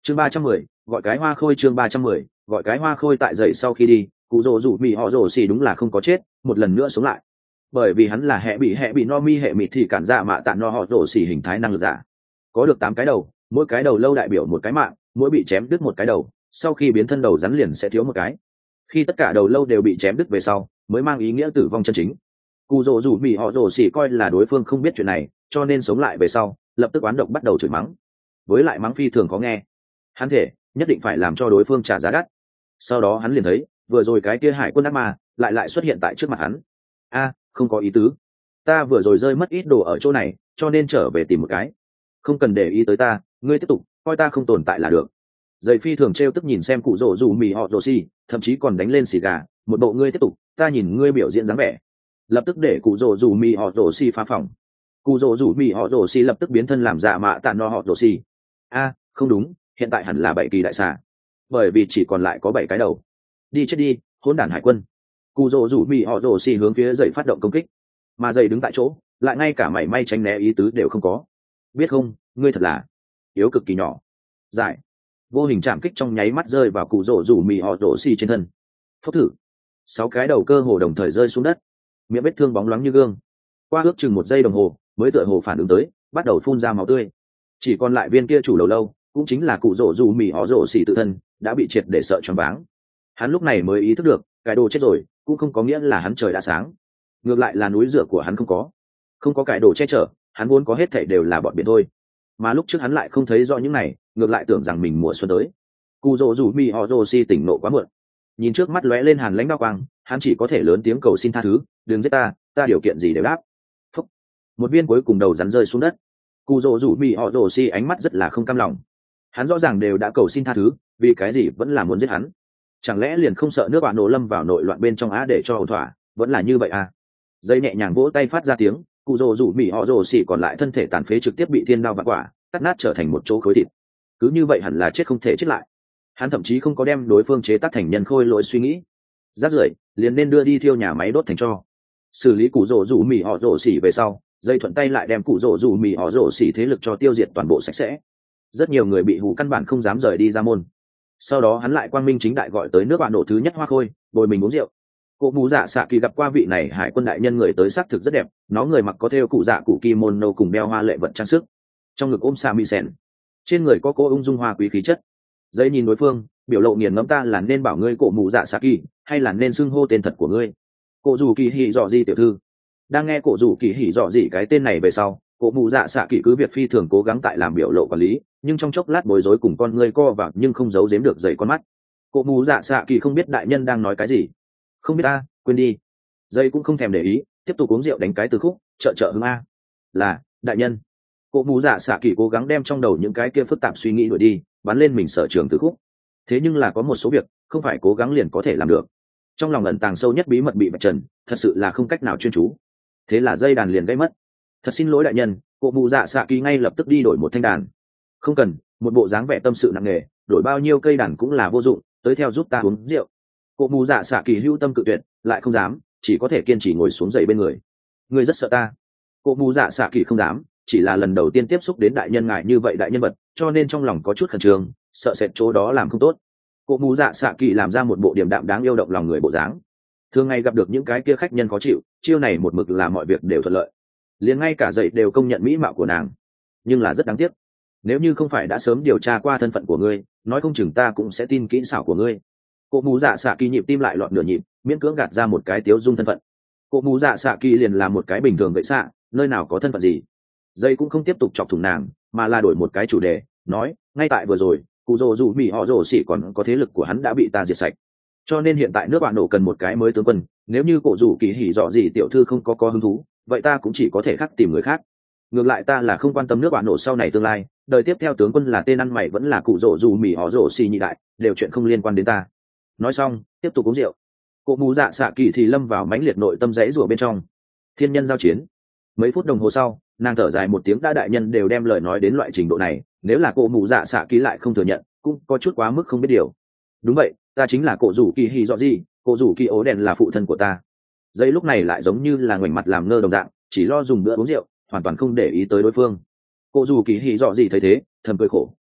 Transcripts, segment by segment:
chương 310, gọi cái hoa khôi. chương 310, gọi cái hoa khôi. Tại dậy sau khi đi, cụ rồ rủ mì họ rồ xì đúng là không có chết, một lần nữa sống lại. Bởi vì hắn là hệ bị no mi hệ mịt thì cản dạ mạ tạ no họ rồ xì hình thái năng lực giả, có được 8 cái đầu, mỗi cái đầu lâu đại biểu một cái mạng, mỗi bị chém đứt một cái đầu, sau khi biến thân đầu rắn liền sẽ thiếu một cái. Khi tất cả đầu lâu đều bị chém đứt về sau, mới mang ý nghĩa tử vong chân chính. Cụ rồ rủ mì họ rồ xì coi là đối phương không biết chuyện này, cho nên sống lại về sau, lập tức oán độc bắt đầu chửi mắng. Với lại mắng phi thường khó nghe, hắn thể nhất định phải làm cho đối phương trả giá đắt. Sau đó hắn liền thấy vừa rồi cái kia hải quân ác ma lại xuất hiện tại trước mặt hắn. Không có ý tứ, ta vừa rồi rơi mất ít đồ ở chỗ này, cho nên trở về tìm một cái. Không cần để ý tới ta, ngươi tiếp tục coi ta không tồn tại là được. Dậy phi thường trêu tức nhìn xem cụ rồ rủ mì họ rồ xì, thậm chí còn đánh lên xì gà, một bộ ngươi tiếp tục, ta nhìn ngươi biểu diễn dáng vẻ. Lập tức để cụ rồ rủ mì họ rồ xì phá phòng. Cụ rồ rủ mì họ rồ xì lập tức biến thân làm dạ mạ tạ no họ rồ xì. Không đúng, hiện tại hẳn là 7 kỳ đại xà, bởi vì chỉ còn lại có 7 cái đầu. Đi chết đi, hỗn đản hải quân. Cụ rồ rủ mì họ rồ xì hướng phía dậy phát động công kích, mà dậy đứng tại chỗ lại ngay cả mảy may tránh né ý tứ đều không có. Biết không, ngươi thật là yếu cực kỳ nhỏ. Giải vô hình chạm kích trong nháy mắt rơi vào cụ rồ rủ mì họ rồ xì trên thân. Phốc thử, 6 cái đầu cơ hồ đồng thời rơi xuống đất, miệng vết thương bóng loáng như gương. Qua ước chừng 1 giây đồng hồ mới tựa hồ phản ứng tới, bắt đầu phun ra máu tươi. Chỉ còn lại viên kia chủ đầu lâu, cũng chính là cụ rồ rủ mì họ rồ xì tự thân, đã bị triệt để sợ choáng váng. Hắn lúc này mới ý thức được, cái đồ chết rồi cũng không có nghĩa là hắn trời đã sáng, ngược lại là núi dựa của hắn không có cái đồ che chở, hắn vốn có hết thảy đều là bọn biển thôi. Mà lúc trước hắn lại không thấy rõ những này, ngược lại tưởng rằng mình mùa xuân tới. Cụ rồ rủ mì họ rồ xì tỉnh nộ quá muộn, nhìn trước mắt lóe lên hàn lãnh đao quang, hắn chỉ có thể lớn tiếng cầu xin tha thứ, đừng giết ta, ta điều kiện gì đều đáp. Phúc. Một viên cuối cùng đầu rắn rơi xuống đất. Cụ rồ rủ mì họ rồ xì ánh mắt rất là không cam lòng, hắn rõ ràng đều đã cầu xin tha thứ, vì cái gì vẫn là muốn giết hắn? Chẳng lẽ liền không sợ nước bạn nổ lâm vào nội loạn bên trong để cho ổn thỏa, vẫn là như vậy Dây nhẹ nhàng vỗ tay phát ra tiếng, cụ rồ rủ mì họ rồ xì còn lại thân thể tàn phế trực tiếp bị thiên đao vạn quả cắt nát trở thành một chỗ khối thịt. Cứ như vậy hẳn là chết không thể chết lại. Hắn thậm chí không có đem đối phương chế tác thành nhân khôi lỗi suy nghĩ. Rác rưởi liền nên đưa đi thiêu nhà máy đốt thành tro. Xử lý cụ rồ rủ mì họ rồ xì về sau, dây thuận tay lại đem cụ rồ rủ mì họ rồ xì thế lực cho tiêu diệt toàn bộ sạch sẽ. Rất nhiều người bị hù căn bản không dám rời đi ra môn. Sau đó hắn lại quang minh chính đại gọi tới nước bạn nổ thứ nhất hoa khôi, bồi mình uống rượu. Cụ mù dạ xạ kỳ gặp qua vị này hải quân đại nhân người tới xác thực rất đẹp, nó người mặc có thêu cụ dạ cụ kimono cùng đeo hoa lệ vật trang sức, trong ngực ôm sa mi sen, trên người có cô ung dung hoa quý khí chất. Dây nhìn đối phương, biểu lộ nghiền ngẫm, ta là nên bảo ngươi cụ mù dạ xạ kỳ, hay là nên xưng hô tên thật của ngươi? Cụ dù kỳ hỉ dọ gì tiểu thư. Đang nghe cụ dù kỳ hỉ dọ gì cái tên này về sau, cụ mù dạ xạ kỳ cứ việc phi thường cố gắng tại làm biểu lộ quản lý, nhưng trong chốc lát bối rối cùng con ngươi co vào nhưng không giấu giếm được dậy con mắt. Cụ mù dạ xạ kỳ không biết đại nhân đang nói cái gì. Không biết quên đi. Dây cũng không thèm để ý, tiếp tục uống rượu đánh cái từ khúc trợ hứng là đại nhân. Cụ mù dạ xạ kỳ cố gắng đem trong đầu những cái kia phức tạp suy nghĩ đuổi đi, bắn lên mình sở trường từ khúc. Thế nhưng là có một số việc không phải cố gắng liền có thể làm được, trong lòng ẩn tàng sâu nhất bí mật bị vạch trần, thật sự là không cách nào chuyên chú. Thế là dây đàn liền gây mất. Thật xin lỗi đại nhân. Cụ mù dạ xạ kỳ ngay lập tức đi đổi một thanh đàn. Không cần, một bộ dáng vẻ tâm sự nặng nề, đổi bao nhiêu cây đàn cũng là vô dụng, tới theo giúp ta uống rượu. Cụ mù dạ xạ kỳ hữu tâm cự tuyệt, lại không dám, chỉ có thể kiên trì ngồi xuống dậy bên người. Ngươi rất sợ ta. Cụ mù dạ xạ kỳ không dám, chỉ là lần đầu tiên tiếp xúc đến đại nhân ngài như vậy đại nhân vật, cho nên trong lòng có chút khẩn trương, sợ sệt chỗ đó làm không tốt. Cụ mù dạ xạ kỳ làm ra một bộ điềm đạm đáng yêu động lòng người bộ dáng. Thường ngày gặp được những cái kia khách nhân khó chịu, chiêu này một mực là mọi việc đều thuận lợi, liền ngay cả dậy đều công nhận mỹ mạo của nàng. Nhưng là rất đáng tiếc, nếu như không phải đã sớm điều tra qua thân phận của ngươi, nói không chừng ta cũng sẽ tin kỹ xảo của ngươi. Cụ mù dạ xạ kỳ nhịp tim lại loạn nửa nhịp, miễn cưỡng gạt ra một cái tiếu dung thân phận. Cụ mù dạ xạ kỳ liền là một cái bình thường vậy xạ, nơi nào có thân phận gì. Dây cũng không tiếp tục chọc thủng nàng, mà là đổi một cái chủ đề, nói ngay tại vừa rồi cụ rồ dù mỹ họ rồ xỉ còn có thế lực của hắn đã bị ta diệt sạch, cho nên hiện tại nước bạn nổ cần một cái mới tướng quân. Nếu như cụ rủ kỳ hỉ dọ gì tiểu thư không có hứng thú, vậy ta cũng chỉ có thể khác tìm người khác. Ngược lại ta là không quan tâm nước bạn nổ sau này tương lai, đời tiếp theo tướng quân là tên ăn mày vẫn là cụ rồ dù mỹ họ rồ xỉ nhị đại, đều chuyện không liên quan đến ta. Nói xong tiếp tục uống rượu. Cụ mù dạ xạ kỳ thì lâm vào mãnh liệt nội tâm rẫy rủa bên trong. Thiên nhân giao chiến. Mấy phút đồng hồ sau, nàng thở dài một tiếng, đã đại nhân đều đem lời nói đến loại trình độ này, nếu là cụ mù dạ xạ kỳ lại không thừa nhận, cũng có chút quá mức không biết điều. Đúng vậy, ta chính là cụ rủ kỳ hỉ dọ gì, cụ rủ kỳ ố đèn là phụ thân của ta. Dây lúc này lại giống như là ngoảnh mặt làm ngơ đồng dạng, chỉ lo dùng bữa uống rượu, hoàn toàn không để ý tới đối phương. Cụ rủ kỳ hỉ dọ gì thấy thế, thầm cười khổ,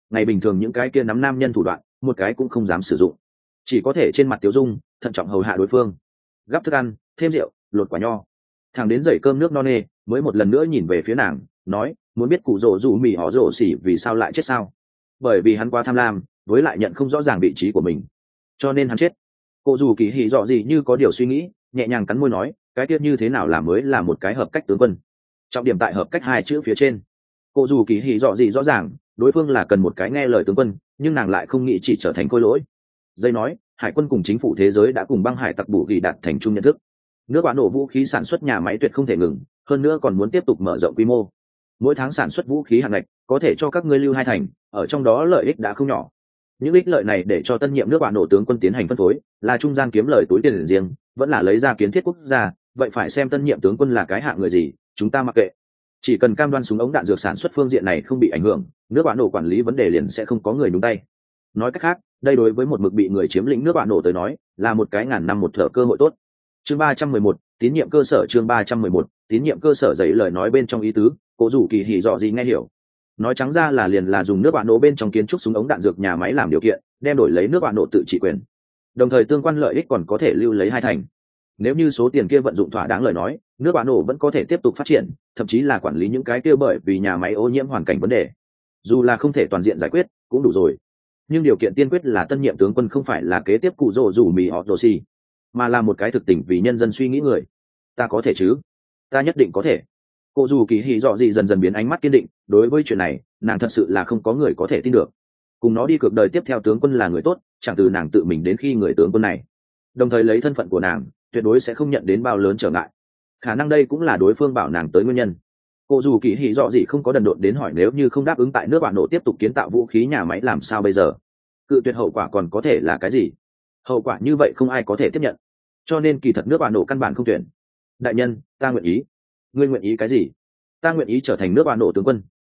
ngày bình thường những cái kia nắm nam nhân thủ đoạn một cái cũng không dám sử dụng, chỉ có thể trên mặt tiêu dung thận trọng hầu hạ đối phương, gắp thức ăn, thêm rượu, lột quả nho. Thằng đến dậy cơm nước no nê mới một lần nữa nhìn về phía nàng, nói muốn biết cụ rồ rủ mì họ rồ xỉ vì sao lại chết sao? Bởi vì hắn quá tham lam, với lại nhận không rõ ràng vị trí của mình, cho nên hắn chết. Cô dù kỳ hỉ dọ gì như có điều suy nghĩ, nhẹ nhàng cắn môi nói, cái tiết như thế nào là mới là một cái hợp cách tướng quân? Trọng điểm tại hợp cách hai chữ phía trên. Cô dù kỳ hỉ dọ gì rõ ràng đối phương là cần một cái nghe lời tướng quân, nhưng nàng lại không nghĩ chỉ trở thành khôi lỗi. Dây nói, hải quân cùng chính phủ thế giới đã cùng băng hải tặc bù ghi đạt thành chung nhận thức, nước bạn nổ vũ khí sản xuất nhà máy tuyệt không thể ngừng, hơn nữa còn muốn tiếp tục mở rộng quy mô. Mỗi tháng sản xuất vũ khí hạng ngạch có thể cho các ngươi lưu 2 thành, ở trong đó lợi ích đã không nhỏ. Những ích lợi này để cho tân nhiệm nước bạn nổ tướng quân tiến hành phân phối, là trung gian kiếm lời túi tiền riêng, vẫn là lấy ra kiến thiết quốc gia, vậy phải xem tân nhiệm tướng quân là cái hạng người gì, chúng ta mặc kệ. Chỉ cần cam đoan súng ống đạn dược sản xuất phương diện này không bị ảnh hưởng, nước bạn nổ quản lý vấn đề liền sẽ không có người nhúng tay. Nói cách khác, đây đối với một mực bị người chiếm lĩnh nước bạn nổ tới nói, là một cái ngàn năm một thở cơ hội tốt. Chương 311, tín nhiệm cơ sở. Chương 311, tín nhiệm cơ sở. Giấy lời nói bên trong ý tứ, Cố Dù Kỳ hỉ dọ gì nghe hiểu. Nói trắng ra là liền là dùng nước bạn nổ bên trong kiến trúc súng ống đạn dược nhà máy làm điều kiện, đem đổi lấy nước bạn nổ tự trị quyền. Đồng thời tương quan lợi ích còn có thể lưu lấy 2 thành. Nếu như số tiền kia vận dụng thỏa đáng lời nói, nước bạn nổ vẫn có thể tiếp tục phát triển, thậm chí là quản lý những cái kia bởi vì nhà máy ô nhiễm hoàn cảnh vấn đề. Dù là không thể toàn diện giải quyết, cũng đủ rồi. Nhưng điều kiện tiên quyết là tân nhiệm tướng quân không phải là kế tiếp cụ rồ rủ mì họ đồ xì, mà là một cái thực tình vì nhân dân suy nghĩ người. Ta có thể chứ? Ta nhất định có thể. Cô dù kỳ hỉ dọ gì dần dần biến ánh mắt kiên định, đối với chuyện này nàng thật sự là không có người có thể tin được. Cùng nó đi cược đời tiếp theo tướng quân là người tốt, chẳng từ nàng tự mình đến khi người tướng quân này, đồng thời lấy thân phận của nàng tuyệt đối sẽ không nhận đến bao lớn trở ngại. Khả năng đây cũng là đối phương bảo nàng tới nguyên nhân. Cô dù kỳ hỉ dọ gì không có đần độn đến hỏi nếu như không đáp ứng tại nước bạn nổ tiếp tục kiến tạo vũ khí nhà máy làm sao bây giờ, cự tuyệt hậu quả còn có thể là cái gì? Hậu quả như vậy không ai có thể tiếp nhận, cho nên kỳ thật nước bạn nổ căn bản không tuyển. Đại nhân, ta nguyện ý. Ngươi nguyện ý cái gì? Ta nguyện ý trở thành nước bạn nổ tướng quân.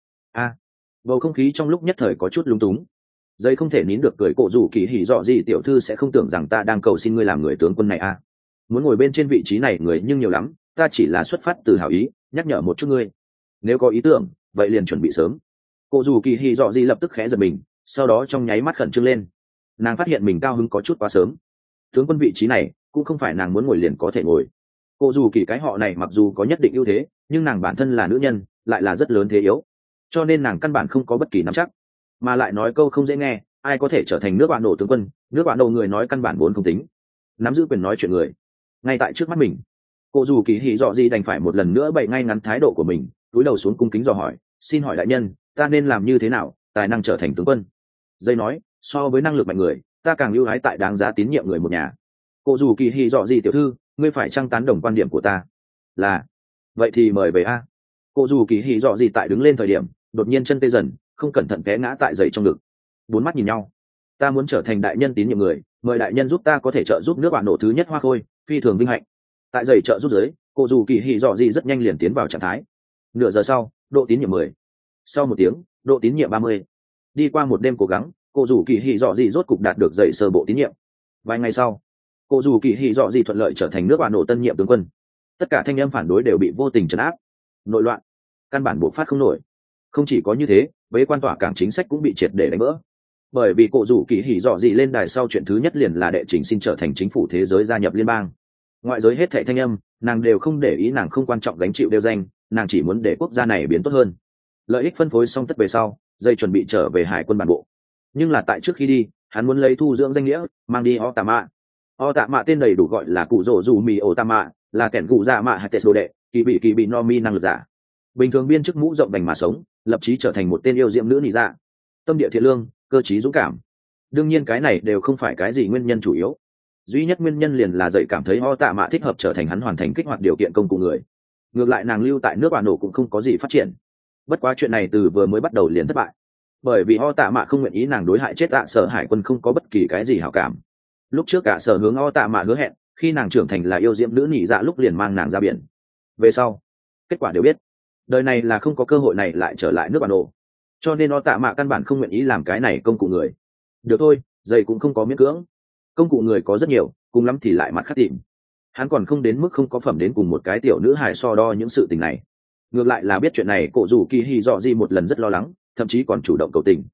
Bầu không khí trong lúc nhất thời có chút lúng túng. Dây không thể nín được cười, cổ dù kỳ hỉ dọ gì tiểu thư sẽ không tưởng rằng ta đang cầu xin ngươi làm người tướng quân này muốn ngồi bên trên vị trí này người nhưng nhiều lắm, ta chỉ là xuất phát từ hảo ý, nhắc nhở một chút ngươi. Nếu có ý tưởng, vậy liền chuẩn bị sớm. Cổ dù kỳ hỉ dọ gì lập tức khẽ giật mình, sau đó trong nháy mắt khẩn trương lên. Nàng phát hiện mình cao hứng có chút quá sớm. Tướng quân vị trí này cũng không phải nàng muốn ngồi liền có thể ngồi. Cổ dù kỳ cái họ này mặc dù có nhất định ưu thế, nhưng nàng bản thân là nữ nhân, lại là rất lớn thế yếu, cho nên nàng căn bản không có bất kỳ nắm chắc. Mà lại nói câu không dễ nghe, ai có thể trở thành nước bạn nổ tướng quân? Nước bạn nổ người nói căn bản vốn không tính, nắm giữ quyền nói chuyện người ngay tại trước mắt mình. Cô dù kỳ hỉ dọ gì đành phải một lần nữa bày ngay ngắn thái độ của mình, cúi đầu xuống cung kính dò hỏi, xin hỏi đại nhân, ta nên làm như thế nào tài năng trở thành tướng quân? Dây nói, so với năng lực mạnh người, ta càng ưu ái tại đáng giá tín nhiệm người một nhà. Cô dù kỳ hỉ dọ gì tiểu thư, ngươi phải chăng tán đồng quan điểm của ta? Là. Vậy thì mời về Cô dù kỳ hỉ dọ gì tại đứng lên thời điểm đột nhiên chân tê dần, không cẩn thận té ngã tại giày trong ngực. Bốn mắt nhìn nhau. Ta muốn trở thành đại nhân tín nhiệm người, mời đại nhân giúp ta có thể trợ giúp nước bạn nổ thứ nhất hoa khôi, phi thường vinh hạnh. Tại giày trợ giúp dưới, cô dù kỳ hỉ dọ gì rất nhanh liền tiến vào trạng thái. Nửa giờ sau, độ tín nhiệm 10. Sau 1 tiếng, độ tín nhiệm 30. Đi qua một đêm cố gắng, cô dù kỳ hỉ dọ gì rốt cục đạt được giày sơ bộ tín nhiệm. Vài ngày sau, cô dù kỳ hỉ dọ gì thuận lợi trở thành nước bạn nổ tân nhiệm tướng quân. Tất cả thanh âm phản đối đều bị vô tình trấn áp. Nội loạn căn bản bộc phát không nổi. Không chỉ có như thế, với quan tỏa cảng chính sách cũng bị triệt để đánh vỡ. Bởi vì cô dù kỳ hỉ dọ gì lên đài sau chuyện thứ nhất liền là đệ trình xin trở thành chính phủ thế giới gia nhập liên bang. Ngoại giới hết thảy thanh âm, nàng đều không để ý, nàng không quan trọng gánh chịu đeo danh, nàng chỉ muốn để quốc gia này biến tốt hơn. Lợi ích phân phối xong tất về sau, dây chuẩn bị trở về hải quân bản bộ. Nhưng là tại trước khi đi, hắn muốn lấy thu dưỡng danh nghĩa, mang đi Otama. Otama tên đầy đủ gọi là cụ rồ dù mì Otama, là kẻn cụ dạ mạ hạt tệ đồ đệ, kỳ bị no mi năng lực giả. Bình thường biên chức mũ rộng đành mà sống, lập chí trở thành một tên yêu diệm nữ nị dạ. Tâm địa thiện lương, cơ trí dũng cảm. Đương nhiên cái này đều không phải cái gì nguyên nhân chủ yếu. Duy nhất nguyên nhân liền là dậy cảm thấy Otama thích hợp trở thành hắn hoàn thành kích hoạt điều kiện công cụ người. Ngược lại nàng lưu tại nước bạn nổ cũng không có gì phát triển. Bất quá chuyện này từ vừa mới bắt đầu liền thất bại. Bởi vì Otama không nguyện ý nàng đối hại chết Sở hải quân không có bất kỳ cái gì hảo cảm. Lúc trước Sở hướng Otama hứa hẹn, khi nàng trưởng thành là yêu diệm nữ nị dạ lúc liền mang nàng ra biển. Về sau, kết quả đều biết. Đời này là không có cơ hội này lại trở lại nước bạn nổ. Cho nên Otama căn bản không nguyện ý làm cái này công cụ người. Được thôi, dây cũng không có miễn cưỡng. Công cụ người có rất nhiều, cùng lắm thì lại mặt khác tìm. Hắn còn không đến mức không có phẩm đến cùng một cái tiểu nữ hài so đo những sự tình này. Ngược lại là biết chuyện này, cổ dù kỳ hỉ dọ gì một lần rất lo lắng, thậm chí còn chủ động cầu tình.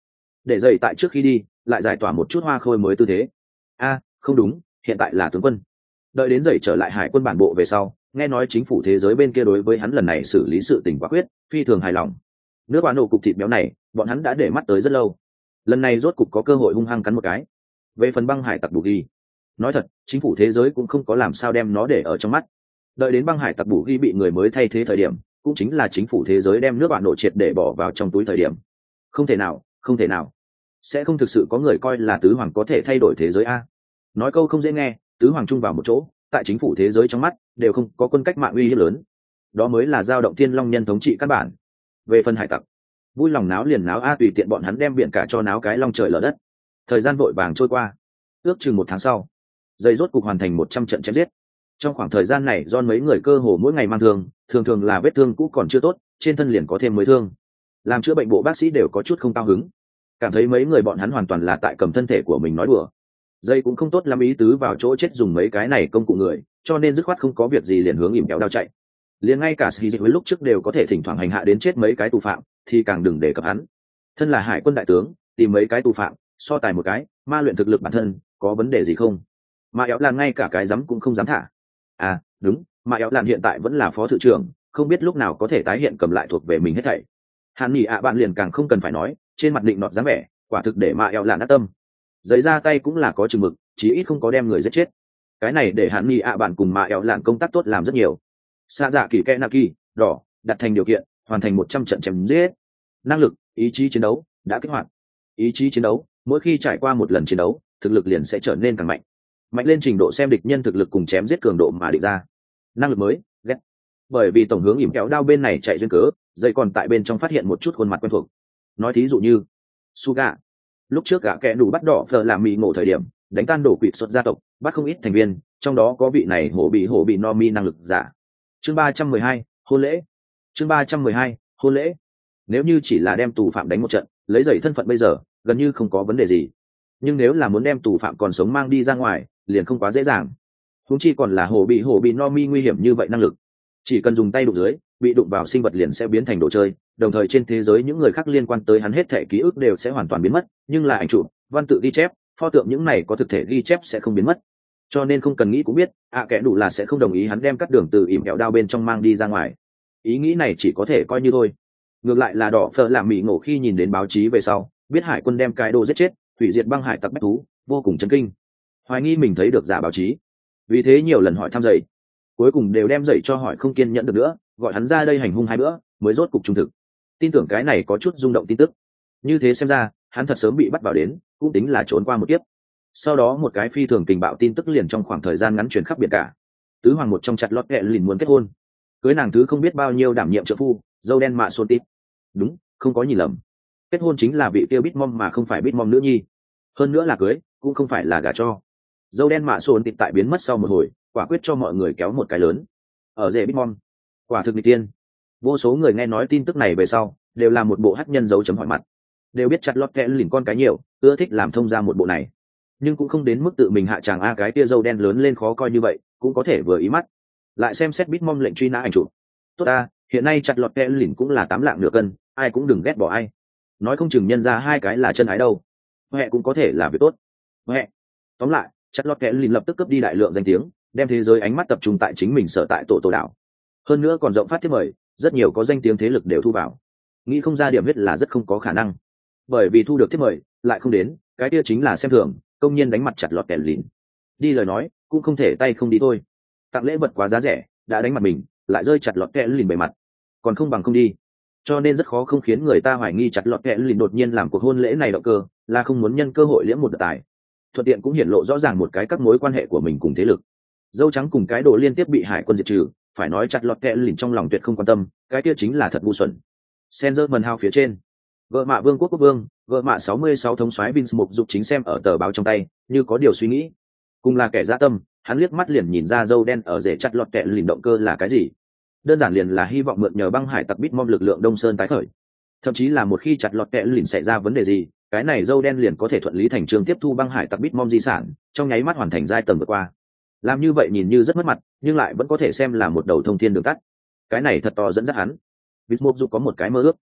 để dậy tại trước khi đi lại giải tỏa một chút hoa khôi mới tư thế. Không đúng, hiện tại là tướng quân. Đợi đến dậy trở lại hải quân bản bộ về sau, nghe nói chính phủ thế giới bên kia đối với hắn lần này xử lý sự tình quả quyết, phi thường hài lòng. Nước bán nổ cục thịt béo này bọn hắn đã để mắt tới rất lâu, lần này rốt cục có cơ hội hung hăng cắn một cái. Về phần băng hải tặc bù ghi, nói thật chính phủ thế giới cũng không có làm sao đem nó để ở trong mắt. Đợi đến băng hải tặc bù ghi bị người mới thay thế thời điểm, cũng chính là chính phủ thế giới đem nước bạn nổ triệt để bỏ vào trong túi thời điểm. Không thể nào, không thể nào, sẽ không thực sự có người coi là tứ hoàng có thể thay đổi thế giới a. Nói câu không dễ nghe, tứ hoàng chung vào một chỗ tại chính phủ thế giới trong mắt đều không có quân cách mạng uy hiếp lớn, đó mới là dao động thiên long nhân thống trị căn bản. Về phần hải tặc, vui lòng náo liền náo tùy tiện bọn hắn đem biển cả cho náo cái long trời lở đất. Thời gian vội vàng trôi qua, ước chừng 1 tháng sau, dây rốt cục hoàn thành 100 trận chém giết. Trong khoảng thời gian này do mấy người cơ hồ mỗi ngày mang thương, thường thường là vết thương cũ còn chưa tốt, trên thân liền có thêm mới thương, làm chữa bệnh bộ bác sĩ đều có chút không cao hứng, cảm thấy mấy người bọn hắn hoàn toàn là tại cầm thân thể của mình nói đùa. Dây cũng không tốt lắm ý tứ vào chỗ chết dùng mấy cái này công cụ người, cho nên dứt khoát không có việc gì liền hướng ỉm kéo đao chạy. Liền ngay cả sĩ dịch với lúc trước đều có thể thỉnh thoảng hành hạ đến chết mấy cái tù phạm, thì càng đừng đề cập hắn. Thân là hải quân đại tướng, tìm mấy cái tù phạm so tài một cái, ma luyện thực lực bản thân có vấn đề gì không? Mà éo lan ngay cả cái dám cũng không dám thả. Đúng, mà éo lan hiện tại vẫn là phó thự trưởng, không biết lúc nào có thể tái hiện cầm lại thuộc về mình hết thảy. Hàn Nghị bạn liền càng không cần phải nói, trên mặt định nọt dáng vẻ, quả thực để mà éo lan đắc tâm. Giấy ra tay cũng là có chừng mực, chí ít không có đem người giết chết. Cái này để Hàn Nghị bạn cùng mà éo lan công tác tốt làm rất nhiều. Sa dạ kỳ kẽ naki đỏ đặt thành điều kiện, hoàn thành 100 trận chém giết. Năng lực, ý chí chiến đấu đã kích hoạt. Ý chí chiến đấu, mỗi khi trải qua một lần chiến đấu, thực lực liền sẽ trở nên càng mạnh. Mạnh lên trình độ xem địch nhân thực lực cùng chém giết cường độ mà định ra. Năng lực mới, ghét. Bởi vì tổng hướng ỉm kéo đao bên này chạy duyên cớ, dây còn tại bên trong phát hiện một chút khuôn mặt quen thuộc. Nói thí dụ như Suga, lúc trước gã kẻ đủ bắt đỏ phở làm mì ngộ thời điểm, đánh tan đổ quỷ xuất gia tộc, bắt không ít thành viên, trong đó có vị này hổ bị no mi năng lực giả. Chương 312, hôn lễ. Chương 312, hôn lễ. Nếu như chỉ là đem tù phạm đánh một trận, lấy giày thân phận bây giờ, gần như không có vấn đề gì. Nhưng nếu là muốn đem tù phạm còn sống mang đi ra ngoài, liền không quá dễ dàng. Huống chi còn là hổ bị no mi nguy hiểm như vậy năng lực. Chỉ cần dùng tay đụng dưới, bị đụng vào sinh vật liền sẽ biến thành đồ chơi, đồng thời trên thế giới những người khác liên quan tới hắn hết thể ký ức đều sẽ hoàn toàn biến mất, nhưng là ảnh chụp, văn tự ghi chép, pho tượng những này có thực thể ghi chép sẽ không biến mất. Cho nên không cần nghĩ cũng biết, kẻ đủ là sẽ không đồng ý hắn đem cắt đường từ ỉm kẹo đao bên trong mang đi ra ngoài. Ý nghĩ này chỉ có thể coi như thôi. Ngược lại là đỏ phở làm mỉ ngộ khi nhìn đến báo chí về sau, biết hải quân đem cái đồ giết chết, hủy diệt băng hải tặc bách thú, vô cùng chấn kinh, hoài nghi mình thấy được giả báo chí, vì thế nhiều lần hỏi thăm dậy, cuối cùng đều đem dậy cho hỏi không kiên nhẫn được nữa, gọi hắn ra đây hành hung 2 bữa mới rốt cục trung thực. Tin tưởng cái này có chút rung động tin tức, như thế xem ra hắn thật sớm bị bắt vào đến, cũng tính là trốn qua một kiếp. Sau đó một cái phi thường tình bạo tin tức liền trong khoảng thời gian ngắn truyền khắp biển cả, tứ hoàng một trong chặt lót kẹ liền muốn kết hôn, cưới nàng thứ không biết bao nhiêu đảm nhiệm trợ phu, dâu đen mạ xôn tít. Đúng, không có nhìn lầm, kết hôn chính là vị kia Bitmom mà không phải Bitmom nữ nhi, hơn nữa là cưới cũng không phải là gả cho. Dâu đen mạ xôn tít tại biến mất sau một hồi, quả quyết cho mọi người kéo một cái lớn ở rể Bitmom, quả thực nghịch tiên. Vô số người nghe nói tin tức này về sau đều là một bộ hắc nhân dấu chấm hỏi mặt, đều biết chặt lót kẹ lìn con cái nhiều, ưa thích làm thông ra một bộ này, nhưng cũng không đến mức tự mình hạ chàng cái tia dâu đen lớn lên khó coi như vậy, cũng có thể vừa ý mắt. Lại xem xét Bitmom lệnh truy nã ảnh chụp, tốt hiện nay chặt lọt kẹ lìn cũng là 8 lạng nửa cân, ai cũng đừng ghét bỏ ai, nói không chừng nhân ra 2 cái là chân ái đâu, huệ cũng có thể là việc tốt. Huệ, tóm lại chặt lọt kẹ lìn lập tức cướp đi đại lượng danh tiếng, đem thế giới ánh mắt tập trung tại chính mình sở tại tổ đảo, hơn nữa còn rộng phát thiết mời, rất nhiều có danh tiếng thế lực đều thu vào. Nghĩ không ra điểm huyết là rất không có khả năng, bởi vì thu được thiết mời lại không đến, cái kia chính là xem thường, công nhiên đánh mặt chặt lọt kẹ lìn. Đi lời nói cũng không thể tay không đi thôi, tặng lễ vật quá giá rẻ, đã đánh mặt mình lại rơi chặt lọt kẹ lìn bề mặt, còn không bằng không đi. Cho nên rất khó không khiến người ta hoài nghi chặt lọt kẹ lìn đột nhiên làm cuộc hôn lễ này động cơ là không muốn nhân cơ hội liễm một đợt tài, thuận tiện cũng hiển lộ rõ ràng một cái các mối quan hệ của mình cùng thế lực. Dâu trắng cùng cái đồ liên tiếp bị hải quân diệt trừ, phải nói chặt lọt kẹ lìn trong lòng tuyệt không quan tâm, cái kia chính là thật ngu xuẩn. Senzer mần hao phía trên, vợ mạ vương quốc quốc vương, vợ mạ 66 thống soái Vince Mục Dục chính xem ở tờ báo trong tay, như có điều suy nghĩ. Cùng là kẻ dã tâm, hắn liếc mắt liền nhìn ra dâu đen ở rể chặt lọt kẹ lìn động cơ là cái gì. Đơn giản liền là hy vọng mượn nhờ băng hải tặc Bitmom lực lượng Đông Sơn tái khởi. Thậm chí là một khi chặt lọt kẹ lìn xảy ra vấn đề gì, cái này dâu đen liền có thể thuận lý thành chương tiếp thu băng hải tặc Bitmom di sản, trong nháy mắt hoàn thành giai tầng vượt qua. Làm như vậy nhìn như rất mất mặt, nhưng lại vẫn có thể xem là một đầu thông thiên đường tắt. Cái này thật to dẫn dắt hắn. Bitmom Dục có một cái mơ ước,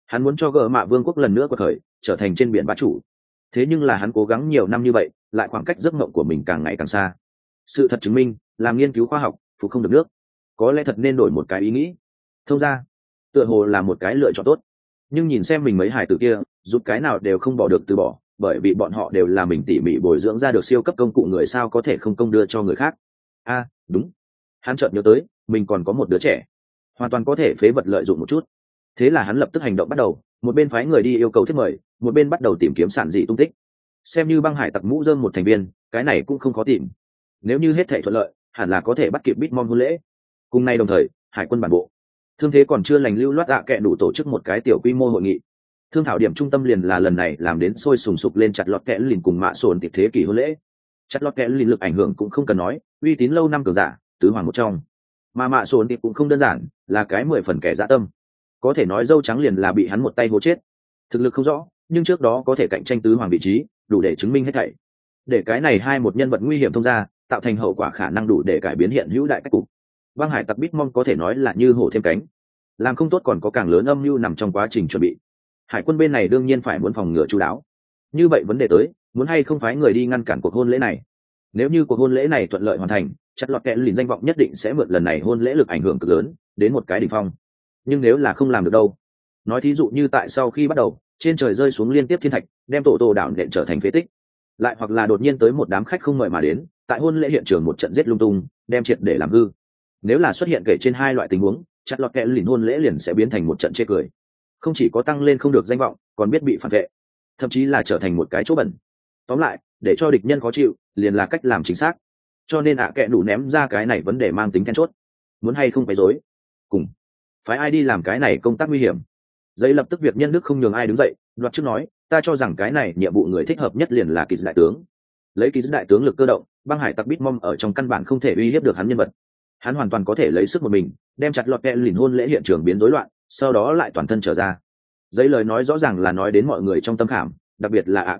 Hắn muốn cho gờ mạ vương quốc lần nữa quật khởi, trở thành trên biển bá chủ. Thế nhưng là hắn cố gắng nhiều năm như vậy, lại khoảng cách giấc mộng của mình càng ngày càng xa. Sự thật chứng minh, làm nghiên cứu khoa học phục không được nước, có lẽ thật nên đổi một cái ý nghĩ. Thông ra tựa hồ là một cái lựa chọn tốt, nhưng nhìn xem mình mấy hải tử kia, giúp cái nào đều không bỏ được từ bỏ, bởi vì bọn họ đều là mình tỉ mỉ bồi dưỡng ra được siêu cấp công cụ, người sao có thể không công đưa cho người khác. Đúng, hắn chợt nhớ tới mình còn có một đứa trẻ, hoàn toàn có thể phế vật lợi dụng một chút. Thế là hắn lập tức hành động bắt đầu, một bên phái người đi yêu cầu thiết mời, một bên bắt đầu tìm kiếm sản dị tung tích. Xem như băng hải tặc mũ rơm một thành viên, cái này cũng không khó tìm. Nếu như hết thảy thuận lợi, hẳn là có thể bắt kịp Bitmon hôn lễ. Cùng nay đồng thời, hải quân bản bộ thương thế còn chưa lành lưu loát kệ đủ tổ chức một cái tiểu quy mô hội nghị. Thương thảo điểm trung tâm liền là lần này làm đến sôi sùng sục lên chặt lọt kẽ lìn cùng mạ sồn tiệp thế kỷ hôn lễ. Chặt lọt kẽ lìn lực ảnh hưởng cũng không cần nói, uy tín lâu năm cường giả, tứ hoàng một trong. Mà mạ sồn tiệp cũng không đơn giản, là cái 10 phần kẻ dã tâm. Có thể nói dâu trắng liền là bị hắn một tay hố chết. Thực lực không rõ, nhưng trước đó có thể cạnh tranh tứ hoàng vị trí, đủ để chứng minh hết thảy. Để cái này hai một nhân vật nguy hiểm thông ra, tạo thành hậu quả khả năng đủ để cải biến hiện hữu đại cách cục. Băng hải tặc Bitmon có thể nói là như hổ thêm cánh, làm không tốt còn có càng lớn âm mưu nằm trong quá trình chuẩn bị. Hải quân bên này đương nhiên phải muốn phòng ngừa chu đáo. Như vậy vấn đề tới, muốn hay không phái người đi ngăn cản cuộc hôn lễ này. Nếu như cuộc hôn lễ này thuận lợi hoàn thành, chặt lọt kẽ lìn danh vọng nhất định sẽ mượn lần này hôn lễ lực ảnh hưởng cực lớn đến một cái đỉnh phong. Nhưng nếu là không làm được đâu, nói thí dụ như tại sau khi bắt đầu trên trời rơi xuống liên tiếp thiên thạch, đem tổ đảo nện trở thành phế tích, lại hoặc là đột nhiên tới một đám khách không mời mà đến, tại hôn lễ hiện trường một trận giết lung tung, đem triệt để làm hư. Nếu là xuất hiện kể trên hai loại tình huống, chặt lọt kẽ lìn hôn lễ liền sẽ biến thành một trận chê cười, không chỉ có tăng lên không được danh vọng, còn biết bị phản vệ, thậm chí là trở thành một cái chỗ bẩn. Tóm lại, để cho địch nhân khó chịu liền là cách làm chính xác. Cho nên kệ đủ ném ra cái này vấn đề mang tính then chốt, muốn hay không phải dối cùng phải ai đi làm cái này công tác nguy hiểm. Giấy lập tức việc nhân đức không nhường ai đứng dậy, đoạt trước nói, ta cho rằng cái này nhiệm vụ người thích hợp nhất liền là kỳ đại tướng. Lấy kỳ đại tướng lực cơ động, băng hải tặc Bitmon ở trong căn bản không thể uy hiếp được hắn nhân vật. Hắn hoàn toàn có thể lấy sức một mình đem chặt lọt kẽ lìn hôn lễ hiện trường biến rối loạn, sau đó lại toàn thân trở ra. Giấy lời nói rõ ràng là nói đến mọi người trong tâm khảm, đặc biệt là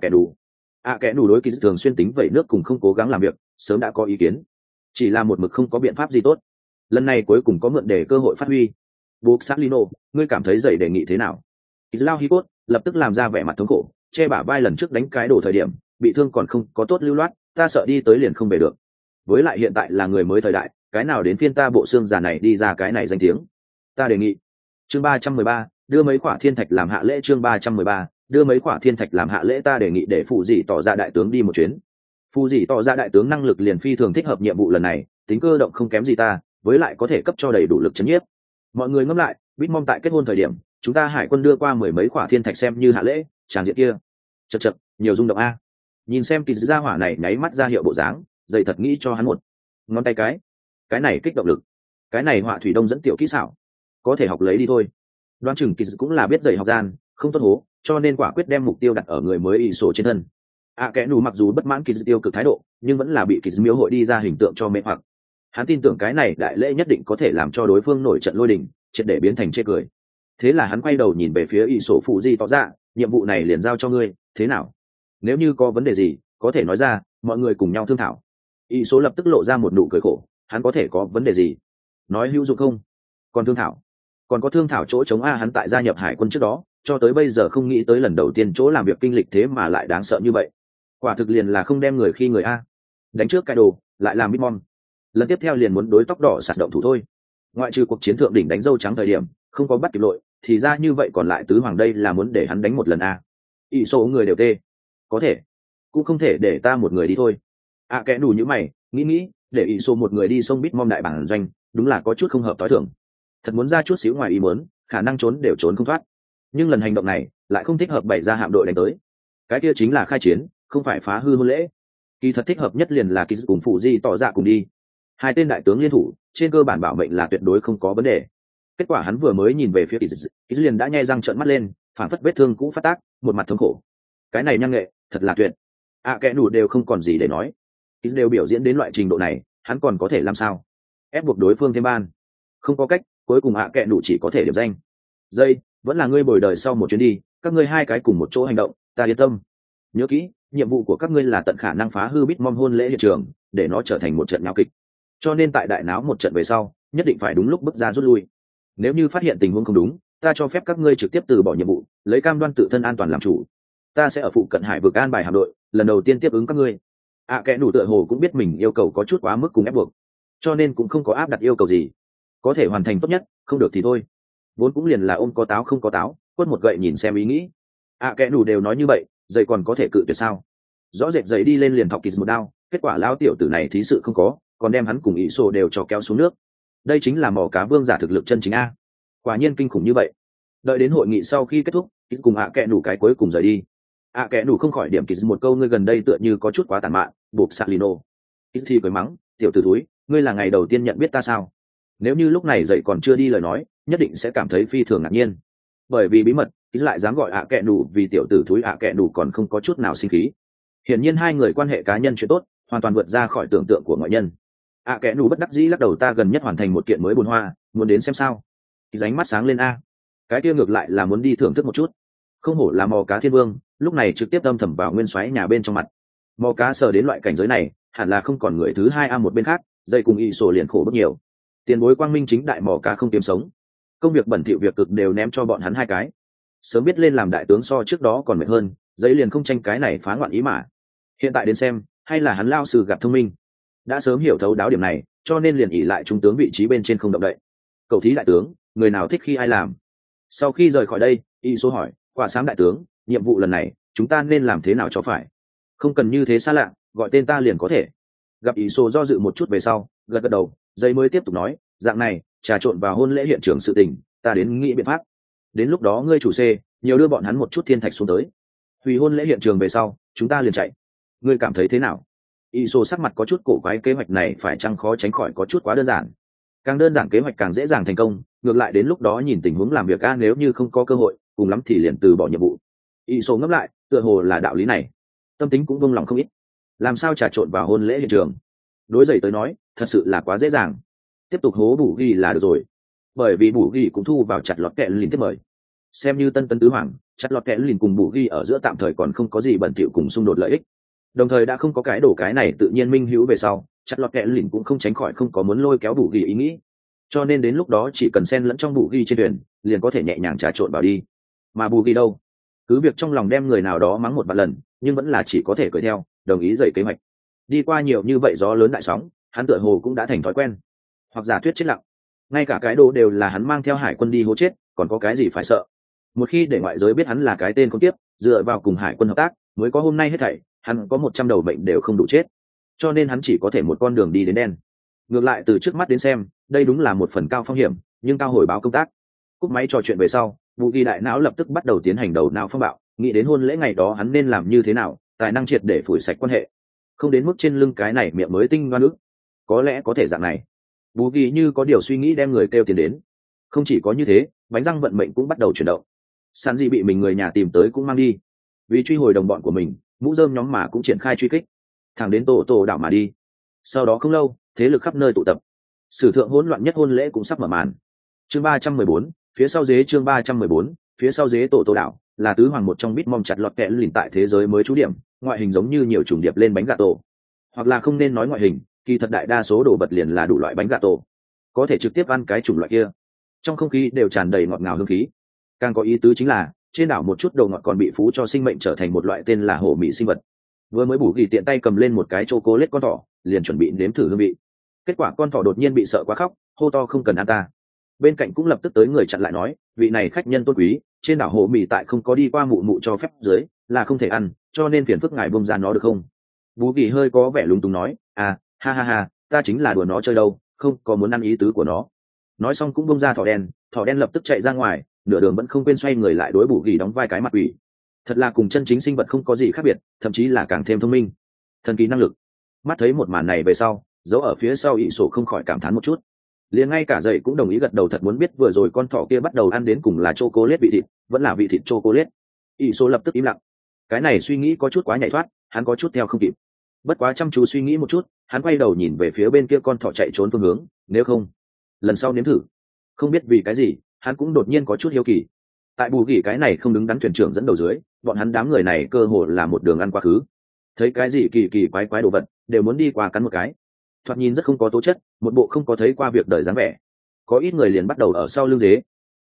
kẻ đủ đối kỳ thường xuyên tính vẩy nước cùng không cố gắng làm việc, sớm đã có ý kiến, chỉ là một mực không có biện pháp gì tốt. Lần này cuối cùng có mượn để cơ hội phát huy. Buộc Salino, ngươi cảm thấy giấy đề nghị thế nào? Islao Hipot lập tức làm ra vẻ mặt thống khổ, che bả vai lần trước đánh cái đổ thời điểm bị thương còn không có tốt lưu loát, ta sợ đi tới liền không về được. Với lại hiện tại là người mới thời đại, cái nào đến phiên ta bộ xương già này đi ra cái này danh tiếng. Ta đề nghị chương 313, đưa mấy quả thiên thạch làm hạ lễ. Chương 313, đưa mấy quả thiên thạch làm hạ lễ. Ta đề nghị để phụ dị tỏ ra đại tướng đi một chuyến. Phụ dị tỏ ra đại tướng năng lực liền phi thường thích hợp nhiệm vụ lần này, tính cơ động không kém gì ta, với lại có thể cấp cho đầy đủ lực chấn nhiếp. Mọi người ngẫm lại, Bitmon tại kết hôn thời điểm, chúng ta hải quân đưa qua 10 mấy quả thiên thạch xem như hạ lễ, tràng diện kia chật nhiều rung động a. Nhìn xem kỳ gia hỏa này nháy mắt ra hiệu bộ dáng, dày thật nghĩ cho hắn một ngón tay cái này kích động lực, cái này họa thủy đông dẫn tiểu kỹ xảo, có thể học lấy đi thôi. Đoán chừng kỳ cũng là biết dày học gian, không tốt hố, cho nên quả quyết đem mục tiêu đặt ở người mới ỷ sổ trên thân. Kẻ nù mặc dù bất mãn kỳ tiêu cực thái độ, nhưng vẫn là bị kỳ miếu hội đi ra hình tượng cho mê hoặc. Hắn tin tưởng cái này đại lễ nhất định có thể làm cho đối phương nổi trận lôi đình, triệt để biến thành chê cười. Thế là hắn quay đầu nhìn về phía ỷ sổ phụ di tỏ ra, nhiệm vụ này liền giao cho ngươi, thế nào? Nếu như có vấn đề gì, có thể nói ra, mọi người cùng nhau thương thảo. Ỷ số lập tức lộ ra một nụ cười khổ, hắn có thể có vấn đề gì? Nói hữu dụng không? Còn thương thảo? Còn có thương thảo chỗ chống a. Hắn tại gia nhập hải quân trước đó, cho tới bây giờ không nghĩ tới lần đầu tiên chỗ làm việc kinh lịch thế mà lại đáng sợ như vậy. Quả thực liền là không đem người khi người a. Đánh trước cái đồ, lại làm Bitmon. Lần tiếp theo liền muốn đối tóc đỏ sạt động thủ thôi. Ngoại trừ cuộc chiến thượng đỉnh đánh dâu trắng thời điểm không có bắt kịp lội, thì ra như vậy còn lại tứ hoàng đây là muốn để hắn đánh một lần a. Ỷ số người đều tê. Có thể, cũng không thể để ta một người đi thôi. Kẻ đủ như mày, nghĩ, để ỷ số một người đi sông Bitmon đại bản doanh, đúng là có chút không hợp tối thường. Thật muốn ra chút xíu ngoài ý muốn, khả năng trốn đều trốn không thoát. Nhưng lần hành động này lại không thích hợp bày ra hạm đội đánh tới. Cái kia chính là khai chiến, không phải phá hư hôn lễ. Kỳ thật thích hợp nhất liền là kỳ cùng phụ di tỏ ra cùng đi. Hai tên đại tướng liên thủ, trên cơ bản bảo mệnh là tuyệt đối không có vấn đề. Kết quả hắn vừa mới nhìn về phía kỳ liền đã nhe răng trợn mắt lên, phản phất vết thương cũ phát tác, một mặt thống khổ. Cái này nhăng nghệ, thật là tuyệt. Kẻ đủ đều không còn gì để nói. Kỳ đều biểu diễn đến loại trình độ này, hắn còn có thể làm sao? Ép buộc đối phương thêm ban. Không có cách, cuối cùng kẻ đủ chỉ có thể điểm danh. Dây, vẫn là ngươi bồi đời sau một chuyến đi, các ngươi hai cái cùng một chỗ hành động, ta yên tâm. Nhớ kỹ, nhiệm vụ của các ngươi là tận khả năng phá hư Bitmon hôn lễ hiện trường, để nó trở thành một trận nháo kịch. Cho nên tại đại náo một trận về sau, nhất định phải đúng lúc bước ra rút lui. Nếu như phát hiện tình huống không đúng, ta cho phép các ngươi trực tiếp từ bỏ nhiệm vụ, lấy cam đoan tự thân an toàn làm chủ. Ta sẽ ở phụ cận hải vực an bài hạm đội, lần đầu tiên tiếp ứng các ngươi. Kẻ nủ tựa hồ cũng biết mình yêu cầu có chút quá mức cùng ép buộc, cho nên cũng không có áp đặt yêu cầu gì, có thể hoàn thành tốt nhất, không được thì thôi. Vốn cũng liền là ôm có táo không có táo, quất một gậy nhìn xem ý nghĩ. Kẻ nủ đều nói như vậy, dậy còn có thể cự tuyệt sao? Rõ rệt dậy đi lên liền thọc kỳ một đao, kết quả lao tiểu tử này thí sự không có, còn đem hắn cùng ý sổ đều cho kéo xuống nước. Đây chính là mỏ cá vương giả thực lực chân chính a. Quả nhiên kinh khủng như vậy. Đợi đến hội nghị sau khi kết thúc, cùng kẻ nủ cái cuối cùng rời đi. Kẻ nủ không khỏi điểm kỳ một câu, ngươi gần đây tựa như có chút quá tàn mạn, buộc Salino. Ít thì cười mắng, tiểu tử thúi, ngươi là ngày đầu tiên nhận biết ta sao? Nếu như lúc này dậy còn chưa đi lời nói, nhất định sẽ cảm thấy phi thường ngạc nhiên. Bởi vì bí mật, ít lại dám gọi kẻ nủ vì tiểu tử thúi, kẻ nủ còn không có chút nào sinh khí. Hiển nhiên hai người quan hệ cá nhân chuyện tốt, hoàn toàn vượt ra khỏi tưởng tượng của ngoại nhân. Kẻ nủ bất đắc dĩ lắc đầu, ta gần nhất hoàn thành một kiện mới bồn hoa, muốn đến xem sao? Ránh mắt sáng lên a. Cái kia ngược lại là muốn đi thưởng thức một chút. Không hổ là mò cá thiên vương, lúc này trực tiếp đâm thầm vào nguyên xoáy nhà bên trong mặt. Mò cá sờ đến loại cảnh giới này, hẳn là không còn người thứ hai một bên khác, dây cùng y sổ liền khổ bất nhiều. Tiền bối quang minh chính đại mò cá không kiếm sống, công việc bẩn thỉu việc cực đều ném cho bọn hắn hai cái. Sớm biết lên làm đại tướng so trước đó còn mệt hơn, giấy liền không tranh cái này phá ngoạn ý mà. Hiện tại đến xem, hay là hắn lao sư gặp thông minh, đã sớm hiểu thấu đáo điểm này, cho nên liền ỉ lại trung tướng vị trí bên trên không động đậy. Cầu thí đại tướng, người nào thích khi ai làm. Sau khi rời khỏi đây, y số hỏi, quả sáng đại tướng, nhiệm vụ lần này chúng ta nên làm thế nào cho phải? Không cần như thế xa lạ, gọi tên ta liền có thể. Gặp y số do dự một chút về sau, gật gật đầu, giấy mới tiếp tục nói, dạng này trà trộn vào hôn lễ hiện trường sự tình, ta đến nghĩ biện pháp. Đến lúc đó ngươi chủ C nhiều đưa bọn hắn một chút thiên thạch xuống tới, hủy hôn lễ hiện trường về sau chúng ta liền chạy. Ngươi cảm thấy thế nào? Y số sắc mặt có chút cổ quái, kế hoạch này phải chăng khó tránh khỏi có chút quá đơn giản. Càng đơn giản kế hoạch càng dễ dàng thành công, ngược lại đến lúc đó nhìn tình huống làm việc nếu như không có cơ hội, cùng lắm thì liền từ bỏ nhiệm vụ. Y số ngấp lại, tựa hồ là đạo lý này, tâm tính cũng vung lòng không ít. Làm sao trà trộn vào hôn lễ hiện trường? Đối dậy tới nói, thật sự là quá dễ dàng. Tiếp tục hố bù ghi là được rồi, bởi vì bù ghi cũng thu vào chặt lọt kẹ lìn tiếp mời. Xem như tân tứ hoàng, chặt lọt kẹ lìn cùng bù ghi ở giữa tạm thời còn không có gì bẩn thỉu cùng xung đột lợi ích. Đồng thời đã không có cái đổ cái này tự nhiên minh hữu về sau, chặt lọt kẹ lìn cũng không tránh khỏi không có muốn lôi kéo bù ghi ý nghĩ. Cho nên đến lúc đó chỉ cần xen lẫn trong bù ghi trên thuyền, liền có thể nhẹ nhàng trà trộn vào đi. Mà bù ghi đâu? Cứ việc trong lòng đem người nào đó mắng một vài lần, nhưng vẫn là chỉ có thể cười theo, đồng ý dậy kế hoạch. Đi qua nhiều như vậy gió lớn đại sóng, hắn tựa hồ cũng đã thành thói quen. Hoặc giả thuyết chết lặng, ngay cả cái đồ đều là hắn mang theo hải quân đi hố chết, còn có cái gì phải sợ? Một khi để ngoại giới biết hắn là cái tên không tiếp, dựa vào cùng hải quân hợp tác mới có hôm nay hết thảy, hắn có 100 đầu bệnh đều không đủ chết. Cho nên hắn chỉ có thể một con đường đi đến đen. Ngược lại từ trước mắt đến xem, đây đúng là một phần cao phong hiểm, nhưng cao hồi báo công tác. Cúp máy trò chuyện về sau, Vũ Kỳ đại não lập tức bắt đầu tiến hành đầu não phong bạo, nghĩ đến hôn lễ ngày đó hắn nên làm như thế nào, tài năng triệt để phủi sạch quan hệ, không đến mức trên lưng cái này miệng mới tinh ngoan ức. Có lẽ có thể dạng này. Vũ Kỳ như có điều suy nghĩ đem người kêu tiền đến. Không chỉ có như thế, bánh răng vận mệnh cũng bắt đầu chuyển động. Sản dị bị mình người nhà tìm tới cũng mang đi, vì truy hồi đồng bọn của mình, mũ rơm nhóm mà cũng triển khai truy kích, thẳng đến tổ đảo mà đi. Sau đó không lâu, thế lực khắp nơi tụ tập, sử thượng hỗn loạn nhất hôn lễ cũng sắp mở màn. Chương 314, phía sau dế. Chương 314, phía sau dế. Tổ đảo là tứ hoàng một trong Bitmom chặt lọt kẹ lìn tại thế giới mới trú điểm, ngoại hình giống như nhiều chủng điệp lên bánh gà tổ, hoặc là không nên nói ngoại hình, kỳ thật đại đa số đồ vật liền là đủ loại bánh gà tổ, có thể trực tiếp ăn cái chủng loại kia. Trong không khí đều tràn đầy ngọt ngào hương khí. Càng có ý tứ chính là trên đảo một chút đồ ngọt còn bị phú cho sinh mệnh trở thành một loại tên là hổ mị sinh vật. Vừa mới bù ghi tiện tay cầm lên một cái chocolate con thỏ, liền chuẩn bị nếm thử hương vị. Kết quả con thỏ đột nhiên bị sợ quá khóc, hô to không cần ăn ta. Bên cạnh cũng lập tức tới người chặn lại nói, vị này khách nhân tôn quý, trên đảo hổ mị tại không có đi qua mụ mụ cho phép dưới là không thể ăn, cho nên phiền phức ngài bông ra nó được không? Bù ghi hơi có vẻ lúng túng nói, ha ha, ta chính là đùa nó chơi đâu, không có muốn ăn ý tứ của nó. Nói xong cũng bông ra thỏ đen lập tức chạy ra ngoài, nửa đường vẫn không quên xoay người lại đối bù ghi đóng vai cái mặt quỷ. Thật là cùng chân chính sinh vật không có gì khác biệt, thậm chí là càng thêm thông minh, thần kỳ năng lực. Mắt thấy một màn này về sau, giấu ở phía sau ỷ sổ không khỏi cảm thán một chút, liền ngay cả dậy cũng đồng ý gật đầu, thật muốn biết vừa rồi con thỏ kia bắt đầu ăn đến cùng là chocolate vị thịt, vẫn là vị thịt chocolate. Ỷ sổ lập tức im lặng, cái này suy nghĩ có chút quá nhảy thoát, hắn có chút theo không kịp. Bất quá chăm chú suy nghĩ một chút, hắn quay đầu nhìn về phía bên kia con thỏ chạy trốn phương hướng, nếu không lần sau nếm thử. Không biết vì cái gì, hắn cũng đột nhiên có chút hiếu kỳ. Tại bù gỉ cái này không đứng đắn thuyền trưởng dẫn đầu dưới, bọn hắn đám người này cơ hồ là một đường ăn quá khứ, thấy cái gì kỳ kỳ quái quái đồ vật đều muốn đi qua cắn một cái, thoạt nhìn rất không có tố chất, một bộ không có thấy qua việc đời dáng vẻ. Có ít người liền bắt đầu ở sau lưng dế,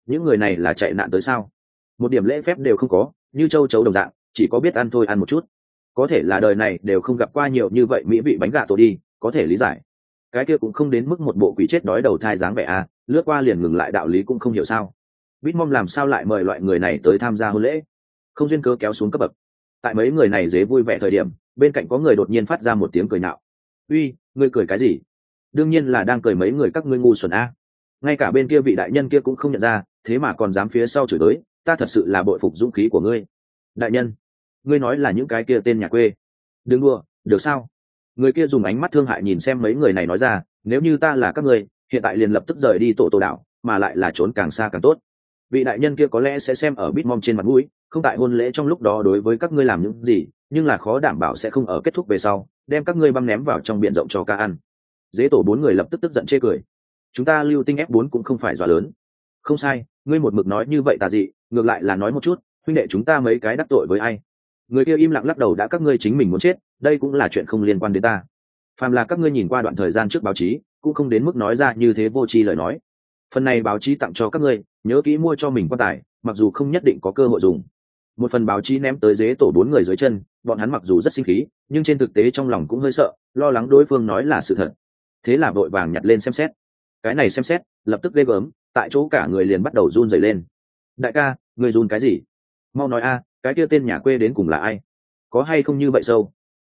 những người này là chạy nạn tới sao? Một điểm lễ phép đều không có, như châu chấu đồng dạng, chỉ có biết ăn thôi ăn một chút. Có thể là đời này đều không gặp qua nhiều như vậy mỹ vị bánh gà tổ đi, có thể lý giải. Cái kia cũng không đến mức một bộ quỷ chết đói đầu thai dáng vẻ à, lướt qua liền ngừng lại đạo lý cũng không hiểu sao. Bitmom làm sao lại mời loại người này tới tham gia hôn lễ? Không duyên cớ kéo xuống cấp bậc. Tại mấy người này dế vui vẻ thời điểm, bên cạnh có người đột nhiên phát ra một tiếng cười nhạo. Uy, ngươi cười cái gì? Đương nhiên là đang cười mấy người các ngươi ngu xuẩn a. Ngay cả bên kia vị đại nhân kia cũng không nhận ra, thế mà còn dám phía sau chửi tới, ta thật sự là bội phục dũng khí của ngươi. Đại nhân, ngươi nói là những cái kia tên nhà quê. Đừng đùa, được sao? Người kia dùng ánh mắt thương hại nhìn xem mấy người này nói ra, nếu như ta là các ngươi, hiện tại liền lập tức rời đi tổ tổ đảo, mà lại là trốn càng xa càng tốt. Vị đại nhân kia có lẽ sẽ xem ở Bitmom trên mặt mũi, không tại hôn lễ trong lúc đó đối với các ngươi làm những gì, nhưng là khó đảm bảo sẽ không ở kết thúc về sau đem các ngươi băm ném vào trong biển rộng cho ca ăn. Dế tổ 4 người lập tức tức giận chê cười. Chúng ta lưu tinh F4 cũng không phải dọa lớn. Không sai, ngươi một mực nói như vậy tà dị, ngược lại là nói một chút, huynh đệ chúng ta mấy cái đắc tội với ai? Người kia im lặng lắc đầu, đã các ngươi chính mình muốn chết, đây cũng là chuyện không liên quan đến ta. Phàm là các ngươi nhìn qua đoạn thời gian trước báo chí, cũng không đến mức nói ra như thế vô tri lời nói. Phần này báo chí tặng cho các ngươi, nhớ kỹ mua cho mình quan tài, mặc dù không nhất định có cơ hội dùng. Một phần báo chí ném tới dế tổ 4 người dưới chân, bọn hắn mặc dù rất sinh khí, nhưng trên thực tế trong lòng cũng hơi sợ, lo lắng đối phương nói là sự thật. Thế là vội vàng nhặt lên xem xét. Cái này xem xét, lập tức ghê gớm, tại chỗ cả người liền bắt đầu run rẩy lên. Đại ca, người run cái gì? Mau nói a, cái kia tên nhà quê đến cùng là ai? Có hay không như vậy sâu?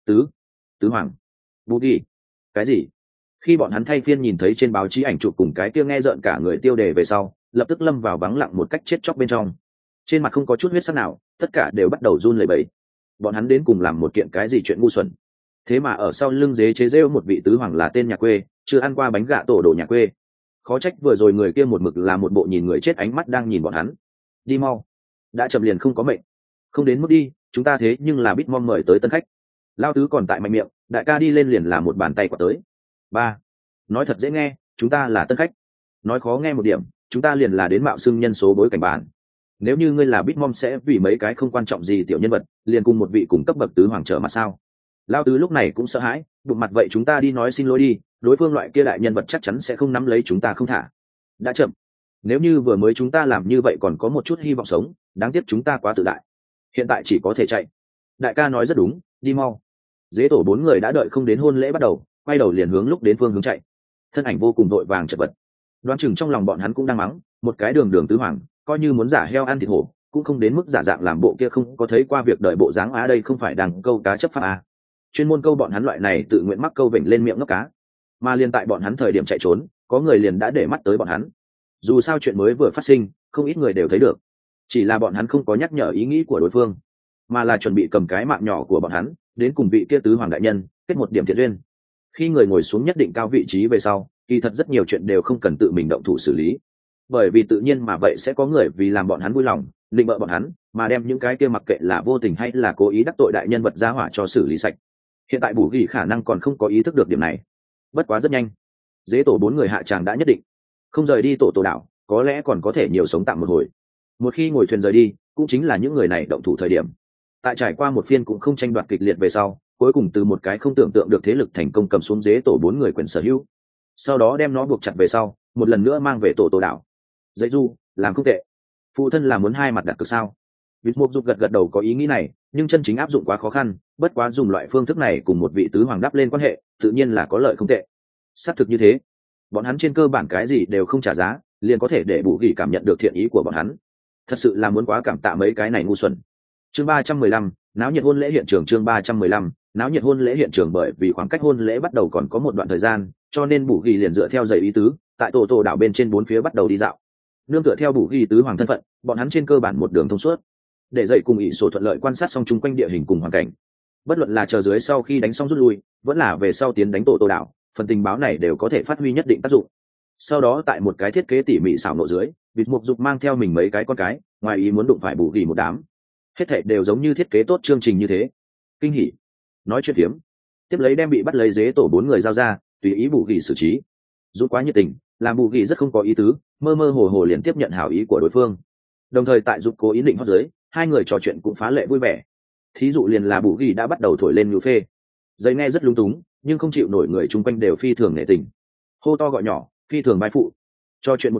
Tứ Hoàng, Bù Ghi, cái gì? Khi bọn hắn thay phiên nhìn thấy trên báo chí ảnh chụp cùng cái kia nghe rợn cả người tiêu đề về sau, lập tức lâm vào vắng lặng một cách chết chóc bên trong. Trên mặt không có chút huyết sắc nào, tất cả đều bắt đầu run lẩy bẩy. Bọn hắn đến cùng làm một kiện cái gì chuyện ngu xuẩn? Thế mà ở sau lưng dế chế rêu một vị tứ hoàng là tên nhà quê, chưa ăn qua bánh gạ tổ đồ nhà quê. Khó trách vừa rồi người kia một mực là một bộ nhìn người chết ánh mắt đang nhìn bọn hắn. Đi mau, đã chậm liền không có mệnh. Không đến mức đi, chúng ta thế nhưng là Bitmom mời tới tân khách. Lao tứ còn tại mạnh miệng, đại ca đi lên liền là một bàn tay quả tới. Ba, nói thật dễ nghe, chúng ta là tân khách. Nói khó nghe một điểm, chúng ta liền là đến mạo xưng nhân số bối cảnh bản. Nếu như ngươi là Bitmom sẽ vì mấy cái không quan trọng gì tiểu nhân vật, liền cùng một vị cùng cấp bậc tứ hoàng trở mặt sao? Lao tứ lúc này cũng sợ hãi, đụng mặt vậy chúng ta đi nói xin lỗi đi, đối phương loại kia đại nhân vật chắc chắn sẽ không nắm lấy chúng ta không thả. Đã chậm. Nếu như vừa mới chúng ta làm như vậy còn có một chút hy vọng sống, đáng tiếc chúng ta quá tự đại. Hiện tại chỉ có thể chạy. Đại ca nói rất đúng, đi mau. Dế tổ 4 người đã đợi không đến hôn lễ bắt đầu, quay đầu liền hướng lúc đến phương hướng chạy. Thân ảnh vô cùng vội vàng chật vật. Đoán chừng trong lòng bọn hắn cũng đang mắng, một cái đường tứ hoàng, coi như muốn giả heo ăn thịt hổ, cũng không đến mức giả dạng làm bộ kia không có thấy qua việc đợi bộ dáng á, đây không phải đang câu cá chấp pháp à. Chuyên môn câu bọn hắn loại này tự nguyện mắc câu vểnh lên miệng ngốc cá. Mà liền tại bọn hắn thời điểm chạy trốn, có người liền đã để mắt tới bọn hắn. Dù sao chuyện mới vừa phát sinh, không ít người đều thấy được. Chỉ là bọn hắn không có nhắc nhở ý nghĩ của đối phương, mà là chuẩn bị cầm cái mạng nhỏ của bọn hắn đến cùng vị kia tứ hoàng đại nhân kết một điểm thiện duyên. Khi người ngồi xuống nhất định cao vị trí về sau, kỳ thật rất nhiều chuyện đều không cần tự mình động thủ xử lý, bởi vì tự nhiên mà vậy sẽ có người vì làm bọn hắn vui lòng định bợ bọn hắn, mà đem những cái kia mặc kệ là vô tình hay là cố ý đắc tội đại nhân vật ra hỏa cho xử lý sạch. Hiện tại Bù Ghi khả năng còn không có ý thức được điểm này. Bất quá rất nhanh, dế tổ 4 người hạ tràng đã nhất định, không rời đi tổ đảo có lẽ còn có thể nhiều sống tạm một hồi. Một khi ngồi thuyền rời đi, cũng chính là những người này động thủ thời điểm. Tại trải qua một phiên cũng không tranh đoạt kịch liệt về sau, cuối cùng từ một cái không tưởng tượng được thế lực thành công cầm xuống dế tổ 4 người quyền sở hữu, sau đó đem nó buộc chặt về sau, một lần nữa mang về tổ đảo. Dãy du làm không tệ, phụ thân là muốn hai mặt đặt cược sao? Vịt Mục Dục gật đầu có ý nghĩ này, nhưng chân chính áp dụng quá khó khăn, bất quá dùng loại phương thức này cùng một vị tứ hoàng đắp lên quan hệ, tự nhiên là có lợi không tệ. Xác thực như thế, bọn hắn trên cơ bản cái gì đều không trả giá, liền có thể để Bù Ghi cảm nhận được thiện ý của bọn hắn. Thật sự là muốn quá cảm tạ mấy cái này ngu xuẩn. Chương 315, náo nhiệt hôn lễ hiện trường. Chương 315, náo nhiệt hôn lễ hiện trường. Bởi vì khoảng cách hôn lễ bắt đầu còn có một đoạn thời gian, cho nên Bù Ghi liền dựa theo dãy ý tứ, tại tổ đảo bên trên 4 phía bắt đầu đi dạo. Nương tựa theo Bù Ghi tứ hoàng thân phận, bọn hắn trên cơ bản một đường thông suốt, để dậy cùng ỷ sổ thuận lợi quan sát xong chung quanh địa hình cùng hoàn cảnh. Bất luận là chờ dưới sau khi đánh xong rút lui, vẫn là về sau tiến đánh tổ đảo, phần tình báo này đều có thể phát huy nhất định tác dụng. Sau đó tại một cái thiết kế tỉ mỉ xảo nộ dưới, Vịt Mục Dục mang theo mình mấy cái con cái, ngoài ý muốn đụng phải Bù Ghi một đám. Hết thảy đều giống như thiết kế tốt chương trình như thế. Kinh hỉ, nói chuyện phiếm, tiếp lấy đem bị bắt lấy dế tổ 4 người giao ra, tùy ý Bù Ghi xử trí. Dù quá nhiệt tình, làm Bù Ghi rất không có ý tứ, mơ mơ hồ hồ liền tiếp nhận hảo ý của đối phương. Đồng thời tại Dục cố ý định hót dưới, hai người trò chuyện cũng phá lệ vui vẻ. Thí dụ liền là Bù Ghi đã bắt đầu thổi lên nhũ phê, giấy nghe rất lung túng, nhưng không chịu nổi người chung quanh đều phi thường nể tình, hô to gọi nhỏ, phi thường bái phụ. Trò chuyện một chút,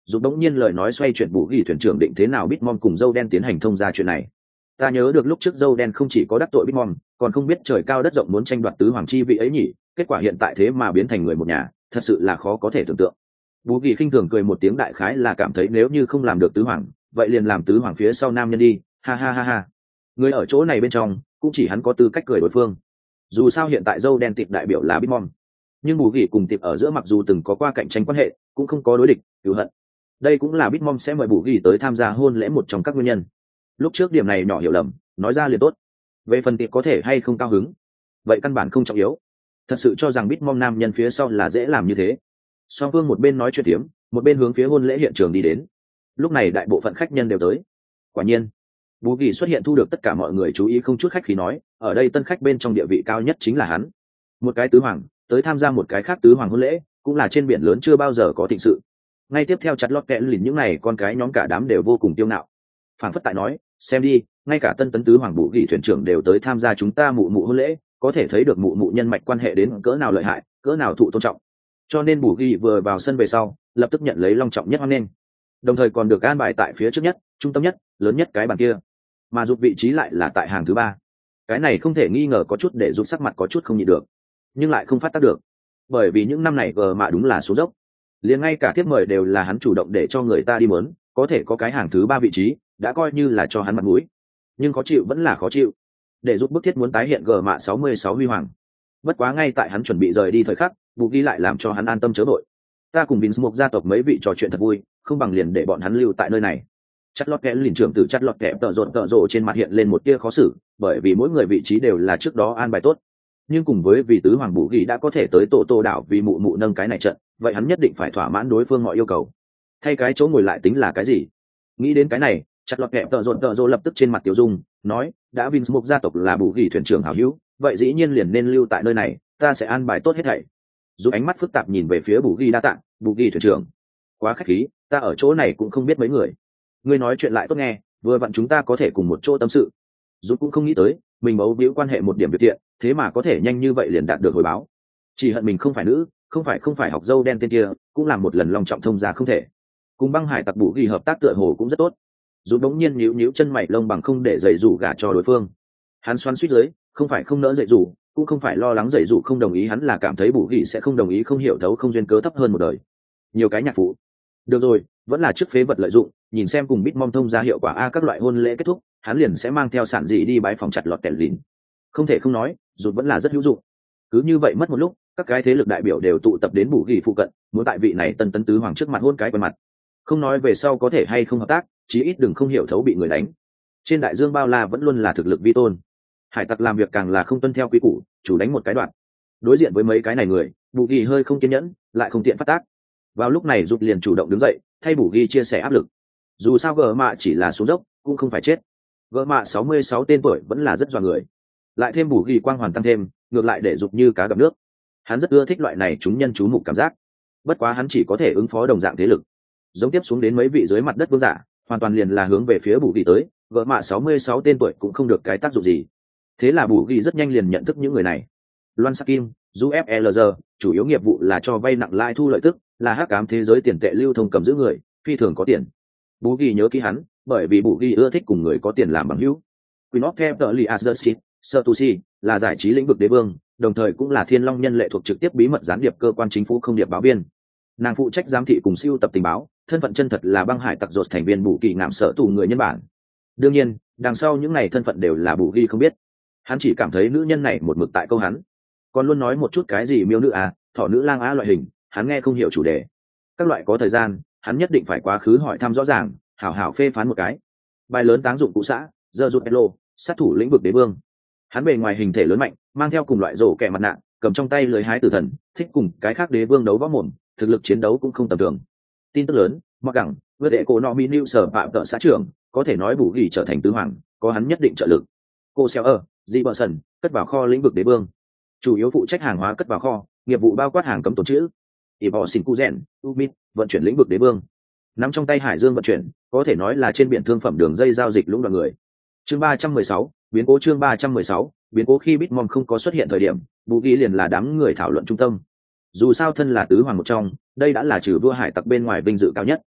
Dù đống nhiên lời nói xoay chuyển bù ghi thuyền trưởng định thế nào Bitmom cùng dâu đen tiến hành thông ra chuyện này. Ta nhớ được lúc trước dâu đen không chỉ có đắc tội Bitmom, còn không biết trời cao đất rộng muốn tranh đoạt tứ hoàng chi vị ấy nhỉ, kết quả hiện tại thế mà biến thành người một nhà, thật sự là khó có thể tưởng tượng. Bù ghi khinh thường cười một tiếng, đại khái là cảm thấy nếu như không làm được tứ hoàng, vậy liền làm tứ hoàng phía sau nam nhân đi, ha ha ha ha. Người ở chỗ này bên trong, cũng chỉ hắn có tư cách cười đối phương. Dù sao hiện tại dâu đen tịp đại biểu là Bitmom, nhưng bù ghi cùng tịp ở giữa mặc dù từng có qua cạnh tranh quan hệ, cũng không có đối địch, cừu hận. Đây cũng là Bitmom sẽ mời bù ghi tới tham gia hôn lễ một trong các nguyên nhân. Lúc trước điểm này nhỏ hiểu lầm, nói ra liền tốt. Về phần tịp có thể hay không cao hứng, vậy căn bản không trọng yếu. Thật sự cho rằng Bitmom nam nhân phía sau là dễ làm như thế. Song phương một bên nói chuyện tiếm, một bên hướng phía hôn lễ hiện trường đi đến. Lúc này đại bộ phận khách nhân đều tới. Quả nhiên, bù ghi xuất hiện thu được tất cả mọi người chú ý, không chút khách khí nói, ở đây tân khách bên trong địa vị cao nhất chính là hắn. Một cái tứ hoàng tới tham gia một cái khác tứ hoàng hôn lễ, cũng là trên biển lớn chưa bao giờ có thịnh sự. Ngay tiếp theo chặt lót kẽ lìn những này con cái nhóm cả đám đều vô cùng tiêu ngạo, phảng phất tại nói, xem đi, ngay cả tân tấn tứ hoàng bù ghi thuyền trưởng đều tới tham gia chúng ta mụ mụ hôn lễ, có thể thấy được mụ mụ nhân mạch quan hệ đến cỡ nào lợi hại, cỡ nào thụ tôn trọng. Cho nên bù ghi vừa vào sân về sau, lập tức nhận lấy long trọng nhất hoan nghênh, đồng thời còn được an bài tại phía trước nhất, trung tâm nhất, lớn nhất cái bàn kia, mà giúp vị trí lại là tại hàng thứ ba. Cái này không thể nghi ngờ có chút để giúp sắc mặt có chút không nhịn được, nhưng lại không phát tác được, bởi vì những năm này vờ mạ đúng là số dốc, liền ngay cả tiếp mời đều là hắn chủ động để cho người ta đi mớn, có thể có cái hàng thứ ba vị trí đã coi như là cho hắn mặt mũi. Nhưng khó chịu vẫn là khó chịu, để giúp bức thiết muốn tái hiện gờ mạ 66 huy hoàng. Bất quá ngay tại hắn chuẩn bị rời đi thời khắc, bù ghi lại làm cho hắn an tâm chớ vội. Ta cùng Vince một gia tộc mấy vị trò chuyện thật vui, không bằng liền để bọn hắn lưu tại nơi này. Chặt lọt kẽ liền trưởng từ chặt lọt kẽ tợ rộ trên mặt hiện lên một tia khó xử, bởi vì mỗi người vị trí đều là trước đó an bài tốt. Nhưng cùng với vì tứ hoàng bù ghi đã có thể tới tổ tô đảo vì mụ mụ nâng cái này trận, vậy hắn nhất định phải thỏa mãn đối phương mọi yêu cầu. Thay cái chỗ ngồi lại tính là cái gì? Nghĩ đến cái này, chặt lọt kẽ tợ rộ lập tức trên mặt tiểu dung nói, đã Vince một gia tộc là bù ghi thuyền trưởng hảo hữu, vậy dĩ nhiên liền nên lưu tại nơi này, ta sẽ an bài tốt hết thảy. Dù ánh mắt phức tạp nhìn về phía bù ghi đa tạng, bù ghi thuyền trưởng, quá khách khí, ta ở chỗ này cũng không biết mấy người, ngươi nói chuyện lại tốt nghe, vừa vặn chúng ta có thể cùng một chỗ tâm sự. Dù cũng không nghĩ tới mình bấu víu quan hệ một điểm việc tiện, thế mà có thể nhanh như vậy liền đạt được hồi báo. Chỉ hận mình không phải nữ, không phải học dâu đen tên kia, cũng làm một lần long trọng thông ra không thể. Cùng băng hải tặc bù ghi hợp tác tựa hồ cũng rất tốt. Dù đống nhiên nhíu chân mày lông bằng không để dạy rủ gả cho đối phương. Hắn xoắn suýt dưới, không phải không nỡ dạy rủ, cũng không phải lo lắng dạy dụ không đồng ý, hắn là cảm thấy bù ghi sẽ không đồng ý, không hiểu thấu không duyên cớ thấp hơn một đời. Nhiều cái nhạc phụ. Được rồi, vẫn là trước phế vật lợi dụng, nhìn xem cùng Bitmom thông ra hiệu quả a. Các loại hôn lễ kết thúc, hắn liền sẽ mang theo sản dị đi bái phòng chặt lọt kẹt lìn. Không thể không nói, dù vẫn là rất hữu dụng. Cứ như vậy mất một lúc, các cái thế lực đại biểu đều tụ tập đến bù ghi phụ cận, muốn tại vị này tân tấn tứ hoàng trước mặt hôn cái quen mặt. Không nói về sau có thể hay không hợp tác, chí ít đừng không hiểu thấu bị người đánh. Trên đại dương bao la vẫn luôn là thực lực vi tôn, hải tặc làm việc càng là không tuân theo quy củ, chủ đánh một cái đoạn. Đối diện với mấy cái này người, bù ghi hơi không kiên nhẫn, lại không tiện phát tác. Vào lúc này giúp liền chủ động đứng dậy, thay bù ghi chia sẻ áp lực. Dù sao gờ mạ chỉ là xuống dốc, cũng không phải chết. Gờ mạ 66 tên tuổi vẫn là rất dọa người, lại thêm bù ghi quang hoàn tăng thêm, ngược lại để giúp như cá gặp nước. Hắn rất ưa thích loại này chúng nhân chú mục cảm giác. Bất quá hắn chỉ có thể ứng phó đồng dạng thế lực, giống tiếp xuống đến mấy vị dưới mặt đất vương giả, hoàn toàn liền là hướng về phía bù ghi tới. Gờ mạ 66 tên tuổi cũng không được cái tác dụng gì. Thế là bù ghi rất nhanh liền nhận thức những người này. Loan Sakim, Du FLG, chủ yếu nghiệp vụ là cho vay nặng lãi thu lợi tức, là hắc ám thế giới tiền tệ lưu thông cầm giữ người, phi thường có tiền. Bù ghi nhớ kỹ hắn, bởi vì bù ghi ưa thích cùng người có tiền làm bằng hữu. Queen of Theptalias Sertusi là giải trí lĩnh vực đế vương, đồng thời cũng là Thiên Long nhân lệ thuộc trực tiếp bí mật gián điệp cơ quan chính phủ không điệp báo biên. Nàng phụ trách giám thị cùng siêu tập tình báo, thân phận chân thật là băng hải tặc rột thành viên bù kỳ ngạm sở tù người nhân bản. Đương nhiên, đằng sau những này thân phận đều là bù ghi không biết. Hắn chỉ cảm thấy nữ nhân này một mực tại câu hắn, còn luôn nói một chút cái gì miêu nữ à, thỏ nữ lang á loại hình, hắn nghe không hiểu chủ đề. Các loại có thời gian, hắn nhất định phải quá khứ hỏi thăm rõ ràng, hảo hảo phê phán một cái. Bài lớn táng dụng cụ xã, giờ rụt elo, sát thủ lĩnh vực đế vương. Hắn bề ngoài hình thể lớn mạnh, mang theo cùng loại rổ kẹ mặt nạ, cầm trong tay lưới hái tử thần, thích cùng cái khác đế vương đấu võ mồm, thực lực chiến đấu cũng không tầm thường. Tin tức lớn, mặc gẳng, vượt đệ cổ Nomi New sở phạm tợ xã trưởng, có thể nói bù ghi trở thành tứ hoàng, có hắn nhất định trợ lực. Cô xeo ở, Di Bờ Sần, cất vào kho lĩnh vực đế vương, chủ yếu phụ trách hàng hóa cất vào kho, nghiệp vụ bao quát hàng cấm tồn trữ. Ibò xin cu rèn, Ubit, vận chuyển lĩnh vực đế vương. Nắm trong tay hải dương vận chuyển, có thể nói là trên biển thương phẩm đường dây giao dịch lũng đoạn người. Chương 316, biến cố chương 316, biến cố khi Bitmom không có xuất hiện thời điểm, bù ghi liền là đám người thảo luận trung tâm. Dù sao thân là tứ hoàng một trong, đây đã là trừ vua hải tặc bên ngoài vinh dự cao nhất.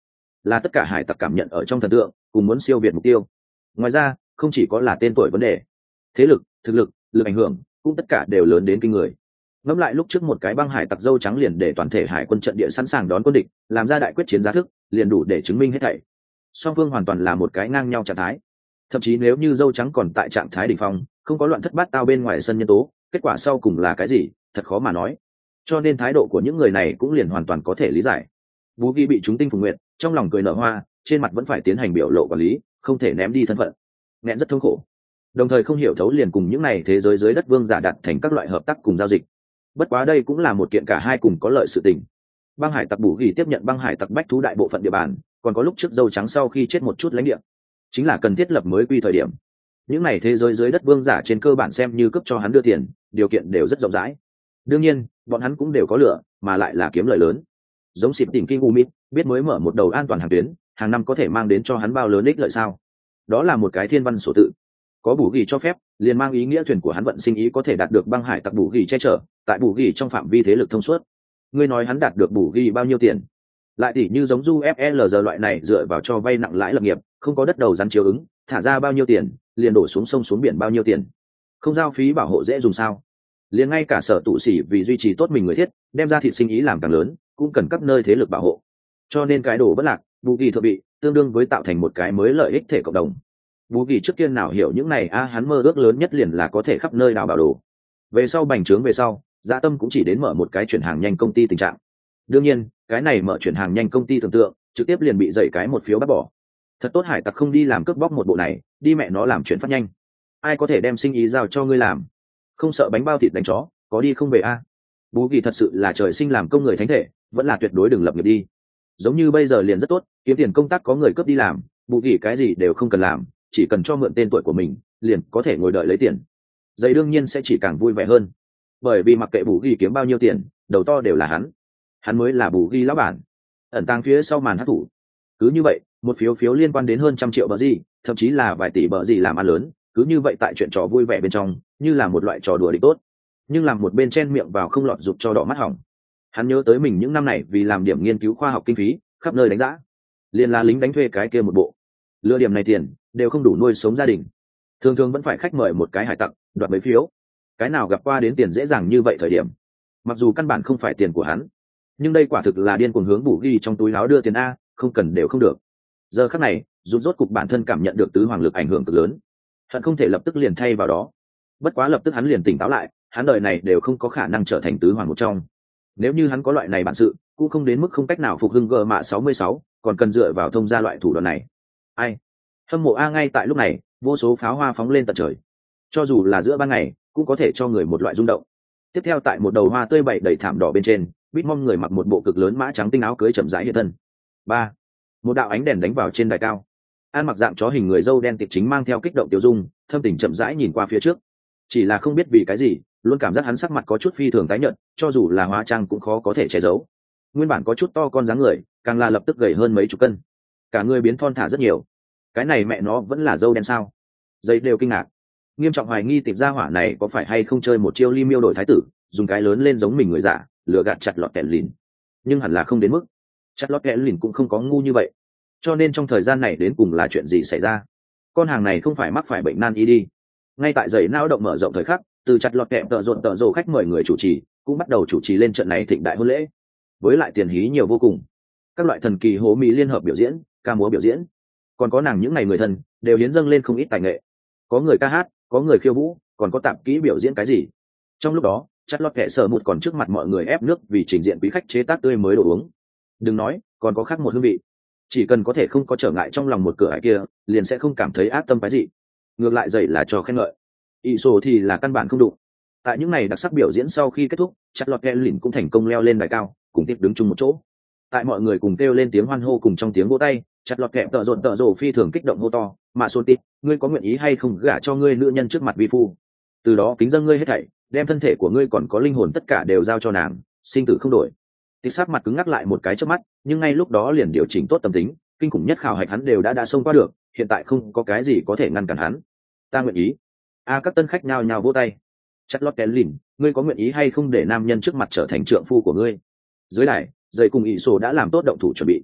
là tất cả hải tặc cảm nhận ở trong thần tượng cùng muốn siêu việt mục tiêu. Ngoài ra không chỉ có là tên tuổi vấn đề, thế lực, thực lực, lực ảnh hưởng cũng tất cả đều lớn đến kinh người. Ngẫm lại lúc trước một cái băng hải tặc dâu trắng liền để toàn thể hải quân trận địa sẵn sàng đón quân địch, làm ra đại quyết chiến giá thức, liền đủ để chứng minh hết thảy. Song phương hoàn toàn là một cái ngang nhau trạng thái. Thậm chí nếu như dâu trắng còn tại trạng thái đỉnh phong, không có loạn thất bát tao bên ngoài sân nhân tố, kết quả sau cùng là cái gì, thật khó mà nói. Cho nên thái độ của những người này cũng liền hoàn toàn có thể lý giải. Bú Ghi bị chúng tinh phùng nguyện, trong lòng cười nở hoa, trên mặt vẫn phải tiến hành biểu lộ quản lý, không thể ném đi thân phận. Nghẹn rất thống khổ. Đồng thời không hiểu thấu liền cùng những này thế giới dưới đất vương giả đặt thành các loại hợp tác cùng giao dịch. Bất quá đây cũng là một kiện cả hai cùng có lợi sự tình. Băng hải tặc Bú Ghi tiếp nhận băng hải tặc bách thú đại bộ phận địa bàn, còn có lúc trước dâu trắng sau khi chết một chút lãnh địa, chính là cần thiết lập mới quy thời điểm. Những này thế giới dưới đất vương giả trên cơ bản xem như cấp cho hắn đưa tiền, điều kiện đều rất rộng rãi. Đương nhiên bọn hắn cũng đều có lửa, mà lại là kiếm lợi lớn. Giống xịp tỉnh King Umit biết mới mở một đầu an toàn hàng tuyến, hàng năm có thể mang đến cho hắn bao lớn ích lợi sao? Đó là một cái thiên văn sổ tự. Có Bù Ghi cho phép, liền mang ý nghĩa thuyền của hắn vận sinh ý có thể đạt được băng hải tặc Bù Ghi che chở, tại Bù Ghi trong phạm vi thế lực thông suốt. Ngươi nói hắn đạt được Bù Ghi bao nhiêu tiền? Lại tỷ như giống UFLG loại này dựa vào cho vay nặng lãi lập nghiệp, không có đất đầu rắn chiếu ứng, thả ra bao nhiêu tiền, liền đổ xuống sông xuống biển bao nhiêu tiền. Không giao phí bảo hộ dễ dùng sao? Liền ngay cả sở tụ sĩ vì duy trì tốt mình người thiết, đem ra thịt sinh ý làm càng lớn, cũng cần các nơi thế lực bảo hộ. Cho nên cái đồ bất lạc, Bù Ghi thượng bị tương đương với tạo thành một cái mới lợi ích thể cộng đồng. Bú Ghi trước tiên nào hiểu những này hắn mơ ước lớn nhất liền là có thể khắp nơi đào bảo đồ. Về sau bành trướng về sau, Dạ Tâm cũng chỉ đến mở một cái chuyển hàng nhanh công ty tình trạng. Đương nhiên, cái này mở chuyển hàng nhanh công ty tưởng tượng, trực tiếp liền bị dậy cái một phiếu bắt bỏ. Thật tốt hải tặc không đi làm cướp bóc một bộ này, đi mẹ nó làm chuyển phát nhanh. Ai có thể đem sinh ý giao cho ngươi làm? Không sợ bánh bao thịt đánh chó, có đi không về a? Bú Ghi thật sự là trời sinh làm công người thánh thể, vẫn là tuyệt đối đừng lập nghiệp đi. Giống như bây giờ liền rất tốt, kiếm tiền công tác có người cướp đi làm, Bú Ghi cái gì đều không cần làm, chỉ cần cho mượn tên tuổi của mình liền có thể ngồi đợi lấy tiền. Giấy đương nhiên sẽ chỉ càng vui vẻ hơn, bởi vì mặc kệ Bù Ghi kiếm bao nhiêu tiền, đầu to đều là hắn mới là Bù Ghi lão bản, ẩn tàng phía sau màn hát thủ. Cứ như vậy một phiếu phiếu liên quan đến hơn 100 triệu bờ gì, thậm chí là vài tỷ bờ gì làm ăn lớn, cứ như vậy tại chuyện trò vui vẻ bên trong, như là một loại trò đùa địch tốt. Nhưng làm một bên chen miệng vào không lọt dục cho đỏ mắt hỏng. Hắn nhớ tới mình những năm này vì làm điểm nghiên cứu khoa học kinh phí, khắp nơi đánh giá, liền là lính đánh thuê cái kia một bộ, lừa điểm này tiền đều không đủ nuôi sống gia đình, thường thường vẫn phải khách mời một cái hải tặc đoạt mấy phiếu. Cái nào gặp qua đến tiền dễ dàng như vậy thời điểm. Mặc dù căn bản không phải tiền của hắn, nhưng đây quả thực là điên cuồng hướng Bù Ghi trong túi áo đưa tiền a, không cần đều không được. Giờ khắc này rốt cục bản thân cảm nhận được tứ hoàng lực ảnh hưởng cực lớn, hận không thể lập tức liền thay vào đó. Bất quá lập tức hắn liền tỉnh táo lại, hắn đời này đều không có khả năng trở thành tứ hoàng một trong. Nếu như hắn có loại này bản sự, cũng không đến mức không cách nào phục hưng gờ mạ 66, còn cần dựa vào thông gia loại thủ đoạn này. Ai hâm mộ a. Ngay tại lúc này vô số pháo hoa phóng lên tận trời, cho dù là giữa ban ngày cũng có thể cho người một loại rung động. Tiếp theo tại một đầu hoa tươi bày đầy thảm đỏ bên trên, Bitmom người mặc một bộ cực lớn mã trắng tinh áo cưới chậm rãi hiện thân. Ba, một đạo ánh đèn đánh vào trên đài cao. An mặc dạng chó hình người dâu đen tiệp chính mang theo kích động tiêu dung, thâm tình chậm rãi nhìn qua phía trước. Chỉ là không biết vì cái gì, luôn cảm giác hắn sắc mặt có chút phi thường tái nhợt, cho dù là hóa trang cũng khó có thể che giấu. Nguyên bản có chút to con dáng người, càng là lập tức gầy hơn mấy chục cân, cả người biến thon thả rất nhiều. Cái này mẹ nó vẫn là dâu đen sao? Dây đều kinh ngạc, nghiêm trọng hoài nghi tịp gia hỏa này có phải hay không chơi một chiêu li miêu đổi thái tử, dùng cái lớn lên giống mình người giả, lừa gạt chặt lọt kẹt lìn. Nhưng hẳn là không đến mức, chặt lọt kẹt lìn cũng không có ngu như vậy. Cho nên trong thời gian này đến cùng là chuyện gì xảy ra? Con hàng này không phải mắc phải bệnh nan y đi? Ngay tại giày não động mở rộng thời khắc, từ chặt lọt kẹt tợ rộ khách mời người chủ trì cũng bắt đầu chủ trì lên trận này thịnh đại hôn lễ, với lại tiền hí nhiều vô cùng. Các loại thần kỳ hố mỹ liên hợp biểu diễn, ca múa biểu diễn, còn có nàng những ngày người thân đều hiến dâng lên không ít tài nghệ. Có người ca hát, có người khiêu vũ, còn có tạp kỹ biểu diễn cái gì. Trong lúc đó chặt lọt kẹ sở một còn trước mặt mọi người ép nước vì trình diện quý khách chế tác tươi mới đồ uống. Đừng nói, còn có khác một hương vị. Chỉ cần có thể không có trở ngại trong lòng một cửa ải kia, liền sẽ không cảm thấy ác tâm cái gì. Ngược lại dậy là cho khen ngợi. Ý sổ thì là căn bản không đụng. Tại những ngày đặc sắc biểu diễn sau khi kết thúc, chặt lọt kẹ lìn cũng thành công leo lên đài cao, cùng tiếp đứng chung một chỗ. Tại mọi người cùng kêu lên tiếng hoan hô cùng trong tiếng vỗ tay, chặt lọt kẹ tợ rộ phi thường kích động hô to, mà xôn tít, ngươi có nguyện ý hay không gả cho ngươi nữ nhân trước mặt vi phu? Từ đó kính dâng ngươi hết thảy, đem thân thể của ngươi còn có linh hồn tất cả đều giao cho nàng, sinh tử không đổi. Tít sắc mặt cứng ngắc lại một cái trước mắt, nhưng ngay lúc đó liền điều chỉnh tốt tâm tính, kinh khủng nhất khảo hạch hắn đều đã xông qua được, hiện tại không có cái gì có thể ngăn cản hắn. Ta nguyện ý. Các tân khách nhao nhao vỗ tay. Chặt lọt kẹ lìn, ngươi có nguyện ý hay không để nam nhân trước mặt trở thành trượng phu của ngươi? Dưới đài dậy cùng ỷ sổ đã làm tốt động thủ chuẩn bị.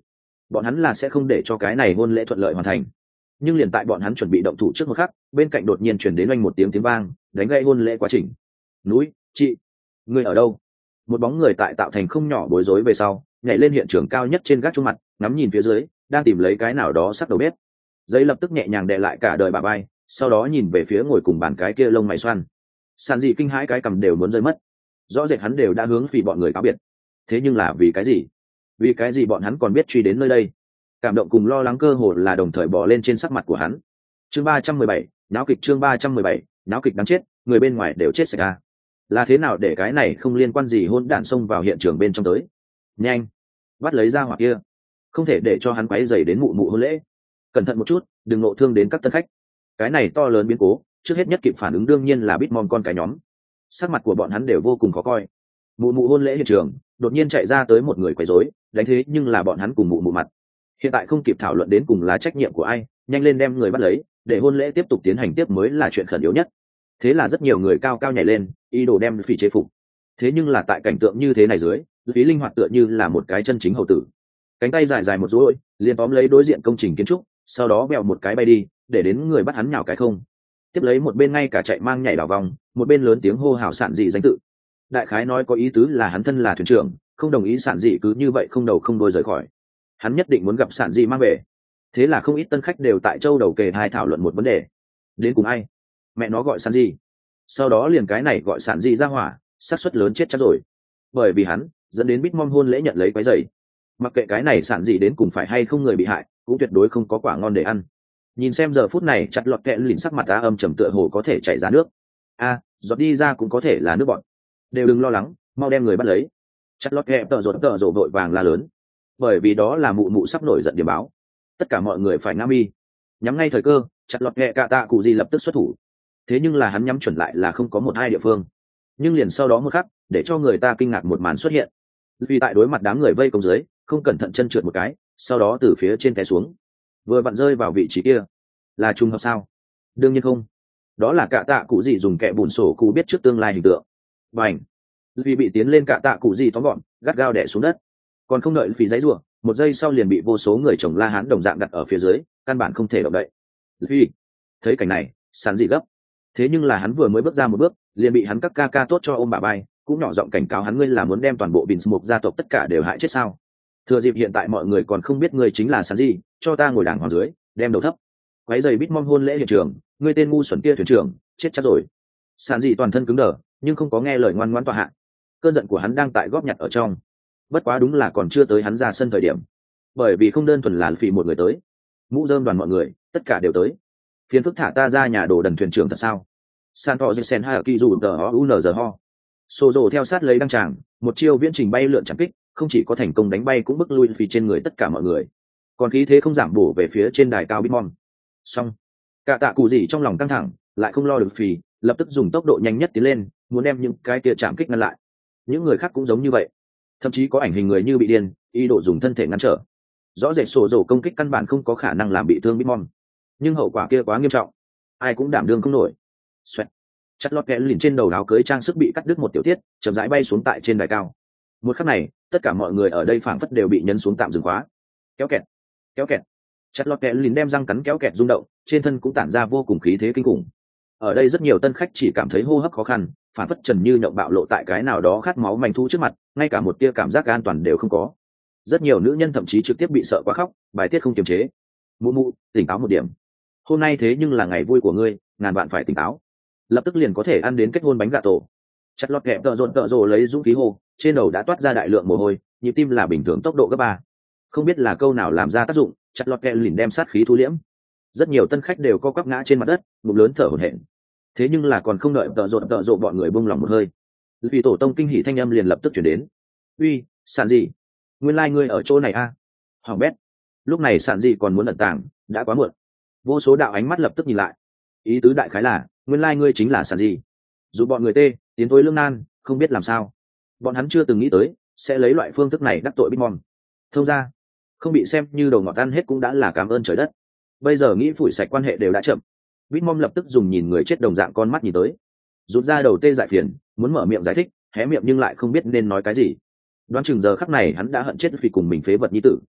bọn hắn là sẽ không để cho cái này hôn lễ thuận lợi hoàn thành. Nhưng liền tại bọn hắn chuẩn bị động thủ trước một khắc, bên cạnh đột nhiên chuyển đến oanh một tiếng tiếng vang, đánh gây hôn lễ quá trình. Núi, chị, người ở đâu? Một bóng người tại tạo thành không nhỏ bối rối về sau, nhảy lên hiện trường cao nhất trên gác trung mặt, ngắm nhìn phía dưới, đang tìm lấy cái nào đó sắc đầu bếp. Giấy lập tức nhẹ nhàng đè lại cả đời bà bay, sau đó nhìn về phía ngồi cùng bàn cái kia lông mày xoăn. Sàn gì kinh hãi cái cầm đều muốn rơi mất. Rõ rệt hắn đều đã hướng phỉ bọn người cáo biệt. Thế nhưng là vì cái gì? Vì cái gì bọn hắn còn biết truy đến nơi đây? Cảm động cùng lo lắng cơ hồ là đồng thời bỏ lên trên sắc mặt của hắn. Chương 317, náo kịch. Chương 317, náo kịch đáng chết, người bên ngoài đều chết sạch à. Là thế nào để cái này không liên quan gì hôn đản xông vào hiện trường bên trong tới? Nhanh, bắt lấy ra hỏa kia, không thể để cho hắn quấy rầy đến mụ mụ hôn lễ. Cẩn thận một chút, đừng nộ thương đến các tân khách. Cái này to lớn biến cố, trước hết nhất kịp phản ứng đương nhiên là Bitmon con cái nhóm. Sắc mặt của bọn hắn đều vô cùng khó coi. Mụ mụ hôn lễ hiện trường, đột nhiên chạy ra tới một người quấy rối, đánh thế nhưng là bọn hắn cùng mụ mụ mặt. Hiện tại không kịp thảo luận đến cùng là trách nhiệm của ai, nhanh lên đem người bắt lấy, để hôn lễ tiếp tục tiến hành tiếp mới là chuyện khẩn yếu nhất. Thế là rất nhiều người cao cao nhảy lên, ý đồ đem phỉ chế phục. Thế nhưng là tại cảnh tượng như thế này dưới, phí linh hoạt tựa như là một cái chân chính hầu tử, cánh tay dài dài một rối, liền tóm lấy đối diện công trình kiến trúc, sau đó bèo một cái bay đi, để đến người bắt hắn nhào cái không. Tiếp lấy một bên ngay cả chạy mang nhảy đảo vòng, một bên lớn tiếng hô hào Sản Dị danh tự. Đại khái nói có ý tứ là hắn thân là thuyền trưởng, không đồng ý Sản Dị cứ như vậy không đầu không đuôi rời khỏi. Hắn nhất định muốn gặp Sản Dị mang về. Thế là không ít tân khách đều tại châu đầu kề hai thảo luận một vấn đề: đến cùng ai? Mẹ nó gọi Sản Dị. Sau đó liền cái này gọi Sản Dị ra hỏa, xác suất lớn chết chắc rồi. Bởi vì hắn dẫn đến Bitmom hôn lễ nhận lấy quấy rầy. Mặc kệ cái này Sản Dị đến cùng phải hay không người bị hại, cũng tuyệt đối không có quả ngon để ăn. Nhìn xem giờ phút này chặt lọt kẹ lìn sắc mặt đã âm trầm tựa hồ có thể chảy ra nước. Giọt đi ra cũng có thể là nước bọt. Đều đừng lo lắng, mau đem người bắt lấy. Chặt lọt kẹ tợ rộ vội vàng la lớn, bởi vì đó là mụ mụ sắp nổi giận điểm báo. Tất cả mọi người phải ngã mi, nhắm ngay thời cơ. Chặt lọt kẹ cạ tạ cụ gì lập tức xuất thủ. Thế nhưng là hắn nhắm chuẩn lại là không có một hai địa phương. Nhưng liền sau đó một khắc, để cho người ta kinh ngạc một màn xuất hiện. Vì tại đối mặt đám người vây công dưới, không cẩn thận chân trượt một cái, sau đó từ phía trên té xuống, vừa vặn rơi vào vị trí kia. Là trùng hợp sao? Đương nhiên không. Đó là cạ tạ cụ gì dùng kẹ bùn sổ cụ biết trước tương lai hình tượng. Bành! Vì bị tiến lên cạ tạ cụ gì tóm gọn, gắt gao đẻ xuống đất. Còn không đợi phí giấy rủa, một giây sau liền bị vô số người chồng la hán đồng dạng đặt ở phía dưới, căn bản không thể động đậy. Vì thấy cảnh này, Sản Dị gấp. Thế nhưng là hắn vừa mới bước ra một bước, liền bị hắn các ca ca tốt cho ôm bà bay, cũng nhỏ giọng cảnh cáo hắn: ngươi là muốn đem toàn bộ Binsmoke gia tộc tất cả đều hại chết sao? Thừa dịp hiện tại mọi người còn không biết ngươi chính là Sản Dị, cho ta ngồi đàng hoàng dưới, đem đầu thấp. Quấy giày Bitmom hôn lễ hiện trường, ngươi tên ngu xuẩn kia thuyền trưởng, chết chắc rồi. Sản Dị toàn thân cứng đờ, nhưng không có nghe lời ngoan ngoãn tọa hạ. Cơn giận của hắn đang tại góp nhặt ở trong. Bất quá đúng là còn chưa tới hắn ra sân thời điểm, bởi vì không đơn thuần là phỉ một người tới, mũ rơm đoàn mọi người tất cả đều tới. Phiền phức thả ta ra nhà đồ đần thuyền trưởng thật sao? San thọ sen hai ở kỳ dù tờ unz ho. Sô rồ theo sát lấy đăng tràng, một chiêu viễn trình bay lượn chẳng kích, không chỉ có thành công đánh bay cũng bức lui phỉ trên người tất cả mọi người, còn khí thế không giảm bổ về phía trên đài cao Bitmom. Xong, cả tạ cụ gì trong lòng căng thẳng, lại không lo được phì, lập tức dùng tốc độ nhanh nhất tiến lên, muốn đem những cái kia chạm kích ngăn lại. Những người khác cũng giống như vậy, thậm chí có ảnh hình người như bị điên, ý đồ dùng thân thể ngăn trở. Rõ rệt sổ rổ công kích căn bản không có khả năng làm bị thương Bitmom, nhưng hậu quả kia quá nghiêm trọng, ai cũng đảm đương không nổi. Xoẹt, chặt lọt kẽ lìn trên đầu áo cưới trang sức bị cắt đứt một tiểu tiết, chậm rãi bay xuống tại trên đài cao. Một khắc này, tất cả mọi người ở đây phảng phất đều bị nhấn xuống tạm dừng khóa. Kéo kẹt, kéo kẹt. Chặt lọt kẽ lìn đem răng cắn kéo kẹt rung động, trên thân cũng tản ra vô cùng khí thế kinh khủng. Ở đây rất nhiều tân khách chỉ cảm thấy hô hấp khó khăn, phản phất trần như nhộng bạo lộ tại cái nào đó khát máu manh thu trước mặt, ngay cả một tia cảm giác an toàn đều không có. Rất nhiều nữ nhân thậm chí trực tiếp bị sợ quá khóc, bài tiết không kiềm chế. Mụ mụ, tỉnh táo một điểm. Hôm nay thế nhưng là ngày vui của ngươi, ngàn vạn phải tỉnh táo. Lập tức liền có thể ăn đến kết hôn bánh gà tổ. Chặt lọt kẹp tợ rộn lấy dũng khí hô, trên đầu đã toát ra đại lượng mồ hôi, nhịp tim là bình thường tốc độ gấp 3. Không biết là câu nào làm ra tác dụng, chặt lọt kẹp lìn đem sát khí thu liễm. Rất nhiều tân khách đều co quắp ngã trên mặt đất, ngụm lớn thở hổn hển. Thế nhưng là còn không đợi tợ rộn bọn người buông lòng một hơi, vì tổ tông kinh hỉ thanh âm liền lập tức chuyển đến. Uy, Sản Dị, nguyên lai ngươi ở chỗ này a? Hoàng bét. Lúc này Sản Dị còn muốn ẩn tàng, đã quá muộn. Vô số đạo ánh mắt lập tức nhìn lại. Ý tứ đại khái là, nguyên lai ngươi chính là Sản Dị. Dù bọn người tê tiến tối lương nan, không biết làm sao. Bọn hắn chưa từng nghĩ tới sẽ lấy loại phương thức này đắc tội Bitmom. Thông ra, không bị xem như đầu ngọt ăn hết cũng đã là cảm ơn trời đất. Bây giờ nghĩ phủi sạch quan hệ đều đã chậm. Bitmom lập tức dùng nhìn người chết đồng dạng con mắt nhìn tới, rút ra đầu tê dại phiền, muốn mở miệng giải thích, hé miệng nhưng lại không biết nên nói cái gì. Đoán chừng giờ khắc này hắn đã hận chết vì cùng mình phế vật nhi tử.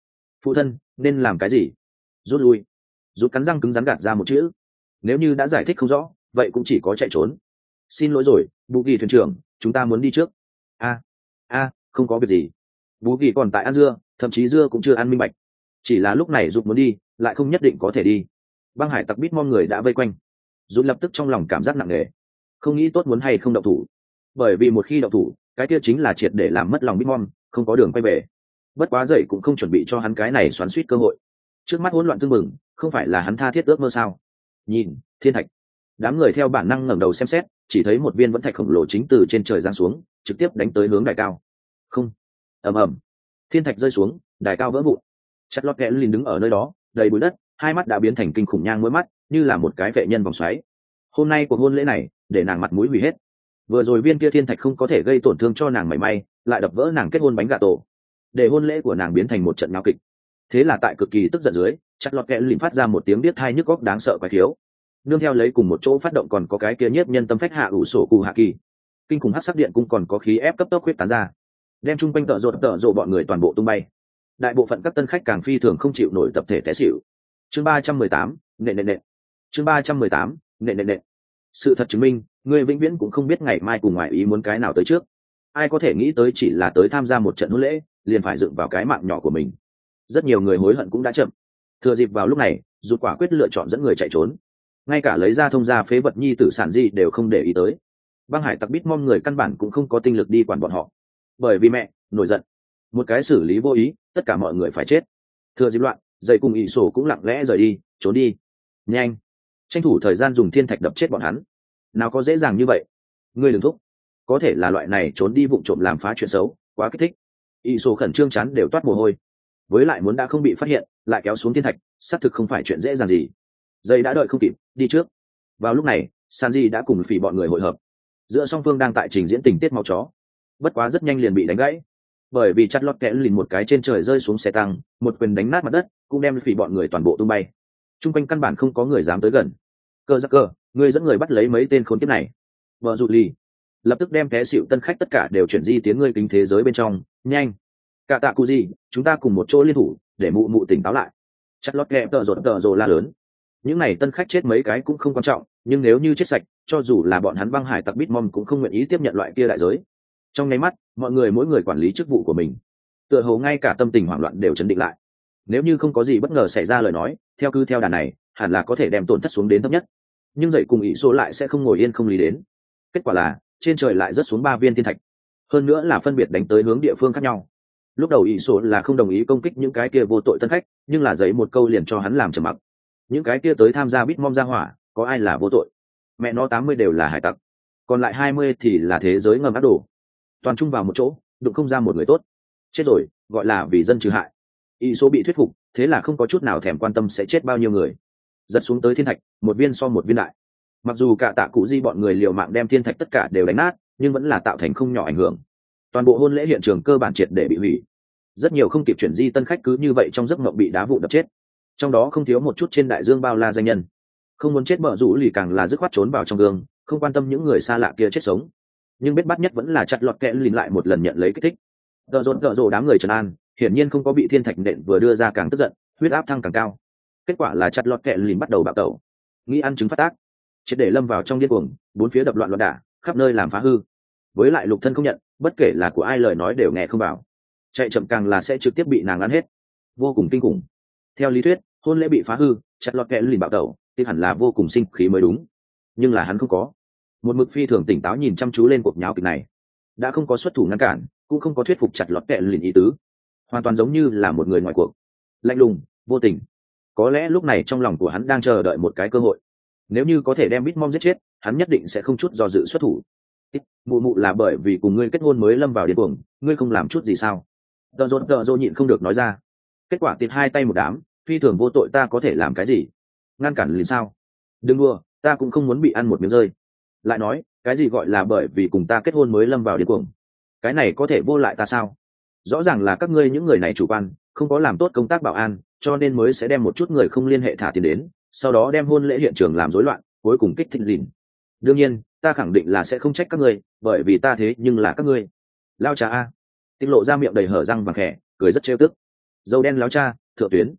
Phụ thân nên làm cái gì? Rút lui. Rút cắn răng cứng rắn gạt ra một chữ. Nếu như đã giải thích không rõ vậy cũng chỉ có chạy trốn. Xin lỗi rồi bù kỳ thuyền trưởng, chúng ta muốn đi trước. Không có việc gì. Bù kỳ còn tại ăn dưa, thậm chí dưa cũng chưa ăn minh bạch. Chỉ là lúc này Rút muốn đi lại không nhất định có thể đi. Băng hải tặc Bitmom người đã vây quanh. Rút lập tức trong lòng cảm giác nặng nề, không nghĩ tốt muốn hay không động thủ, bởi vì một khi động thủ cái kia chính là triệt để làm mất lòng Bitmom, không có đường quay về. Bất quá dậy cũng không chuẩn bị cho hắn cái này xoắn suýt cơ hội. Trước mắt hỗn loạn tương mừng, không phải là hắn tha thiết ước mơ sao? Nhìn thiên thạch. Đám người theo bản năng ngẩng đầu xem xét, chỉ thấy một viên vẫn thạch khổng lồ chính từ trên trời giáng xuống, trực tiếp đánh tới hướng đài cao. Không. Ầm ầm. Thiên thạch rơi xuống, đài cao vỡ vụn. Chặt lót kẽ lìn đứng ở nơi đó, đầy bụi đất, hai mắt đã biến thành kinh khủng nhang mỗi mắt, như là một cái vệ nhân vòng xoáy. Hôm nay cuộc hôn lễ này để nàng mặt mũi hủy hết. Vừa rồi viên kia thiên thạch không có thể gây tổn thương cho nàng mảy may, lại đập vỡ nàng kết hôn bánh gà tổ, để hôn lễ của nàng biến thành một trận náo kịch. Thế là tại cực kỳ tức giận dưới, chặt lọt kẽ lìn phát ra một tiếng biết thai nhức góc đáng sợ quái thiếu. Nương theo lấy cùng một chỗ phát động còn có cái kia nhiếp nhân tâm phách hạ ủ sổ cù hạ kỳ, kinh khủng hắc sắc điện cũng còn có khí ép cấp tốc huyết tán ra, đem chung quanh tợ rộ bọn người toàn bộ tung bay. Đại bộ phận các tân khách càng phi thường không chịu nổi tập thể té xỉu. Chương 318, nệ. Chương 318, nệ. Sự thật chứng minh, người vĩnh viễn cũng không biết ngày mai cùng ngoại ý muốn cái nào tới trước. Ai có thể nghĩ tới chỉ là tới tham gia một trận hôn lễ liền phải dựng vào cái mạng nhỏ của mình. Rất nhiều người hối hận cũng đã chậm. Thừa dịp vào lúc này, Rút quả quyết lựa chọn dẫn người chạy trốn, ngay cả lấy ra thông gia phế vật nhi tử sản gì đều không để ý tới. Băng hải tặc Bitmom người căn bản cũng không có tinh lực đi quản bọn họ, bởi vì mẹ nổi giận, một cái xử lý vô ý tất cả mọi người phải chết. Thừa dịp loạn, dây cùng ỷ sổ cũng lặng lẽ rời đi, trốn đi. Nhanh, tranh thủ thời gian dùng thiên thạch đập chết bọn hắn. Nào có dễ dàng như vậy. Ngươi đừng thúc, có thể là loại này trốn đi vụng trộm làm phá chuyện xấu, quá kích thích. ỷ sổ khẩn trương chán đều toát mồ hôi. Với lại muốn đã không bị phát hiện lại kéo xuống thiên thạch, xác thực không phải chuyện dễ dàng gì. Dây đã đợi không kịp, đi trước. Vào lúc này Sanji đã cùng phỉ bọn người hội hợp, giữa song phương đang tại trình diễn tình tiết máu chó. Bất quá rất nhanh liền bị đánh gãy, bởi vì chặt lót kẽ lìn một cái trên trời rơi xuống xe tăng, một quyền đánh nát mặt đất, cũng đem phỉ bọn người toàn bộ tung bay. Trung quanh căn bản không có người dám tới gần. Cơ giác cơ, người dẫn người bắt lấy mấy tên khốn kiếp này. Vợ dụ lì lập tức đem té xịu tân khách tất cả đều chuyển di tiếng ngươi kính thế giới bên trong. Nhanh, cả tạ cụ gì, chúng ta cùng một chỗ liên thủ để mụ mụ tỉnh táo lại. Chặt lót kẽ tợ rột la lớn. Những này tân khách chết mấy cái cũng không quan trọng, nhưng nếu như chết sạch, cho dù là bọn hắn băng hải tặc Bitmom cũng không nguyện ý tiếp nhận loại kia đại giới. Trong nháy mắt, mọi người mỗi người quản lý chức vụ của mình, tựa hồ ngay cả tâm tình hoảng loạn đều chấn định lại. Nếu như không có gì bất ngờ xảy ra lời nói, theo đà này hẳn là có thể đem tổn thất xuống đến thấp nhất. Nhưng dậy cùng ỷ số lại sẽ không ngồi yên không lý đến. Kết quả là trên trời lại rớt xuống 3 viên thiên thạch, hơn nữa là phân biệt đánh tới hướng địa phương khác nhau. Lúc đầu ỷ số là không đồng ý công kích những cái kia vô tội tân khách, nhưng là giấy một câu liền cho hắn làm trầm mặc. Những cái kia tới tham gia Bitmom ra hỏa, có ai là vô tội? Mẹ nó 80 đều là hải tặc, còn lại 20 thì là thế giới ngầm ác đồ, toàn chung vào một chỗ, đụng không ra một người tốt. Chết rồi, gọi là vì dân trừ hại. Y số bị thuyết phục, thế là không có chút nào thèm quan tâm sẽ chết bao nhiêu người. Giật xuống tới thiên thạch, một viên so một viên đại. Mặc dù cả tạ cụ di bọn người liều mạng đem thiên thạch tất cả đều đánh nát, nhưng vẫn là tạo thành không nhỏ ảnh hưởng. Toàn bộ hôn lễ hiện trường cơ bản triệt để bị hủy. Rất nhiều không kịp chuyển di tân khách cứ như vậy trong giấc mộng bị đá vụn đập chết. Trong đó không thiếu một chút trên đại dương bao la danh nhân. Không muốn chết bợ rũ lì càng là dứt khoát trốn vào trong gương, không quan tâm những người xa lạ kia chết sống. Nhưng bết bắt nhất vẫn là chặt lọt kẽ lìn lại một lần nhận lấy kích thích. Tợ rộ đám người trấn an, hiển nhiên không có bị thiên thạch nện vừa đưa ra càng tức giận, huyết áp thăng càng cao. Kết quả là chặt lọt kẽ lìn bắt đầu bạo tẩu, nghĩ ăn trứng phát tác, triệt để lâm vào trong điên cuồng, bốn phía đập loạn loạn đả, khắp nơi làm phá hư. Với lại lục thân không nhận, bất kể là của ai lời nói đều nghe không vào, chạy chậm càng là sẽ trực tiếp bị nàng ăn hết, vô cùng kinh khủng. Theo lý thuyết, hôn lễ bị phá hư, chặt lọt kẽ lìn bạo tẩu, thì hẳn là vô cùng sinh khí mới đúng. Nhưng là hắn không có, một mực phi thường tỉnh táo nhìn chăm chú lên cuộc nháo kịch này, đã không có xuất thủ ngăn cản, cũng không có thuyết phục chặt lọt kẽ lìn ý tứ, hoàn toàn giống như là một người ngoài cuộc, lạnh lùng vô tình. Có lẽ lúc này trong lòng của hắn đang chờ đợi một cái cơ hội, nếu như có thể đem Bitmom giết chết, hắn nhất định sẽ không chút do dự xuất thủ. Mụ là bởi vì cùng ngươi kết hôn mới lâm vào điên cuồng, ngươi không làm chút gì sao? Tợ rộ nhịn không được nói ra. Kết quả tịt hai tay một đám, phi thường vô tội, ta có thể làm cái gì? Ngăn cản liền sao? Đừng đùa, ta cũng không muốn bị ăn một miếng rơi. Lại nói, cái gì gọi là bởi vì cùng ta kết hôn mới lâm vào điên cuồng? Cái này có thể vô lại ta sao? Rõ ràng là các ngươi những người này chủ quan, không có làm tốt công tác bảo an, cho nên mới sẽ đem một chút người không liên hệ thả tiền đến, sau đó đem hôn lễ hiện trường làm rối loạn, cuối cùng kích thích lìn. Đương nhiên, ta khẳng định là sẽ không trách các ngươi, bởi vì ta thế nhưng là các ngươi. Lao cha a. Tinh lộ ra miệng đầy hở răng vàng khẽ, cười rất trêu tức. Dâu đen láo cha, thượng tuyến.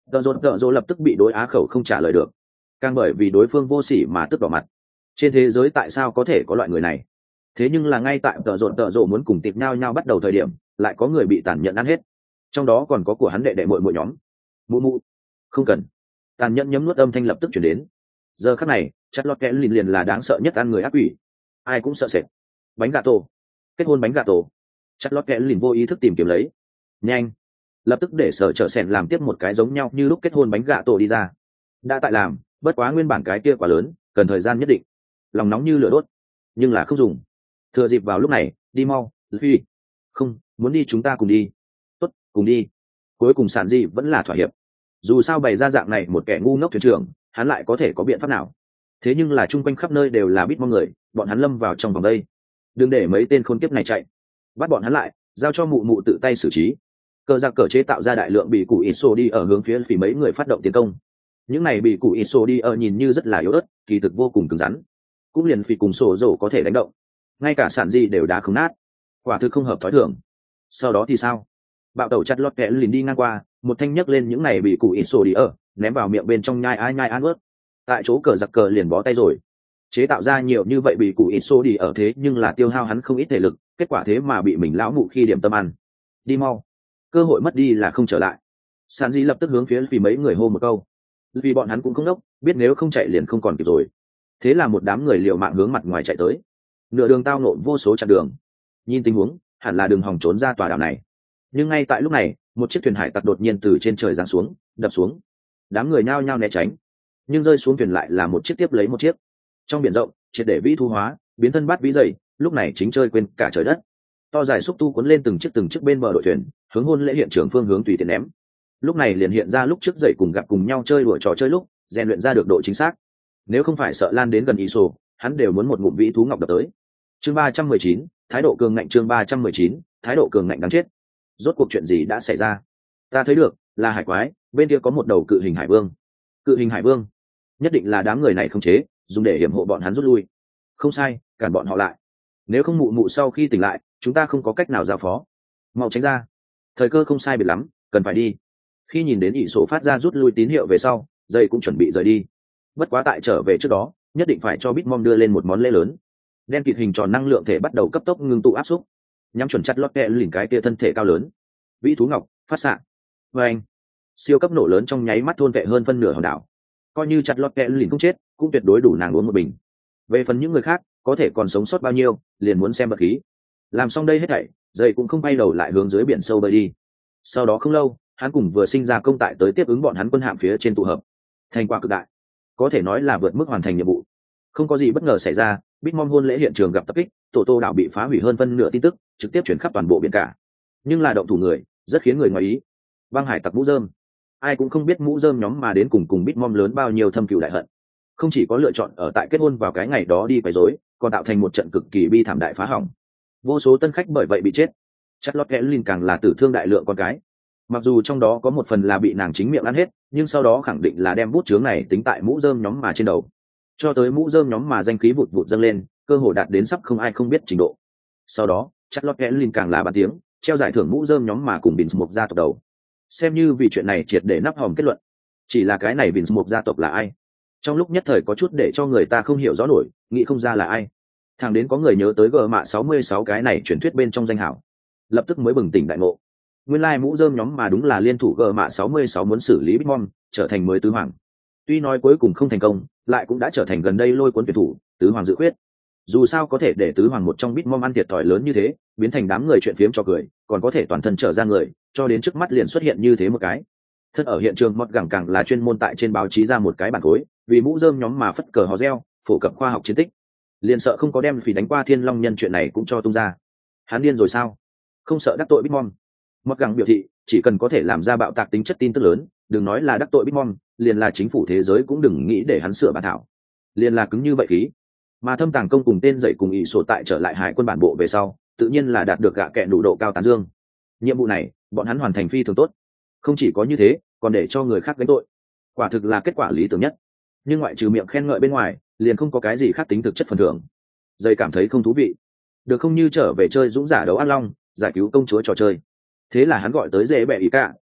Tợ rột lập tức bị đối á khẩu không trả lời được, càng bởi vì đối phương vô sỉ mà tức đỏ mặt. Trên thế giới tại sao có thể có loại người này? Thế nhưng là ngay tại tợ rột muốn cùng tịp nhau bắt đầu thời điểm, lại có người bị tàn nhẫn ăn hết, trong đó còn có của hắn đệ đệ muội nhóm. Mụ không cần. Tàn nhẫn nhấm nuốt âm thanh lập tức chuyển đến. Giờ khắc này chặt lọt kẽ liền là đáng sợ nhất ăn người ác quỷ, ai cũng sợ sệt. Bánh gà tổ, kết hôn bánh gà tổ. Chặt lọt kẽ vô ý thức tìm kiếm lấy. Nhanh, lập tức để sở trợ sẻn làm tiếp một cái giống nhau như lúc kết hôn bánh gà tổ đi ra. Đã tại làm, bất quá nguyên bản cái kia quá lớn, cần thời gian nhất định. Lòng nóng như lửa đốt, nhưng là không dùng. Thừa dịp vào lúc này, đi mau, Luffy. Không, muốn đi chúng ta cùng đi. Tốt, cùng đi. Cuối cùng sản gì vẫn là thỏa hiệp. Dù sao bày ra dạng này một kẻ ngu ngốc thuyền trưởng, hắn lại có thể có biện pháp nào? Thế nhưng là chung quanh khắp nơi đều là bít mong người, bọn hắn lâm vào trong vòng đây. Đừng để mấy tên khốn kiếp này chạy, bắt bọn hắn lại, giao cho mụ tự tay xử trí. Cờ giặc cờ chế tạo ra đại lượng bị cụ iso đi ở hướng phía phỉ mấy người phát động tiến công. Những này bị cụ iso đi ở nhìn như rất là yếu ớt, kỳ thực vô cùng cứng rắn, cũng liền phỉ cùng sổ rổ có thể đánh động, ngay cả sản gì đều đá không nát, quả thực không hợp thói thường. Sau đó thì sao? Bạo tẩu chặt lọt kẽ liền đi ngang qua, một thanh nhấc lên những này bị cụ iso đi ở, ném vào miệng bên trong nhai ăn ướt. Tại chỗ cờ giặc cờ liền bó tay rồi. Chế tạo ra nhiều như vậy bị cụ iso đi ở thế nhưng là tiêu hao hắn không ít thể lực, kết quả thế mà bị mình lão mụ khi điểm tâm ăn. Đi mau, cơ hội mất đi là không trở lại. Sản di lập tức hướng phía vì mấy người hô một câu, vì bọn hắn cũng không đốc, biết nếu không chạy liền không còn kịp rồi. Thế là một đám người liều mạng hướng mặt ngoài chạy tới. Nửa đường tao nộn vô số chặn đường, nhìn tình huống hẳn là đường hòng trốn ra tòa đảo này. Nhưng ngay tại lúc này, một chiếc thuyền hải tặc đột nhiên từ trên trời giáng xuống, đập xuống. Đám người nhao nhao né tránh, nhưng rơi xuống thuyền lại là một chiếc tiếp lấy một chiếc. Trong biển rộng triệt để vĩ thu hóa, biến thân bát vĩ dày, lúc này chính chơi quên cả trời đất. To dài xúc tu cuốn lên từng chiếc bên bờ đội thuyền, hướng hôn lễ hiện trường phương hướng tùy tiện ném. Lúc này liền hiện ra lúc trước dậy cùng gặp cùng nhau chơi đùa trò chơi lúc rèn luyện ra được độ chính xác. Nếu không phải sợ lan đến gần ISO, hắn đều muốn một ngụm vĩ thú ngọc đập tới. Chương 319, thái độ cường ngạnh. Chương 319, thái độ cường ngạnh đáng chết. Rốt cuộc chuyện gì đã xảy ra? Ta thấy được là hải quái, bên kia có một đầu cự hình hải vương. Cự hình hải vương nhất định là đám người này không chế, dùng để hiểm hộ bọn hắn rút lui. Không sai, cản bọn họ lại. Nếu không mụ sau khi tỉnh lại, chúng ta không có cách nào giao phó. Mau tránh ra, thời cơ không sai biệt lắm, cần phải đi. Khi nhìn đến ỷ sổ phát ra rút lui tín hiệu về sau, dây cũng chuẩn bị rời đi. Bất quá tại trở về trước đó, nhất định phải cho Bitmom đưa lên một món lễ lớn. Đen kịt hình tròn năng lượng thể bắt đầu cấp tốc ngưng tụ áp xúc, nhắm chuẩn chặt lót kẹ lỉnh cái kia thân thể cao lớn. Vĩ thú ngọc phát xạ, và anh siêu cấp nổ lớn trong nháy mắt thôn vệ hơn phân nửa hòn đảo. Coi như chặt lót kẹ lỉnh không chết, cũng tuyệt đối đủ nàng uống một bình. Về phần những người khác có thể còn sống sót bao nhiêu, liền muốn xem bậc khí. Làm xong đây hết thảy, dây cũng không bay đầu lại hướng dưới biển sâu bơi đi. Sau đó không lâu, hắn cùng vừa sinh ra công tại tới tiếp ứng bọn hắn quân hạm phía trên tụ hợp. Thành quả cực đại, có thể nói là vượt mức hoàn thành nhiệm vụ. Không có gì bất ngờ xảy ra, Bitmom hôn lễ hiện trường gặp tập kích, tổ tô đảo bị phá hủy hơn phân nửa tin tức trực tiếp chuyển khắp toàn bộ biển cả. Nhưng là động thủ người rất khiến người ngoài ý. Băng hải tặc mũ rơm, ai cũng không biết mũ rơm nhóm mà đến cùng Bitmom lớn bao nhiêu thâm cừu đại hận. Không chỉ có lựa chọn ở tại kết hôn vào cái ngày đó đi quấy rối, còn tạo thành một trận cực kỳ bi thảm đại phá hỏng. Vô số tân khách bởi vậy bị chết. Charlotte Kellin càng là tử thương đại lượng con cái. Mặc dù trong đó có một phần là bị nàng chính miệng ăn hết, nhưng sau đó khẳng định là đem bút chướng này tính tại mũ rơm nhóm mà trên đầu. Cho tới mũ rơm nhóm mà danh khí vụt vụt dâng lên, cơ hội đạt đến sắp không ai không biết trình độ. Sau đó, Charlotte Kellin càng là bàn tiếng, treo giải thưởng mũ rơm nhóm mà cùng Vinsmoke gia tộc đầu. Xem như vì chuyện này triệt để nắp hòm kết luận. Chỉ là cái này Vinsmoke gia tộc là ai? Trong lúc nhất thời có chút để cho người ta không hiểu rõ nổi, nghĩ không ra là ai. Thằng đến có người nhớ tới G-66 cái này truyền thuyết bên trong danh hảo, lập tức mới bừng tỉnh đại ngộ. Nguyên lai mũ rơm nhóm mà đúng là liên thủ G-66 muốn xử lý Bitmom, trở thành mới tứ hoàng. Tuy nói cuối cùng không thành công, lại cũng đã trở thành gần đây lôi cuốn tuyển thủ, tứ hoàng dự quyết. Dù sao có thể để tứ hoàng một trong Bitmom ăn thiệt thòi lớn như thế, biến thành đám người chuyện phiếm cho cười, còn có thể toàn thân trở ra người, cho đến trước mắt liền xuất hiện như thế một cái. Thân ở hiện trường Mọt Gẳng càng là chuyên môn tại trên báo chí ra một cái bản khối, vì mũ rơm nhóm mà phất cờ hò reo, phổ cập khoa học chiến tích. Liền sợ không có đem phỉ đánh qua Thiên Long nhân chuyện này cũng cho tung ra. Hắn điên rồi sao? Không sợ đắc tội Bitmom. Mọt Gẳng biểu thị, chỉ cần có thể làm ra bạo tạc tính chất tin tức lớn, đừng nói là đắc tội Bitmom, liền là chính phủ thế giới cũng đừng nghĩ để hắn sửa bản thảo. Liền là cứng như vậy khí. Mà Thâm Tàng Công cùng tên dậy cùng ỷ sổ tại trở lại hải quân bản bộ về sau, tự nhiên là đạt được gạ kẹ đủ độ cao tán dương. Nhiệm vụ này, bọn hắn hoàn thành phi thường tốt. Không chỉ có như thế, còn để cho người khác gánh tội. Quả thực là kết quả lý tưởng nhất. Nhưng ngoại trừ miệng khen ngợi bên ngoài, liền không có cái gì khác tính thực chất phần thưởng. Dây cảm thấy không thú vị, được không như trở về chơi dũng giả đấu ác long, giải cứu công chúa trò chơi. Thế là hắn gọi tới dễ bẹ ý cả,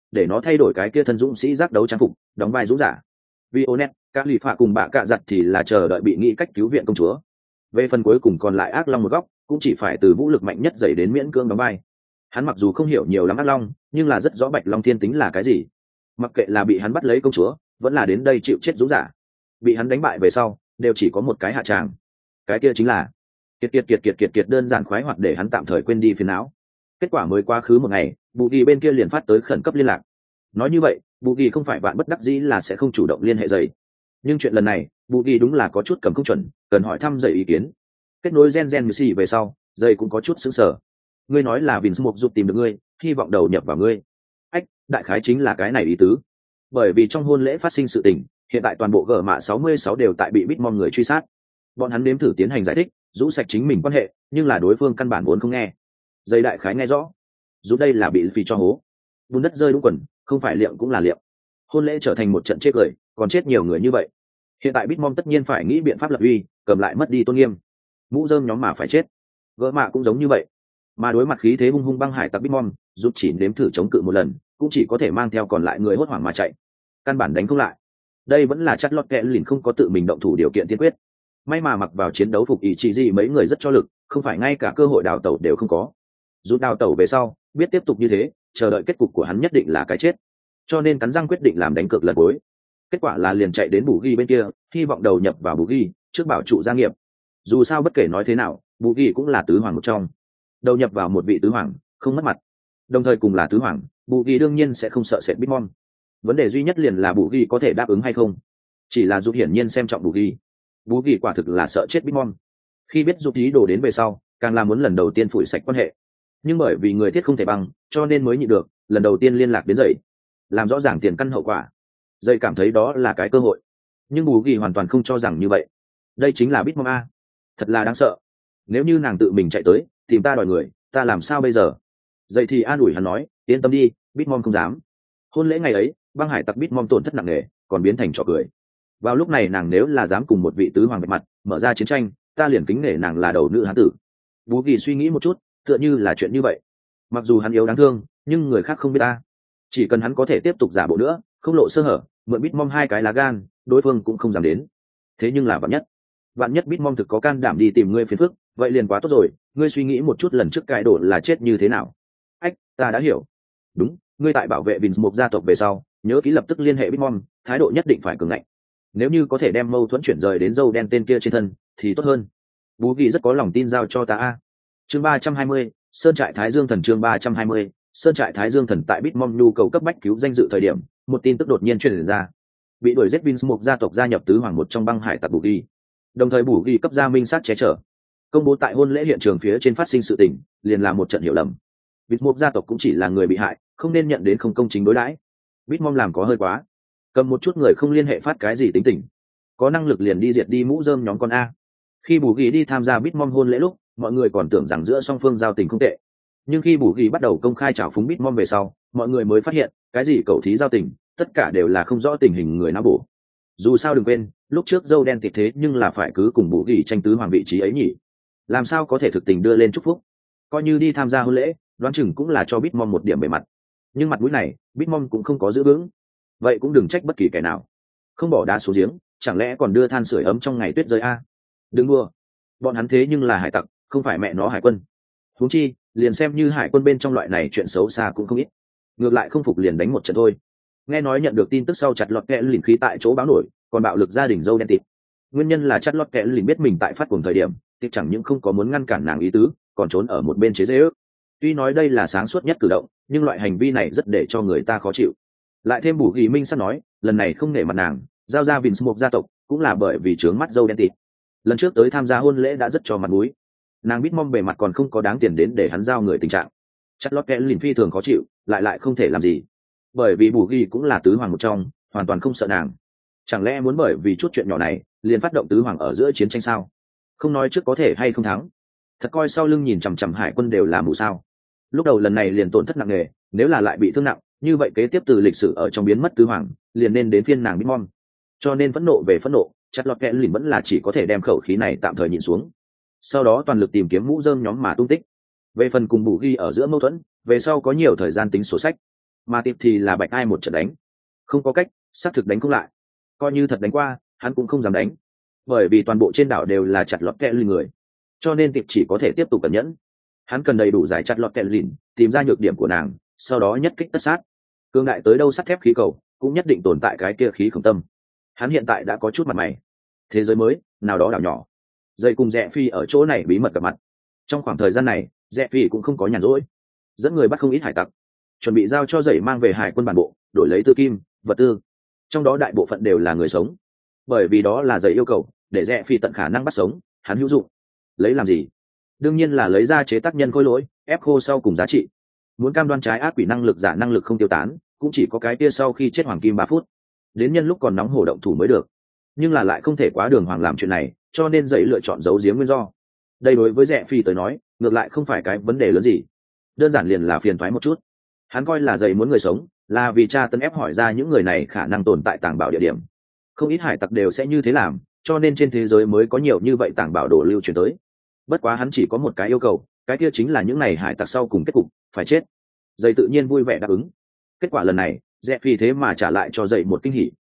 để nó thay đổi cái kia thân dũng sĩ giác đấu trang phục đóng vai dũng giả. Vionet, các lì phạ cùng bạ cạ giặt thì là chờ đợi bị nghĩ cách cứu viện công chúa. Về phần cuối cùng còn lại ác long một góc cũng chỉ phải từ vũ lực mạnh nhất dày đến miễn cưỡng đóng vai. Hắn mặc dù không hiểu nhiều lắm ác long nhưng là rất rõ bạch long thiên tính là cái gì. Mặc kệ là bị hắn bắt lấy công chúa vẫn là đến đây chịu chết dũng giả, bị hắn đánh bại về sau đều chỉ có một cái hạ tràng, cái kia chính là kiệt đơn giản khoái hoạt để hắn tạm thời quên đi phiền não. Kết quả mới quá khứ một ngày, bù ghi bên kia liền phát tới khẩn cấp liên lạc. Nói như vậy bù ghi không phải bạn bất đắc dĩ là sẽ không chủ động liên hệ dày, nhưng chuyện lần này bù ghi đúng là có chút cầm không chuẩn, cần hỏi thăm dày ý kiến. Kết nối gen như xì về sau dày cũng có chút sững sờ. Ngươi nói là Vince Mục giúp tìm được ngươi, hy vọng đầu nhập vào ngươi. Ách, đại khái chính là cái này ý tứ. Bởi vì trong hôn lễ phát sinh sự tình, hiện tại toàn bộ gờ mạ 66 đều tại bị Bitmom người truy sát. Bọn hắn nếm thử tiến hành giải thích, rũ sạch chính mình quan hệ, nhưng là đối phương căn bản vốn không nghe. Dây đại khái nghe rõ, dù đây là bị phi cho hố. Bùn đất rơi đúng quần, không phải liệm cũng là liệm. Hôn lễ trở thành một trận chết cười, còn chết nhiều người như vậy. Hiện tại Bitmom tất nhiên phải nghĩ biện pháp lập uy, cầm lại mất đi tôn nghiêm. Mũ rơm nhóm mà phải chết. Gỡ mạ cũng giống như vậy. Mà đối mặt khí thế hung hung băng hải tặc Bitmom, giúp chỉ nếm thử chống cự một lần, cũng chỉ có thể mang theo còn lại người hốt hoảng mà chạy. Căn bản đánh không lại. Đây vẫn là chắc lọt kẽ lìn không có tự mình động thủ điều kiện tiên quyết. May mà mặc vào chiến đấu phục ý chỉ gì mấy người rất cho lực, không phải ngay cả cơ hội đào tẩu đều không có. Rút đào tẩu về sau, biết tiếp tục như thế, chờ đợi kết cục của hắn nhất định là cái chết. Cho nên cắn răng quyết định làm đánh cược lần cuối. Kết quả là liền chạy đến bù ghi bên kia, hy vọng đầu nhập vào bù ghi trước bảo trụ gia nghiệp. Dù sao bất kể nói thế nào, bù ghi cũng là tứ hoàng một trong. Đầu nhập vào một vị tứ hoàng, không mất mặt. Đồng thời cùng là tứ hoàng, bù ghi đương nhiên sẽ không sợ sệt Bitmom. Vấn đề duy nhất liền là bù ghi có thể đáp ứng hay không. Chỉ là giúp hiển nhiên xem trọng bù ghi quả thực là sợ chết Bitmom. Khi biết giúp ý đồ đến về sau, càng là muốn lần đầu tiên phủi sạch quan hệ. Nhưng bởi vì người thiết không thể bằng, cho nên mới nhịn được lần đầu tiên liên lạc đến dậy, làm rõ ràng tiền căn hậu quả. Dậy cảm thấy đó là cái cơ hội, nhưng bù ghi hoàn toàn không cho rằng như vậy. Đây chính là Bitmom a, thật là đáng sợ. Nếu như nàng tự mình chạy tới tìm ta đòi người, ta làm sao bây giờ? Dậy thì an ủi hắn nói, yên tâm đi, Bitmom không dám. Hôn lễ ngày ấy, băng hải tặc Bitmom tổn thất nặng nề, còn biến thành trò cười. Vào lúc này nàng nếu là dám cùng một vị tứ hoàng vạch mặt, mở ra chiến tranh, ta liền kính nể nàng là đầu nữ hán tử. Bú Kỳ suy nghĩ một chút, tựa như là chuyện như vậy. Mặc dù hắn yếu đáng thương, nhưng người khác không biết ta. Chỉ cần hắn có thể tiếp tục giả bộ nữa, không lộ sơ hở, mượn Bitmom hai cái lá gan, đối phương cũng không dám đến. Thế nhưng là vạn nhất Bitmom thực có can đảm đi tìm ngươi phiền phức, vậy liền quá tốt rồi. Ngươi suy nghĩ một chút lần trước cãi đổ là chết như thế nào. Ách, ta đã hiểu. Đúng, ngươi tại bảo vệ Vince một gia tộc về sau, nhớ kỹ lập tức liên hệ Bitmom, thái độ nhất định phải cường ngạnh. Nếu như có thể đem mâu thuẫn chuyển rời đến dâu đen tên kia trên thân thì tốt hơn. Bú Kỳ rất có lòng tin giao cho ta a. Chương 320, Sơn trại Thái Dương thần. Chương 320, Sơn trại Thái Dương thần. Tại Bitmom nhu cầu cấp bách cứu danh dự thời điểm, một tin tức đột nhiên truyền ra. Bị đuổi giết Vince một gia tộc gia nhập tứ hoàng một trong băng hải tặc Bù Kỳ. Đồng thời Bù Kỳ cấp ra minh sát che chở. Công bố tại hôn lễ hiện trường phía trên phát sinh sự tình, liền là một trận hiểu lầm. Vince một gia tộc cũng chỉ là người bị hại, không nên nhận đến không công chính đối đãi. Bitmom làm có hơi quá. Cầm một chút người không liên hệ phát cái gì tính tình, có năng lực liền đi diệt đi mũ rơm nhóm con a. Khi Bù Kỳ đi tham gia Bitmom hôn lễ lúc, mọi người còn tưởng rằng giữa song phương giao tình không tệ, nhưng khi Bù Kỳ bắt đầu công khai trào phúng Bitmom về sau, mọi người mới phát hiện cái gì cầu thí giao tình, tất cả đều là không rõ tình hình người não bổ. Dù sao đừng quên, lúc trước dâu đen tịt thế nhưng là phải cứ cùng Bù Kỳ tranh tứ hoàng vị trí ấy nhỉ, làm sao có thể thực tình đưa lên chúc phúc. Coi như đi tham gia hôn lễ, đoán chừng cũng là cho Bitmom một điểm bề mặt, nhưng mặt mũi này Bitmom cũng không có giữ vững. Vậy cũng đừng trách bất kỳ kẻ nào, không bỏ đá xuống giếng, chẳng lẽ còn đưa than sưởi ấm trong ngày tuyết rơi a? Đừng đua, bọn hắn thế nhưng là hải tặc, không phải mẹ nó hải quân. Huống chi liền xem như hải quân bên trong loại này chuyện xấu xa cũng không ít, ngược lại không phục liền đánh một trận thôi. Nghe nói nhận được tin tức sau chặt lọt kẽ lìn khí tại chỗ báo nổi, còn bạo lực gia đình dâu đen tịt. Nguyên nhân là chặt lọt kẽ lìn biết mình tại phát cuồng thời điểm thì chẳng những không có muốn ngăn cản nàng ý tứ, còn trốn ở một bên chế giễu. Tuy nói đây là sáng suốt nhất cử động, nhưng loại hành vi này rất để cho người ta khó chịu. Lại thêm Bù Kỳ minh sắp nói, lần này không nể mặt nàng, giao ra Vince một gia tộc cũng là bởi vì trướng mắt dâu đen tịt. Lần trước tới tham gia hôn lễ đã rất cho mặt mũi, nàng Bitmom bề mặt còn không có đáng tiền đến để hắn giao người tình trạng. Chắc lót kẽ lìn phi thường khó chịu, lại không thể làm gì, bởi vì Bù Kỳ cũng là tứ hoàng một trong, hoàn toàn không sợ nàng. Chẳng lẽ muốn bởi vì chút chuyện nhỏ này liền phát động tứ hoàng ở giữa chiến tranh sao? Không nói trước có thể hay không thắng, thật coi sau lưng nhìn chằm chằm hải quân đều là mù sao. Lúc đầu lần này liền tổn thất nặng nề, nếu là lại bị thương nặng, như vậy kế tiếp từ lịch sử ở trong biến mất tứ hoàng liền nên đến phiên nàng Bitmom. Cho nên phẫn nộ về phẫn nộ, chặt lọt kẽ lìn vẫn là chỉ có thể đem khẩu khí này tạm thời nhịn xuống, sau đó toàn lực tìm kiếm mũ rơm nhóm mà tung tích. Về phần cùng Bù Kỳ ở giữa mâu thuẫn, về sau có nhiều thời gian tính sổ sách. mà tiệp thì là bạch ai một trận đánh, không có cách, xác thực đánh không lại. Coi như thật đánh qua, hắn cũng không dám đánh, bởi vì toàn bộ trên đảo đều là chặt lọt kẹ lìn người, cho nên tiệp chỉ có thể tiếp tục cẩn nhẫn. Hắn cần đầy đủ giải chặt lọt kẹ lìn, tìm ra nhược điểm của nàng, sau đó nhất kích tất sát. Cương đại tới đâu sắt thép khí cầu cũng nhất định tồn tại cái kia khí khổng tâm. Hắn hiện tại đã có chút mặt mày. Thế giới mới, nào đó đảo nhỏ, dây cùng Rẽ Phi ở chỗ này bí mật gặp mặt. Trong khoảng thời gian này, Rẽ Phi cũng không có nhàn rỗi, dẫn người bắt không ít hải tặc, chuẩn bị giao cho dậy mang về hải quân bản bộ, đổi lấy tư kim, vật tư. Trong đó đại bộ phận đều là người sống, bởi vì đó là dậy yêu cầu, để Rẽ Phi tận khả năng bắt sống. Hắn hữu dụng lấy làm gì? Đương nhiên là lấy ra chế tác nhân khối lỗi, ép khô sau cùng giá trị. Muốn cam đoan trái ác quỷ năng lực giả năng lực không tiêu tán, cũng chỉ có cái kia sau khi chết hoàng kim 3 phút, đến nhân lúc còn nóng hổ động thủ mới được. Nhưng là lại không thể quá đường hoàng làm chuyện này, cho nên dậy lựa chọn giấu giếm nguyên do. Đây đối với Rẽ Phi tới nói, ngược lại không phải cái vấn đề lớn gì, đơn giản liền là phiền toái một chút. Hắn coi là dậy muốn người sống, là vì tra tấn ép hỏi ra những người này khả năng tồn tại tàng bảo địa điểm. Không ít hải tặc đều sẽ như thế làm, cho nên trên thế giới mới có nhiều như vậy tàng bảo đồ lưu truyền tới. Bất quá hắn chỉ có một cái yêu cầu, cái kia chính là những này hải tặc sau cùng kết cục phải chết. Dậy tự nhiên vui vẻ đáp ứng. Kết quả lần này, Rẽ Phi thế mà trả lại cho dậy một kinh hỉ.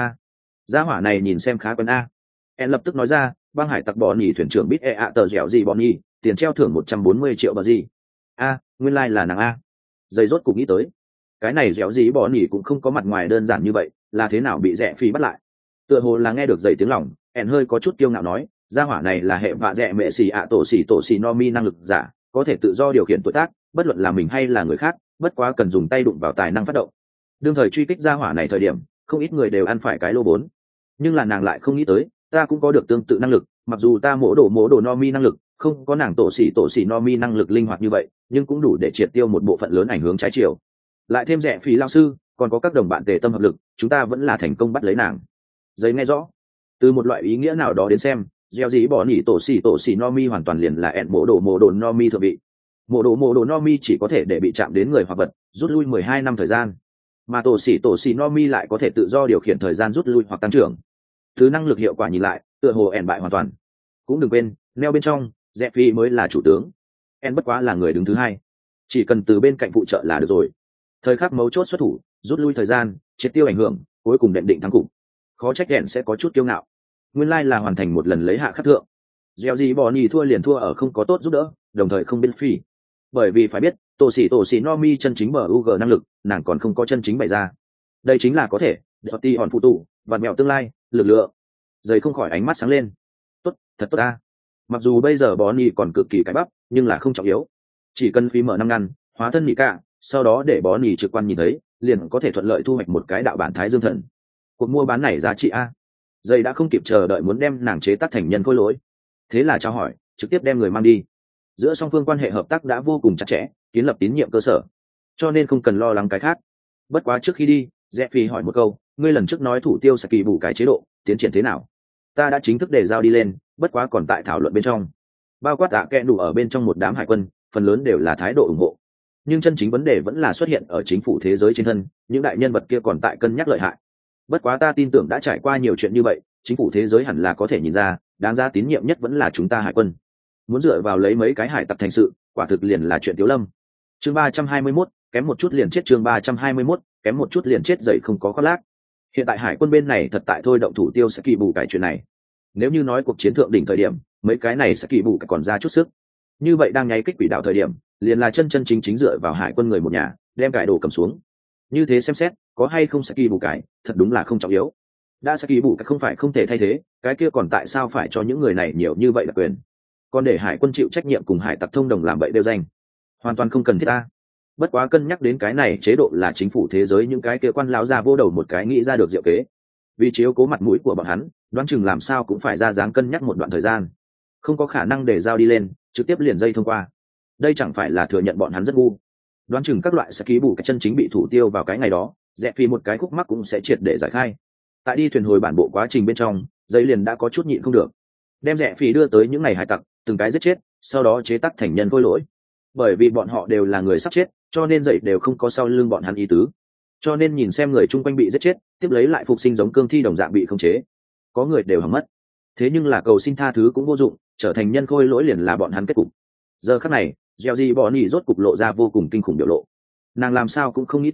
Gia hỏa này nhìn xem khá quen a. En lập tức nói ra, băng hải tặc bò nhì thuyền trưởng biết tờ dẻo gì bò nhì, tiền treo thưởng 140 triệu bờ gì. Nguyên lai là nàng a. Dậy rốt cục nghĩ tới, cái này dẻo gì bò nhì cũng không có mặt ngoài đơn giản như vậy, là thế nào bị Rẽ Phi bắt lại? Tựa hồ là nghe được dậy tiếng lòng, En hơi có chút kiêu ngạo nói, gia hỏa này là hệ vạ Rẽ mẹ xì tổ xì no mi năng lực giả, có thể tự do điều khiển tuổi tác, bất luận là mình hay là người khác, bất quá cần dùng tay đụng vào tài năng phát động. Đương thời truy kích gia hỏa này thời điểm, không ít người đều ăn phải cái lô vốn, nhưng là nàng lại không nghĩ tới, ta cũng có được tương tự năng lực, mặc dù ta mổ đồ no mi năng lực không có nàng tổ xỉ no mi năng lực linh hoạt như vậy, nhưng cũng đủ để triệt tiêu một bộ phận lớn ảnh hưởng trái chiều. Lại thêm Rẽ Phi lao sư, còn có các đồng bạn tề tâm hợp lực, chúng ta vẫn là thành công bắt lấy nàng. Giấy nghe rõ, từ một loại ý nghĩa nào đó đến xem, gieo dĩ bỏ nỉ tổ xỉ no mi hoàn toàn liền là ẹn mổ đồ no mi thượng vị. Mổ đồ no mi chỉ có thể để bị chạm đến người hoặc vật, rút lui 12 năm thời gian, mà tổ xỉ no mi lại có thể tự do điều khiển thời gian rút lui hoặc tăng trưởng. Thứ năng lực hiệu quả nhìn lại, tựa hồ ẻn bại hoàn toàn. Cũng đừng quên, neo bên trong, Rẽ Phi mới là chủ tướng, en bất quá là người đứng thứ hai, chỉ cần từ bên cạnh phụ trợ là được rồi. Thời khắc mấu chốt xuất thủ, rút lui thời gian, triệt tiêu ảnh hưởng, cuối cùng đệm định thắng cục. Khó trách ẻn sẽ có chút kiêu ngạo, nguyên lai là hoàn thành một lần lấy hạ khắc thượng. Gieo gì bỏ nhì thua liền thua ở không có tốt giúp đỡ, đồng thời không biết phi, bởi vì phải biết tổ xỉ no mi chân chính bờ UG năng lực, nàng còn không có chân chính bày ra. Đây chính là có thể để ti hòn phụ tụ và mèo tương lai lực lượng. Dày không khỏi ánh mắt sáng lên, tốt, thật tốt ta. Mặc dù bây giờ bó nhì còn cực kỳ cái bắp, nhưng là không trọng yếu, chỉ cần phí mở 5 ngăn hóa thân nhị cả, sau đó để bó nhì trực quan nhìn thấy, liền có thể thuận lợi thu hoạch một cái đạo bản thái dương thần. Cuộc mua bán này giá trị a. Dây đã không kịp chờ đợi muốn đem nàng chế tác thành nhân khối lỗi, thế là trao hỏi, trực tiếp đem người mang đi. Giữa song phương quan hệ hợp tác đã vô cùng chặt chẽ, kiến lập tín nhiệm cơ sở, cho nên không cần lo lắng cái khác. Bất quá trước khi đi, Rẽ Phi hỏi một câu, ngươi lần trước nói thủ tiêu Saki bù cái chế độ tiến triển thế nào? Ta đã chính thức đề giao đi lên, bất quá còn tại thảo luận bên trong, bao quát tạ kẽ đủ ở bên trong một đám hải quân, phần lớn đều là thái độ ủng hộ, nhưng chân chính vấn đề vẫn là xuất hiện ở chính phủ thế giới trên thân, những đại nhân vật kia còn tại cân nhắc lợi hại. Bất quá ta tin tưởng đã trải qua nhiều chuyện như vậy, chính phủ thế giới hẳn là có thể nhìn ra, đáng giá tín nhiệm nhất vẫn là chúng ta hải quân. Muốn dựa vào lấy mấy cái hải tặc thành sự, quả thực liền là chuyện tiếu lâm. Chương 321, kém một chút liền chết. Chương 321, kém một chút liền chết, dậy không có khoác lác. Hiện tại hải quân bên này thật tại thôi động thủ tiêu Saki bù cái chuyện này. Nếu như nói cuộc chiến thượng đỉnh thời điểm, mấy cái này Saki bù còn ra chút sức, như vậy đang nháy kích quỷ đạo thời điểm, liền là chân chính dựa vào hải quân người một nhà, đem cải đồ cầm xuống. Như thế xem xét, có hay không Saki bù cái, thật đúng là không trọng yếu. Đã Saki bù cái không phải không thể thay thế, cái kia còn tại sao phải cho những người này nhiều như vậy là quyền? Còn để hải quân chịu trách nhiệm cùng hải tặc thông đồng làm bậy đeo danh, hoàn toàn không cần thiết ta. Bất quá cân nhắc đến cái này chế độ là chính phủ thế giới những cái kia quan lão ra vô đầu một cái nghĩ ra được diệu kế, vì chiếu cố mặt mũi của bọn hắn, đoán chừng làm sao cũng phải ra dáng cân nhắc một đoạn thời gian, không có khả năng để giao đi lên trực tiếp liền dây thông qua. Đây chẳng phải là thừa nhận bọn hắn rất ngu. Đoán chừng các loại sẽ ký bù cái chân chính bị thủ tiêu vào cái ngày đó, Rẽ Phi một cái khúc mắc cũng sẽ triệt để giải khai. Tại đi thuyền hồi bản bộ quá trình bên trong, dây liền đã có chút nhịn không được, đem Rẽ Phi đưa tới những ngày hải tặc từng cái giết chết, sau đó chế tác thành nhân khôi lỗi. Bởi vì bọn họ đều là người sắp chết, cho nên dậy đều không có sau lưng bọn hắn ý tứ, cho nên nhìn xem người chung quanh bị giết chết, tiếp lấy lại phục sinh giống cương thi đồng dạng bị khống chế, có người đều hỏng mất. Thế nhưng là cầu xin tha thứ cũng vô dụng, trở thành nhân khôi lỗi liền là bọn hắn kết cục. Giờ khắc này, Gieo Di Bò Nỉ rốt cục lộ ra vô cùng kinh khủng biểu lộ. Nàng làm sao cũng không nghĩ tới,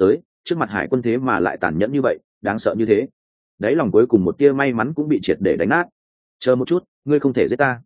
trước mặt hải quân thế mà lại tàn nhẫn như vậy, đáng sợ như thế. Đấy lòng cuối cùng một tia may mắn cũng bị triệt để đánh nát. Chờ một chút, ngươi không thể giết ta.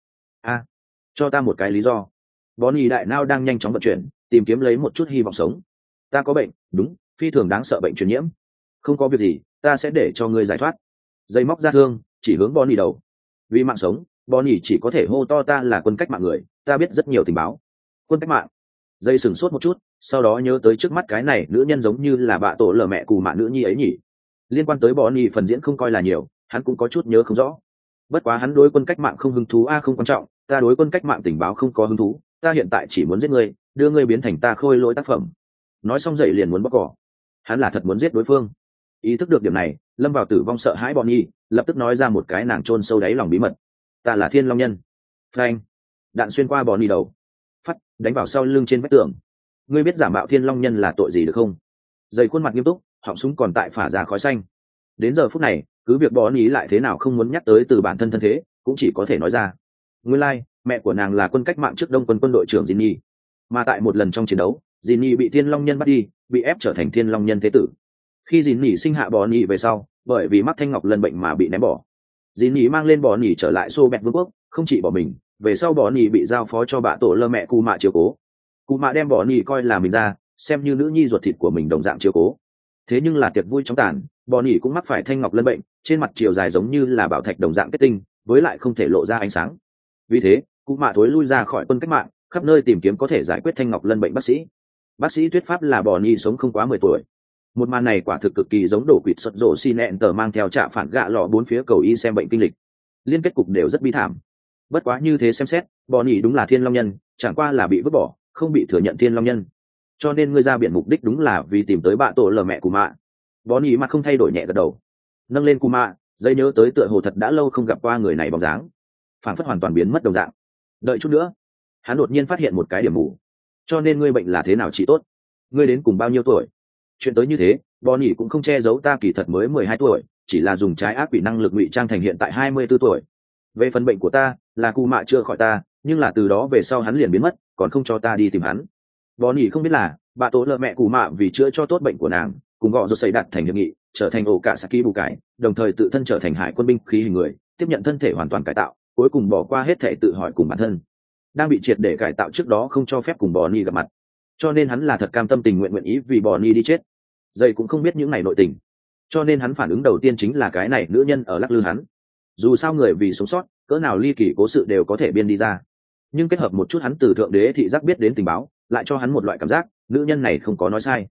Cho ta một cái lý do. Bonnie đại nao đang nhanh chóng vận chuyển, tìm kiếm lấy một chút hy vọng sống. Ta có bệnh, đúng, phi thường đáng sợ bệnh truyền nhiễm. Không có việc gì, ta sẽ để cho ngươi giải thoát. Dây móc ra thương, chỉ hướng Bonnie đầu. Vì mạng sống, Bonnie chỉ có thể hô to ta là quân cách mạng người, ta biết rất nhiều tình báo. Quân cách mạng. Dây sửng sốt một chút, sau đó nhớ tới trước mắt cái này nữ nhân giống như là bạ tổ lờ mẹ cù mạ nữ nhi ấy nhỉ. Liên quan tới Bonnie phần diễn không coi là nhiều, hắn cũng có chút nhớ không rõ. Bất quá hắn đối quân cách mạng không hứng thú không quan trọng, ta đối quân cách mạng tình báo không có hứng thú, ta hiện tại chỉ muốn giết ngươi, đưa ngươi biến thành ta khôi lỗi tác phẩm. Nói xong dậy liền muốn bóc cỏ. Hắn là thật muốn giết đối phương. Ý thức được điểm này, lâm vào tử vong sợ hãi Bonnie, lập tức nói ra một cái nàng chôn sâu đáy lòng bí mật. Ta là Thiên Long Nhân. Phanh. Đạn xuyên qua Bonnie đầu, phắt đánh vào sau lưng trên vách tường. Ngươi biết giả mạo Thiên Long Nhân là tội gì được không? Dày khuôn mặt nghiêm túc, họng súng còn tại phả ra khói xanh. Đến giờ phút này, cứ việc Bonnie lại thế nào không muốn nhắc tới từ bản thân thân thế, cũng chỉ có thể nói ra. Nguyên lai, mẹ của nàng là quân cách mạng trước Đông quân quân đội trưởng Jinny, mà tại một lần trong chiến đấu, Jinny bị Thiên Long Nhân bắt đi, bị ép trở thành Thiên Long Nhân thế tử. Khi Jinny sinh hạ Bonnie về sau, bởi vì mắc thanh ngọc lân bệnh mà bị ném bỏ. Jinny mang lên Bonnie trở lại Xô Bẹt Vương quốc, không chỉ bỏ mình, về sau Bonnie bị giao phó cho bạ tổ lơ mẹ Cù Mạ chiếu cố. Cù Mạ đem Bonnie coi là mình ra, xem như nữ nhi ruột thịt của mình đồng dạng chiếu cố. Thế nhưng là tiệc vui chóng tàn, Bonnie cũng mắc phải thanh ngọc lân bệnh, trên mặt chiều dài giống như là bảo thạch đồng dạng kết tinh, với lại không thể lộ ra ánh sáng. Vì thế, Cù Mạ thối lui ra khỏi quân cách mạng, khắp nơi tìm kiếm có thể giải quyết thanh ngọc lân bệnh bác sĩ. Bác sĩ thuyết pháp là Bonnie sống không quá 10 tuổi. Một màn này quả thực cực kỳ giống đổ quỵt sật rộ xin nẹn tờ mang theo trạ phản gạ lọ bốn phía cầu y xem bệnh kinh lịch. Liên kết cục đều rất bi thảm. Bất quá như thế xem xét, Bonnie đúng là Thiên Long Nhân, chẳng qua là bị vứt bỏ, không bị thừa nhận Thiên Long Nhân. Cho nên ngươi ra biển mục đích đúng là vì tìm tới bạ tổ lờ mẹ Cù Mạ. Bonnie mặt không thay đổi nhẹ gật đầu, nâng lên Cù Mạ, dây nhớ tới tựa hồ thật đã lâu không gặp qua người này bóng dáng, phản phất hoàn toàn biến mất đồng dạng. Đợi chút nữa, hắn đột nhiên phát hiện một cái điểm mù. Cho nên ngươi bệnh là thế nào trị tốt? Ngươi đến cùng bao nhiêu tuổi? Chuyện tới như thế, Bonnie cũng không che giấu ta kỳ thật mới 12 tuổi, chỉ là dùng trái ác quỷ năng lực ngụy trang thành hiện tại 24 tuổi. Về phần bệnh của ta, là Cù Mạ chữa khỏi ta, nhưng là từ đó về sau hắn liền biến mất, còn không cho ta đi tìm hắn. Bonnie không biết là, bà tổ lợ mẹ Cù Mạ vì chữa cho tốt bệnh của nàng, cùng gọ rồi xây đặt thành hiệp nghị, trở thành ổ cả Saki bù cải, đồng thời tự thân trở thành hải quân binh khí hình người, tiếp nhận thân thể hoàn toàn cải tạo, cuối cùng bỏ qua hết thể tự hỏi cùng bản thân. Đang bị triệt để cải tạo trước đó không cho phép cùng Bonnie gặp mặt, cho nên hắn là thật cam tâm tình nguyện ý vì Bonnie đi chết. Dây cũng không biết những này nội tình, cho nên hắn phản ứng đầu tiên chính là cái này nữ nhân ở lắc lư hắn. Dù sao người vì sống sót, cỡ nào ly kỳ cố sự đều có thể biên đi ra, nhưng kết hợp một chút hắn từ thượng đế thị giác biết đến tình báo, lại cho hắn một loại cảm giác nữ nhân này không có nói sai.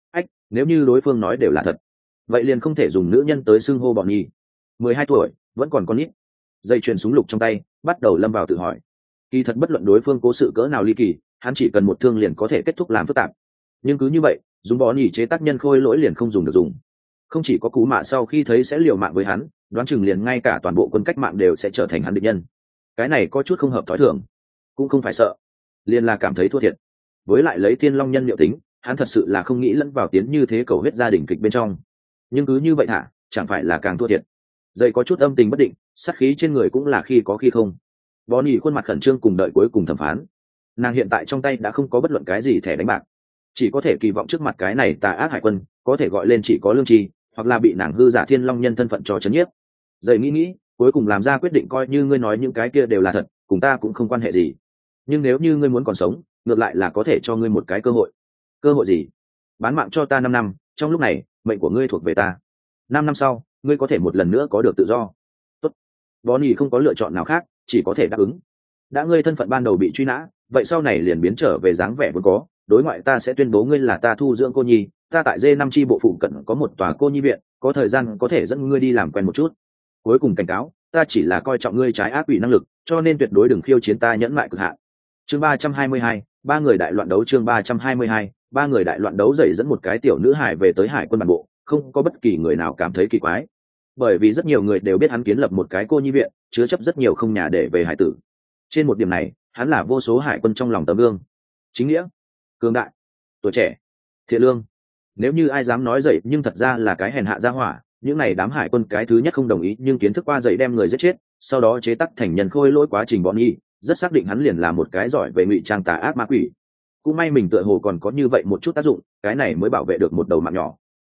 Nếu như đối phương nói đều là thật, vậy liền không thể dùng nữ nhân tới xưng hô bọn nhi. 12 tuổi, vẫn còn con nít. Dây chuyền súng lục trong tay, bắt đầu lâm vào tự hỏi. Kỳ thật bất luận đối phương cố sự cỡ nào ly kỳ, hắn chỉ cần một thương liền có thể kết thúc làm phức tạp. Nhưng cứ như vậy, dùng bọn nhi chế tác nhân khôi lỗi liền không dùng được dùng. Không chỉ có Cú Mạ sau khi thấy sẽ liều mạng với hắn, đoán chừng liền ngay cả toàn bộ quân cách mạng đều sẽ trở thành hắn địch nhân. Cái này có chút không hợp thói thường, cũng không phải sợ, liền là cảm thấy thua thiệt. Với lại lấy Thiên Long Nhân liệu tính, hắn thật sự là không nghĩ lẫn vào tiến như thế cầu huyết gia đình kịch bên trong. Nhưng cứ như vậy hả, chẳng phải là càng thua thiệt. Dây có chút âm tình bất định, sát khí trên người cũng là khi có khi không. Bonnie khuôn mặt khẩn trương cùng đợi cuối cùng thẩm phán. Nàng hiện tại trong tay đã không có bất luận cái gì thẻ đánh bạc, chỉ có thể kỳ vọng trước mặt cái này tà ác hải quân có thể gọi lên chỉ có lương tri, hoặc là bị nàng hư giả Thiên Long Nhân thân phận cho chấn nhiếp. Dây nghĩ, cuối cùng làm ra quyết định, coi như ngươi nói những cái kia đều là thật, cùng ta cũng không quan hệ gì. Nhưng nếu như ngươi muốn còn sống, ngược lại là có thể cho ngươi một cái cơ hội. Cơ hội gì? Bán mạng cho ta 5 năm, trong lúc này mệnh của ngươi thuộc về ta. 5 năm sau, ngươi có thể một lần nữa có được tự do. Tốt. Bonnie không có lựa chọn nào khác, chỉ có thể đáp ứng. Đã ngươi thân phận ban đầu bị truy nã, vậy sau này liền biến trở về dáng vẻ vốn có. Đối ngoại ta sẽ tuyên bố ngươi là ta thu dưỡng cô nhi, ta tại D5 chi bộ phụ cận có một tòa cô nhi viện, có thời gian có thể dẫn ngươi đi làm quen một chút. Cuối cùng cảnh cáo, ta chỉ là coi trọng ngươi trái ác quỷ năng lực, cho nên tuyệt đối đừng khiêu chiến ta nhẫn mại cực hạn. Chương 322, ba người đại loạn đấu. Chương 322, ba người đại loạn đấu dậy dẫn một cái tiểu nữ hải về tới hải quân bản bộ, không có bất kỳ người nào cảm thấy kỳ quái, bởi vì rất nhiều người đều biết hắn kiến lập một cái cô nhi viện, chứa chấp rất nhiều không nhà để về hải tử. Trên một điểm này, hắn là vô số hải quân trong lòng tấm gương. Chính nghĩa, cường đại, tuổi trẻ, thiện lương. Nếu như ai dám nói dậy nhưng thật ra là cái hèn hạ gia hỏa, những này đám hải quân cái thứ nhất không đồng ý, nhưng kiến thức qua dậy đem người giết chết, sau đó chế tác thành nhân khôi lỗi quá trình bọn nhi, rất xác định hắn liền là một cái giỏi về ngụy trang tà ác ma quỷ. Cũng may mình tựa hồ còn có như vậy một chút tác dụng, cái này mới bảo vệ được một đầu mạng nhỏ.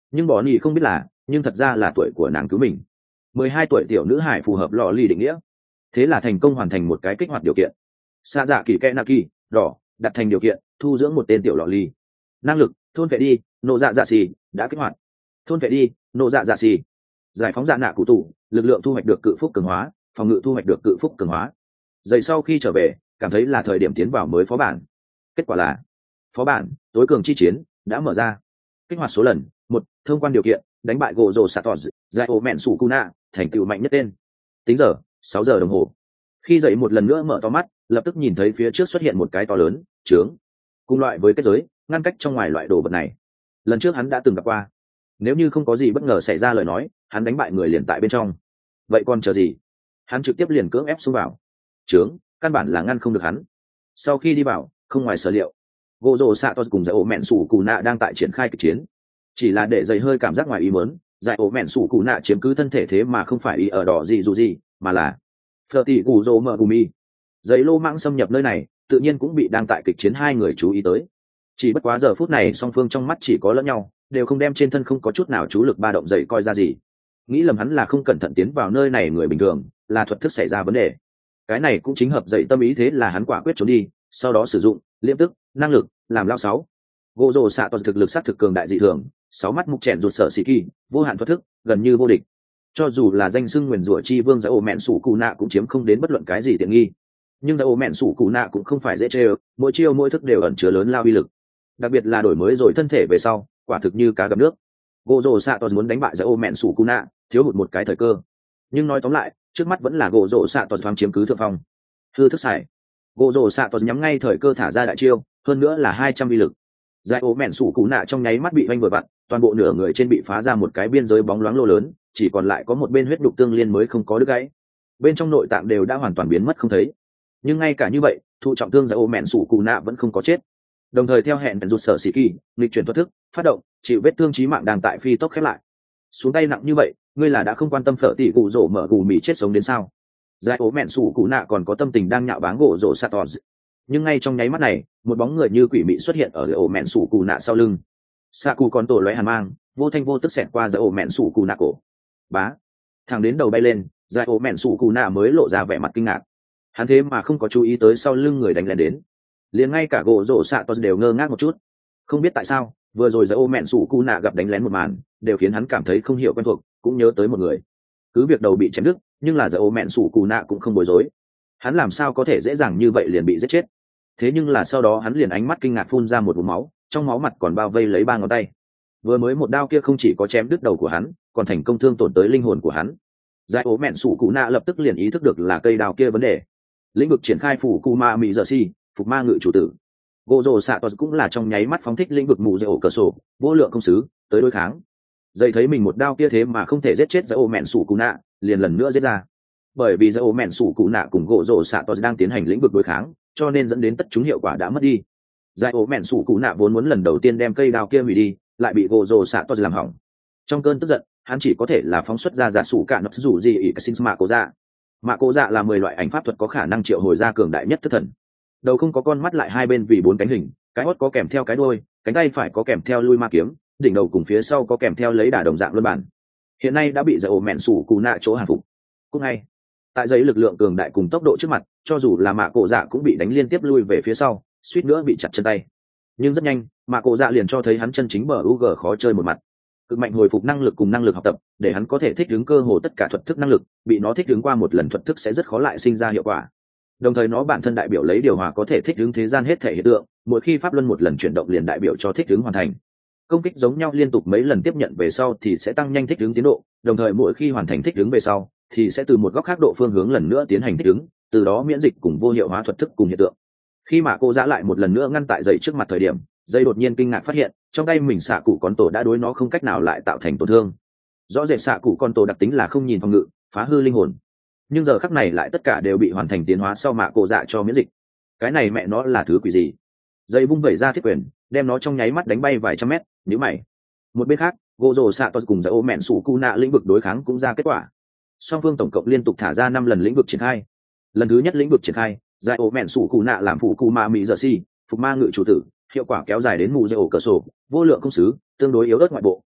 Nhưng bỏ nhì không biết là, nhưng thật ra là tuổi của nàng cứu mình. 12 tuổi tiểu nữ hải phù hợp lò ly định nghĩa, thế là thành công hoàn thành một cái kích hoạt điều kiện. Sa dạ kỳ kẽ naki đỏ đặt thành điều kiện thu dưỡng một tên tiểu lò ly. Năng lực thôn vệ đi nộ dạ dạ xì đã kích hoạt. Thôn vệ đi nộ dạ dạ xì giải phóng dạ nạ cụ tủ, lực lượng thu hoạch được cự phúc cường hóa, phòng ngự thu hoạch được cự phúc cường hóa. Dậy sau khi trở về cảm thấy là thời điểm tiến vào mới phó bản. Kết quả là phó bản tối cường chi chiến đã mở ra. Kích hoạt số lần 1, thông quan điều kiện đánh bại gỗ rồ sạt tọt giải ổ mẹn sủ kuna thành tựu mạnh nhất tên. Tính giờ 6 giờ đồng hồ. Khi dậy một lần nữa mở to mắt, lập tức nhìn thấy phía trước xuất hiện một cái to lớn trướng cùng loại với kết giới ngăn cách trong ngoài loại đồ vật này. Lần trước hắn đã từng gặp qua, nếu như không có gì bất ngờ xảy ra lời nói hắn đánh bại người liền tại bên trong. Vậy còn chờ gì, hắn trực tiếp liền cưỡng ép xông vào trướng, căn bản là ngăn không được hắn. Sau khi đi vào, không ngoài sở liệu, gỗ rồ xạ to cùng giải ổ mẹn sủ cù nạ đang tại triển khai kịch chiến. Chỉ là để dày hơi cảm giác ngoài ý mớn, giải ổ mẹn sủ cù nạ chiếm cứ thân thể thế mà không phải ý ở đỏ gì dù gì, mà là phở tỷ cù rồ mờ gù mi. Giấy lô mãng xâm nhập nơi này, tự nhiên cũng bị đang tại kịch chiến hai người chú ý tới. Chỉ bất quá giờ phút này song phương trong mắt chỉ có lẫn nhau, đều không đem trên thân không có chút nào chú lực ba động dậy coi ra gì. Nghĩ lầm hắn là không cẩn thận tiến vào nơi này người bình thường, là thuật thức xảy ra vấn đề. Cái này cũng chính hợp dậy tâm ý, thế là hắn quả quyết trốn đi, sau đó sử dụng liêm tức năng lực làm lao 6. Gỗ rồ xạ toàn thực lực sát thực cường đại dị thường, 6 mắt mục chèn ruột sở xì kỳ, vô hạn thuật thức, gần như vô địch. Cho dù là danh xưng nguyền rủa chi vương giải ổ mẹn sủ cù nạ cũng chiếm không đến bất luận cái gì tiện nghi. Nhưng giải ổ mẹn sủ cù nạ cũng không phải dễ chơi, mỗi chiêu mỗi thức đều ẩn chứa lớn lao uy lực. Đặc biệt là đổi mới rồi thân thể về sau, quả thực như cá gặp nước. Gỗ rồ xạ toàn muốn đánh bại giải ổ mẹn sủ cù nạ, thiếu hụt một cái thời cơ. Nhưng nói tóm lại, trước mắt vẫn là gỗ rồ xạ toàn thoáng chiếm cứ thượng phong. Hư thức xài, gỗ rồ xạ toàn nhắm ngay thời cơ thả ra đại chiêu, hơn nữa là 200 uy lực. Giải ổ mẹn sủ cù nạ trong nháy mắt bị vanh vừa vặn, toàn bộ nửa người trên bị phá ra một cái biên giới bóng loáng lô lớn, chỉ còn lại có một bên huyết đục tương liên mới không có đứt gãy. Bên trong nội tạng đều đã hoàn toàn biến mất không thấy. Nhưng ngay cả như vậy, thụ trọng thương giải ổ mẹn sủ cù nạ vẫn không có chết. Đồng thời theo hẹn rụt sở xì kỳ, nghịch chuyển thuật thức phát động, chịu vết thương chí mạng đang tại phi tốc khép lại. Xuống tay nặng như vậy, ngươi là đã không quan tâm phở tỷ cụ rổ mở gù mì chết sống đến sao? Giải ố mẹn sủ cụ nạ còn có tâm tình đang nhạo báng gỗ rổ sạt tọt. Nhưng ngay trong nháy mắt này, một bóng người như quỷ mị xuất hiện ở ổ mẹn sủ cụ nạ sau lưng. Xạ cụ còn tổ lóe hàn mang, vô thanh vô tức xẹt qua giải ổ mẹn sủ cụ nạ cổ. Bá, thằng đến đầu bay lên, giải ổ mẹn sủ cụ nạ mới lộ ra vẻ mặt kinh ngạc. Hắn thế mà không có chú ý tới sau lưng người đánh lén đến, liền ngay cả gỗ rổ sạt tọt đều ngơ ngác một chút. Không biết tại sao, vừa rồi giải ổ mẹn sủ cụ nạ gặp đánh lén một màn, đều khiến hắn cảm thấy không hiểu quen thuộc, cũng nhớ tới một người. Cứ việc đầu bị chém đứt, nhưng là giải ổ mẹn sủ cụ nạ cũng không bối rối. Hắn làm sao có thể dễ dàng như vậy liền bị giết chết? Thế nhưng là sau đó hắn liền ánh mắt kinh ngạc phun ra một vùng máu, trong máu mặt còn bao vây lấy 3 ngón tay. Vừa mới một đao kia không chỉ có chém đứt đầu của hắn, còn thành công thương tổn tới linh hồn của hắn. Giải ố mẹn sủ cụ nạ lập tức liền ý thức được là cây đao kia vấn đề. Lĩnh vực triển khai phủ cụ ma mỹ giờ si, phục ma ngự chủ tử. Gỗ rồ xạ toàn cũng là trong nháy mắt phóng thích lĩnh vực mù dây ổ cờ sổ, vô lượng công sứ tới đối kháng. Dây thấy mình một đao kia thế mà không thể giết chết giải ố mẹn sủ cụ nạ, liền lần nữa giết ra. Bởi vì giải ố mẹn sủ cụ nạ cùng gỗ rồ xạ toàn đang tiến hành lĩnh vực đối kháng, cho nên dẫn đến tất chúng hiệu quả đã mất đi. Giải ố mẹn sủ cụ nạ vốn muốn lần đầu tiên đem cây đao kia hủy đi, lại bị gỗ rồ xạ toàn làm hỏng. Trong cơn tức giận, hắn chỉ có thể là phóng xuất ra giả sủ cả nấp rủ gì ỉ xin mạ cố dạ. Mạ cố dạ là 10 loại ảnh pháp thuật có khả năng triệu hồi ra cường đại nhất thất thần. Đầu không có con mắt, lại hai bên vì 4 cánh hình, cái hót có kèm theo cái đuôi, cánh tay phải có kèm theo lui ma kiếm, đỉnh đầu cùng phía sau có kèm theo lấy đả đồng dạng luân bản. Hiện nay đã bị giải ổ mẹn sủ cụ nạ chỗ hàng phục. Cũng ngay tại giấy lực lượng cường đại cùng tốc độ trước mặt, cho dù là mạ cổ dạ cũng bị đánh liên tiếp lui về phía sau, suýt nữa bị chặt chân tay. Nhưng rất nhanh, mạ cổ dạ liền cho thấy hắn chân chính bờ UG khó chơi một mặt. Cực mạnh hồi phục năng lực cùng năng lực học tập, để hắn có thể thích ứng cơ hồ tất cả thuật thức năng lực, bị nó thích ứng qua một lần thuật thức sẽ rất khó lại sinh ra hiệu quả. Đồng thời nó bản thân đại biểu lấy điều hòa có thể thích ứng thế gian hết thể hiện tượng, mỗi khi pháp luân một lần chuyển động liền đại biểu cho thích ứng hoàn thành. Công kích giống nhau liên tục mấy lần tiếp nhận về sau thì sẽ tăng nhanh thích ứng tiến độ, đồng thời mỗi khi hoàn thành thích ứng về sau thì sẽ từ một góc khác độ phương hướng lần nữa tiến hành thích ứng, từ đó miễn dịch cùng vô hiệu hóa thuật thức cùng hiện tượng. Khi mà cô giã lại một lần nữa ngăn tại dây trước mặt thời điểm, dây đột nhiên kinh ngạc phát hiện trong tay mình xạ cụ con tổ đã đối nó không cách nào lại tạo thành tổn thương. Rõ rệt xạ cụ con tổ đặc tính là không nhìn phòng ngự, phá hư linh hồn, nhưng giờ khắc này lại tất cả đều bị hoàn thành tiến hóa sau mạ cổ dạ cho miễn dịch. Cái này mẹ nó là thứ quỷ gì? Dây vung vẩy ra thiết quyền, đem nó trong nháy mắt đánh bay vài trăm mét. Nhíu mày. Một bên khác, gỗ rồ xạ tos cùng giải ô mẹn sủ cu nạ lĩnh vực đối kháng cũng ra kết quả. Song phương tổng cộng liên tục thả ra 5 lần lĩnh vực triển khai. Lần thứ nhất lĩnh vực triển khai, giải ô mẹn sủ cu nạ làm phụ cụ ma mỹ giờ si, phục ma ngự chủ tử, hiệu quả kéo dài đến mù dây ổ cờ sổ, vô lượng công sứ, tương đối yếu ớt ngoại bộ,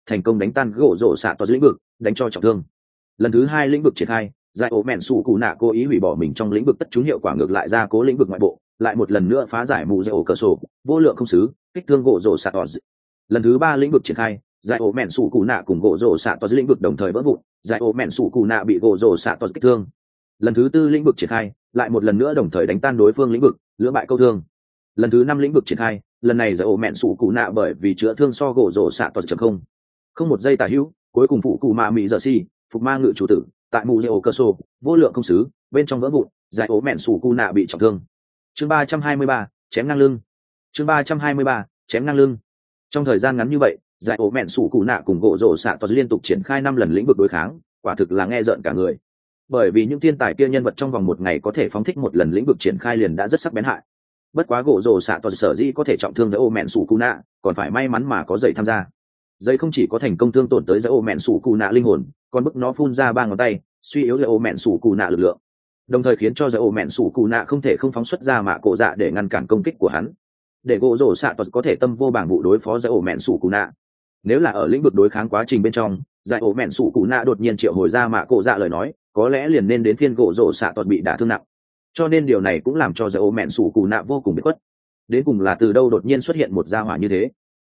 thành công đánh tan gỗ rổ xạ toàn lĩnh vực, đánh cho trọng thương. Lần thứ hai lĩnh vực triển khai, giải ổ mẹn sủ cụ nạ cố ý hủy bỏ mình trong lĩnh vực tất trúng hiệu quả ngược lại ra cố lĩnh vực ngoại bộ, lại một lần nữa phá giải mù giải ổ cờ sổ vô lượng không xứ, kích thương gỗ rổ xạ toàn. Lần thứ ba lĩnh vực triển khai, giải ổ mẹn sủ cụ nạ cùng gỗ rổ xạ toàn lĩnh vực đồng thời vỡ vụn, giải ổ mẹn sủ cụ nạ bị gỗ rổ xạ toàn kích thương. Lần thứ tư lĩnh vực triển khai, lại một lần nữa đồng thời đánh tan đối phương lĩnh vực, lưỡng bại câu thương. Lần thứ năm lĩnh vực triển khai, lần này giải ổ mẹn sủ cụ nạ bởi vì chữa thương so gỗ rổ xạ toàn chậm không một giây tả hữu, cuối cùng phụ cụ mạ mị giờ si phục ma ngự chủ tử tại mù dê ổ cơ sô vô lượng không xứ bên trong vỡ vụn, giải ố mẹn sủ cụ nạ bị trọng thương. Chương 323, chém ngang lưng. Chương 323, chém ngang lưng. Trong thời gian ngắn như vậy, giải ố mẹn sủ cụ nạ cùng gỗ rổ xạ toàn liên tục triển khai 5 lần lĩnh vực đối kháng, quả thực là nghe rợn cả người. Bởi vì những thiên tài kia nhân vật trong vòng một ngày có thể phóng thích một lần lĩnh vực triển khai liền đã rất sắc bén hại. Bất quá gỗ rổ xạ toàn sở dĩ có thể trọng thương giải ố mẹn sủ cụ nạ, còn phải may mắn mà có giày tham gia. Giày không chỉ có thành công thương tổn tới giải ố mẹn sủ cụ nạ linh hồn, còn bức nó phun ra 3 ngón tay, suy yếu giải ố mẹn sủ cụ nạ lực lượng, đồng thời khiến cho giải ố mẹn sủ cụ nạ không thể không phóng xuất ra mạ cổ dạ để ngăn cản công kích của hắn, để gỗ rổ xạ toàn có thể tâm vô bảng vụ đối phó giải ố mẹn sủ cụ nạ. Nếu là ở lĩnh vực đối kháng quá trình bên trong, giải ố mẹn sủ cụ nạ đột nhiên triệu hồi ra mạ cổ dạ lời nói, có lẽ liền nên đến phiên gỗ rổ xạ toàn bị đả thương nặng. Cho nên điều này cũng làm cho giải ố mẹn sủ cụ nạ vô cùng bị khuất. Đến cùng là từ đâu đột nhiên xuất hiện một gia hỏa như thế?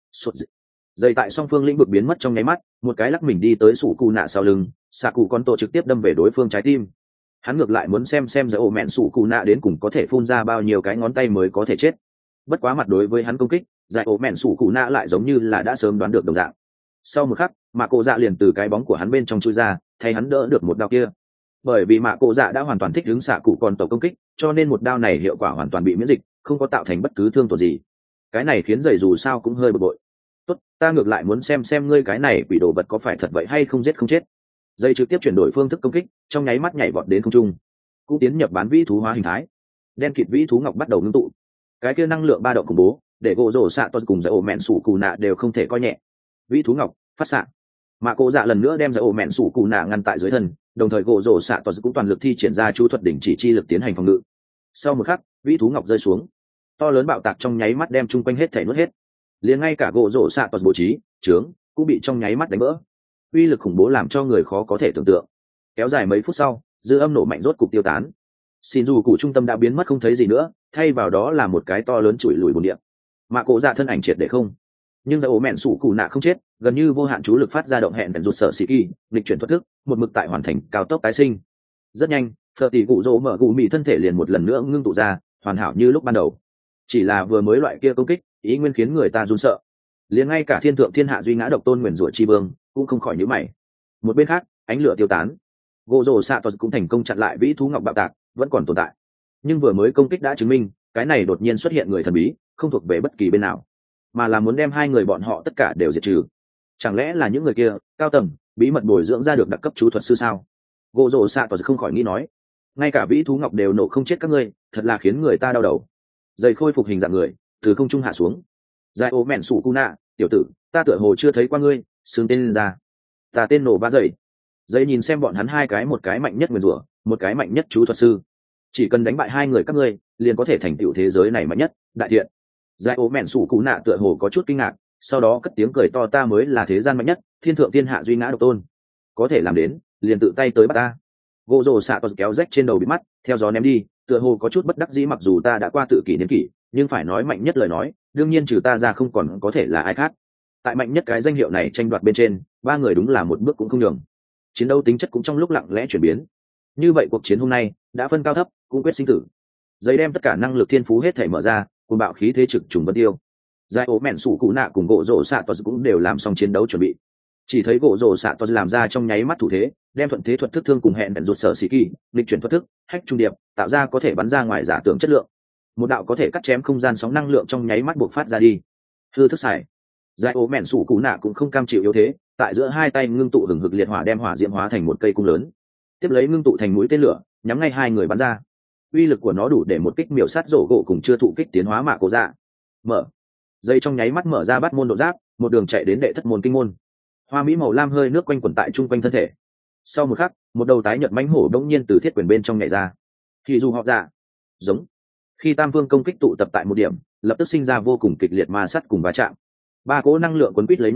Dày tại song phương lĩnh vực biến mất trong nháy mắt, một cái lắc mình đi tới sủ cụ nạ sau lưng, xạ cụ con tổ trực tiếp đâm về đối phương trái tim. Hắn ngược lại muốn xem giải ổ mẹn sủ cụ nạ đến cùng có thể phun ra bao nhiêu cái ngón tay mới có thể chết. Bất quá mặt đối với hắn công kích, giải ổ mẹn sủ cụ nạ lại giống như là đã sớm đoán được đồng dạng. Sau một khắc, mạ cổ dạ liền từ cái bóng của hắn bên trong chui ra, thay hắn đỡ được một đao kia. Bởi vì mạ cổ dạ đã hoàn toàn thích ứng xạ cụ con tổ công kích, cho nên một đao này hiệu quả hoàn toàn bị miễn dịch, không có tạo thành bất cứ thương tổn gì. Cái này khiến giày dù sao cũng hơi bực bội. Tốt, ta ngược lại muốn xem ngươi cái này quỷ đồ vật có phải thật vậy hay không, giết không chết. Dây trực tiếp chuyển đổi phương thức công kích, trong nháy mắt nhảy vọt đến không trung, cũng tiến nhập bán vĩ thú hóa hình thái. Đen kịt vĩ thú ngọc bắt đầu ngưng tụ, cái kia năng lượng ba động khủng bố, để gỗ rổ xạ toàn cùng giải ổ mẹn sủ cù nạ đều không thể coi nhẹ. Vĩ thú ngọc phát xạ, mà cô dạ lần nữa đem giải ổ mẹn sủ cù nạ ngăn tại dưới thân, đồng thời gỗ rổ xạ toàn cũng toàn lực thi triển ra chú thuật đỉnh chỉ chi lực tiến hành phòng ngự. Sau một khắc, vĩ thú ngọc rơi xuống, to lớn bạo tạc trong nháy mắt đem chung quanh hết thể nuốt hết, liền ngay cả gỗ rổ xạ toàn bố trí trướng cũng bị trong nháy mắt đánh vỡ. Uy lực khủng bố làm cho người khó có thể tưởng tượng. Kéo dài mấy phút sau, dư âm nổ mạnh rốt cục tiêu tán. Xin dù cụ trung tâm đã biến mất không thấy gì nữa, thay vào đó là một cái to lớn chùi lùi bùn địa. Mạ cổ dạ thân ảnh triệt để không, nhưng giải ổ mẹn sủ cụ nạ không chết, gần như vô hạn chú lực phát ra động hẹn đèn rụt sở xì kỳ lịch chuyển thoát thức, một mực tại hoàn thành cao tốc tái sinh. Rất nhanh, phở tỷ cụ rỗ mở cụ mì thân thể liền một lần nữa ngưng tụ ra, hoàn hảo như lúc ban đầu. Chỉ là vừa mới loại kia công kích, ý nguyên khiến người ta run sợ. Liền ngay cả thiên thượng thiên hạ duy ngã độc tôn nguyền rủa chi vương cũng không khỏi nhíu mày. Một bên khác, ánh lửa tiêu tán, gỗ rổ xạ toàn cũng thành công chặn lại vĩ thú ngọc bạo tạc vẫn còn tồn tại. Nhưng vừa mới công kích đã chứng minh, cái này đột nhiên xuất hiện người thần bí không thuộc về bất kỳ bên nào, mà là muốn đem hai người bọn họ tất cả đều diệt trừ. Chẳng lẽ là những người kia cao tầng bí mật bồi dưỡng ra được đặc cấp chú thuật sư sao? Gỗ rổ xạ toàn không khỏi nghĩ nói. Ngay cả vĩ thú ngọc đều nổ không chết các ngươi, thật là khiến người ta đau đầu. Dây khôi phục hình dạng người từ không trung hạ xuống. Giải ố mẹn sủ cu nạ, tiểu tử, ta tựa hồ chưa thấy qua ngươi, xưng tên lên ra. Ta tên nổ ba dậy. Dây nhìn xem bọn hắn hai cái, một cái mạnh nhất nguyền rủa, một cái mạnh nhất chú thuật sư. Chỉ cần đánh bại hai người các ngươi, liền có thể thành tựu thế giới này mạnh nhất, đại thiện. Giải ố mẹn sủ cu nạ tựa hồ có chút kinh ngạc, sau đó cất tiếng cười to, ta mới là thế gian mạnh nhất, thiên thượng thiên hạ duy ngã độc tôn. Có thể làm đến, liền tự tay tới bắt ta. Gỗ rồ xạ toàn kéo rách trên đầu bị mắt, theo gió ném đi, tựa hồ có chút bất đắc dĩ, mặc dù ta đã qua tự kỷ niên kỷ, nhưng phải nói mạnh nhất lời nói, đương nhiên trừ ta ra không còn có thể là ai khác. Tại mạnh nhất cái danh hiệu này tranh đoạt bên trên, ba người đúng là một bước cũng không nhường. Chiến đấu tính chất cũng trong lúc lặng lẽ chuyển biến. Như vậy cuộc chiến hôm nay đã phân cao thấp, cũng quyết sinh tử. Giấy đem tất cả năng lực thiên phú hết thể mở ra, cùng bạo khí thế trực trùng vân tiêu. Giải ố mẹn sủ cụ nạ cùng gỗ rồ xạ toàn cũng đều làm xong chiến đấu chuẩn bị. Chỉ thấy gỗ rồ xạ toàn làm ra trong nháy mắt thủ thế, đem thuận thế thuật thức thương cùng hẹn đèn rụt sở xì kỳ lịch chuyển thuật thức hách trung điệp tạo ra có thể bắn ra ngoài giả tưởng chất lượng, một đạo có thể cắt chém không gian sóng năng lượng trong nháy mắt buộc phát ra đi. Hư thức xài. Giải ố mẹn sủ cụ nạ cũng không cam chịu yếu thế, tại giữa hai tay ngưng tụ hừng hực liệt hỏa, đem hỏa diễm hóa thành một cây cung lớn, tiếp lấy ngưng tụ thành mũi tên lửa nhắm ngay hai người bắn ra. Uy lực của nó đủ để một kích miểu sát rổ gỗ cùng chưa thụ kích tiến hóa mạ cổ dạ. Mở. Dây trong nháy mắt mở ra bắt môn độ giáp, một đường chạy đến đệ thất môn kinh môn. Hoa mỹ màu lam hơi nước quanh quẩn tại trung quanh thân thể. Sau một khắc, một đầu tái nhợt mãnh hổ đống nhiên từ thiết quyền bên trong nhảy ra. Thì dù họ dạ, giống. Khi tam phương công kích tụ tập tại một điểm, lập tức sinh ra vô cùng kịch liệt ma sát cùng va chạm. Ba cỗ năng lượng quấn quýt lấy nhau,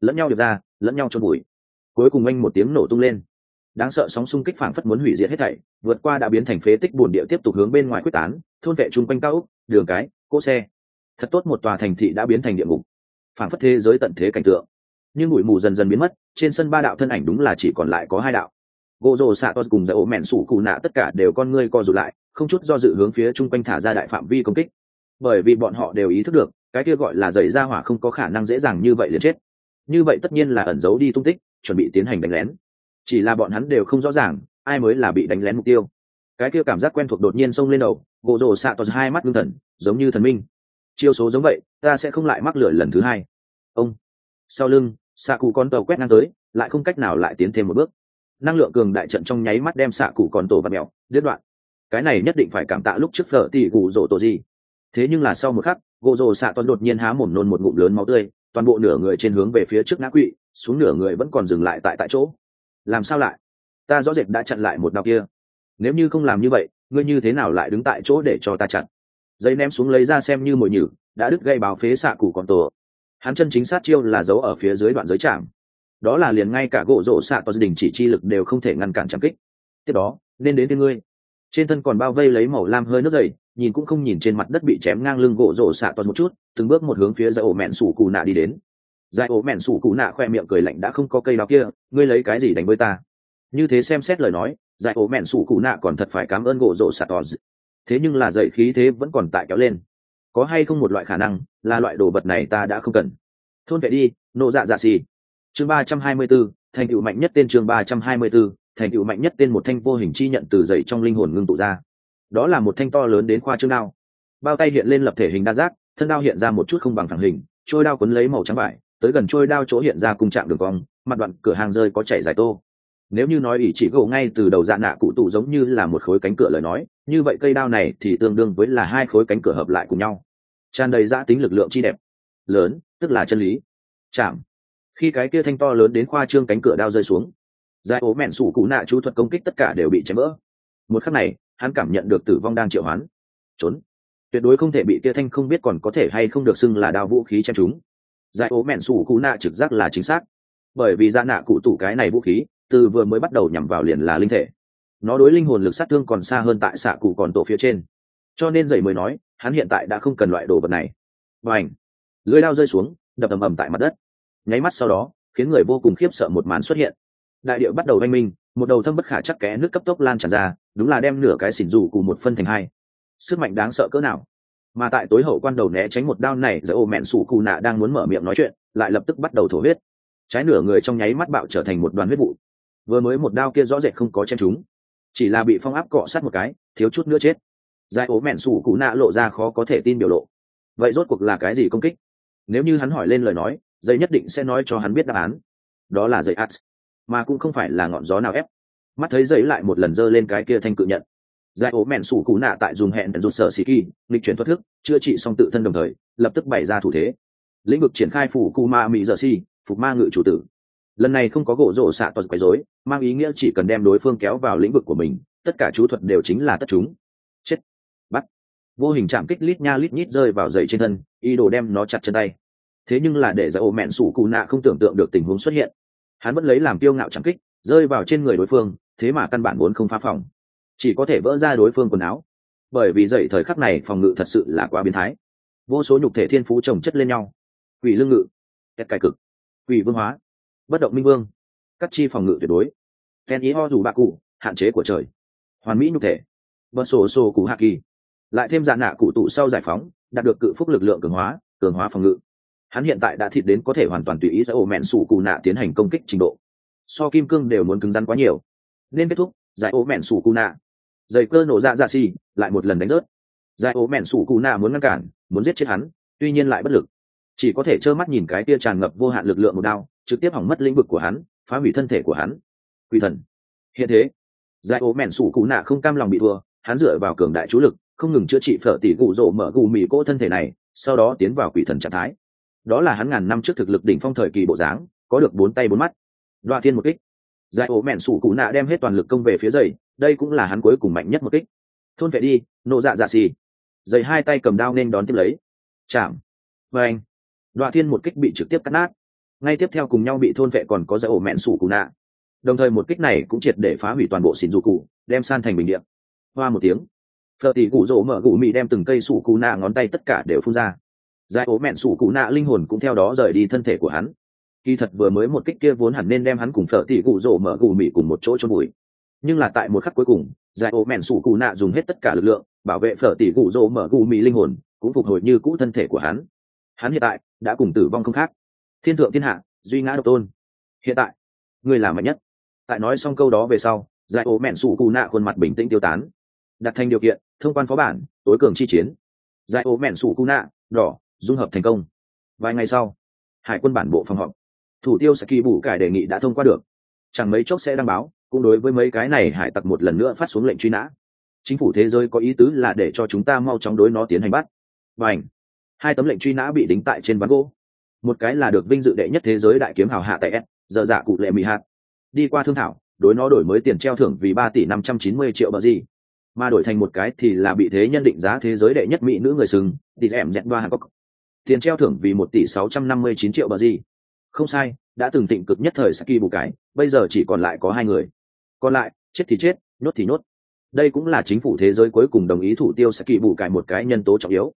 lẫn nhau điệp ra lẫn nhau chôn bụi. Cuối cùng anh một tiếng nổ tung lên, đáng sợ sóng xung kích phảng phất muốn hủy diệt hết thảy, vượt qua đã biến thành phế tích bùn địa tiếp tục hướng bên ngoài quyết tán, thôn vệ chung quanh cao ốc, đường cái, cỗ xe. Thật tốt một tòa thành thị đã biến thành địa ngục, phảng phất thế giới tận thế cảnh tượng. Nhưng bụi mù dần dần biến mất, trên sân ba đạo thân ảnh đúng là chỉ còn lại có hai đạo. Gỗ rồ xạ tos cùng giải ổ mẹn sủ cụ nạ tất cả đều con ngươi co rụt lại, không chút do dự hướng phía chung quanh thả ra đại phạm vi công kích, bởi vì bọn họ đều ý thức được cái kia gọi là dày ra hỏa không có khả năng dễ dàng như vậy liền chết. Như vậy tất nhiên là ẩn giấu đi tung tích, chuẩn bị tiến hành đánh lén. Chỉ là bọn hắn đều không rõ ràng ai mới là bị đánh lén mục tiêu. Cái kia cảm giác quen thuộc đột nhiên xông lên đầu, gỗ rồ xạ tos hai mắt ngưng thần, giống như thần minh. Chiêu số giống vậy, ta sẽ không lại mắc lửa lần thứ hai. Ông sau lưng xạ cụ con tàu quét ngang tới, lại không cách nào lại tiến thêm một bước. Năng lượng cường đại trận trong nháy mắt đem xạ cụ con tổ và mèo đứt đoạn. Cái này nhất định phải cảm tạ lúc trước phở tỷ cụ rồ tổ gì. Thế nhưng là sau một khắc, gỗ rồ xạ tos đột nhiên há mồm nôn một ngụm lớn máu tươi, toàn bộ nửa người trên hướng về phía trước ngã quỵ, xuống nửa người vẫn còn dừng lại tại chỗ. Làm sao lại? Ta rõ rệt đã chặn lại một đao kia. Nếu như không làm như vậy, ngươi như thế nào lại đứng tại chỗ để cho ta chặn? Giấy ném xuống lấy ra xem như mồi nhử, đã đứt gây báo phế xạ cụ con tổ. Hắn chân chính sát chiêu là giấu ở phía dưới đoạn giới chạm. Đó là liền ngay cả gỗ rổ xạ tos đình chỉ chi lực đều không thể ngăn cản chạm kích. Tiếp đó, nên đến với ngươi. Trên thân còn bao vây lấy màu lam hơi nước dày, nhìn cũng không nhìn trên mặt đất bị chém ngang lưng gỗ rổ xạ tos một chút, từng bước một hướng phía giải ổ mẹn sủ cụ nạ đi đến. Giải ổ mẹn sủ cụ nạ khoe miệng cười lạnh, đã không có cây đao kia, ngươi lấy cái gì đánh với ta? Như thế xem xét lời nói, giải ổ mẹn sủ cụ nạ còn thật phải cảm ơn gỗ rổ xạ tos. Thế nhưng là dậy khí thế vẫn còn tại kéo lên. Có hay không một loại khả năng là loại đồ vật này ta đã không cần? Thôn vệ đi, nộ dạ dạ xì. Chương 324, thành tựu mạnh nhất tên. Chương 324, thành tựu mạnh nhất tên. Một thanh vô hình chi nhận từ dậy trong linh hồn ngưng tụ ra. Đó là một thanh to lớn đến khoa trương đao. Bao tay hiện lên lập thể hình đa giác, thân đao hiện ra một chút không bằng phẳng hình, trôi đao quấn lấy màu trắng vải, tới gần trôi đao chỗ hiện ra cung trạng đường cong, mặt đoạn cửa hàng rơi có chảy dài tô. Nếu như nói ý chỉ gỗ ngay từ đầu dạ nạ cụ tụ giống như là một khối cánh cửa lời nói, như vậy cây đao này thì tương đương với là hai khối cánh cửa hợp lại cùng nhau, tràn đầy dã tính lực lượng chi đẹp. Lớn tức là chân lý. Chạm. Khi cái kia thanh to lớn đến khoa trương cánh cửa đao rơi xuống, giải ố mẹn sủ cụ nạ chú thuật công kích tất cả đều bị chém vỡ. Một khắc này, hắn cảm nhận được tử vong đang triệu hoán. Trốn, tuyệt đối không thể bị kia thanh không biết còn có thể hay không được xưng là đao vũ khí chém chúng. Giải ố mẹn sủ cụ nạ trực giác là chính xác, bởi vì dạ nạ cụ tụ cái này vũ khí từ vừa mới bắt đầu nhắm vào liền là linh thể, nó đối linh hồn lực sát thương còn xa hơn tại xạ cụ còn tổ phía trên, cho nên dậy mới nói hắn hiện tại đã không cần loại đồ vật này. Và ảnh lưỡi đao rơi xuống, đập ầm ầm tại mặt đất. Nháy mắt sau đó, khiến người vô cùng khiếp sợ một màn xuất hiện. Đại địa bắt đầu oanh minh, một đầu thâm bất khả chắc kẽ nước cấp tốc lan tràn ra, đúng là đem nửa cái xỉn rủ cùng một phân thành hai. Sức mạnh đáng sợ cỡ nào! Mà tại tối hậu quan đầu né tránh một đao này, giải ô mẹn sủ cù nạ đang muốn mở miệng nói chuyện, lại lập tức bắt đầu thổ huyết. Trái nửa người trong nháy mắt bạo trở thành một đoàn huyết vụ. Vừa mới một đao kia rõ rệt không có chém trúng, chỉ là bị phong áp cọ sát một cái, thiếu chút nữa chết. Giải ố mẹn sủ cù nạ lộ ra khó có thể tin biểu lộ. Vậy rốt cuộc là cái gì công kích? Nếu như hắn hỏi lên lời nói, dây nhất định sẽ nói cho hắn biết đáp án. Đó là dây ax, mà cũng không phải là ngọn gió nào ép. Mắt thấy dây lại một lần giơ lên cái kia thanh cự nhận. Giải ố mẹn sủ cù nạ tại dùng hẹn rụt sở xì kỳ nghịch chuyển thoát thức chữa trị xong tự thân, đồng thời lập tức bày ra thủ thế. Lĩnh vực triển khai phủ cu ma mỹ giờ si phục ma ngự chủ tử. Lần này không có gỗ rổ xạ toàn quấy rối, mang ý nghĩa chỉ cần đem đối phương kéo vào lĩnh vực của mình, tất cả chú thuật đều chính là tất chúng. Chết. Bắt. Vô hình chạm kích lít nha lít nhít rơi vào dậy trên thân, ý đồ đem nó chặt chân tay. Thế nhưng là để giải ổ mẹn sủ cù nạ không tưởng tượng được tình huống xuất hiện. Hắn vẫn lấy làm kiêu ngạo chạm kích rơi vào trên người đối phương, thế mà căn bản vốn không phá phòng, chỉ có thể vỡ ra đối phương quần áo. Bởi vì dậy thời khắc này phòng ngự thật sự là quá biến thái, vô số nhục thể thiên phú chồng chất lên nhau. Quỷ lương ngự, kết cải cực, quỷ vương hóa, bất động minh vương, cắt chi phòng ngự tuyệt đối, ken ý ho dù bạ cụ, hạn chế của trời, hoàn mỹ nhục thể, bật sổ sổ cụ hạ kỳ, lại thêm dạ nạ cụ tụ sau giải phóng, đạt được cự phúc lực lượng cường hóa phòng ngự. Hắn hiện tại đã thịt đến có thể hoàn toàn tùy ý giải ổ mẹn sủ cù nạ tiến hành công kích trình độ, so kim cương đều muốn cứng rắn quá nhiều. Nên kết thúc, giải ổ mẹn sủ cù nạ, dày cơ nổ dạ dạ xì lại một lần đánh rớt. Giải ổ mẹn sủ cù nạ muốn ngăn cản, muốn giết chết hắn, tuy nhiên lại bất lực, chỉ có thể trơ mắt nhìn cái tia tràn ngập vô hạn lực lượng một đao trực tiếp hỏng mất lĩnh vực của hắn, phá hủy thân thể của hắn. Quỷ thần hiện thế. Giải ố mẹn sủ cụ nạ không cam lòng bị thua, hắn dựa vào cường đại chú lực không ngừng chữa trị phở tỷ gù rộ mở gù mì cỗ thân thể này, sau đó tiến vào quỷ thần trạng thái. Đó là hắn ngàn năm trước thực lực đỉnh phong thời kỳ bộ dáng, có được 4 tay 4 mắt. Đoạ thiên một kích. Giải ố mẹn sủ cụ nạ đem hết toàn lực công về phía dày, đây cũng là hắn cuối cùng mạnh nhất một kích. Thôn vệ đi, nộ dạ dạ xì. Dày hai tay cầm đao nên đón tiếp lấy. Chạm. Và anh. Đoạ thiên một kích bị trực tiếp cắt nát. ngay tiếp theo cùng nhau bị thôn vệ còn có giải ổ mẹn sủ cụ nạ. Đồng thời một kích này cũng triệt để phá hủy toàn bộ xỉn dù cụ, đem san thành bình địa. Hoa một tiếng, phở tỷ cụ rỗ mở cụ mị đem từng cây sủ cụ nạ ngón tay tất cả đều phun ra. Giải ổ mẹn sủ cụ nạ linh hồn cũng theo đó rời đi thân thể của hắn. Kỳ thật vừa mới một kích kia vốn hẳn nên đem hắn cùng phở tỷ cụ rỗ mở cụ mị cùng một chỗ chôn vùi, nhưng là tại một khắc cuối cùng, giải ổ mẹn sủ cụ nạ dùng hết tất cả lực lượng bảo vệ phở tỷ cụ rỗ mở cụ mị linh hồn cũng phục hồi như cũ thân thể của hắn. Hắn hiện tại đã cùng tử vong không khác. Thiên thượng thiên hạ, duy ngã độc tôn. Hiện tại ngươi là mạnh nhất. Tại nói xong câu đó về sau, giải ổ mẹn sủ cụ nạ khuôn mặt bình tĩnh tiêu tán. Đặt thành điều kiện, thông quan phó bản tối cường chi chiến. Giải ổ mẹn sủ cụ nạ đỏ dung hợp thành công. Vài ngày sau, hải quân bản bộ phòng họp, thủ tiêu Saki bù cải đề nghị đã thông qua được, chẳng mấy chốc sẽ đăng báo, cũng đối với mấy cái này hải tặc một lần nữa phát xuống lệnh truy nã. Chính phủ thế giới có ý tứ là để cho chúng ta mau chóng đối nó tiến hành bắt. Và hai tấm lệnh truy nã bị đính tại trên ván gỗ. Một cái là được vinh dự đệ nhất thế giới đại kiếm hào hạ tại S, giờ dạ cụ lệ mì hạt. Đi qua thương thảo, đối nó đổi mới tiền treo thưởng vì 3,590 tỷ bờ gì, mà đổi thành một cái thì là bị thế nhân định giá thế giới đệ nhất mỹ nữ người sừng, thì em dẹn ba Hàn Quốc. Tiền treo thưởng vì 1,659 tỷ bờ gì. Không sai, đã từng thịnh cực nhất thời Saki bù cái, bây giờ chỉ còn lại có hai người. Còn lại, chết thì chết, nhốt thì nhốt. Đây cũng là chính phủ thế giới cuối cùng đồng ý thủ tiêu Saki bù cái một cái nhân tố trọng yếu.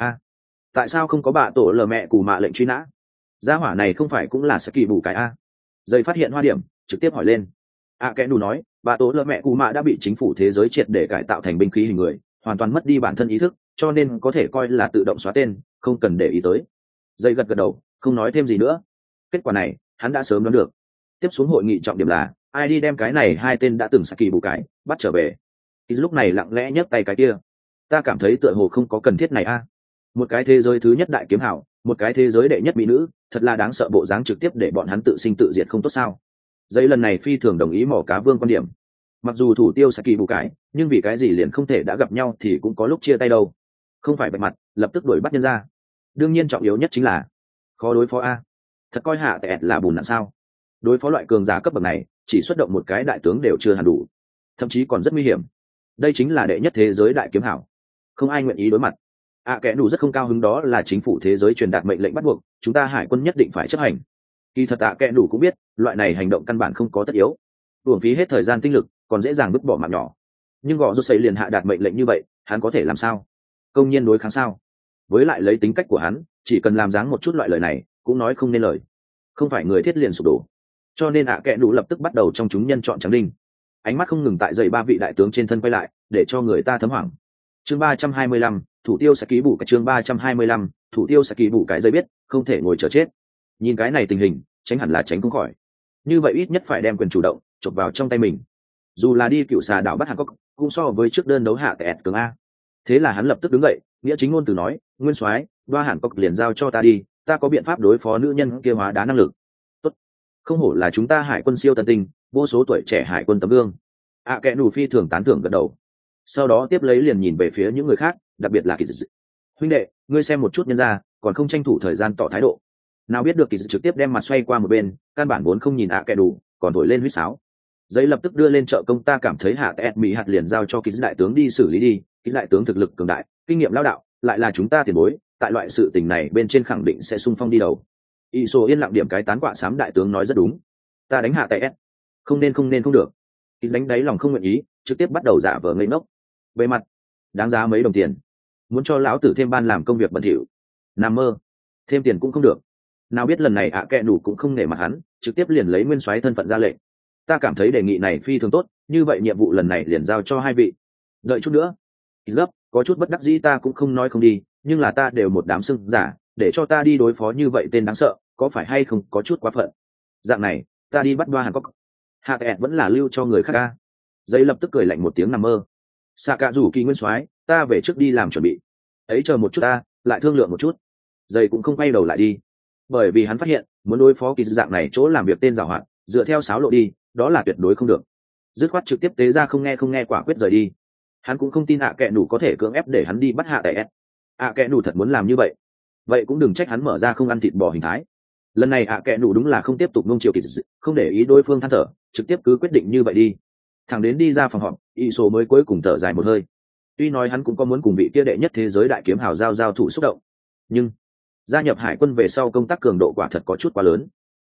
Tại sao không có bà tổ lờ mẹ cù mạ lệnh truy nã? Gia hỏa này không phải cũng là Saki bù cái a? Dây phát hiện hoa điểm, trực tiếp hỏi lên. Kẽ đủ nói, bà tổ lờ mẹ cù mạ đã bị chính phủ thế giới triệt để cải tạo thành binh khí hình người, hoàn toàn mất đi bản thân ý thức, cho nên có thể coi là tự động xóa tên, không cần để ý tới. Dây gật gật đầu, không nói thêm gì nữa. Kết quả này, hắn đã sớm đoán được. Tiếp xuống hội nghị trọng điểm là ai đi đem cái này hai tên đã từng Saki bù cái bắt trở về. Lúc này lặng lẽ nhấc tay cái kia, ta cảm thấy tựa hồ không có cần thiết này a. Một cái thế giới thứ nhất đại kiếm hảo, một cái thế giới đệ nhất mỹ nữ, thật là đáng sợ, bộ dáng trực tiếp để bọn hắn tự sinh tự diệt không tốt sao? Giấy lần này phi thường đồng ý mỏ cá vương quan điểm. Mặc dù thủ tiêu Saki bù cái, nhưng vì cái gì liền không thể đã gặp nhau thì cũng có lúc chia tay đâu. Không phải bạch mặt, lập tức đuổi bắt nhân ra. Đương nhiên trọng yếu nhất chính là khó đối phó a. Thật coi hạ tẹt là bùn nặn sao? Đối phó loại cường giả cấp bậc này, chỉ xuất động một cái đại tướng đều chưa hẳn đủ, thậm chí còn rất nguy hiểm. Đây chính là đệ nhất thế giới đại kiếm hảo, không ai nguyện ý đối mặt. Kẽ đủ rất không cao hứng, đó là chính phủ thế giới truyền đạt mệnh lệnh bắt buộc, chúng ta hải quân nhất định phải chấp hành. Kỳ thật kẽ đủ cũng biết, loại này hành động căn bản không có tất yếu, uổng phí hết thời gian tinh lực, còn dễ dàng vứt bỏ mạng nhỏ. Nhưng gõ rút xây liền hạ đạt mệnh lệnh như vậy, hắn có thể làm sao? Công nhiên đối kháng sao? Với lại lấy tính cách của hắn, chỉ cần làm dáng một chút loại lời này, cũng nói không nên lời. Không phải người thiết liền sụp đổ. Cho nên kẽ đủ lập tức bắt đầu trong chúng nhân chọn trắng đinh. Ánh mắt không ngừng tại dậy ba vị đại tướng trên thân quay lại, để cho người ta thấm hoảng. Chương 325, thủ tiêu Saki bù cái. Chương 325, thủ tiêu Saki bù cái. Dây biết không thể ngồi chờ chết. Nhìn cái này tình hình, tránh hẳn là tránh cũng khỏi. Như vậy ít nhất phải đem quyền chủ động chộp vào trong tay mình. Dù là đi cựu xà đảo bắt Hàn Quốc, cũng so với trước đơn đấu hạ tẹt cường a. Thế là hắn lập tức đứng dậy, nghĩa chính ngôn từ nói, nguyên soái, đoa Hàn Quốc liền giao cho ta đi, ta có biện pháp đối phó nữ nhân kia hóa đá năng lực. Tốt, không hổ là chúng ta hải quân siêu tân tinh, vô số tuổi trẻ hải quân tấm gương. Kẽ đủ phi thường tán thưởng gật đầu. Sau đó tiếp lấy liền nhìn về phía những người khác, đặc biệt là Kỳ Dực. Huynh đệ, ngươi xem một chút nhân ra, còn không tranh thủ thời gian tỏ thái độ. Nào biết được Kỳ Dực trực tiếp đem mặt xoay qua một bên, căn bản vốn không nhìn Kẽ đủ, còn thổi lên huýt sáo. Giấy lập tức đưa lên trợ công, ta cảm thấy hạ tẹt mỹ hạt liền giao cho Kỳ Dực đại tướng đi xử lý đi. Kỳ đại tướng thực lực cường đại, kinh nghiệm lão đạo, lại là chúng ta tiền bối, tại loại sự tình này bên trên khẳng định sẽ xung phong đi đầu. Iso yên lặng điểm cái tán quạ sám, đại tướng nói rất đúng, ta đánh hạ tẹt, không nên không được. Kỳ đánh đáy lòng không nguyện ý, trực tiếp bắt đầu giả vờ ngây ngốc. Về mặt đáng giá mấy đồng tiền, muốn cho lão tử thêm ban làm công việc bẩn thỉu, nằm mơ, thêm tiền cũng không được. Nào biết lần này Kẽ đủ cũng không nể mặt hắn, trực tiếp liền lấy nguyên soái thân phận ra lệnh. Ta cảm thấy đề nghị này phi thường tốt, như vậy nhiệm vụ lần này liền giao cho hai vị. Đợi chút nữa. Gấp, có chút bất đắc dĩ, ta cũng không nói không đi, nhưng là ta đều một đám sưng giả, để cho ta đi đối phó như vậy tên đáng sợ, có phải hay không có chút quá phận. Dạng này, ta đi bắt đoa Hàn Quốc, hạ tẹt vẫn là lưu cho người khác ca. Giấy lập tức cười lạnh một tiếng, nằm mơ. Xạ cả rủ Kỳ nguyên soái, ta về trước đi làm chuẩn bị. Ấy chờ một chút, ta lại thương lượng một chút. Giấy cũng không quay đầu lại đi, bởi vì hắn phát hiện muốn đối phó Kỳ dạng này chỗ làm việc tên giàu hạn, dựa theo sáo lộ đi, đó là tuyệt đối không được. Dứt khoát trực tiếp tế ra không nghe quả quyết rời đi. Hắn cũng không tin Kẽ đủ có thể cưỡng ép để hắn đi bắt hạ tẹt. Kẽ đủ thật muốn làm như vậy, vậy cũng đừng trách hắn mở ra không ăn thịt bò hình thái. Lần này Kẽ đủ đúng là không tiếp tục nung chiều Kỳ, không để ý đối phương than thở, trực tiếp cứ quyết định như vậy đi. Thằng đến đi ra phòng họp, Iso mới cuối cùng thở dài một hơi. Tuy nói hắn cũng có muốn cùng vị kia đệ nhất thế giới đại kiếm hào giao thủ xúc động, nhưng gia nhập hải quân về sau công tác cường độ quả thật có chút quá lớn.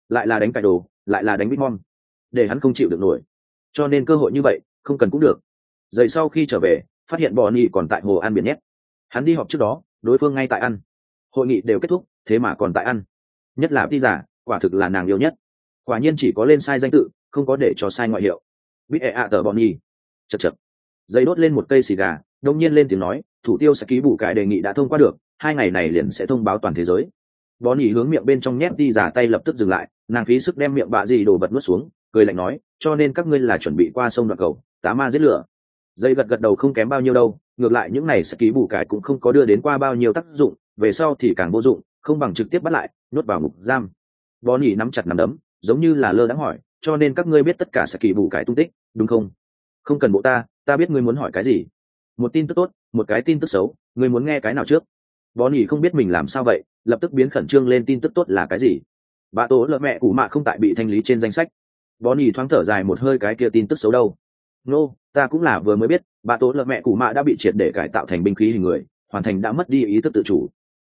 lại là đánh cải đồ, lại là đánh bitmon, để hắn không chịu được nổi. Cho nên cơ hội như vậy không cần cũng được. Dậy sau khi trở về phát hiện Bonnie còn tại hồ ăn biển nhét. Hắn đi họp trước đó đối phương ngay tại ăn, hội nghị đều kết thúc thế mà còn tại ăn. Nhất là Pizza, quả thực là nàng yêu nhất. Quả nhiên chỉ có lên sai danh tự không có để cho sai ngoại hiệu. Biết ạ tờ Bonnie. Chật chật. Dây đốt lên một cây xì gà, đông nhiên lên tiếng nói, thủ tiêu sẽ ký bù cải đề nghị đã thông qua được, 2 ngày này liền sẽ thông báo toàn thế giới. Bonnie hướng miệng bên trong nhét đi giả tay lập tức dừng lại, nàng phí sức đem miệng bạ gì đổ bật nuốt xuống, cười lạnh nói, cho nên các ngươi là chuẩn bị qua sông đoạn cầu, tá ma giết lửa. Dây gật gật đầu không kém bao nhiêu đâu, ngược lại những này sẽ ký bù cải cũng không có đưa đến qua bao nhiêu tác dụng, về sau thì càng vô dụng, không bằng trực tiếp bắt lại, nhốt vào ngục giam. Bonnie nắm chặt nắm đấm, giống như là lơ đãng hỏi, cho nên các ngươi biết tất cả sẽ ký bù cải tung tích, đúng không? Không cần bộ ta biết ngươi muốn hỏi cái gì. Một tin tức tốt, một cái tin tức xấu, ngươi muốn nghe cái nào trước? Bonnie không biết mình làm sao vậy, lập tức biến khẩn trương lên. Tin tức tốt là cái gì? Bà tố lợ mẹ của mạ không tại bị thanh lý trên danh sách. Bonnie thoáng thở dài một hơi, cái kia tin tức xấu đâu? Nô, ta cũng là vừa mới biết, bà tố lợ mẹ của mạ đã bị triệt để cải tạo thành binh khí hình người, hoàn thành đã mất đi ý thức tự chủ.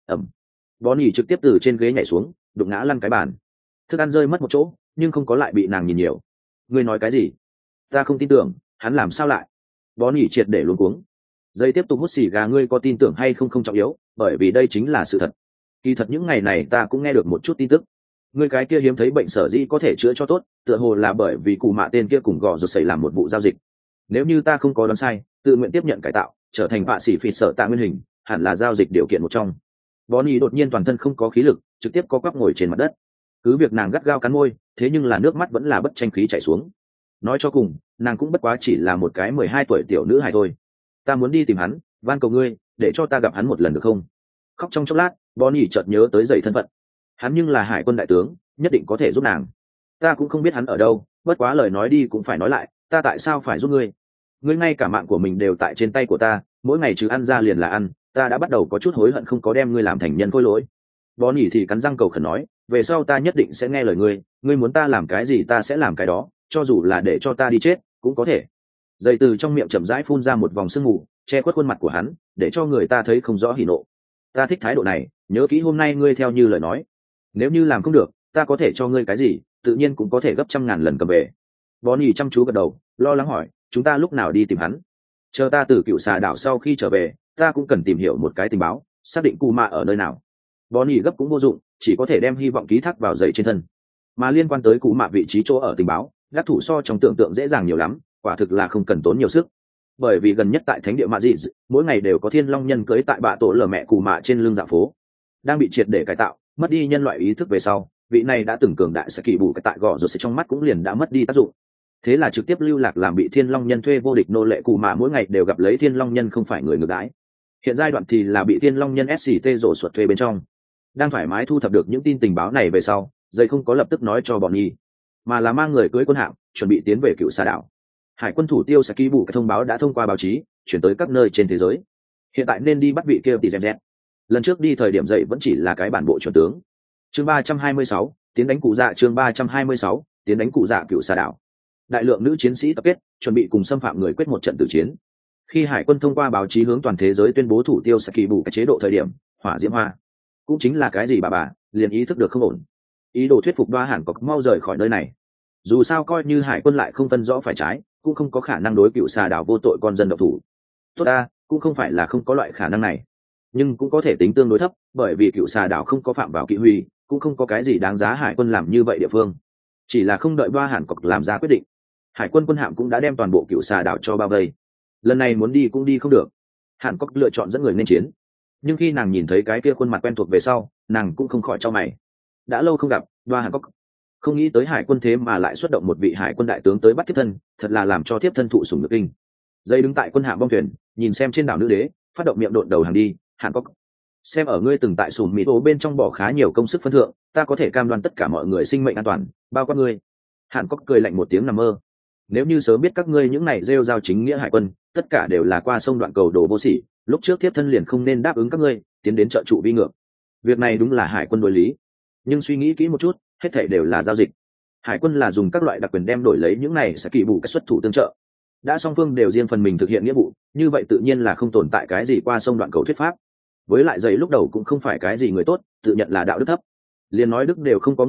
Bonnie trực tiếp từ trên ghế nhảy xuống, đụng ngã lăn cái bàn. Thức ăn rơi mất một chỗ, nhưng không có lại bị nàng nhìn nhiều. Ngươi nói cái gì? Ta không tin tưởng, hắn làm sao lại? Bonnie triệt để luống cuống. Dây tiếp tục hút xì gà, ngươi có tin tưởng hay không không trọng yếu, bởi vì đây chính là sự thật. Kỳ thật những ngày này ta cũng nghe được một chút tin tức. Ngươi cái kia hiếm thấy bệnh sở dĩ có thể chữa cho tốt, tựa hồ là bởi vì cụ mạ tên kia cùng gò rột xảy làm một vụ giao dịch. Nếu như ta không có đoán sai, tự nguyện tiếp nhận cải tạo, trở thành họa sĩ phỉ sở tạ nguyên hình, hẳn là giao dịch điều kiện một trong. Bonnie đột nhiên toàn thân không có khí lực, trực tiếp co quắp ngồi trên mặt đất. Cứ việc nàng gắt gao cắn môi, thế nhưng là nước mắt vẫn là bất tranh khí chảy xuống. Nói cho cùng, nàng cũng bất quá chỉ là một cái 12 tuổi tiểu nữ hài thôi. Ta muốn đi tìm hắn, van cầu ngươi, để cho ta gặp hắn một lần được không? Khóc trong chốc lát, Bonnie chợt nhớ tới dậy thân phận. Hắn nhưng là hải quân đại tướng, nhất định có thể giúp nàng. Ta cũng không biết hắn ở đâu, bất quá lời nói đi cũng phải nói lại, ta tại sao phải giúp ngươi? Ngươi ngay cả mạng của mình đều tại trên tay của ta, mỗi ngày trừ ăn ra liền là ăn, ta đã bắt đầu có chút hối hận không có đem ngươi làm thành nhân khôi lỗi. Bonnie thì cắn răng cầu khẩn nói, về sau ta nhất định sẽ nghe lời ngươi, ngươi muốn ta làm cái gì ta sẽ làm cái đó, cho dù là để cho ta đi chết cũng có thể. Dây từ trong miệng chậm rãi phun ra một vòng sương mù, che khuất khuôn mặt của hắn, để cho người ta thấy không rõ hỉ nộ. Ta thích thái độ này, nhớ kỹ hôm nay ngươi theo như lời nói. Nếu như làm không được, ta có thể cho ngươi cái gì, tự nhiên cũng có thể gấp 100.000 lần cầm về. Bonnie chăm chú gật đầu, lo lắng hỏi, chúng ta lúc nào đi tìm hắn? Chờ ta từ cựu xà đảo sau khi trở về, ta cũng cần tìm hiểu một cái tình báo, xác định cụ mạ ở nơi nào. Bonnie gấp cũng vô dụng, chỉ có thể đem hy vọng ký thác vào dậy trên thân. Mà liên quan tới cụ mạ vị trí chỗ ở tình báo, đắc thủ so trong tưởng tượng dễ dàng nhiều lắm, quả thực là không cần tốn nhiều sức. Bởi vì gần nhất tại thánh địa mạ dị, mỗi ngày đều có thiên long nhân cưới tại bạ tổ lở mẹ cụ mạ trên lưng dạ phố, đang bị triệt để cải tạo, mất đi nhân loại ý thức về sau, vị này đã từng cường đại sẽ kỳ bù tại gò rồi sẽ trong mắt cũng liền đã mất đi tác dụng. Thế là trực tiếp lưu lạc làm bị thiên long nhân thuê vô địch nô lệ cụ mạ, mỗi ngày đều gặp lấy thiên long nhân không phải người ngược đãi. Hiện giai đoạn thì là bị thiên long nhân sct rổ suột thuê bên trong, đang thoải mái thu thập được những tin tình báo này về sau, dây không có lập tức nói cho bọn nhi, mà là mang người cưới quân hạm chuẩn bị tiến về cựu xà đảo. Hải quân thủ tiêu sẽ ký bù cái thông báo đã thông qua báo chí, chuyển tới các nơi trên thế giới. Hiện tại nên đi bắt vị kia tỷ dẹp dẹp. Lần trước đi thời điểm dậy vẫn chỉ là cái bản bộ chuẩn tướng. Chương 326, tiến đánh cụ dạ. Chương 326, tiến đánh cụ dạ cựu xà đảo. Đại lượng nữ chiến sĩ tập kết, chuẩn bị cùng xâm phạm người quyết một trận tử chiến. Khi hải quân thông qua báo chí hướng toàn thế giới tuyên bố thủ tiêu sẽ kỳ bù cái chế độ thời điểm, hỏa diễm hoa cũng chính là cái gì bà liền ý thức được không ổn, ý đồ thuyết phục Đoa Hàn Cốc mau rời khỏi nơi này. Dù sao coi như hải quân lại không phân rõ phải trái, cũng không có khả năng đối cựu xà đảo vô tội con dân độc thủ. Tốt ta, cũng không phải là không có loại khả năng này, nhưng cũng có thể tính tương đối thấp, bởi vì cựu xà đảo không có phạm vào kỵ huy, cũng không có cái gì đáng giá hải quân làm như vậy địa phương. Chỉ là không đợi Đoa Hàn Cốc làm ra quyết định, hải quân quân hạm cũng đã đem toàn bộ cựu xà đảo cho bao vây. Lần này muốn đi cũng đi không được. Hàn Cốc lựa chọn dẫn người nên chiến, nhưng khi nàng nhìn thấy cái kia khuôn mặt quen thuộc về sau, nàng cũng không khỏi chau mày. Đã lâu không gặp, Đoa Hàn Cốc. Không nghĩ tới hải quân thế mà lại xuất động một vị hải quân đại tướng tới bắt thiếp thân, thật là làm cho thiếp thân thụ sủng nhược kinh. Dây đứng tại quân hạm bong thuyền, nhìn xem trên đảo nữ đế, phát động miệng độn đầu hàng đi. Hàn Cốc, xem ở ngươi từng tại sùn mỹ ô bên trong bỏ khá nhiều công sức phân thượng, ta có thể cam đoan tất cả mọi người sinh mệnh an toàn, bao quát ngươi. Hàn Cốc cười lạnh một tiếng nằm mơ. Nếu như sớm biết các ngươi những này rêu rao chính nghĩa hải quân, tất cả đều là qua sông đoạn cầu đồ vô sỉ, lúc trước thiếp thân liền không nên đáp ứng các ngươi tiến đến trợ trụ vi ngược. Việc này đúng là hải quân đối lý, nhưng suy nghĩ kỹ một chút, hết thảy đều là giao dịch. Hải quân là dùng các loại đặc quyền đem đổi lấy những này sẽ kỳ bù các xuất thủ tương trợ. Đã song phương đều riêng phần mình thực hiện nghĩa vụ, như vậy tự nhiên là không tồn tại cái gì qua sông đoạn cầu thuyết pháp. Với lại giày lúc đầu cũng không phải cái gì người tốt, tự nhận là đạo đức thấp, liền nói đức đều không có người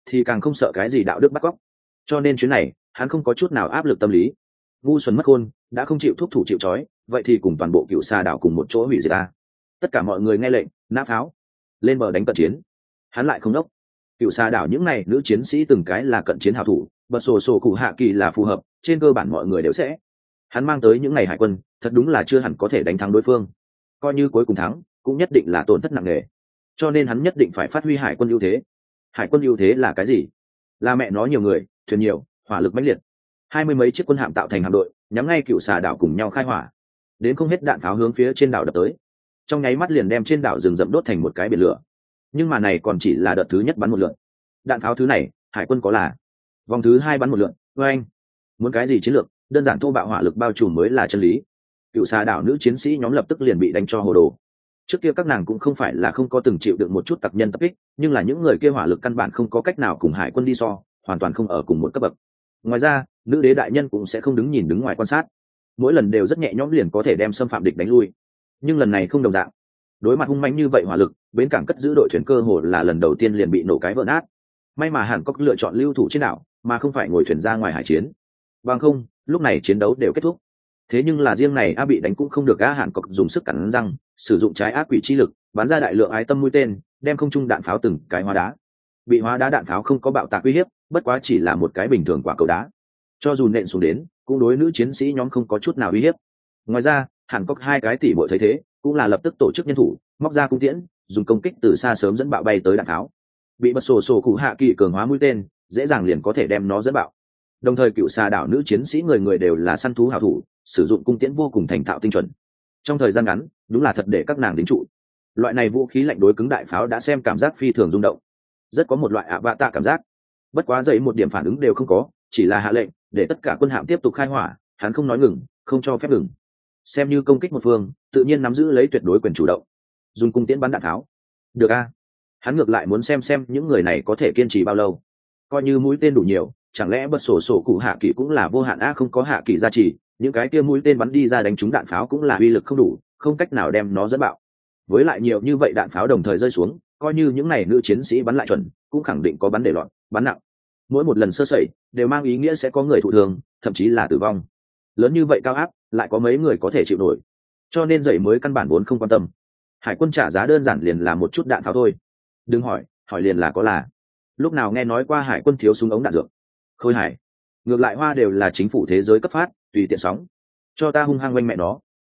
thì càng không sợ cái gì đạo đức bắt cóc. Cho nên chuyến này hắn không có chút nào áp lực tâm lý. Ngu xuẩn mất khôn, đã không chịu thúc thủ chịu trói, vậy thì cùng toàn bộ Cựu Sa đảo cùng một chỗ hủy diệt ta. Tất cả mọi người nghe lệnh, nã pháo lên bờ đánh cận chiến. Hắn lại không đốc. Cựu Sa đảo những này nữ chiến sĩ từng cái là cận chiến hảo thủ, bật sổ cụ hạ kỳ là phù hợp, trên cơ bản mọi người đều sẽ. Hắn mang tới những ngày hải quân, thật đúng là chưa hẳn có thể đánh thắng đối phương. Coi như cuối cùng thắng, cũng nhất định là tổn thất nặng nề. Cho nên hắn nhất định phải phát huy hải quân ưu thế. Hải quân ưu thế là cái gì? Là mẹ nó nhiều người, thuyền nhiều, hỏa lực mãnh liệt. 20 mấy chiếc quân hạm tạo thành hạm đội, nhắm ngay Cựu Sa đảo cùng nhau khai hỏa. Đến không hết đạn pháo hướng phía trên đảo đập tới. Trong nháy mắt liền đem trên đảo rừng rậm đốt thành một cái biển lửa. Nhưng mà này còn chỉ là đợt thứ nhất bắn một lượt. Đạn pháo thứ này, hải quân có là vòng thứ 2 bắn một lượt. Anh muốn cái gì chiến lược, đơn giản thô bạo hỏa lực bao trùm mới là chân lý. Cựu Sa đảo nữ chiến sĩ nhóm lập tức liền bị đánh cho hồ đồ. Trước kia các nàng cũng không phải là không có từng chịu được một chút tặc nhân tập kích, nhưng là những người kia hỏa lực căn bản không có cách nào cùng hải quân đi so, hoàn toàn không ở cùng một cấp bậc. Ngoài ra, nữ đế đại nhân cũng sẽ không đứng nhìn đứng ngoài quan sát, mỗi lần đều rất nhẹ nhõm liền có thể đem xâm phạm địch đánh lui. Nhưng lần này không đồng dạng, đối mặt hung mãnh như vậy hỏa lực, bến cảng cất giữ đội thuyền cơ hồ là lần đầu tiên liền bị nổ cái vỡ nát. May mà Hàn Quốc lựa chọn lưu thủ trên đảo, mà không phải ngồi thuyền ra ngoài hải chiến. Bằng không, lúc này chiến đấu đều kết thúc. Thế nhưng là riêng này A bị đánh cũng không được, A Hàn Quốc dùng sức cắn răng, sử dụng trái ác quỷ chi lực, bắn ra đại lượng ái tâm mũi tên, đem không trung đạn pháo từng cái hóa đá. Bị hóa đá đạn pháo không có bạo tạc uy hiếp, bất quá chỉ là một cái bình thường quả cầu đá. Cho dù nện xuống đến, cũng đối nữ chiến sĩ nhóm không có chút nào uy hiếp. Ngoài ra, Hàn Quốc hai cái tỷ muội thấy thế, cũng là lập tức tổ chức nhân thủ, móc ra cung tiễn, dùng công kích từ xa sớm dẫn bạo bay tới đạn pháo. Bị bật sổ cụ hạ kỳ cường hóa mũi tên, dễ dàng liền có thể đem nó dẫn bạo. Đồng thời Cựu Sa đảo nữ chiến sĩ người người đều là săn thú hảo thủ, sử dụng cung tiễn vô cùng thành thạo tinh chuẩn. Trong thời gian ngắn, đúng là thật để các nàng đính trụ. Loại này vũ khí lạnh đối cứng đại pháo đã xem cảm giác phi thường rung động, rất có một loại ạ bạ tạ cảm giác. Bất quá dậy một điểm phản ứng đều không có, chỉ là hạ lệnh để tất cả quân hạm tiếp tục khai hỏa, hắn không nói ngừng, không cho phép ngừng. Xem như công kích một phương, tự nhiên nắm giữ lấy tuyệt đối quyền chủ động, dùng cung tiễn bắn đạn tháo. Được a, hắn ngược lại muốn xem những người này có thể kiên trì bao lâu. Coi như mũi tên đủ nhiều, chẳng lẽ bật sổ cụ hạ kỳ cũng là vô hạn a? Không có hạ kỳ gia trì, những cái kia mũi tên bắn đi ra đánh trúng đạn pháo cũng là uy lực không đủ, không cách nào đem nó dẫn bạo. Với lại nhiều như vậy đạn pháo đồng thời rơi xuống, coi như những này nữ chiến sĩ bắn lại chuẩn, cũng khẳng định có bắn để loạn, bắn nặng. Mỗi một lần sơ sẩy đều mang ý nghĩa sẽ có người thụ thương, thậm chí là tử vong. Lớn như vậy cao áp, lại có mấy người có thể chịu nổi. Cho nên dậy mới căn bản vốn không quan tâm. Hải quân trả giá đơn giản liền là một chút đạn pháo thôi. Đừng hỏi, hỏi liền là có là. Lúc nào nghe nói qua hải quân thiếu súng ống đạn dược? Khôi hải. Ngược lại hoa đều là chính phủ thế giới cấp phát, tùy tiện sóng. Cho ta hung hăng quanh mẹ nó.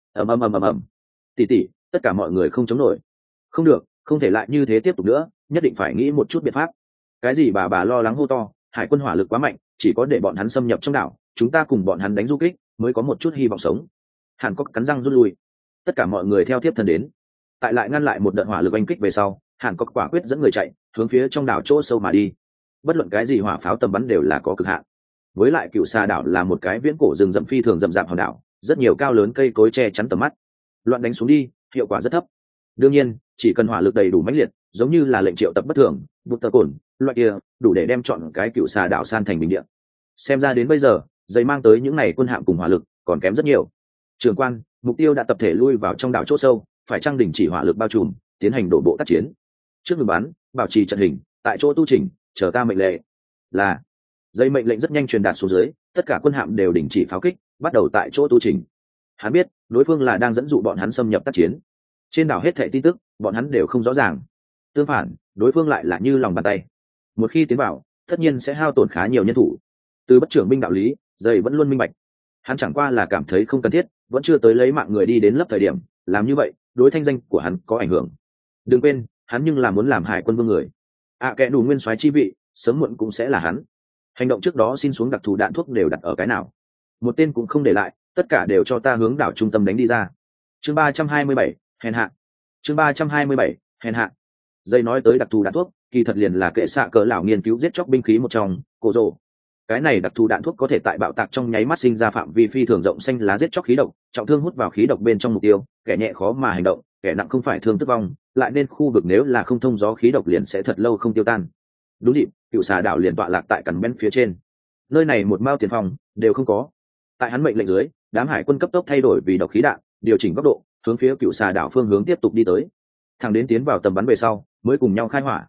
Ầm. Tỷ, tất cả mọi người không chống nổi. Không được, không thể lại như thế tiếp tục nữa, nhất định phải nghĩ một chút biện pháp. Cái gì bà lo lắng hô to, hải quân hỏa lực quá mạnh, chỉ có để bọn hắn xâm nhập trong đảo, chúng ta cùng bọn hắn đánh du kích mới có một chút hy vọng sống. Hàn Quốc cắn răng rút lui, tất cả mọi người theo tiếp thân đến. Tại lại ngăn lại một đợt hỏa lực oanh kích về sau, Hàn Quốc quả quyết dẫn người chạy hướng phía trong đảo chỗ sâu mà đi. Bất luận cái gì hỏa pháo tầm bắn đều là có cực hạn. Với lại Cựu Sa đảo là một cái viễn cổ rừng rậm phi thường rậm rạp hòn đảo, rất nhiều cao lớn cây cối che chắn tầm mắt, loạn đánh xuống đi hiệu quả rất thấp. Đương nhiên, chỉ cần hỏa lực đầy đủ mãnh liệt, giống như là lệnh triệu tập bất thường, bút tờ cồn loại kia, đủ để đem chọn cái Cựu Sa đảo san thành bình địa. Xem ra đến bây giờ, giấy mang tới những này quân hạm cùng hỏa lực còn kém rất nhiều. Trưởng quan, mục tiêu đã tập thể lui vào trong đảo chỗ sâu, phải trang đình chỉ hỏa lực bao trùm, tiến hành đổ bộ tác chiến. Trước ngừng bắn, bảo trì trận hình, tại chỗ tu chỉnh, chờ ta mệnh lệnh. Là. Dây mệnh lệnh rất nhanh truyền đạt xuống dưới, tất cả quân hạm đều đình chỉ pháo kích, bắt đầu tại chỗ tu chỉnh. Hắn biết, đối phương là đang dẫn dụ bọn hắn xâm nhập tác chiến. Trên đảo hết thảy tin tức, bọn hắn đều không rõ ràng. Tương phản, đối phương lại là như lòng bàn tay. Một khi tiến vào, tất nhiên sẽ hao tổn khá nhiều nhân thủ. Từ bất trưởng binh đạo lý, dây vẫn luôn minh bạch. Hắn chẳng qua là cảm thấy không cần thiết, vẫn chưa tới lấy mạng người đi đến lấp thời điểm, làm như vậy, đối thanh danh của hắn có ảnh hưởng. Đừng quên, hắn nhưng là muốn làm hải quân vương người. Kẻ đủ nguyên soái chi vị, sớm muộn cũng sẽ là hắn. Hành động trước đó xin xuống đặc thù đạn thuốc đều đặt ở cái nào? Một tên cũng không để lại, tất cả đều cho ta hướng đảo trung tâm đánh đi ra. Chương 327, hèn hạ. Chương 327, hèn hạ. Dây nói tới đặc thù đạn thuốc, kỳ thật liền là kệ xạ cỡ lão nghiên cứu giết chóc binh khí một trong, cổ rồ. Cái này đặc thù đạn thuốc có thể tại bạo tạc trong nháy mắt sinh ra phạm vi phi thường rộng xanh lá giết chóc khí độc, trọng thương hút vào khí độc bên trong mục tiêu, kẻ nhẹ khó mà hành động, kẻ nặng không phải thương tức vong, lại nên khu vực nếu là không thông gió khí độc liền sẽ thật lâu không tiêu tan. Đúng dịp, Cựu Sa đảo liền tọa lạc tại cằn bên phía trên. Nơi này một mao tiền phòng đều không có. Tại hắn mệnh lệnh dưới, đám hải quân cấp tốc thay đổi vì độc khí đạn, điều chỉnh góc độ, hướng phía Cựu Sa đảo phương hướng tiếp tục đi tới. Thẳng đến tiến vào tầm bắn về sau, mới cùng nhau khai hỏa.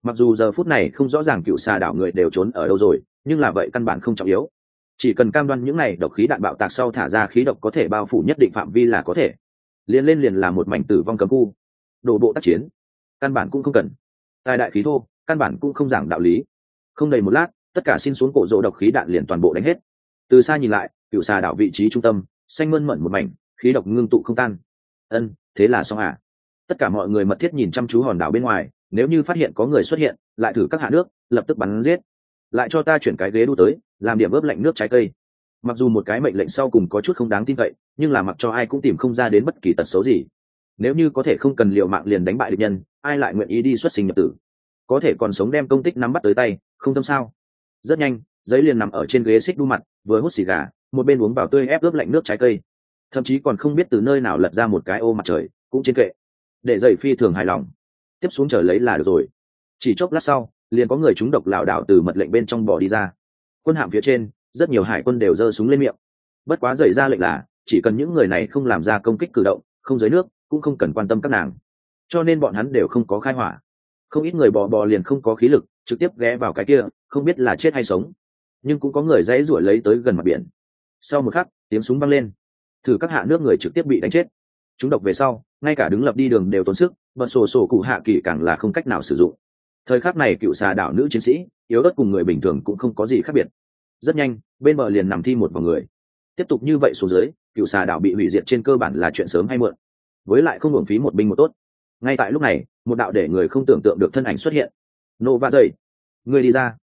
Mặc dù giờ phút này không rõ ràng cựu xà đảo người đều trốn ở đâu rồi, nhưng là vậy căn bản không trọng yếu. Chỉ cần cam đoan những này độc khí đạn bạo tạc sau thả ra khí độc có thể bao phủ nhất định phạm vi là có thể. Liên lên liền là một mảnh tử vong cấm khu. Đổ bộ tác chiến, căn bản cũng không cần. Tài đại khí thô, căn bản cũng không giảng đạo lý. Không đầy một lát, tất cả xin xuống cổ rỗ độc khí đạn liền toàn bộ đánh hết. Từ xa nhìn lại, cựu xà đảo vị trí trung tâm, xanh mơn mởn một mảnh, khí độc ngưng tụ không tan. Thế là xong à? Tất cả mọi người mật thiết nhìn chăm chú hòn đảo bên ngoài, nếu như phát hiện có người xuất hiện, lại thử các hạ nước, lập tức bắn giết. Lại cho ta chuyển cái ghế đu tới, làm điểm ướp lạnh nước trái cây. Mặc dù một cái mệnh lệnh sau cùng có chút không đáng tin cậy, nhưng là mặc cho ai cũng tìm không ra đến bất kỳ tật xấu gì. Nếu như có thể không cần liều mạng liền đánh bại địch nhân, ai lại nguyện ý đi xuất sinh nhập tử? Có thể còn sống đem công tích nắm bắt tới tay, không tâm sao? Rất nhanh, giấy liền nằm ở trên ghế xích đu mặt, vừa hút xì gà, một bên uống vào tươi ép ướp lạnh nước trái cây. Thậm chí còn không biết từ nơi nào lật ra một cái ô mặt trời, cũng trên kệ. Để giày phi thường hài lòng. Tiếp xuống chờ lấy là được rồi. Chỉ chốc lát sau, liền có người trúng độc lảo đảo từ mật lệnh bên trong bỏ đi ra. Quân hạm phía trên, rất nhiều hải quân đều giơ súng lên miệng. Bất quá giày ra lệnh là, chỉ cần những người này không làm ra công kích cử động, không dưới nước, cũng không cần quan tâm các nàng. Cho nên bọn hắn đều không có khai hỏa. Không ít người bò liền không có khí lực, trực tiếp ghé vào cái kia, không biết là chết hay sống. Nhưng cũng có người dãy ruổi lấy tới gần mặt biển. Sau một khắc, tiếng súng vang lên. Thử các hạ nước người trực tiếp bị đánh chết. Chúng độc về sau, ngay cả đứng lập đi đường đều tốn sức, bật sổ cụ hạ kỳ càng là không cách nào sử dụng. Thời khắc này cựu xà đảo nữ chiến sĩ yếu ớt cùng người bình thường cũng không có gì khác biệt. Rất nhanh, bên bờ liền nằm thi một vào người. Tiếp tục như vậy xuống dưới, cựu xà đảo bị hủy diệt trên cơ bản là chuyện sớm hay muộn. Với lại không hưởng phí một binh một tốt. Ngay tại lúc này, một đạo để người không tưởng tượng được thân ảnh xuất hiện. Nô va dậy, người đi ra.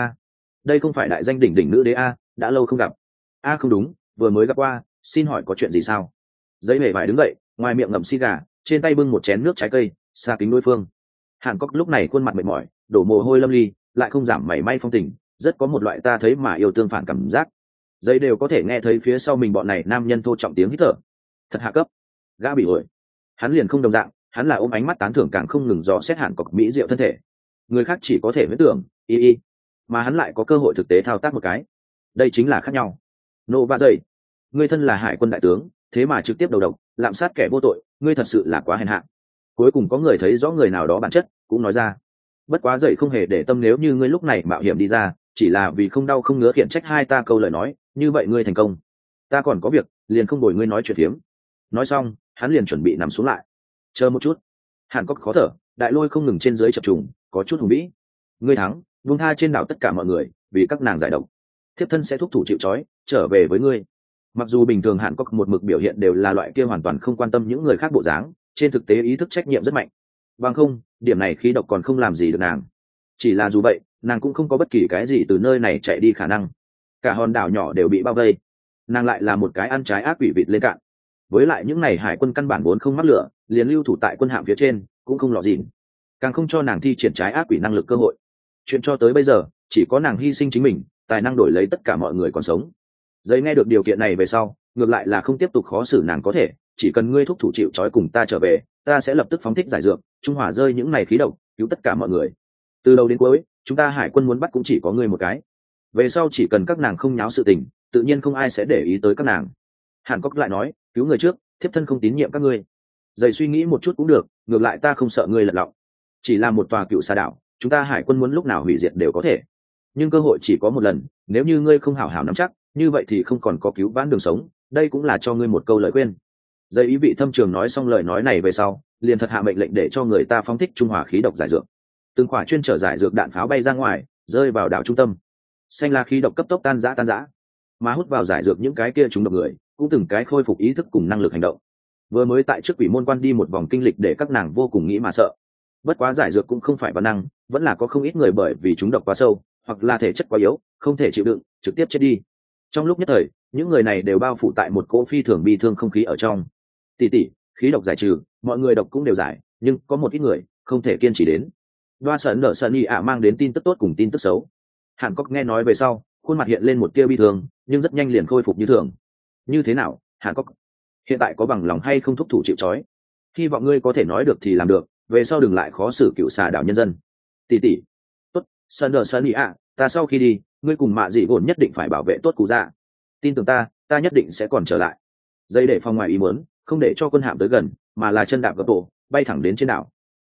Đây không phải đại danh đỉnh đỉnh nữ đế đã lâu không gặp. Không đúng, vừa mới gặp qua, xin hỏi có chuyện gì sao? Giấy hề vải đứng dậy, ngoài miệng ngậm xì gà, trên tay bưng một chén nước trái cây, xa kính đối phương. Hàn Cốc lúc này khuôn mặt mệt mỏi, đổ mồ hôi lâm ly, lại không giảm mảy may phong tình, rất có một loại ta thấy mà yêu tương phản cảm giác. Giấy đều có thể nghe thấy phía sau mình bọn này nam nhân thô trọng tiếng hít thở. Thật hạ cấp. Gã bị ổi. Hắn liền không đồng dạng, hắn là ôm ánh mắt tán thưởng càng không ngừng dò xét Hàn Cốc mỹ diệu thân thể. Người khác chỉ có thể huyễn tưởng, mà hắn lại có cơ hội thực tế thao tác một cái. Đây chính là khác nhau. Nô va dậy, ngươi thân là hải quân đại tướng, thế mà trực tiếp đầu độc, lạm sát kẻ vô tội, ngươi thật sự là quá hèn hạ. Cuối cùng có người thấy rõ người nào đó bản chất, cũng nói ra. Bất quá dậy không hề để tâm, nếu như ngươi lúc này mạo hiểm đi ra, chỉ là vì không đau không ngứa khiển trách hai ta câu lời nói, như vậy ngươi thành công. Ta còn có việc, liền không bồi ngươi nói chuyện phiếm. Nói xong, hắn liền chuẩn bị nằm xuống lại. Chờ một chút. Hàn Cốc khó thở, đại lôi không ngừng trên dưới chập trùng, có chút hùng vĩ. Ngươi thắng, buông tha trên đảo tất cả mọi người, vì các nàng giải độc. Thiếp thân sẽ thúc thủ chịu trói, trở về với ngươi. Mặc dù bình thường Hàn Cốc một mực biểu hiện đều là loại kia hoàn toàn không quan tâm những người khác bộ dáng, trên thực tế ý thức trách nhiệm rất mạnh. Bằng không, điểm này khí độc còn không làm gì được nàng. Chỉ là dù vậy, nàng cũng không có bất kỳ cái gì từ nơi này chạy đi khả năng. Cả hòn đảo nhỏ đều bị bao vây, nàng lại là một cái ăn trái ác quỷ vịt lên cạn. Với lại những này hải quân căn bản vốn không mắc lửa, liền lưu thủ tại quân hạm phía trên, cũng không lọt gìn, càng không cho nàng thi triển trái ác quỷ năng lực cơ hội. Chuyện cho tới bây giờ, chỉ có nàng hy sinh chính mình, tài năng đổi lấy tất cả mọi người còn sống. Giấy nghe được điều kiện này về sau, ngược lại là không tiếp tục khó xử nàng, có thể chỉ cần ngươi thúc thủ chịu trói cùng ta trở về, ta sẽ lập tức phóng thích giải dược, trung hỏa rơi những này khí độc, cứu tất cả mọi người. Từ đầu đến cuối, chúng ta hải quân muốn bắt cũng chỉ có ngươi một cái. Về sau chỉ cần các nàng không nháo sự tình, tự nhiên không ai sẽ để ý tới các nàng. Hàn Cốc lại nói, cứu người trước, thiếp thân không tín nhiệm các ngươi. Dậy suy nghĩ một chút cũng được, ngược lại ta không sợ ngươi lật lọng. Chỉ là một tòa cựu xà đảo, chúng ta hải quân muốn lúc nào hủy diệt đều có thể. Nhưng cơ hội chỉ có một lần, nếu như ngươi không hảo hảo nắm chắc, như vậy thì không còn có cứu vãn đường sống. Đây cũng là cho ngươi một câu lời khuyên. Dây ý vị thâm trường nói xong lời nói này về sau, liền thật hạ mệnh lệnh để cho người ta phóng thích trung hỏa khí độc giải dược. Từng quả chuyên trở giải dược đạn pháo bay ra ngoài, rơi vào đảo trung tâm. Xanh la khí độc cấp tốc tan rã, mà hút vào giải dược những cái kia chúng độc người, cũng từng cái khôi phục ý thức cùng năng lực hành động. Vừa mới tại trước quỷ môn quan đi một vòng kinh lịch để các nàng vô cùng nghĩ mà sợ. Bất quá giải dược cũng không phải bản năng, vẫn là có không ít người bởi vì chúng độc quá sâu, hoặc là thể chất quá yếu, không thể chịu đựng, trực tiếp chết đi. Trong lúc nhất thời, những người này đều bao phủ tại một cỗ phi thường bi thương không khí ở trong. Tỷ, khí độc giải trừ, mọi người độc cũng đều giải, nhưng có một ít người không thể kiên trì đến. Đoa Sẩn Nở Sẩn mang đến tin tức tốt cùng tin tức xấu. Hàn Cốc nghe nói về sau, khuôn mặt hiện lên một tia bi thương, nhưng rất nhanh liền khôi phục như thường. Như thế nào, Hàn Cốc? Hiện tại có bằng lòng hay không thúc thủ chịu trói? Hy vọng ngươi có thể nói được thì làm được, về sau đừng lại khó xử cựu xà đảo nhân dân. Tỷ, tốt, Sẩn Nở Sẩn ta sau khi đi, ngươi cùng Mạ Dị Gồn nhất định phải bảo vệ tốt cụ dạ. Tin tưởng ta nhất định sẽ còn trở lại. Dây để phòng ngoài ý muốn, không để cho quân hạm tới gần, mà là chân đạp gấp bộ bay thẳng đến trên đảo.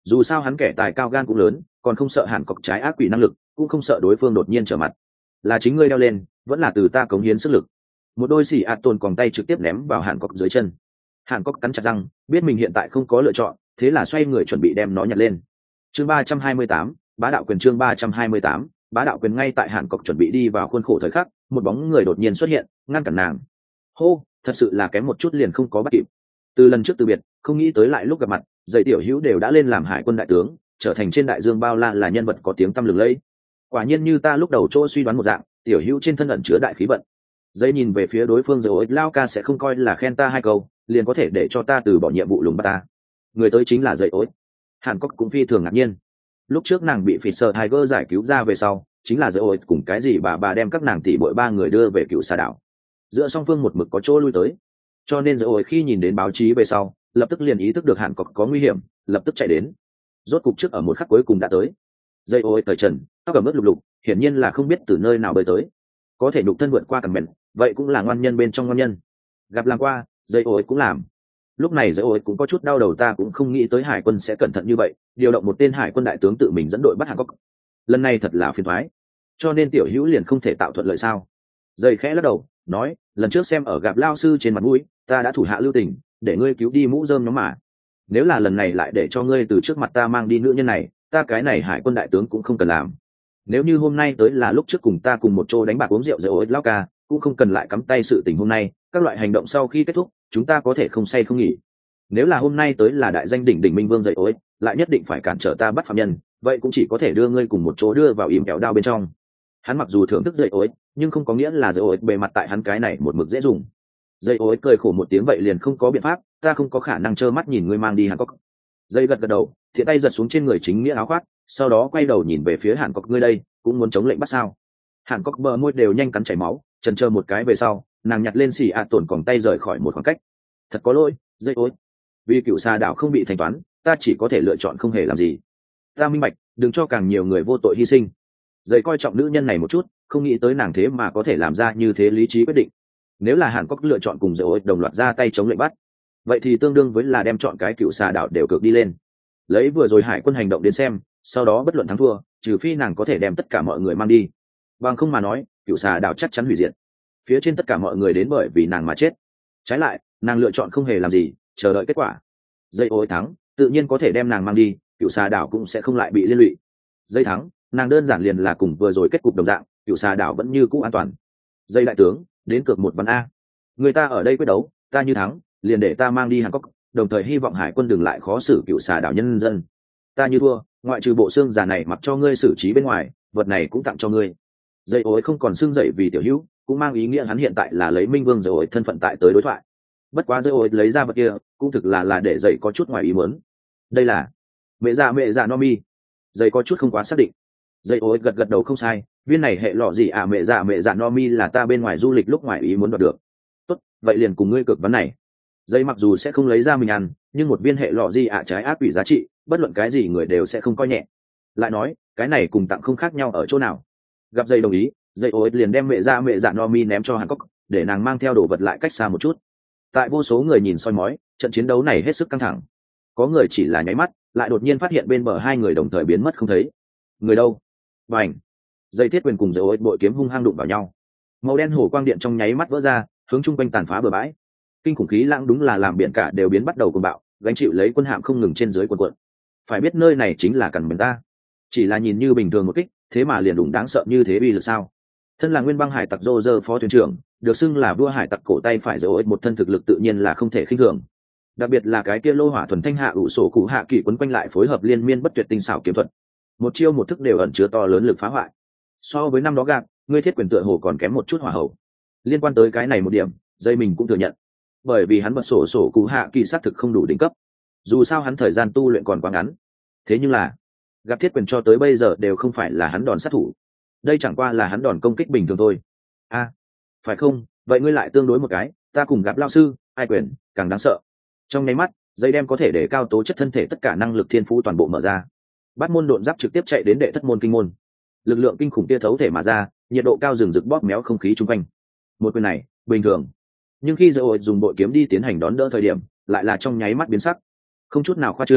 dù sao hắn kẻ tài cao gan cũng lớn, còn không sợ hàn cọc trái ác quỷ năng lực, cũng không sợ đối phương đột nhiên trở mặt. Là chính ngươi đeo lên, vẫn là từ ta cống hiến sức lực. Một đôi xỉ ạt tồn còng tay trực tiếp ném vào hàn cọc dưới chân. Hàn cọc cắn chặt răng, biết mình hiện tại không có lựa chọn, thế là xoay người chuẩn bị đem nó nhặt lên. Chương 328, bá đạo quyền. Chương 328, bá đạo quyền. Ngay tại hàn cọc chuẩn bị đi vào khuôn khổ thời khắc, một bóng người đột nhiên xuất hiện, ngăn cản nàng. Hô, thật sự là kém một chút liền không có bắt kịp. Từ lần trước từ biệt, không nghĩ tới lại lúc gặp mặt, dây tiểu hữu đều đã lên làm hải quân đại tướng, trở thành trên đại dương bao la là nhân vật có tiếng tăm lừng lẫy. Quả nhiên như ta lúc đầu chỗ suy đoán một dạng, tiểu hữu trên thân ẩn chứa đại khí vận. Dây nhìn về phía đối phương rồi, lao ca sẽ không coi là khen ta hai câu, liền có thể để cho ta từ bỏ nhiệm vụ lùng bắt ta. Người tới chính là dây ối. Hàn Cốc cũng phi thường ngạc nhiên. Lúc trước nàng bị Fisher Tiger giải cứu ra về sau, chính là dây ối cùng cái gì bà đem các nàng tỷ bội ba người đưa về cựu xà đảo. Giữa song phương một mực có chỗ lui tới, cho nên dây ối khi nhìn đến báo chí về sau, lập tức liền ý thức được Hàn Cốc có nguy hiểm, lập tức chạy đến. Rốt cục trước ở một khắc cuối cùng đã tới. Dây ối thời trần, tóc cầm ướt lục lục, hiển nhiên là không biết từ nơi nào bơi tới. Có thể nhục thân vượt qua cằn mền, vậy cũng là ngoan nhân bên trong ngoan nhân. Gặp làm qua, dây ối cũng làm. Lúc này dây ối cũng có chút đau đầu, ta cũng không nghĩ tới hải quân sẽ cẩn thận như vậy, điều động một tên hải quân đại tướng tự mình dẫn đội bắt Hàn Cốc. Lần này thật là phiền toái, cho nên tiểu hữu liền không thể tạo thuận lợi sao? Dây khẽ lắc đầu, nói, lần trước xem ở gặp lao sư trên mặt mũi, ta đã thủ hạ lưu tình, để ngươi cứu đi mũ rơm nhóm mà. Nếu là lần này lại để cho ngươi từ trước mặt ta mang đi nữ nhân này, ta cái này hải quân đại tướng cũng không cần làm. Nếu như hôm nay tới là lúc trước cùng ta cùng một chỗ đánh bạc uống rượu dây ối lao ca, cũng không cần lại cắm tay sự tình hôm nay, các loại hành động sau khi kết thúc, chúng ta có thể không say không nghỉ. Nếu là hôm nay tới là đại danh đỉnh đỉnh minh vương dây ối, lại nhất định phải cản trở ta bắt phạm nhân, vậy cũng chỉ có thể đưa ngươi cùng một chỗ đưa vào ìm kẹo đao bên trong. Hắn mặc dù thưởng thức dây ối, nhưng không có nghĩa là dây ối bề mặt tại hắn cái này một mực dễ dùng. Dây ối cười khổ một tiếng, vậy liền không có biện pháp, ta không có khả năng trơ mắt nhìn ngươi mang đi Hàn Cốc. Dây gật gật đầu, thiện tay giật xuống trên người chính nghĩa áo khoác, sau đó quay đầu nhìn về phía Hàn Cốc, ngươi đây cũng muốn chống lệnh bắt sao? Hàn Cốc bờ môi đều nhanh cắn chảy máu, chần chờ một cái về sau, nàng nhặt lên xì tổn còng tay rời khỏi một khoảng cách. Thật có lỗi, dây ối, vì cựu xà đảo không bị thanh toán, ta chỉ có thể lựa chọn không hề làm gì. Ta minh bạch, đừng cho càng nhiều người vô tội hy sinh. Dây coi trọng nữ nhân này một chút, không nghĩ tới nàng thế mà có thể làm ra như thế lý trí quyết định. Nếu là Hàn Cốc lựa chọn cùng dây ối đồng loạt ra tay chống lệnh bắt, vậy thì tương đương với là đem chọn cái cựu xà đảo đều cược đi lên. Lấy vừa rồi hải quân hành động đến xem, sau đó bất luận thắng thua, trừ phi nàng có thể đem tất cả mọi người mang đi, bằng không mà nói cựu xà đảo chắc chắn hủy diệt. Phía trên tất cả mọi người đến bởi vì nàng mà chết. Trái lại, nàng lựa chọn không hề làm gì, chờ đợi kết quả. Dây ối thắng, tự nhiên có thể đem nàng mang đi, cựu xà đảo cũng sẽ không lại bị liên lụy. Dây thắng, nàng đơn giản liền là cùng vừa rồi kết cục đồng dạng, cựu xà đảo vẫn như cũ an toàn. Dây đại tướng, đến cược một ván a. Người ta ở đây quyết đấu, ta như thắng, liền để ta mang đi Hàn Cốc, đồng thời hy vọng hải quân đừng lại khó xử cựu xà đảo nhân dân. Ta như thua, ngoại trừ bộ xương già này mặc cho ngươi xử trí bên ngoài, vật này cũng tặng cho ngươi. Dây ối không còn xương dậy vì tiểu hữu, cũng mang ý nghĩa hắn hiện tại là lấy minh vương dây ối thân phận tại tới đối thoại. Bất quá dây ối lấy ra vật kia, cũng thực là để dậy có chút ngoài ý muốn. Đây là mẹ già no mi. Dây có chút không quá xác định. Dây ối gật gật đầu, không sai, viên này hệ lọ gì à, mẹ già no mi là ta bên ngoài du lịch lúc ngoài ý muốn đoạt được. Tốt, vậy liền cùng ngươi cược vấn này. Dây mặc dù sẽ không lấy ra mình ăn, nhưng một viên hệ lọ gì ạ trái ác quỷ giá trị, bất luận cái gì người đều sẽ không coi nhẹ. Lại nói, cái này cùng tặng không khác nhau ở chỗ nào? Gặp dây đồng ý, dây ối liền đem mẹ dạ no mi ném cho Hàn Cốc, để nàng mang theo đồ vật lại cách xa một chút. Tại vô số người nhìn soi mói, trận chiến đấu này hết sức căng thẳng. Có người chỉ là nháy mắt, lại đột nhiên phát hiện bên bờ hai người đồng thời biến mất không thấy. Người đâu? Bành! Dây thiết quyền cùng dây ối bội kiếm hung hăng đụng vào nhau. Màu đen hổ quang điện trong nháy mắt vỡ ra, hướng chung quanh tàn phá bờ bãi. Kinh khủng khí lãng đúng là làm biển cả đều biến bắt đầu cuồng bạo, gánh chịu lấy quân hạm không ngừng trên dưới cuộn cuộn. Phải biết nơi này chính là cằn mình ta, chỉ là nhìn như bình thường một kích, thế mà liền đủng đáng sợ như thế uy lực sao? Thân là nguyên băng hải tặc Roger phó thuyền trưởng, được xưng là vua hải tặc cổ tay phải dấu một thân thực lực tự nhiên là không thể khinh thường. Đặc biệt là cái kia lô hỏa thuần thanh hạ ủ sổ cụ hạ kỳ quấn quanh lại phối hợp liên miên bất tuyệt tinh xảo kiếm thuật, một chiêu một thức đều ẩn chứa to lớn lực phá hoại. So với năm đó gạt, ngươi thiết quyền tựa hồ còn kém một chút hỏa hậu. Liên quan tới cái này một điểm, dây mình cũng thừa nhận, bởi vì hắn bật sổ cụ hạ kỳ xác thực không đủ đỉnh cấp, dù sao hắn thời gian tu luyện còn quá ngắn. Thế nhưng là gặp thiết quyền cho tới bây giờ đều không phải là hắn đòn sát thủ, đây chẳng qua là hắn đòn công kích bình thường thôi. Phải không? Vậy ngươi lại tương đối một cái, ta cùng gặp lao sư, ai quyền càng đáng sợ. Trong nháy mắt, dây đem có thể để cao tố chất thân thể tất cả năng lực thiên phú toàn bộ mở ra. Bát môn độn giáp trực tiếp chạy đến đệ thất môn kinh môn, lực lượng kinh khủng kia thấu thể mà ra, nhiệt độ cao rừng rực bóp méo không khí chung quanh. Một quyền này bình thường, nhưng khi dây dùng bội kiếm đi tiến hành đón đỡ thời điểm, lại là trong nháy mắt biến sắc. Không chút nào khoa trương,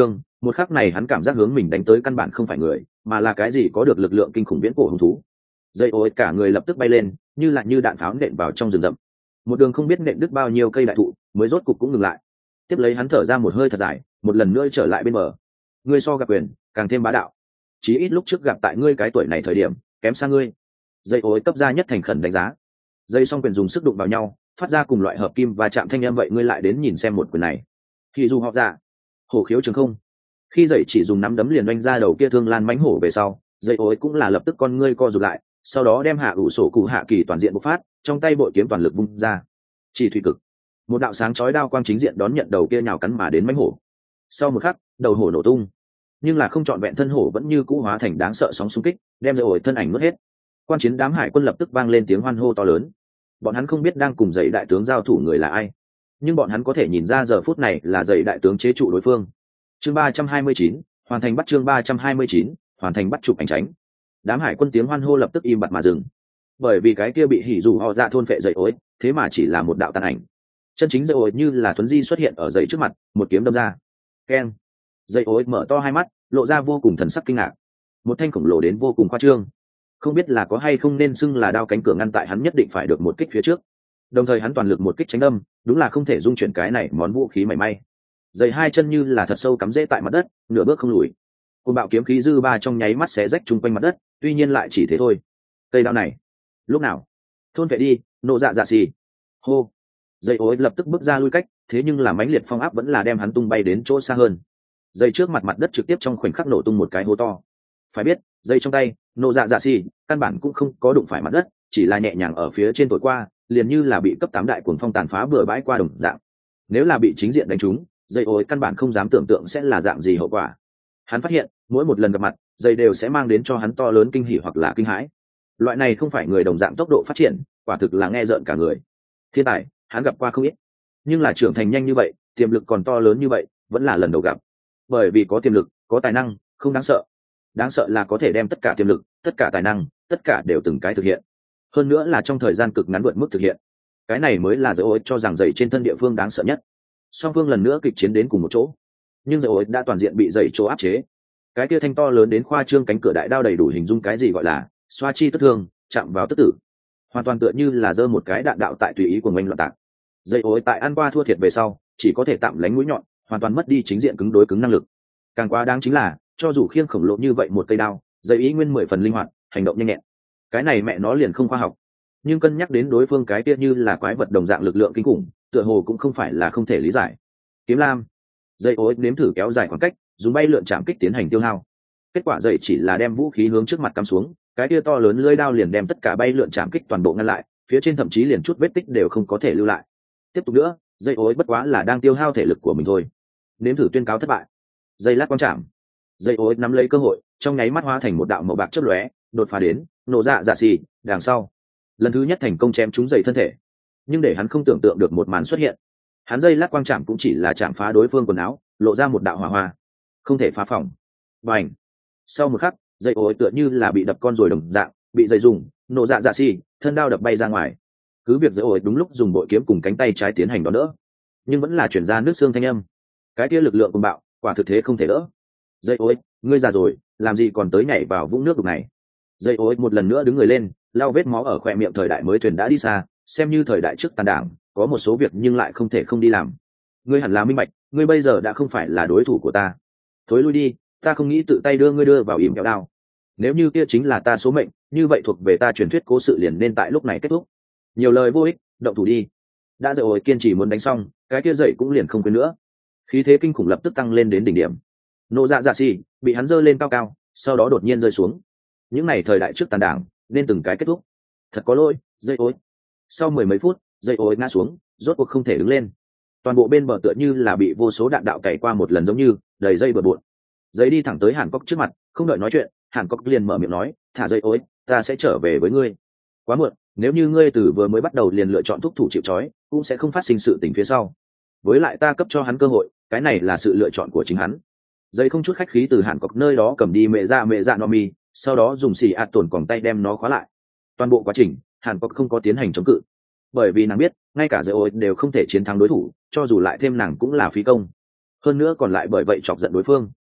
Một khắc này hắn cảm giác hướng mình đánh tới căn bản không phải người, mà là cái gì có được lực lượng kinh khủng viễn cổ hung thú. Dây ối cả người lập tức bay lên, như đạn pháo nện vào trong rừng rậm. Một đường không biết nện đứt bao nhiêu cây đại thụ, mới rốt cục cũng ngừng lại. Tiếp lấy hắn thở ra một hơi thật dài, một lần nữa trở lại bên bờ. Ngươi so gặp quyền, càng thêm bá đạo. Chí ít lúc trước gặp tại ngươi cái tuổi này thời điểm, kém xa ngươi. Dây ối cấp ra nhất thành khẩn đánh giá. Dây song quyền dùng sức đụng vào nhau, phát ra cùng loại hợp kim và chạm thanh âm vậy ngươi lại đến nhìn xem một quyền này. Khi dù họ ra, hổ khiếu trường không. Khi dậy chỉ dùng nắm đấm liền đánh ra đầu kia thương lan mãnh hổ về sau, dây ối cũng là lập tức con ngươi co rụt lại, sau đó đem hạ ủ sổ cụ hạ kỳ toàn diện bộc phát, trong tay bội kiếm toàn lực vung ra. Chỉ thủy cực, một đạo sáng chói đao quang chính diện đón nhận đầu kia nhào cắn mà đến mãnh hổ. Sau một khắc, đầu hổ nổ tung, nhưng là không trọn vẹn thân hổ vẫn như cũ hóa thành đáng sợ sóng xung kích, đem dây ối thân ảnh nuốt hết. Quan chiến đám hải quân lập tức vang lên tiếng hoan hô to lớn. Bọn hắn không biết đang cùng dậy đại tướng giao thủ người là ai, nhưng bọn hắn có thể nhìn ra giờ phút này là dậy đại tướng chế trụ đối phương. Chương 329, hoàn thành bắt. Chương 329, hoàn thành bắt chụp ảnh tránh. Đám hải quân tiếng hoan hô lập tức im bặt mà dừng, bởi vì cái kia bị hỉ dù họ dạ thôn phệ dậy ối, thế mà chỉ là một đạo tàn ảnh. Chân chính dậy ối như là thuấn di xuất hiện ở dậy trước mặt, một kiếm đâm ra. Keng. Dậy ối mở to hai mắt, lộ ra vô cùng thần sắc kinh ngạc. Một thanh khổng lồ đến vô cùng khoa trương, không biết là có hay không nên xưng là đao cánh cửa ngăn tại hắn nhất định phải được một kích phía trước. Đồng thời hắn toàn lực một kích tránh đâm, đúng là không thể dung chuyển cái này món vũ khí mảy may. Dày hai chân như là thật sâu cắm rễ tại mặt đất, nửa bước không lùi. Côn bạo kiếm khí dư ba trong nháy mắt xé rách chung quanh mặt đất, tuy nhiên lại chỉ thế thôi. Cây đao này, lúc nào thôn vệ đi, nộ dạ dạ xì. Hô. Dây ối lập tức bước ra lui cách, thế nhưng là mãnh liệt phong áp vẫn là đem hắn tung bay đến chỗ xa hơn. Dây trước mặt đất trực tiếp trong khoảnh khắc nổ tung một cái hố to. Phải biết, dây trong tay nộ dạ dạ xì căn bản cũng không có đụng phải mặt đất, chỉ là nhẹ nhàng ở phía trên thổi qua, liền như là bị cấp 8 đại cuồng phong tàn phá bừa bãi qua đồng dạng. Nếu là bị chính diện đánh trúng, dây ối căn bản không dám tưởng tượng sẽ là dạng gì hậu quả. Hắn phát hiện mỗi một lần gặp mặt, dây đều sẽ mang đến cho hắn to lớn kinh hỉ hoặc là kinh hãi. Loại này không phải người đồng dạng tốc độ phát triển, quả thực là nghe rợn cả người. Thiên tài hắn gặp qua không ít, nhưng là trưởng thành nhanh như vậy, tiềm lực còn to lớn như vậy, vẫn là lần đầu gặp. Bởi vì có tiềm lực, có tài năng, không đáng sợ. Đáng sợ là có thể đem tất cả tiềm lực, tất cả tài năng, tất cả đều từng cái thực hiện. Hơn nữa là trong thời gian cực ngắn vượt mức thực hiện. Cái này mới là dây ối cho rằng dày trên thân địa phương đáng sợ nhất. Song phương lần nữa kịch chiến đến cùng một chỗ, nhưng dây ối đã toàn diện bị dày chỗ áp chế. Cái kia thanh to lớn đến khoa trương cánh cửa đại đao đầy đủ hình dung cái gì gọi là xoa chi tức thương, chạm vào tức tử, hoàn toàn tựa như là giơ một cái đạn đạo tại tùy ý của mình loạn tạc. Dây ối tại ăn qua thua thiệt về sau, chỉ có thể tạm lánh mũi nhọn, hoàn toàn mất đi chính diện cứng đối cứng năng lực. Càng quá đáng chính là, cho dù khiêng khổng lồ như vậy một cây đao, dây ý nguyên 10 phần linh hoạt, hành động nhanh nhẹn. Cái này mẹ nó liền không khoa học. Nhưng cân nhắc đến đối phương cái kia như là quái vật đồng dạng lực lượng kinh khủng, tựa hồ cũng không phải là không thể lý giải. Kiếm lam, dây ối nếm thử kéo dài khoảng cách, dùng bay lượn chạm kích tiến hành tiêu hao. Kết quả dây chỉ là đem vũ khí hướng trước mặt cắm xuống, cái kia to lớn lưỡi đao liền đem tất cả bay lượn chạm kích toàn bộ ngăn lại, phía trên thậm chí liền chút vết tích đều không có thể lưu lại. Tiếp tục nữa, dây ối bất quá là đang tiêu hao thể lực của mình thôi. Nếm thử tuyên cáo thất bại. Dây lát quang chạm, dây ối nắm lấy cơ hội, trong nháy mắt hóa thành một đạo màu bạc chớp lóe, đột phá đến nổ dạ dạ xì đằng sau, lần thứ nhất thành công chém trúng dây thân thể. Nhưng để hắn không tưởng tượng được một màn xuất hiện, hắn dây lát quang chạm cũng chỉ là chạm phá đối phương quần áo, lộ ra một đạo hỏa hoa, không thể phá phòng. Bành. Sau một khắc, dây ối tựa như là bị đập con rồi đồng dạng, bị dây dùng nổ dạ dạ xì thân đao đập bay ra ngoài. Cứ việc dây ối đúng lúc dùng bội kiếm cùng cánh tay trái tiến hành đón đỡ, nhưng vẫn là chuyển ra nước xương thanh âm. Cái kia lực lượng cuồng bạo, quả thực thế không thể đỡ. Dây ối, ngươi già rồi, làm gì còn tới nhảy vào vũng nước đục này. Dây ối một lần nữa đứng người lên, lau vết máu ở khỏe miệng. Thời đại mới thuyền đã đi xa, xem như thời đại trước tàn đảng, có một số việc nhưng lại không thể không đi làm. Ngươi hẳn là minh bạch, ngươi bây giờ đã không phải là đối thủ của ta. Thối lui đi, ta không nghĩ tự tay đưa ngươi đưa vào ỉm kẹo đao. Nếu như kia chính là ta số mệnh, như vậy thuộc về ta truyền thuyết cố sự liền nên tại lúc này kết thúc. Nhiều lời vô ích, động thủ đi. Đã dậy ối kiên trì muốn đánh xong, cái kia dậy cũng liền không quên nữa. Khí thế kinh khủng lập tức tăng lên đến đỉnh điểm. Nộ dạ dạ xì bị hắn giơ lên cao cao, sau đó đột nhiên rơi xuống. Những này thời đại trước tàn đảng nên từng cái kết thúc. Thật có lỗi, dây ối. Sau 10 mấy phút, dây ối ngã xuống, rốt cuộc không thể đứng lên. Toàn bộ bên bờ tựa như là bị vô số đạn đạo cày qua một lần, giống như đầy dây bừa bộn. Dây đi thẳng tới Hàn Cốc trước mặt, không đợi nói chuyện, Hàn Cốc liền mở miệng nói, thả dây ối, ta sẽ trở về với ngươi. Quá muộn, nếu như ngươi từ vừa mới bắt đầu liền lựa chọn thúc thủ chịu trói, cũng sẽ không phát sinh sự tình phía sau. Với lại ta cấp cho hắn cơ hội, cái này là sự lựa chọn của chính hắn. Dây không chút khách khí từ Hàn Cốc nơi đó cầm đi mẹ dạ no mi, sau đó dùng xì ạt tổn còng tay đem nó khóa lại. Toàn bộ quá trình, Hàn Cốc không có tiến hành chống cự, bởi vì nàng biết ngay cả dây ối đều không thể chiến thắng đối thủ, cho dù lại thêm nàng cũng là phí công. Hơn nữa còn lại bởi vậy chọc giận đối phương.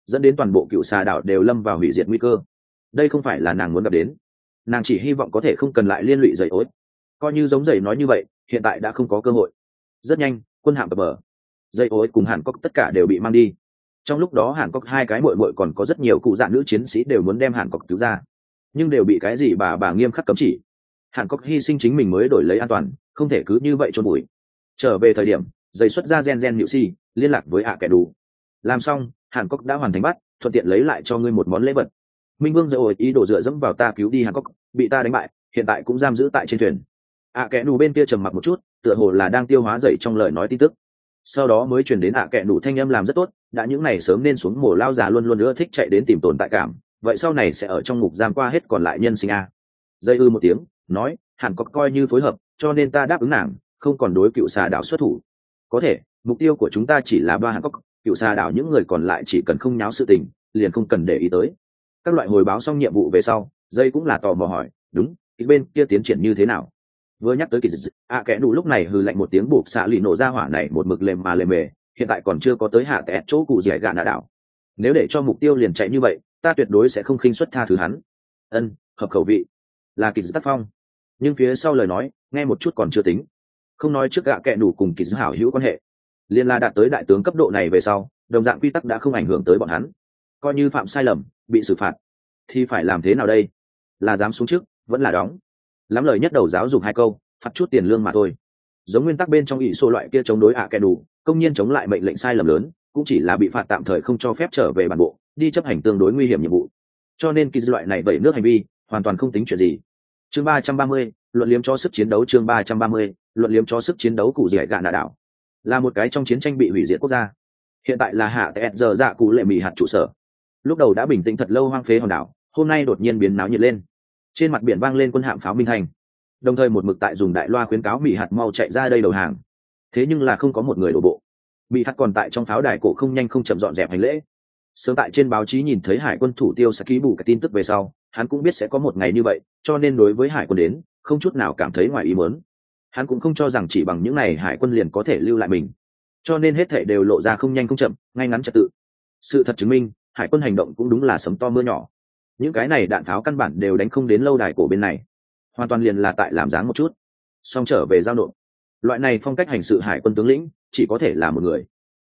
dẫn đến toàn bộ cựu xà đảo đều lâm vào hủy diệt nguy cơ. Đây không phải là nàng muốn gặp đến, nàng chỉ hy vọng có thể không cần lại liên lụy dậy ối. Coi như giống dậy nói như vậy, hiện tại đã không có cơ hội. Rất nhanh quân hạm cập bờ, dậy ối cùng Hàn Quốc tất cả đều bị mang đi. Trong lúc đó Hàn Quốc hai cái muội muội còn có rất nhiều cụ dạ nữ chiến sĩ đều muốn đem Hàn Quốc cứu ra, nhưng đều bị cái gì bà nghiêm khắc cấm chỉ. Hàn Quốc hy sinh chính mình mới đổi lấy an toàn, không thể cứ như vậy chôn bụi. Trở về thời điểm dây xuất ra gen nhự si liên lạc với kẻ đủ. Làm xong Hàn Quốc đã hoàn thành bắt, thuận tiện lấy lại cho ngươi một món lễ vật. Minh Vương dậy ổi ý đồ dựa dẫm vào ta cứu đi Hàn Quốc, bị ta đánh bại, hiện tại cũng giam giữ tại trên thuyền. Kẻ đủ bên kia trầm mặc một chút, tựa hồ là đang tiêu hóa dậy trong lời nói tin tức. Sau đó mới truyền đến kẻ đủ thanh âm làm rất tốt, đã những này sớm nên xuống mổ lao già luôn luôn nữa thích chạy đến tìm tồn tại cảm, vậy sau này sẽ ở trong ngục giam qua hết còn lại nhân sinh a. Dây một tiếng nói, Hàn Quốc coi như phối hợp, cho nên ta đáp ứng nàng, không còn đối cựu xà đảo xuất thủ. Có thể mục tiêu của chúng ta chỉ là ba Hàn Quốc, cựu xà đảo những người còn lại chỉ cần không nháo sự tình liền không cần để ý tới. Các loại hồi báo xong nhiệm vụ về sau, dây cũng là tò mò hỏi, đúng bên kia tiến triển như thế nào? Vừa nhắc tới kỳ dịch, kẻ đủ lúc này hừ lạnh một tiếng, buộc xạ lì nổ ra hỏa này một mực lềm mà lềm mề, hiện tại còn chưa có tới hạ tẹt chỗ cụ dẻ gà nạ đảo. Nếu để cho mục tiêu liền chạy như vậy, ta tuyệt đối sẽ không khinh suất tha thứ hắn. Ân, hợp khẩu vị, là kỳ dịch tác phong. Nhưng phía sau lời nói nghe một chút còn chưa tính, không nói trước gạ kẻ đủ cùng kỳ dịch hảo hữu quan hệ, liên la đạt tới đại tướng cấp độ này về sau, đồng dạng quy tắc đã không ảnh hưởng tới bọn hắn. Coi như phạm sai lầm bị xử phạt thì phải làm thế nào đây? Là dám xuống trước vẫn là đóng? Lắm lời nhất đầu giáo dục hai câu, phạt chút tiền lương mà thôi. Giống nguyên tắc bên trong ỷ số loại kia chống đối kẻ đủ, công nhiên chống lại mệnh lệnh sai lầm lớn, cũng chỉ là bị phạt tạm thời không cho phép trở về bản bộ, đi chấp hành tương đối nguy hiểm nhiệm vụ. Cho nên kỳ loại này vẩy nước hành vi hoàn toàn không tính chuyện gì. Chương 330, luận liếm cho sức chiến đấu. Chương 330, luận liếm cho sức chiến đấu. Cụ dẻ gạ nạ đảo là một cái trong chiến tranh bị hủy diệt quốc gia, hiện tại là hạ tẹt giờ dạ cụ lệ mì hạt trụ sở. Lúc đầu đã bình tĩnh thật lâu hoang phế hòn đảo, hôm nay đột nhiên biến náo nhiệt lên. Trên mặt biển vang lên quân hạm pháo minh thành, đồng thời một mực tại dùng đại loa khuyến cáo mì hạt mau chạy ra đây đầu hàng. Thế nhưng là không có một người đổ bộ, mì hạt còn tại trong pháo đài cổ không nhanh không chậm dọn dẹp hành lễ. Sớm tại trên báo chí nhìn thấy hải quân thủ tiêu Saki bù cái tin tức về sau, hắn cũng biết sẽ có một ngày như vậy, cho nên đối với hải quân đến không chút nào cảm thấy ngoài ý muốn. Hắn cũng không cho rằng chỉ bằng những này hải quân liền có thể lưu lại mình, cho nên hết thảy đều lộ ra không nhanh không chậm, ngay ngắn trật tự. Sự thật chứng minh hải quân hành động cũng đúng là sấm to mưa nhỏ, những cái này đạn pháo căn bản đều đánh không đến lâu đài cổ bên này, hoàn toàn liền là tại làm dáng một chút xong trở về giao nộp. Loại này phong cách hành sự hải quân tướng lĩnh chỉ có thể là một người.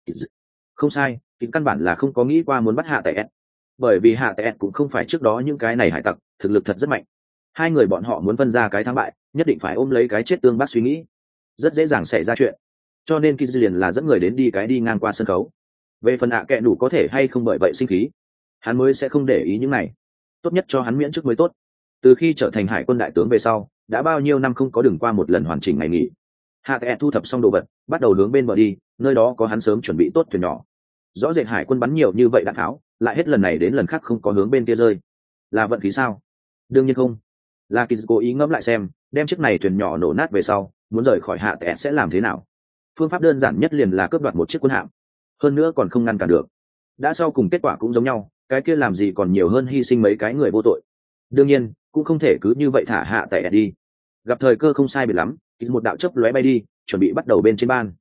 Không sai, căn bản là không có nghĩ qua muốn bắt hạ tẹt, bởi vì hạ tẹt cũng không phải trước đó những cái này hải tặc thực lực thật rất mạnh. Hai người bọn họ muốn phân ra cái thắng bại, nhất định phải ôm lấy cái chết tương bác suy nghĩ, rất dễ dàng xảy ra chuyện. Cho nên Kiz liền là dẫn người đến đi ngang qua sân khấu. Về phần kẻ đủ có thể hay không bởi vậy sinh khí, hắn mới sẽ không để ý những này, tốt nhất cho hắn miễn chức mới tốt. Từ khi trở thành hải quân đại tướng về sau, đã bao nhiêu năm không có đừng qua một lần hoàn chỉnh ngày nghỉ. Hạ kẻ thu thập xong đồ vật, bắt đầu hướng bên bờ đi, nơi đó có hắn sớm chuẩn bị tốt thuyền nhỏ. Rõ rệt hải quân bắn nhiều như vậy đạn tháo, lại hết lần này đến lần khác không có hướng bên kia rơi, là vận khí sao? Đương nhiên không, là Kiz cố ý ngẫm lại xem, đem chiếc này thuyền nhỏ nổ nát về sau, muốn rời khỏi hạ kẻ sẽ làm thế nào. Phương pháp đơn giản nhất liền là cướp đoạt một chiếc quân hạm, hơn nữa còn không ngăn cản được. Đã sau cùng kết quả cũng giống nhau, cái kia làm gì còn nhiều hơn hy sinh mấy cái người vô tội. Đương nhiên cũng không thể cứ như vậy thả hạ tẻ đi. Gặp thời cơ không sai biệt lắm, một đạo chớp lóe bay đi, chuẩn bị bắt đầu bên trên ban.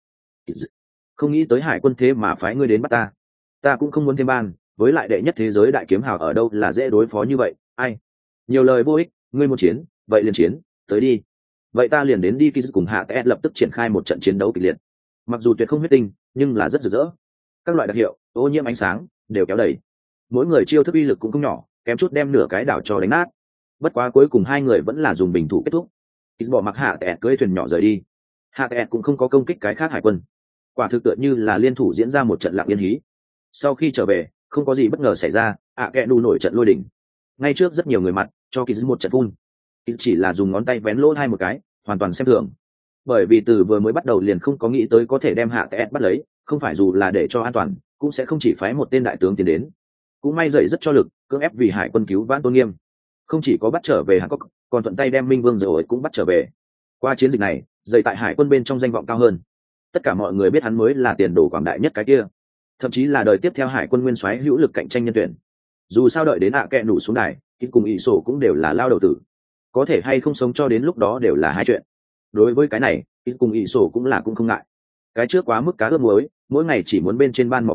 Không nghĩ tới hải quân thế mà phái ngươi đến bắt ta, ta cũng không muốn thêm ban, với lại đệ nhất thế giới đại kiếm hào ở đâu là dễ đối phó như vậy. Ai nhiều lời vô ích, ngươi muốn chiến vậy liền chiến, tới đi. Vậy ta liền đến đi. Kiz cùng hạ tẻ lập tức triển khai một trận chiến đấu kịch liệt, mặc dù tuyệt không huyết tinh nhưng là rất rực rỡ. Các loại đặc hiệu ô nhiễm ánh sáng đều kéo đầy, mỗi người chiêu thức uy lực cũng không nhỏ, kém chút đem nửa cái đảo cho đánh nát. Bất quá cuối cùng hai người vẫn là dùng bình thủ kết thúc. Kiz bỏ mặc hạ tẹt cưỡi thuyền nhỏ rời đi. Hạ tẹt cũng không có công kích cái khác hải quân, quả thực tựa như là liên thủ diễn ra một trận lặng yên hí. Sau khi trở về không có gì bất ngờ xảy ra, kẹ đủ nổi trận lôi đỉnh, ngay trước rất nhiều người mặt cho Kiz một trận phun. Kiz chỉ là dùng ngón tay vén lỗ hai một cái, hoàn toàn xem thường, bởi vì từ vừa mới bắt đầu liền không có nghĩ tới có thể đem hạ tẹt bắt lấy, không phải dù là để cho an toàn cũng sẽ không chỉ phái một tên đại tướng tiến đến. Cũng may dậy rất cho lực, cưỡng ép vì hải quân cứu vãn tôn nghiêm, không chỉ có bắt trở về Hàn Quốc, còn thuận tay đem Minh Vương rồi cũng bắt trở về. Qua chiến dịch này, dậy tại hải quân bên trong danh vọng cao hơn, tất cả mọi người biết hắn mới là tiền đồ quảng đại nhất cái kia, thậm chí là đời tiếp theo hải quân nguyên soái hữu lực cạnh tranh nhân tuyển. Dù sao đợi đến kẹ nủ xuống đài, Kiz cùng ỷ sổ cũng đều là lao đầu tử, có thể hay không sống cho đến lúc đó đều là hai chuyện. Đối với cái này Kiz cùng ỷ sổ cũng không ngại. Cái trước quá mức cá ướp muối, mỗi ngày chỉ muốn bên trên ban mò cá,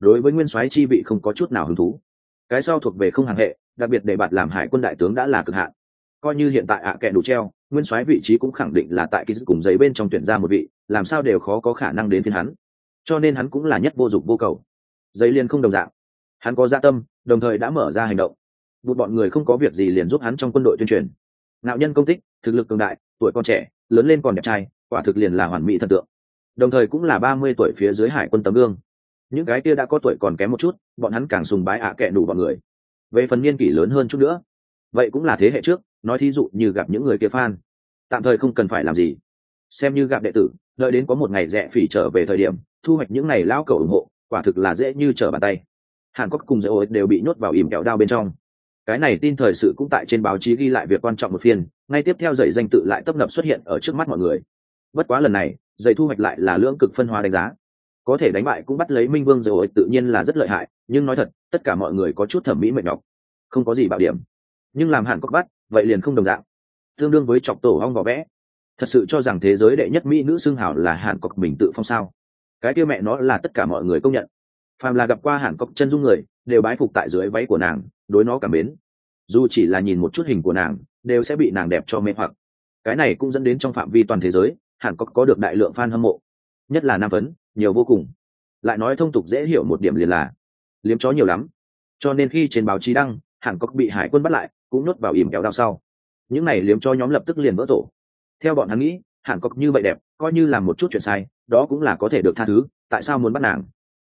đối với nguyên soái chi vị không có chút nào hứng thú. Cái sau thuộc về không hàng hệ, đặc biệt để bạt làm hải quân đại tướng đã là cực hạn. Coi như hiện tại kẻ đủ treo, nguyên soái vị trí cũng khẳng định là tại cái cùng giấy bên trong tuyển ra một vị, làm sao đều khó có khả năng đến phiên hắn. Cho nên hắn cũng là nhất vô dụng vô cầu. Giấy liên không đồng dạng, hắn có dạ tâm, đồng thời đã mở ra hành động. Một bọn người không có việc gì liền giúp hắn trong quân đội tuyên truyền. Nạo nhân công tích, thực lực cường đại, tuổi còn trẻ, lớn lên còn đẹp trai, quả thực liền là hoàn mỹ thần tượng. Đồng thời cũng là 30 tuổi phía dưới hải quân tấm gương. Những cái kia đã có tuổi còn kém một chút, bọn hắn càng sùng bái kẻ đủ bọn người. Về phần niên kỷ lớn hơn chút nữa, vậy cũng là thế hệ trước, nói thí dụ như gặp những người kia fan, tạm thời không cần phải làm gì, xem như gặp đệ tử, đợi đến có một ngày rẻ phỉ trở về thời điểm thu hoạch những ngày lão cầu ủng hộ, quả thực là dễ như trở bàn tay. Hàn Quốc cùng Dỗ đều bị nhốt vào ỉm kẹo đao bên trong. Cái này tin thời sự cũng tại trên báo chí ghi lại việc quan trọng một phiên, ngay tiếp theo dậy danh tự lại tấp nập xuất hiện ở trước mắt mọi người. Bất quá lần này dậy thu hoạch lại là lưỡng cực phân hóa đánh giá, có thể đánh bại cũng bắt lấy Minh Vương Dỗ tự nhiên là rất lợi hại, nhưng nói thật tất cả mọi người có chút thẩm mỹ mệt nhọc, không có gì bạo điểm. Nhưng làm Hàn Quốc bắt vậy liền không đồng dạng, tương đương với chọc tổ ong vỏ vẽ. Thật sự cho rằng thế giới đệ nhất mỹ nữ xưng hảo là Hàn Quốc mình tự phong sao? Cái kia mẹ nó là tất cả mọi người công nhận. Phàm là gặp qua Hàn Quốc chân dung người đều bái phục tại dưới váy của nàng, đối nó cảm mến. Dù chỉ là nhìn một chút hình của nàng đều sẽ bị nàng đẹp cho mê hoặc. Cái này cũng dẫn đến trong phạm vi toàn thế giới Hàn Quốc có được đại lượng fan hâm mộ, nhất là nam phấn nhiều vô cùng. Lại nói thông tục dễ hiểu một điểm liền là liếm chó nhiều lắm, cho nên khi trên báo chí đăng Hàn Quốc bị hải quân bắt lại cũng nuốt vào ỉm kéo đao sau, những này liếm chó nhóm lập tức liền vỡ tổ. Theo bọn hắn nghĩ Hàn Quốc như vậy đẹp, coi như làm một chút chuyện sai đó cũng là có thể được tha thứ, tại sao muốn bắt nàng?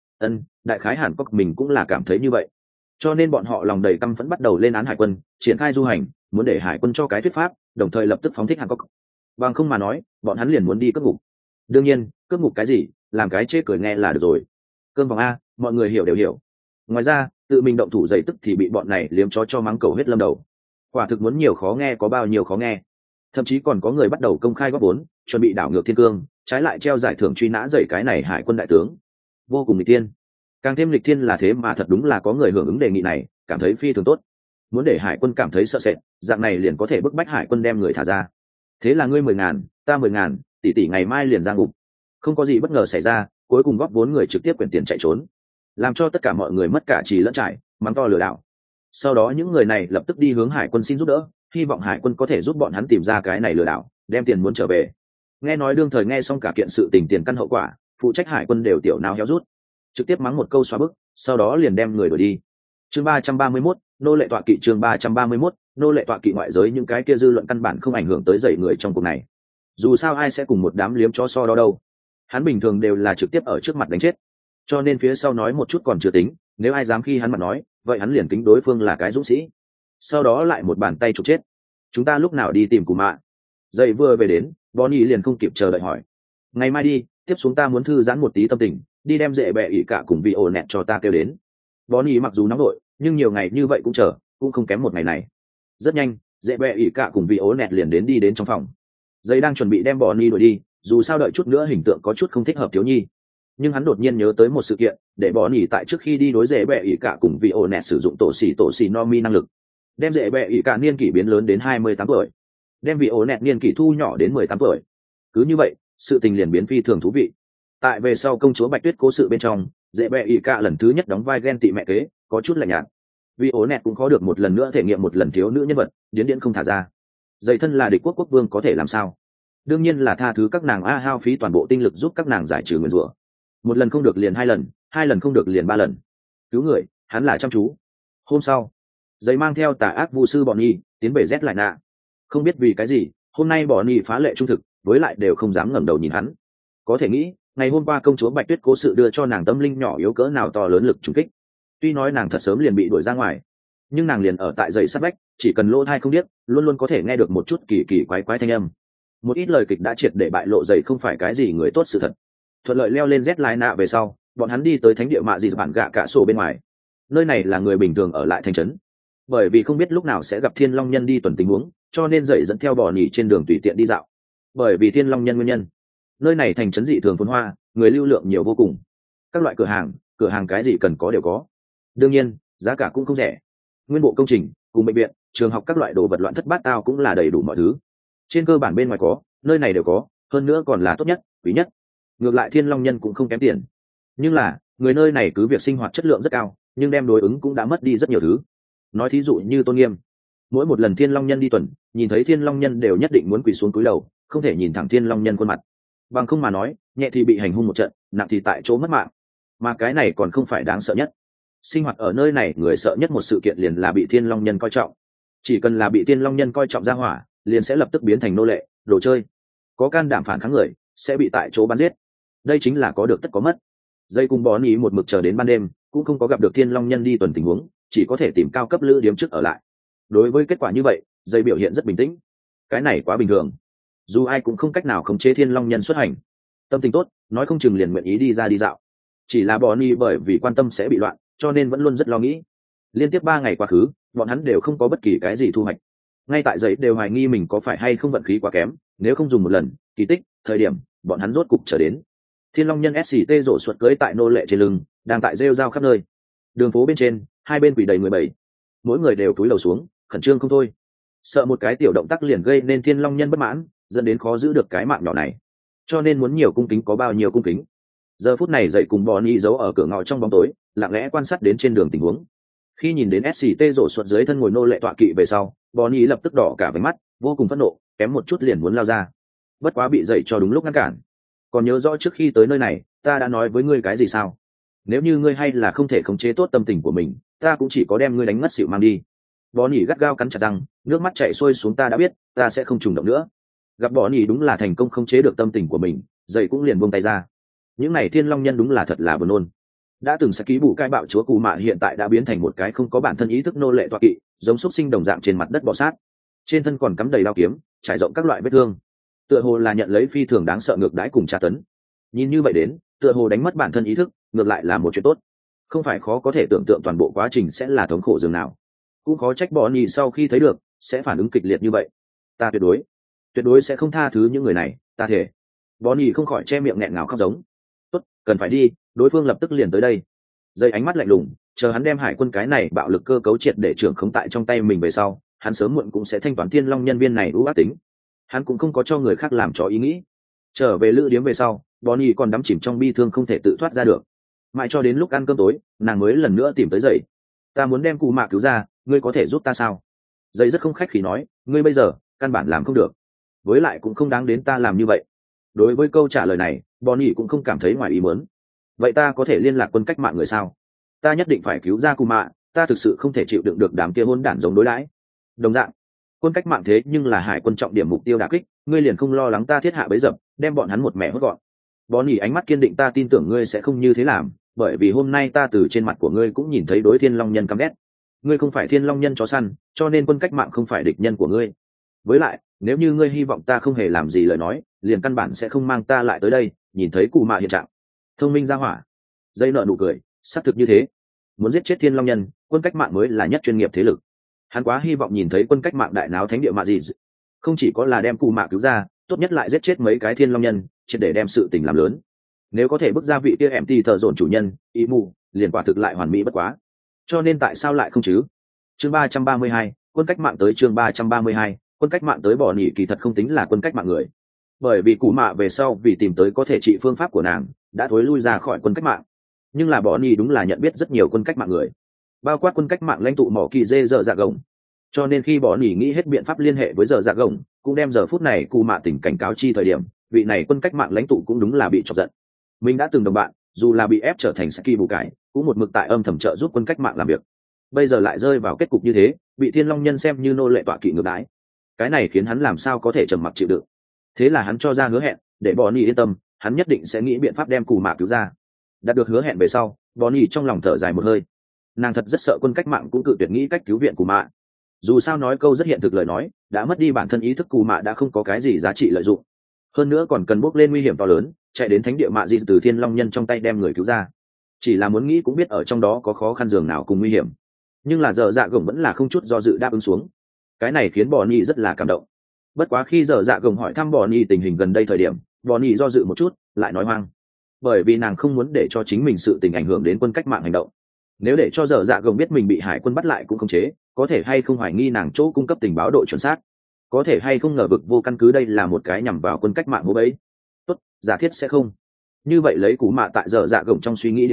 Đại khái Hàn Quốc mình cũng là cảm thấy như vậy, cho nên bọn họ lòng đầy căm phẫn bắt đầu lên án hải quân, triển khai du hành, muốn để hải quân cho cái thuyết pháp, đồng thời lập tức phóng thích Hàn Quốc. Bằng không mà nói bọn hắn liền muốn đi cướp ngục. Đương nhiên cướp ngục cái gì, làm cái chê cười nghe là được rồi. Cơm vòng a, mọi người hiểu đều hiểu. Ngoài ra tự mình động thủ dậy tức thì bị bọn này liếm chó cho mắng cầu hết lâm đầu. Quả thực muốn nhiều khó nghe có bao nhiêu khó nghe. Thậm chí còn có người bắt đầu công khai góp vốn chuẩn bị đảo ngược thiên cương, trái lại treo giải thưởng truy nã dậy cái này hải quân đại tướng. Vô cùng nghịch thiên. Càng thêm lịch thiên là thế mà thật đúng là có người hưởng ứng đề nghị này, cảm thấy phi thường tốt, muốn để hải quân cảm thấy sợ sệt, dạng này liền có thể bức bách hải quân đem người thả ra. Thế là ngươi 10.000, ta 10.000, tỷ ngày mai liền ra ngục. Không có gì bất ngờ xảy ra, cuối cùng góp vốn người trực tiếp quyển tiền chạy trốn, làm cho tất cả mọi người mất cả trì lẫn trải, mắng to lừa đảo. Sau đó những người này lập tức đi hướng hải quân xin giúp đỡ, hy vọng hải quân có thể giúp bọn hắn tìm ra cái này lừa đảo, đem tiền muốn trở về. Nghe nói đương thời nghe xong cả kiện sự tình tiền căn hậu quả, phụ trách hải quân đều tiểu não héo rút, trực tiếp mắng một câu xóa bức, sau đó liền đem người đuổi đi. Chương 331, nô lệ tọa kỵ. Chương 331, nô lệ tọa kỵ. Ngoại giới những cái kia dư luận căn bản không ảnh hưởng tới dậy người trong cuộc này. Dù sao ai sẽ cùng một đám liếm chó so đó đâu, hắn bình thường đều là trực tiếp ở trước mặt đánh chết, cho nên phía sau nói một chút còn chưa tính, nếu ai dám khi hắn mặt nói, vậy hắn liền kính đối phương là cái dũng sĩ, sau đó lại một bàn tay chụp chết. Chúng ta lúc nào đi tìm Cù Mạ? Dậy vừa về đến, Bonnie liền không kịp chờ đợi hỏi. Ngày mai đi, tiếp xuống ta muốn thư giãn một tí tâm tình, đi đem dễ bẹ ỉ cả cùng vị ổ nẹt cho ta kêu đến. Bonnie mặc dù nóng nội nhưng nhiều ngày như vậy cũng chờ, cũng không kém một ngày này. Rất nhanh dễ bẹ ỉ cả cùng vị ổ nẹt liền đến đi đến trong phòng. Dây đang chuẩn bị đem Bonnie đuổi đi, dù sao đợi chút nữa hình tượng có chút không thích hợp thiếu nhi, nhưng hắn đột nhiên nhớ tới một sự kiện, để Bonnie tại trước khi đi đối dễ bẹ ỉ cả cùng vị ổ nẹt sử dụng tổ xỉ no mi năng lực, đem dễ bẹ ỉ cả niên kỷ biến lớn đến 28 tuổi, đem vị ổ nẹt niên kỷ thu nhỏ đến 18 tuổi. Cứ như vậy sự tình liền biến phi thường thú vị. Tại về sau công chúa Bạch Tuyết cố sự bên trong, dễ bẹ ỉ cả lần thứ nhất đóng vai ghen tị mẹ kế, có chút lạnh nhạt. Vì ố nẹt cũng có được một lần nữa thể nghiệm một lần thiếu nữ nhân vật, điến không thả ra. Dày thân là địch quốc quốc vương có thể làm sao? Đương nhiên là tha thứ các nàng, hao phí toàn bộ tinh lực giúp các nàng giải trừ nguyền rủa. Một lần không được liền hai lần, hai lần không được liền ba lần. Cứu người, hắn là chăm chú. Hôm sau, dày mang theo tà ác vu sư bọn nhi tiến về Z lại nạ. Không biết vì cái gì, hôm nay bọn nhi phá lệ trung thực, với lại đều không dám ngẩng đầu nhìn hắn. Có thể nghĩ ngày hôm qua công chúa Bạch Tuyết cố sự đưa cho nàng tâm linh nhỏ yếu cỡ nào to lớn lực trùng kích. Tuy nói nàng thật sớm liền bị đuổi ra ngoài, nhưng nàng liền ở tại dậy sát vách, chỉ cần lỗ thai không điếc luôn luôn có thể nghe được một chút kỳ kỳ quái quái thanh âm. Một ít lời kịch đã triệt để bại lộ dậy không phải cái gì người tốt sự thật. Thuận lợi leo lên Z lại nạ về sau, bọn hắn đi tới thánh địa mạ dị bản gạ cả sổ bên ngoài. Nơi này là người bình thường ở lại thành trấn, bởi vì không biết lúc nào sẽ gặp Thiên Long Nhân đi tuần tình huống, cho nên dậy dẫn theo bò nhỉ trên đường tùy tiện đi dạo. Bởi vì Thiên Long Nhân nguyên nhân, nơi này thành trấn dị thường phồn hoa, người lưu lượng nhiều vô cùng. Các loại cửa hàng cái gì cần có đều có. Đương nhiên giá cả cũng không rẻ, nguyên bộ công trình cùng bệnh viện, trường học, các loại đồ vật loạn thất bát tao cũng là đầy đủ mọi thứ. Trên cơ bản bên ngoài có, nơi này đều có, hơn nữa còn là tốt nhất, quý nhất. Ngược lại Thiên Long Nhân cũng không kém tiền, nhưng là người nơi này cứ việc sinh hoạt chất lượng rất cao nhưng đem đối ứng cũng đã mất đi rất nhiều thứ. Nói thí dụ như tôn nghiêm, mỗi một lần thiên long nhân đi tuần nhìn thấy thiên long nhân đều nhất định muốn quỳ xuống cúi đầu, không thể nhìn thẳng thiên long nhân khuôn mặt, bằng không mà nói nhẹ thì bị hành hung một trận, nặng thì tại chỗ mất mạng. Mà cái này còn không phải đáng sợ nhất. Sinh hoạt ở nơi này người sợ nhất một sự kiện liền là bị thiên long nhân coi trọng. Chỉ cần là bị thiên long nhân coi trọng ra hỏa liền sẽ lập tức biến thành nô lệ, đồ chơi. Có can đảm phản kháng người sẽ bị tại chỗ bắn giết. Đây chính là có được tất có mất. Dây cùng bó ý một mực chờ đến ban đêm cũng không có gặp được thiên long nhân đi tuần tình huống, chỉ có thể tìm cao cấp lữ điếm trước ở lại. Đối với kết quả như vậy dây biểu hiện rất bình tĩnh. Cái này quá bình thường, dù ai cũng không cách nào khống chế thiên long nhân xuất hành. Tâm tình tốt nói không chừng liền nguyện ý đi ra đi dạo. Chỉ là Bonnie bởi vì quan tâm sẽ bị loạn cho nên vẫn luôn rất lo nghĩ. Liên tiếp 3 ngày quá khứ bọn hắn đều không có bất kỳ cái gì thu hoạch. Ngay tại giấy đều hoài nghi mình có phải hay không vận khí quá kém, nếu không dùng một lần kỳ tích thời điểm bọn hắn rốt cục trở đến. Thiên long nhân SCT rổ suất cưới tại nô lệ trên lưng đang tại rêu rao khắp nơi. Đường phố bên trên hai bên quỳ đầy người bảy, mỗi người đều cúi đầu xuống khẩn trương không thôi, sợ một cái tiểu động tác liền gây nên thiên long nhân bất mãn, dẫn đến khó giữ được cái mạng nhỏ này, cho nên muốn nhiều cung kính có bao nhiêu cung kính. Giờ phút này dậy cùng Bonnie giấu ở cửa ngõ trong bóng tối lặng lẽ quan sát đến trên đường tình huống. Khi nhìn đến SCT rổ suất dưới thân ngồi nô lệ tọa kỵ về sau, Bonnie lập tức đỏ cả váy mắt, vô cùng phẫn nộ, kém một chút liền muốn lao ra. Bất quá bị dậy cho đúng lúc ngăn cản. Còn nhớ rõ trước khi tới nơi này ta đã nói với ngươi cái gì sao? Nếu như ngươi hay là không thể khống chế tốt tâm tình của mình, ta cũng chỉ có đem ngươi đánh ngất xỉu mang đi. Bonnie gắt gao cắn chặt răng, nước mắt chảy xuôi xuống. Ta đã biết, ta sẽ không trùng động nữa. Gặp Bonnie đúng là thành công khống chế được tâm tình của mình, dậy cũng liền buông tay ra. Những này thiên long nhân đúng là thật là buồn nôn. Đã từng sẽ ký bù cai bạo chúa Cù Mạ hiện tại đã biến thành một cái không có bản thân ý thức nô lệ tọa kỵ, giống xúc sinh đồng dạng trên mặt đất bò sát. Trên thân còn cắm đầy đao kiếm, trải rộng các loại vết thương. Tựa hồ là nhận lấy phi thường đáng sợ ngược đãi cùng tra tấn. Nhìn như vậy đến, tựa hồ đánh mất bản thân ý thức, ngược lại là một chuyện tốt. Không phải khó có thể tưởng tượng toàn bộ quá trình sẽ là thống khổ dường nào. Cũng khó trách Bonnie sau khi thấy được sẽ phản ứng kịch liệt như vậy. Ta tuyệt đối sẽ không tha thứ những người này, ta thể. Bonnie không khỏi che miệng nghẹn ngào khóc giống. Tốt, cần phải đi, đối phương lập tức liền tới đây. Dây ánh mắt lạnh lùng, chờ hắn đem hải quân cái này bạo lực cơ cấu triệt để trưởng khống tại trong tay mình về sau, hắn sớm muộn cũng sẽ thanh toán thiên long nhân viên này ưu ác tính. Hắn cũng không có cho người khác làm cho ý nghĩ. Trở về lữ điếm về sau, Bonnie còn đắm chìm trong bi thương không thể tự thoát ra được. Mãi cho đến lúc ăn cơm tối, nàng mới lần nữa tìm tới dậy. Ta muốn đem Cù Mạ cứu ra, ngươi có thể giúp ta sao? Dậy rất không khách khí nói, ngươi bây giờ căn bản làm không được, với lại cũng không đáng đến ta làm như vậy. Đối với câu trả lời này, Bonnie cũng không cảm thấy ngoài ý muốn. Vậy ta có thể liên lạc quân cách mạng người sao? Ta nhất định phải cứu ra Cù Mạ, ta thực sự không thể chịu đựng được đám kia hôn đản giống đối đãi. Đồng dạng, quân cách mạng thế nhưng là hải quân trọng điểm mục tiêu đả kích, ngươi liền không lo lắng ta thiết hạ bẫy dập, đem bọn hắn một mẻ hốt gọn. Bonnie ánh mắt kiên định, ta tin tưởng ngươi sẽ không như thế làm, bởi vì hôm nay ta từ trên mặt của ngươi cũng nhìn thấy đối thiên long nhân căm ghét. Ngươi không phải thiên long nhân chó săn, cho nên quân cách mạng không phải địch nhân của ngươi. Với lại, nếu như ngươi hy vọng ta không hề làm gì lời nói, liền căn bản sẽ không mang ta lại tới đây, nhìn thấy Cù Mạ hiện trạng. Thông minh ra hỏa. Dây nợ nụ cười, xác thực như thế. Muốn giết chết thiên long nhân, quân cách mạng mới là nhất chuyên nghiệp thế lực. Hắn quá hy vọng nhìn thấy quân cách mạng đại náo thánh địa Mạ Dị, không chỉ có là đem Cù Mạ cứu ra, tốt nhất lại giết chết mấy cái thiên long nhân, triệt để đem sự tình làm lớn. Nếu có thể bước ra vị kia em thì thợ dồn chủ nhân ý mù, liền quả thực lại hoàn mỹ bất quá. Cho nên tại sao lại không chứ? Chương 332, quân cách mạng tới. Chương 332, quân cách mạng tới. Bỏ nhỉ kỳ thật không tính là quân cách mạng người, bởi vì Cù Mạ về sau vì tìm tới có thể trị phương pháp của nàng đã thối lui ra khỏi quân cách mạng. Nhưng là bỏ nhỉ đúng là nhận biết rất nhiều quân cách mạng người, bao quát quân cách mạng lãnh tụ mỏ kỳ dê dở dạ gồng. Cho nên khi bỏ nhỉ nghĩ hết biện pháp liên hệ với dở dạ gồng, cũng đem giờ phút này Cù Mạ tỉnh cảnh cáo chi thời điểm, vị này quân cách mạng lãnh tụ cũng đúng là bị chọc giận. Mình đã từng đồng bạn, dù là bị ép trở thành Saki bù cải, cũng một mực tại âm thầm trợ giúp quân cách mạng làm việc. Bây giờ lại rơi vào kết cục như thế, bị thiên long nhân xem như nô lệ tọa kỵ ngược đãi. Cái này khiến hắn làm sao có thể trầm mặc chịu đựng. Thế là hắn cho ra hứa hẹn, để Bonnie yên tâm, hắn nhất định sẽ nghĩ biện pháp đem Cù Mạ cứu ra. Đạt được hứa hẹn về sau, Bonnie trong lòng thở dài một hơi. Nàng thật rất sợ quân cách mạng cũng cự tuyệt nghĩ cách cứu viện Cù Mạ. Dù sao nói câu rất hiện thực lời nói, đã mất đi bản thân ý thức Cù Mạ đã không có cái gì giá trị lợi dụng. Hơn nữa còn cần bước lên nguy hiểm to lớn, chạy đến thánh địa Mạ Dị từ thiên long nhân trong tay đem người cứu ra. Chỉ là muốn nghĩ cũng biết ở trong đó có khó khăn dường nào cùng nguy hiểm. Nhưng là dở dạ gồng vẫn là không chút do dự đáp ứng xuống. Cái này khiến Bonnie rất là cảm động. Bất quá khi dở dạ gồng hỏi thăm Bonnie tình hình gần đây thời điểm, Bonnie do dự một chút, lại nói hoang. Bởi vì nàng không muốn để cho chính mình sự tình ảnh hưởng đến quân cách mạng hành động. Nếu để cho dở dạ gồng biết mình bị hải quân bắt lại cũng không chế, có thể hay không hoài nghi nàng chỗ cung cấp tình báo độ chuẩn xác, có thể hay không ngờ vực vô căn cứ đây là một cái nhằm vào quân cách mạng hố bấy. Tốt, giả thiết sẽ không. Như vậy lấy Cù Mạ tại dở dạ gồng trong suy nghĩ địa vị,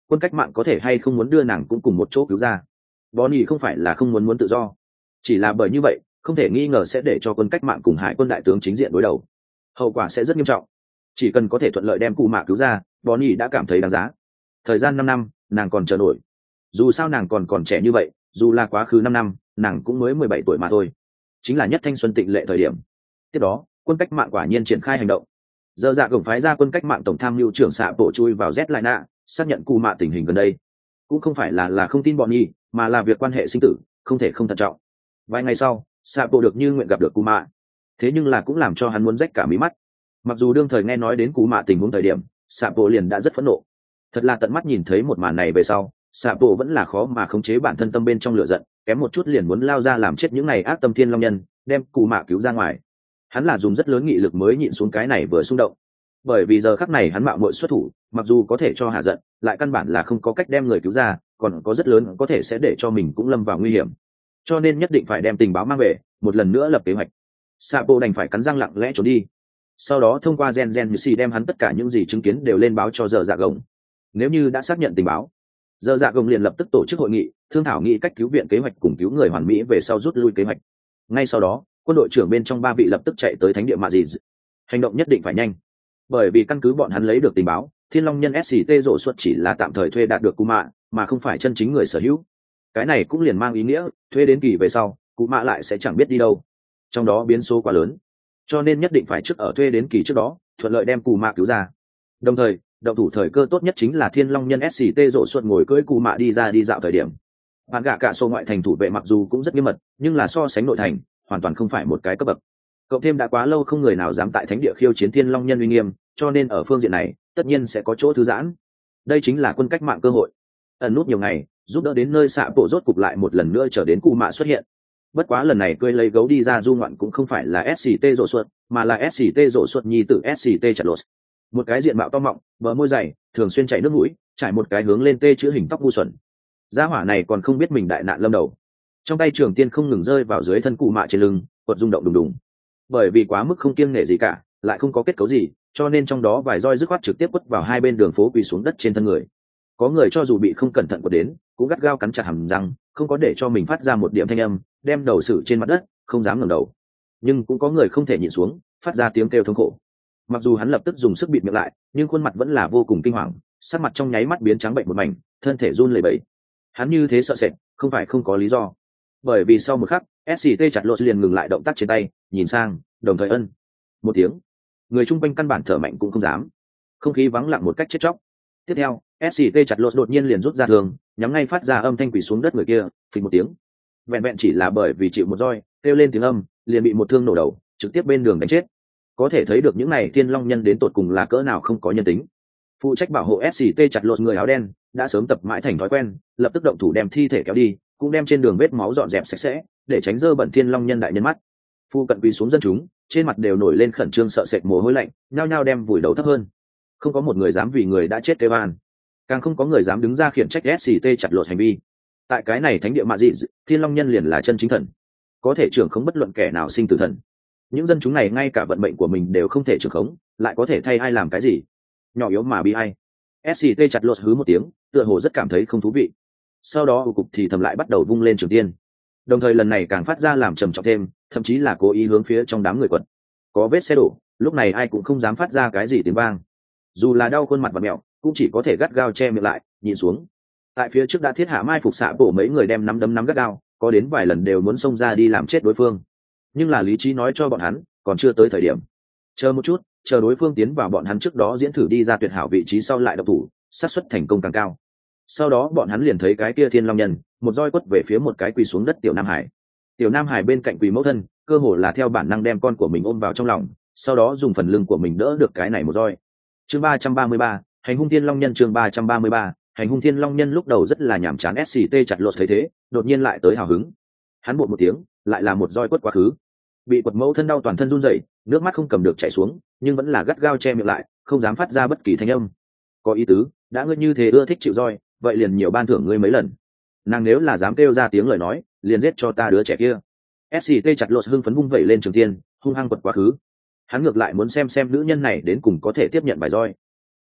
quân cách mạng có thể hay không muốn đưa nàng cũng cùng một chỗ cứu ra. Bonnie không phải là không muốn tự do, chỉ là bởi như vậy không thể nghi ngờ sẽ để cho quân cách mạng cùng hải quân đại tướng chính diện đối đầu, hậu quả sẽ rất nghiêm trọng. Chỉ cần có thể thuận lợi đem cụ mạ cứu ra, Bonnie đã cảm thấy đáng giá. Thời gian 5 năm nàng còn chờ nổi, dù sao nàng còn trẻ như vậy, dù là quá khứ 5 năm nàng cũng mới 17 tuổi mà thôi, chính là nhất thanh xuân tịnh lệ thời điểm. Tiếp đó quân cách mạng quả nhiên triển khai hành động. Giờ dạ gồng phái ra quân cách mạng tổng tham mưu trưởng xạ bộ chui vào Z lại nạ, xác nhận cụ mạ tình hình gần đây. Cũng không phải là không tin bọn nhi, mà là việc quan hệ sinh tử không thể không thận trọng. Vài ngày sau xạ bộ được như nguyện gặp được cụ mạ, thế nhưng là cũng làm cho hắn muốn rách cả mí mắt. Mặc dù đương thời nghe nói đến cụ mạ tình huống thời điểm, xạ bộ liền đã rất phẫn nộ. Thật là tận mắt nhìn thấy một màn này về sau, xạ bộ vẫn là khó mà khống chế bản thân tâm bên trong lửa giận, kém một chút liền muốn lao ra làm chết những này ác tâm thiên long nhân, đem cụ mạ cứu ra ngoài. Hắn là dùng rất lớn nghị lực mới nhịn xuống cái này vừa xung động, bởi vì giờ khắc này hắn mạo muội xuất thủ, mặc dù có thể cho hạ giận, lại căn bản là không có cách đem người cứu ra, còn có rất lớn có thể sẽ để cho mình cũng lâm vào nguy hiểm, cho nên nhất định phải đem tình báo mang về, một lần nữa lập kế hoạch. Sapo đành phải cắn răng lặng lẽ trốn đi, sau đó thông qua gen như si đem hắn tất cả những gì chứng kiến đều lên báo cho giờ dạ gồng. Nếu như đã xác nhận tình báo, giờ dạ gồng liền lập tức tổ chức hội nghị, thương thảo nghị cách cứu viện kế hoạch cùng cứu người hoàn mỹ về sau rút lui kế hoạch. Ngay sau đó quân đội trưởng bên trong 3 vị lập tức chạy tới thánh địa mạ dị. Hành động nhất định phải nhanh, bởi vì căn cứ bọn hắn lấy được tình báo, thiên long nhân sct rộ xuất chỉ là tạm thời thuê đạt được cụ mạ, mà không phải chân chính người sở hữu. Cái này cũng liền mang ý nghĩa thuê đến kỳ về sau cụ mạ lại sẽ chẳng biết đi đâu, trong đó biến số quá lớn, cho nên nhất định phải trước ở thuê đến kỳ trước đó thuận lợi đem cụ mạ cứu ra. Đồng thời động thủ thời cơ tốt nhất chính là thiên long nhân sct rộ xuất ngồi cưỡi cụ mạ đi ra đi dạo thời điểm. Bạn gạ cả số ngoại thành thủ vệ mặc dù cũng rất nghiêm mật, nhưng là so sánh nội thành hoàn toàn không phải một cái cấp bậc. Cộng thêm đã quá lâu không người nào dám tại thánh địa khiêu chiến thiên long nhân uy nghiêm, cho nên ở phương diện này tất nhiên sẽ có chỗ thư giãn. Đây chính là quân cách mạng cơ hội ẩn nút nhiều ngày, giúp đỡ đến nơi xạ bộ rốt cục lại một lần nữa trở đến cụ mạ xuất hiện. Bất quá lần này cưỡi lấy gấu đi ra du ngoạn cũng không phải là sct rộ xuất, mà là sct rộ xuất nhi tử sct chặt lột. Một cái diện mạo to mọng, bờ môi dày, thường xuyên chảy nước mũi, trải một cái hướng lên tê chữ hình tóc ngu xuẩn. Gia hỏa này còn không biết mình đại nạn lâm đầu, trong tay trường tiên không ngừng rơi vào dưới thân cụ mạ trên lưng, quật rung động đùng đùng. Bởi vì quá mức không kiêng nể gì cả, lại không có kết cấu gì, cho nên trong đó vài roi dứt khoát trực tiếp quất vào hai bên đường phố quỳ xuống đất trên thân người. Có người cho dù bị không cẩn thận quật đến, cũng gắt gao cắn chặt hàm răng, không có để cho mình phát ra một điểm thanh âm, đem đầu xử trên mặt đất, không dám ngẩng đầu. Nhưng cũng có người không thể nhịn xuống, phát ra tiếng kêu thống khổ. Mặc dù hắn lập tức dùng sức bịt miệng lại, nhưng khuôn mặt vẫn là vô cùng kinh hoàng, sắc mặt trong nháy mắt biến trắng bệnh một mảnh, thân thể run lẩy bẩy. Hắn như thế sợ sệt, không phải không có lý do. Bởi vì sau một khắc, sct chặt lột liền ngừng lại động tác trên tay, nhìn sang, đồng thời ân một tiếng. Người chung quanh căn bản thở mạnh cũng không dám, không khí vắng lặng một cách chết chóc. Tiếp theo sct chặt lột đột nhiên liền rút ra thường, nhắm ngay phát ra âm thanh quỷ xuống đất người kia, phình một tiếng. Vẹn vẹn chỉ là bởi vì chịu một roi, kêu lên tiếng âm, liền bị một thương nổ đầu, trực tiếp bên đường đánh chết. Có thể thấy được những này thiên long nhân đến tột cùng là cỡ nào không có nhân tính. Phụ trách bảo hộ sct chặt lột người áo đen đã sớm tập mãi thành thói quen, lập tức động thủ đem thi thể kéo đi, cũng đem trên đường vết máu dọn dẹp sạch sẽ, để tránh dơ bẩn thiên long nhân đại nhân mắt. Phu cận quỳ xuống dân chúng, trên mặt đều nổi lên khẩn trương sợ sệt mồ hôi lạnh, nhao nhao đem vùi đầu thấp hơn. Không có một người dám vì người đã chết kêu van, càng không có người dám đứng ra khiển trách sct chặt lột hành vi. Tại cái này thánh địa mạ dị, thiên long nhân liền là chân chính thần, có thể trưởng không bất luận kẻ nào sinh tử thần. Những dân chúng này ngay cả vận mệnh của mình đều không thể trưởng khống, lại có thể thay ai làm cái gì? Nhỏ yếu mà bi ai. sct chặt lột hứ một tiếng, tựa hồ rất cảm thấy không thú vị. Sau đó cục thì thầm lại bắt đầu vung lên trường tiên, đồng thời lần này càng phát ra làm trầm trọng thêm, thậm chí là cố ý hướng phía trong đám người quật. Có vết xe đổ, lúc này ai cũng không dám phát ra cái gì tiếng vang, dù là đau khuôn mặt và mẹo cũng chỉ có thể gắt gao che miệng lại nhìn xuống. Tại phía trước đã thiết hạ mai phục xạ bổ mấy người đem nắm gắt gao, có đến vài lần đều muốn xông ra đi làm chết đối phương, nhưng là lý trí nói cho bọn hắn còn chưa tới thời điểm. Chờ một chút, chờ đối phương tiến vào bọn hắn trước đó diễn thử đi ra tuyệt hảo vị trí sau lại độc thủ, xác suất thành công càng cao. Sau đó bọn hắn liền thấy cái kia thiên long nhân một roi quất về phía một cái quỳ xuống đất tiểu nam hải. Tiểu nam hải bên cạnh quỳ mẫu thân, cơ hồ là theo bản năng đem con của mình ôm vào trong lòng, sau đó dùng phần lưng của mình đỡ được cái này một roi. Chương 333, hành hung thiên long nhân. Chương 333, hành hung thiên long nhân. Lúc đầu rất là nhàm chán sct chặt lột thấy thế, đột nhiên lại tới hào hứng. Hắn bột một tiếng, lại là một roi quất quá khứ. Bị quật mẫu thân đau toàn thân run rẩy, nước mắt không cầm được chảy xuống, nhưng vẫn là gắt gao che miệng lại, không dám phát ra bất kỳ thanh âm. Có ý tứ, đã ngươi như thế ưa thích chịu roi, vậy liền nhiều ban thưởng ngươi mấy lần. Nàng nếu là dám kêu ra tiếng lời nói, liền giết cho ta đứa trẻ kia. sct chặt lột hưng phấn vung vẩy lên trường tiên, hung hăng quật quá khứ. Hắn ngược lại muốn xem nữ nhân này đến cùng có thể tiếp nhận bài roi.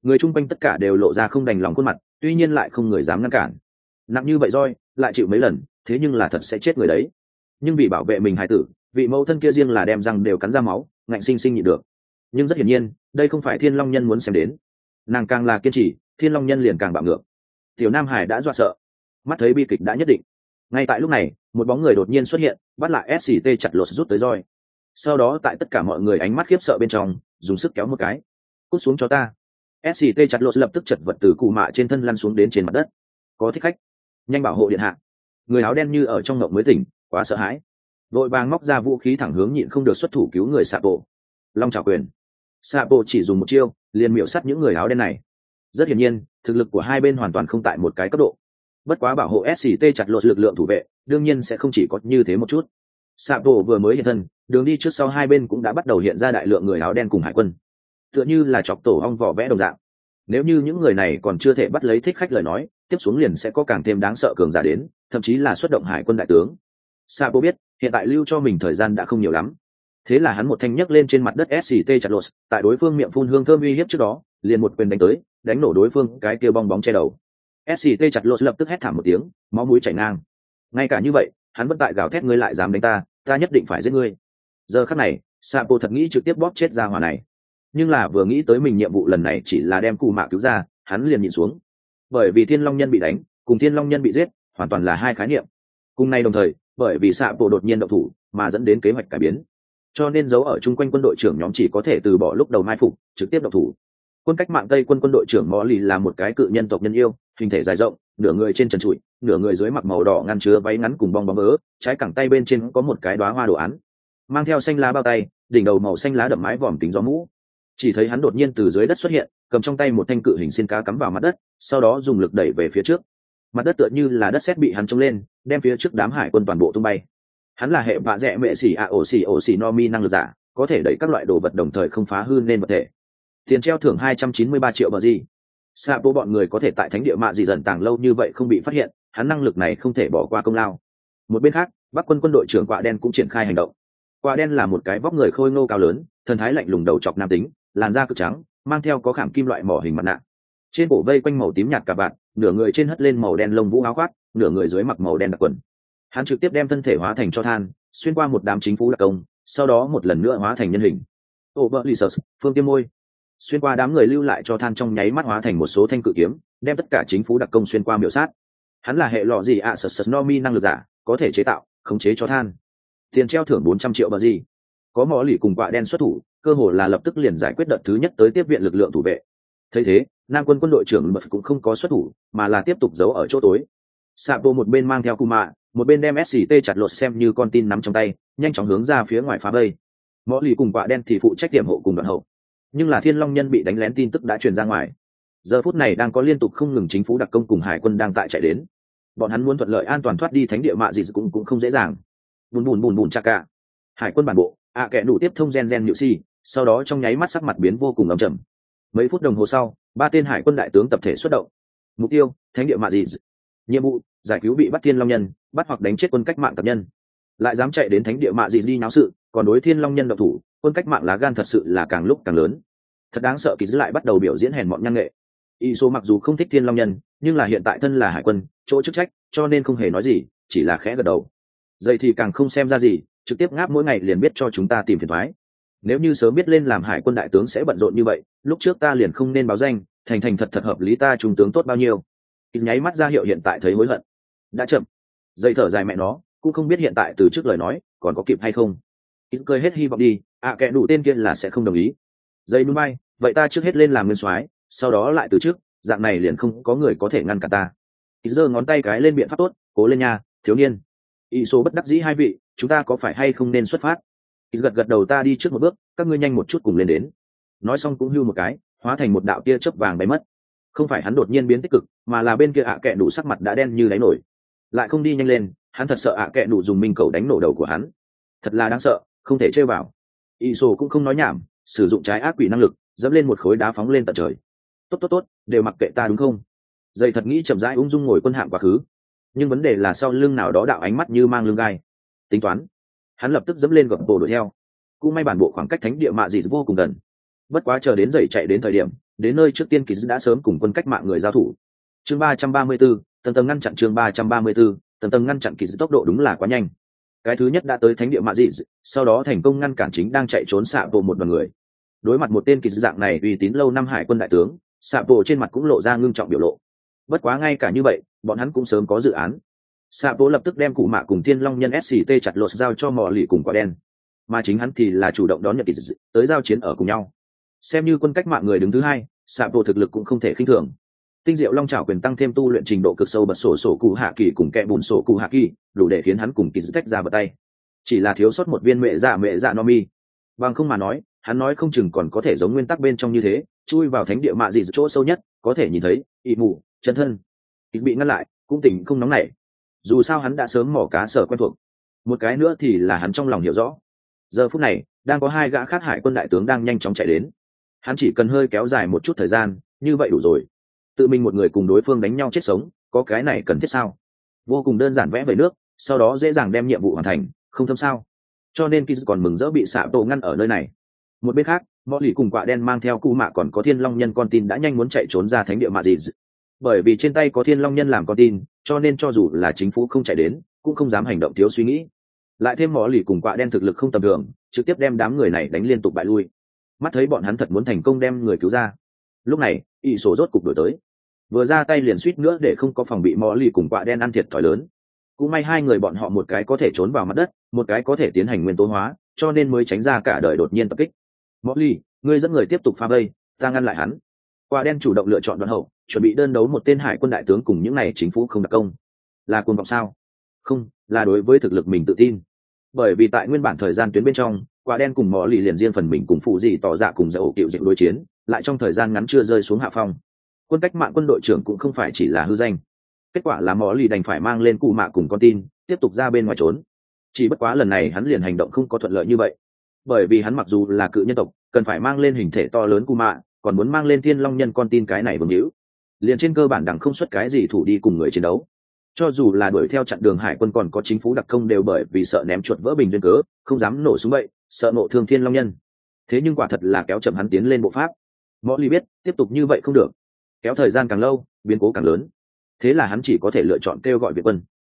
Người chung quanh tất cả đều lộ ra không đành lòng khuôn mặt, tuy nhiên lại không người dám ngăn cản. Nặng như vậy roi lại chịu mấy lần, thế nhưng là thật sẽ chết người đấy. Nhưng vì bảo vệ mình hài tử, vị mẫu thân kia riêng là đem răng đều cắn ra máu, ngạnh sinh sinh nhịn được. Nhưng rất hiển nhiên đây không phải Thiên Long Nhân muốn xem đến. Nàng càng là kiên trì, Thiên Long Nhân liền càng bạo ngược. Tiểu Nam Hải đã dọa sợ, mắt thấy bi kịch đã nhất định. Ngay tại lúc này, một bóng người đột nhiên xuất hiện, bắt lại SCT chặt lột rút tới roi. Sau đó tại tất cả mọi người ánh mắt khiếp sợ bên trong, dùng sức kéo một cái. Cút xuống cho ta. SCT chặt lột lập tức chật vật từ cụ mạ trên thân lăn xuống đến trên mặt đất. Có thích khách, nhanh bảo hộ điện hạ. Người áo đen như ở trong ngộng mới tỉnh, quá sợ hãi, vội vàng móc ra vũ khí thẳng hướng nhịn không được xuất thủ cứu người Sạ Bộ. Long Trảo Quyền. Sạ Bộ chỉ dùng một chiêu liền miểu sát những người áo đen này. Rất hiển nhiên thực lực của hai bên hoàn toàn không tại một cái cấp độ. Bất quá bảo hộ SCT chặt lột lực lượng thủ vệ đương nhiên sẽ không chỉ có như thế một chút. Sạ Bộ vừa mới hiện thân, đường đi trước sau hai bên cũng đã bắt đầu hiện ra đại lượng người áo đen cùng hải quân, tựa như là chọc tổ ong vỏ vẽ đồng dạng. Nếu như những người này còn chưa thể bắt lấy thích khách lời nói, tiếp xuống liền sẽ có càng thêm đáng sợ cường giả đến, thậm chí là xuất động hải quân đại tướng. Sapo biết hiện tại lưu cho mình thời gian đã không nhiều lắm, thế là hắn một thanh nhấc lên trên mặt đất SCT chặt lột, tại đối phương miệng phun hương thơm uy hiếp trước đó, liền một quyền đánh tới, đánh nổ đối phương cái kia bong bóng che đầu. SCT chặt lột lập tức hét thảm một tiếng, máu mũi chảy ngang. Ngay cả như vậy, hắn vẫn tại gào thét, ngươi lại dám đánh ta, ta nhất định phải giết ngươi. Giờ khắc này, Sapo thật nghĩ trực tiếp bóp chết ra hỏa này, nhưng là vừa nghĩ tới mình nhiệm vụ lần này chỉ là đem Cù Mạ cứu ra, hắn liền nhịn xuống. Bởi vì Thiên Long Nhân bị đánh, cùng Thiên Long Nhân bị giết, hoàn toàn là hai khái niệm. Cùng nay đồng thời, bởi vì Sapo đột nhiên động thủ, mà dẫn đến kế hoạch cải biến, cho nên giấu ở chung quanh quân đội trưởng nhóm chỉ có thể từ bỏ lúc đầu mai phục, trực tiếp động thủ. Quân cách mạng Tây quân quân đội trưởng Mõ Lì là một cái cự nhân tộc nhân yêu, hình thể dài rộng, nửa người trên trần trụi, nửa người dưới mặc màu đỏ ngăn chứa váy ngắn cùng bong bóng ớ, trái cẳng tay bên trên có một cái đóa hoa đồ án, mang theo xanh lá bao tay, đỉnh đầu màu xanh lá đậm mái vòm kính gió mũ. Chỉ thấy hắn đột nhiên từ dưới đất xuất hiện, cầm trong tay một thanh cự hình xiên cá cắm vào mặt đất, sau đó dùng lực đẩy về phía trước. Mặt đất tựa như là đất sét bị hắn chống lên, đem phía trước đám hải quân toàn bộ tung bay. Hắn là hệ vạ rẽ mẹ xỉ ổ xỉ no mi năng lực giả, có thể đẩy các loại đồ vật đồng thời không phá hư nên vật thể. Tiền treo thưởng 293 triệu bờ gì. Sapo bọn người có thể tại thánh địa mạ gì dần tàng lâu như vậy không bị phát hiện, hắn năng lực này không thể bỏ qua công lao. Một bên khác, Bắc quân quân đội trưởng Quạ Đen cũng triển khai hành động. Quạ Đen là một cái vóc người khôi ngô cao lớn, thần thái lạnh lùng, đầu chọc nam tính, làn da cực trắng, mang theo có khảm kim loại mỏ hình mặt nạ. Trên cổ vây quanh màu tím nhạt cả bạn, nửa người trên hất lên màu đen lông vũ áo khoác, nửa người dưới mặc màu đen đặc quần. Hắn trực tiếp đem thân thể hóa thành cho than, xuyên qua một đám chính phủ đặc công, sau đó một lần nữa hóa thành nhân hình. Oberlisers, phương tiêm môi, xuyên qua đám người lưu lại cho than, trong nháy mắt hóa thành một số thanh cự kiếm, đem tất cả chính phủ đặc công xuyên qua miểu sát. Hắn là hệ lọ gì ạ sật nomi năng lực giả, có thể chế tạo, khống chế cho than. Tiền treo thưởng 400 triệu bờ gì. Có Mõ Lì cùng Quạ Đen xuất thủ, cơ hồ là lập tức liền giải quyết đợt thứ nhất tới tiếp viện lực lượng thủ vệ. Thấy thế, Nam quân quân đội trưởng Mật cũng không có xuất thủ, mà là tiếp tục giấu ở chỗ tối. Sapo một bên mang theo Cù Mạ, một bên đem SCT chặt lột xem như con tin nắm trong tay, nhanh chóng hướng ra phía ngoài phá vây. Mõ Lì cùng Quạ Đen thì phụ trách tiềm hộ cùng đoạn hậu. Nhưng là Thiên Long Nhân bị đánh lén tin tức đã truyền ra ngoài. Giờ phút này đang có liên tục không ngừng chính phủ đặc công cùng hải quân đang tại chạy đến. Bọn hắn muốn thuận lợi an toàn thoát đi thánh địa mạ gì cũng không dễ dàng. Bùn bùn chaka. Hải quân bản bộ, kẻ đủ tiếp thông gen nhự si, sau đó trong nháy mắt sắc mặt biến vô cùng ấm trầm. Mấy phút đồng hồ sau, 3 tên hải quân đại tướng tập thể xuất động. Mục tiêu, thánh địa mạ gì. Nhiệm vụ, giải cứu bị bắt Thiên Long Nhân, bắt hoặc đánh chết quân cách mạng tập nhân. Lại dám chạy đến thánh địa mạ gì đi náo sự, còn đối Thiên Long Nhân độc thủ, quân cách mạng lá gan thật sự là càng lúc càng lớn. Thật đáng sợ. Kỳ dư lại bắt đầu biểu diễn hèn mọn nhăng nghệ. Iso mặc dù không thích Thiên Long Nhân, nhưng là hiện tại thân là hải quân, chỗ chức trách, cho nên không hề nói gì, chỉ là khẽ gật đầu. Dậy thì càng không xem ra gì, trực tiếp ngáp mỗi ngày liền biết cho chúng ta tìm phiền toái. Nếu như sớm biết lên làm hải quân đại tướng sẽ bận rộn như vậy, lúc trước ta liền không nên báo danh, thành thật hợp lý, ta trung tướng tốt bao nhiêu. Nháy mắt ra hiệu hiện tại thấy hối hận. Đã chậm. Dây thở dài mẹ nó, cũng không biết hiện tại từ trước lời nói còn có kịp hay không. Cười hết hy vọng đi, kẻ đủ tên kia là sẽ không đồng ý. Dây núi bay, vậy ta trước hết lên làm nguyên soái, sau đó lại từ trước, dạng này liền không có người có thể ngăn cả ta. Giơ ngón tay cái lên biện pháp tốt, cố lên nha, thiếu niên. Số bất đắc dĩ hai vị, chúng ta có phải hay không nên xuất phát? Gật đầu, ta đi trước một bước, các ngươi nhanh một chút cùng lên đến. Nói xong cũng hưu một cái, hóa thành một đạo tia chớp vàng bay mất. Không phải hắn đột nhiên biến tích cực, mà là bên kia kẹ đủ sắc mặt đã đen như đáy nổi. Lại không đi nhanh lên, hắn thật sợ kẹ đủ dùng minh cầu đánh nổ đầu của hắn. Thật là đáng sợ, không thể chơi vào. Iso cũng không nói nhảm, sử dụng trái ác quỷ năng lực, dẫm lên một khối đá phóng lên tận trời. Tốt, đều mặc kệ ta đúng không? Dây thật nghĩ chậm rãi ung dung ngồi quân hạm quá khứ. Nhưng vấn đề là sau lưng nào đó đạo ánh mắt như mang lưng gai. Tính toán. Hắn lập tức dẫm lên gập bộ đuổi theo. Cũng may bản bộ khoảng cách thánh địa mạ gì vô cùng gần. Bất quá chờ đến dậy chạy đến thời điểm, đến nơi trước tiên kỳ đã sớm cùng quân cách mạng người giao thủ. Chương 334, tầng tầng ngăn chặn. Chương 334, tầng tầng ngăn chặn. Kỳ tốc độ đúng là quá nhanh. Cái thứ nhất đã tới thánh địa mạ dị, sau đó thành công ngăn cản chính đang chạy trốn xạ bộ một đoàn người. Đối mặt một tên kỳ dạng này uy tín lâu năm hải quân đại tướng, xạ bộ trên mặt cũng lộ ra ngưng trọng biểu lộ. Bất quá ngay cả như vậy, bọn hắn cũng sớm có dự án. Xạ bộ lập tức đem cụ mạ cùng thiên long nhân sct chặt lột giao cho mò lì cùng quả đen, mà chính hắn thì là chủ động đón nhận kỳ tới giao chiến ở cùng nhau. Xem như quân cách mạng người đứng thứ hai, xạ bộ thực lực cũng không thể khinh thường. Tinh diệu long trảo quyền tăng thêm tu luyện trình độ cực sâu bật sổ cụ hạ kỳ cùng kẹ bùn sổ cụ hạ kỳ, đủ để khiến hắn cùng kỳ tách ra bật tay. Chỉ là thiếu sót một viên mẹ dạ no mi. Bằng không mà nói, hắn nói không chừng còn có thể giống nguyên tắc bên trong như thế, chui vào thánh địa mạ dị chỗ sâu nhất, có thể nhìn thấy ị mù chân thân. Ít bị ngăn lại, cũng tỉnh không nóng nảy. Dù sao hắn đã sớm mỏ cá sở quen thuộc. Một cái nữa thì là hắn trong lòng hiểu rõ. Giờ phút này, đang có hai gã khác hải quân đại tướng đang nhanh chóng chạy đến. Hắn chỉ cần hơi kéo dài một chút thời gian, như vậy đủ rồi. Tự mình một người cùng đối phương đánh nhau chết sống, có cái này cần thiết sao? Vô cùng đơn giản vẽ về nước, sau đó dễ dàng đem nhiệm vụ hoàn thành, không thâm sao? Cho nên Kiz còn mừng rỡ bị xạ tổ ngăn ở nơi này. Một bên khác, Mọ Lì cùng Quạ Đen mang theo Cú Mạ còn có Thiên Long Nhân con tin đã nhanh muốn chạy trốn ra thánh địa Mạ Dị. Bởi vì trên tay có Thiên Long Nhân làm con tin, cho nên cho dù là chính phủ không chạy đến, cũng không dám hành động thiếu suy nghĩ. Lại thêm Mọ Lì cùng Quạ Đen thực lực không tầm thường, trực tiếp đem đám người này đánh liên tục bại lui. Mắt thấy bọn hắn thật muốn thành công đem người cứu ra. Lúc này, ỷ sổ rốt cục đổi tới, vừa ra tay liền suýt nữa để không có phòng bị Mọ Lì cùng Quạ Đen ăn thiệt thòi lớn. Cũng may hai người bọn họ một cái có thể trốn vào mặt đất, một cái có thể tiến hành nguyên tố hóa, cho nên mới tránh ra cả đời đột nhiên tập kích. Mọ Lì, ngươi dẫn người tiếp tục phá vây, ta ngăn lại hắn. Quạ Đen chủ động lựa chọn đoạn hậu, chuẩn bị đơn đấu một tên hải quân đại tướng cùng những này chính phủ không đặc công. Là cuồng vọng sao? Không, là đối với thực lực mình tự tin. Bởi vì tại nguyên bản thời gian tuyến bên trong, Quạ Đen cùng Mọ Lì liền riêng phần mình cùng phụ gì tỏ dạ cùng dậu cựu dịch đối chiến, lại trong thời gian ngắn chưa rơi xuống hạ phong. Quân cách mạng quân đội trưởng cũng không phải chỉ là hư danh. Kết quả là Mọ Lì đành phải mang lên Cú Mạ cùng con tin, tiếp tục ra bên ngoài trốn. Chỉ bất quá lần này hắn liền hành động không có thuận lợi như vậy, bởi vì hắn mặc dù là cự nhân tộc, cần phải mang lên hình thể to lớn Cú Mạ, còn muốn mang lên Thiên Long Nhân con tin cái này vương hữu, liền trên cơ bản đẳng không xuất cái gì thủ đi cùng người chiến đấu. Cho dù là đuổi theo chặn đường hải quân còn có chính phủ đặc công đều bởi vì sợ ném chuột vỡ bình duyên cớ, không dám nổ súng bậy, sợ nộ thương Thiên Long Nhân. Thế nhưng quả thật là kéo chậm hắn tiến lên bộ pháp. Mọ Lì biết tiếp tục như vậy không được, kéo thời gian càng lâu biến cố càng lớn, thế là hắn chỉ có thể lựa chọn kêu gọi viện quân.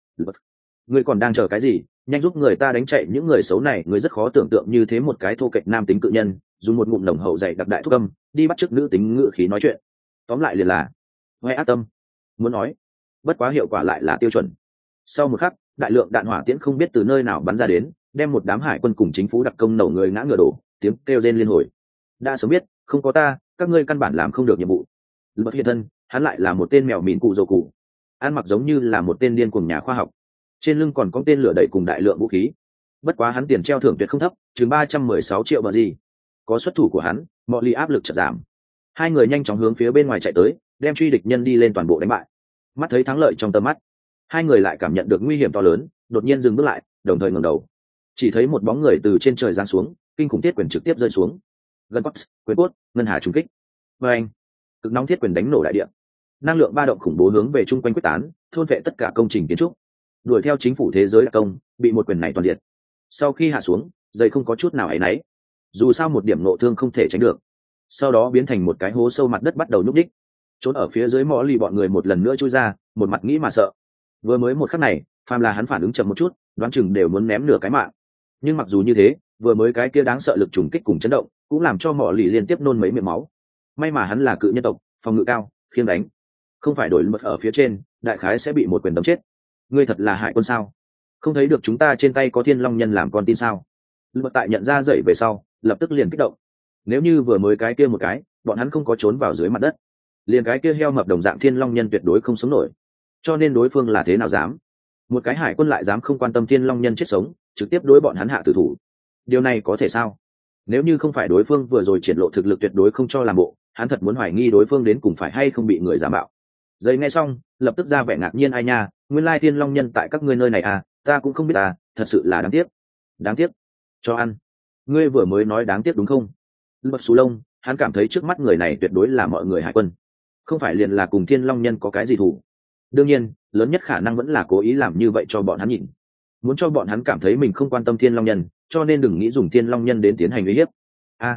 Ngươi còn đang chờ cái gì, nhanh giúp người ta đánh chạy những người xấu này. Ngươi rất khó tưởng tượng như thế một cái thô kệch nam tính cự nhân dùng một ngụm nồng hậu dày đặc đại thuốc âm đi bắt chước nữ tính ngự khí nói chuyện. Tóm lại liền là ngoe ác tâm muốn nói, bất quá hiệu quả lại là tiêu chuẩn. Sau một khắc, đại lượng đạn hỏa tiễn không biết từ nơi nào bắn ra đến, đem một đám hải quân cùng chính phủ đặc công nổ người ngã ngựa đổ, tiếng kêu rên liên hồi. Đã sớm biết không có ta, các ngươi căn bản làm không được nhiệm vụ. Bất hiện thân, hắn lại là một tên mèo mìn cụ dầu cụ, ăn mặc giống như là một tên điên cuồng nhà khoa học, trên lưng còn có tên lửa đẩy cùng đại lượng vũ khí. Bất quá hắn tiền treo thưởng tuyệt không thấp, chừng 316 triệu bờ gì. Có xuất thủ của hắn, Mọ Lì áp lực chợt giảm. Hai người nhanh chóng hướng phía bên ngoài chạy tới, đem truy địch nhân đi lên toàn bộ đánh bại. Mắt thấy thắng lợi trong tầm mắt, hai người lại cảm nhận được nguy hiểm to lớn, đột nhiên dừng bước lại, đồng thời ngẩng đầu. Chỉ thấy một bóng người từ trên trời giáng xuống, kinh khủng thiết quyền trực tiếp rơi xuống. Gần Box, quyền cốt, ngân hà trùng kích. Và anh, cực nóng thiết quyền đánh nổ đại địa. Năng lượng ba động khủng bố hướng về chung quanh quyết tán, thôn vệ tất cả công trình kiến trúc. Đuổi theo chính phủ thế giới đặc công, bị một quyền này toàn diệt. Sau khi hạ xuống, dây không có chút nào áy náy. Dù sao một điểm nộ thương không thể tránh được. Sau đó biến thành một cái hố sâu mặt đất bắt đầu nhúc đích. Trốn ở phía dưới Mọ Lì bọn người một lần nữa chui ra, một mặt nghĩ mà sợ. Vừa mới một khắc này, phàm là hắn phản ứng chậm một chút, đoán chừng đều muốn ném nửa cái mạng. Nhưng mặc dù như thế, vừa mới cái kia đáng sợ lực trùng kích cùng chấn động, cũng làm cho Mọ Lì liên tiếp nôn mấy miệng máu. May mà hắn là cự nhân tộc, phòng ngự cao, khiêng đánh. Không phải đổi mật ở phía trên, đại khái sẽ bị một quyền đấm chết. Ngươi thật là hải quân sao? Không thấy được chúng ta trên tay có Thiên Long Nhân làm con tin sao? Mật tại nhận ra dậy về sau, lập tức liền kích động. Nếu như vừa mới cái kia một cái, bọn hắn không có trốn vào dưới mặt đất, liền cái kia heo mập đồng dạng Thiên Long Nhân tuyệt đối không sống nổi. Cho nên đối phương là thế nào dám? Một cái hải quân lại dám không quan tâm Thiên Long Nhân chết sống, trực tiếp đối bọn hắn hạ tử thủ. Điều này có thể sao? Nếu như không phải đối phương vừa rồi triển lộ thực lực tuyệt đối không cho làm bộ, hắn thật muốn hoài nghi đối phương đến cùng phải hay không bị người giả mạo. Dây nghe xong, lập tức ra vẻ ngạc nhiên, ai nha, nguyên lai Thiên Long Nhân tại các ngươi nơi này à, ta cũng không biết à, thật sự là đáng tiếc. Đáng tiếc? Cho ăn. Ngươi vừa mới nói đáng tiếc đúng không? Bật xù lông, hắn cảm thấy trước mắt người này tuyệt đối là mọi người hải quân. Không phải liền là cùng Thiên Long Nhân có cái gì thủ. Đương nhiên, lớn nhất khả năng vẫn là cố ý làm như vậy cho bọn hắn nhìn. Muốn cho bọn hắn cảm thấy mình không quan tâm Thiên Long Nhân, cho nên đừng nghĩ dùng Thiên Long Nhân đến tiến hành uy hiếp. A,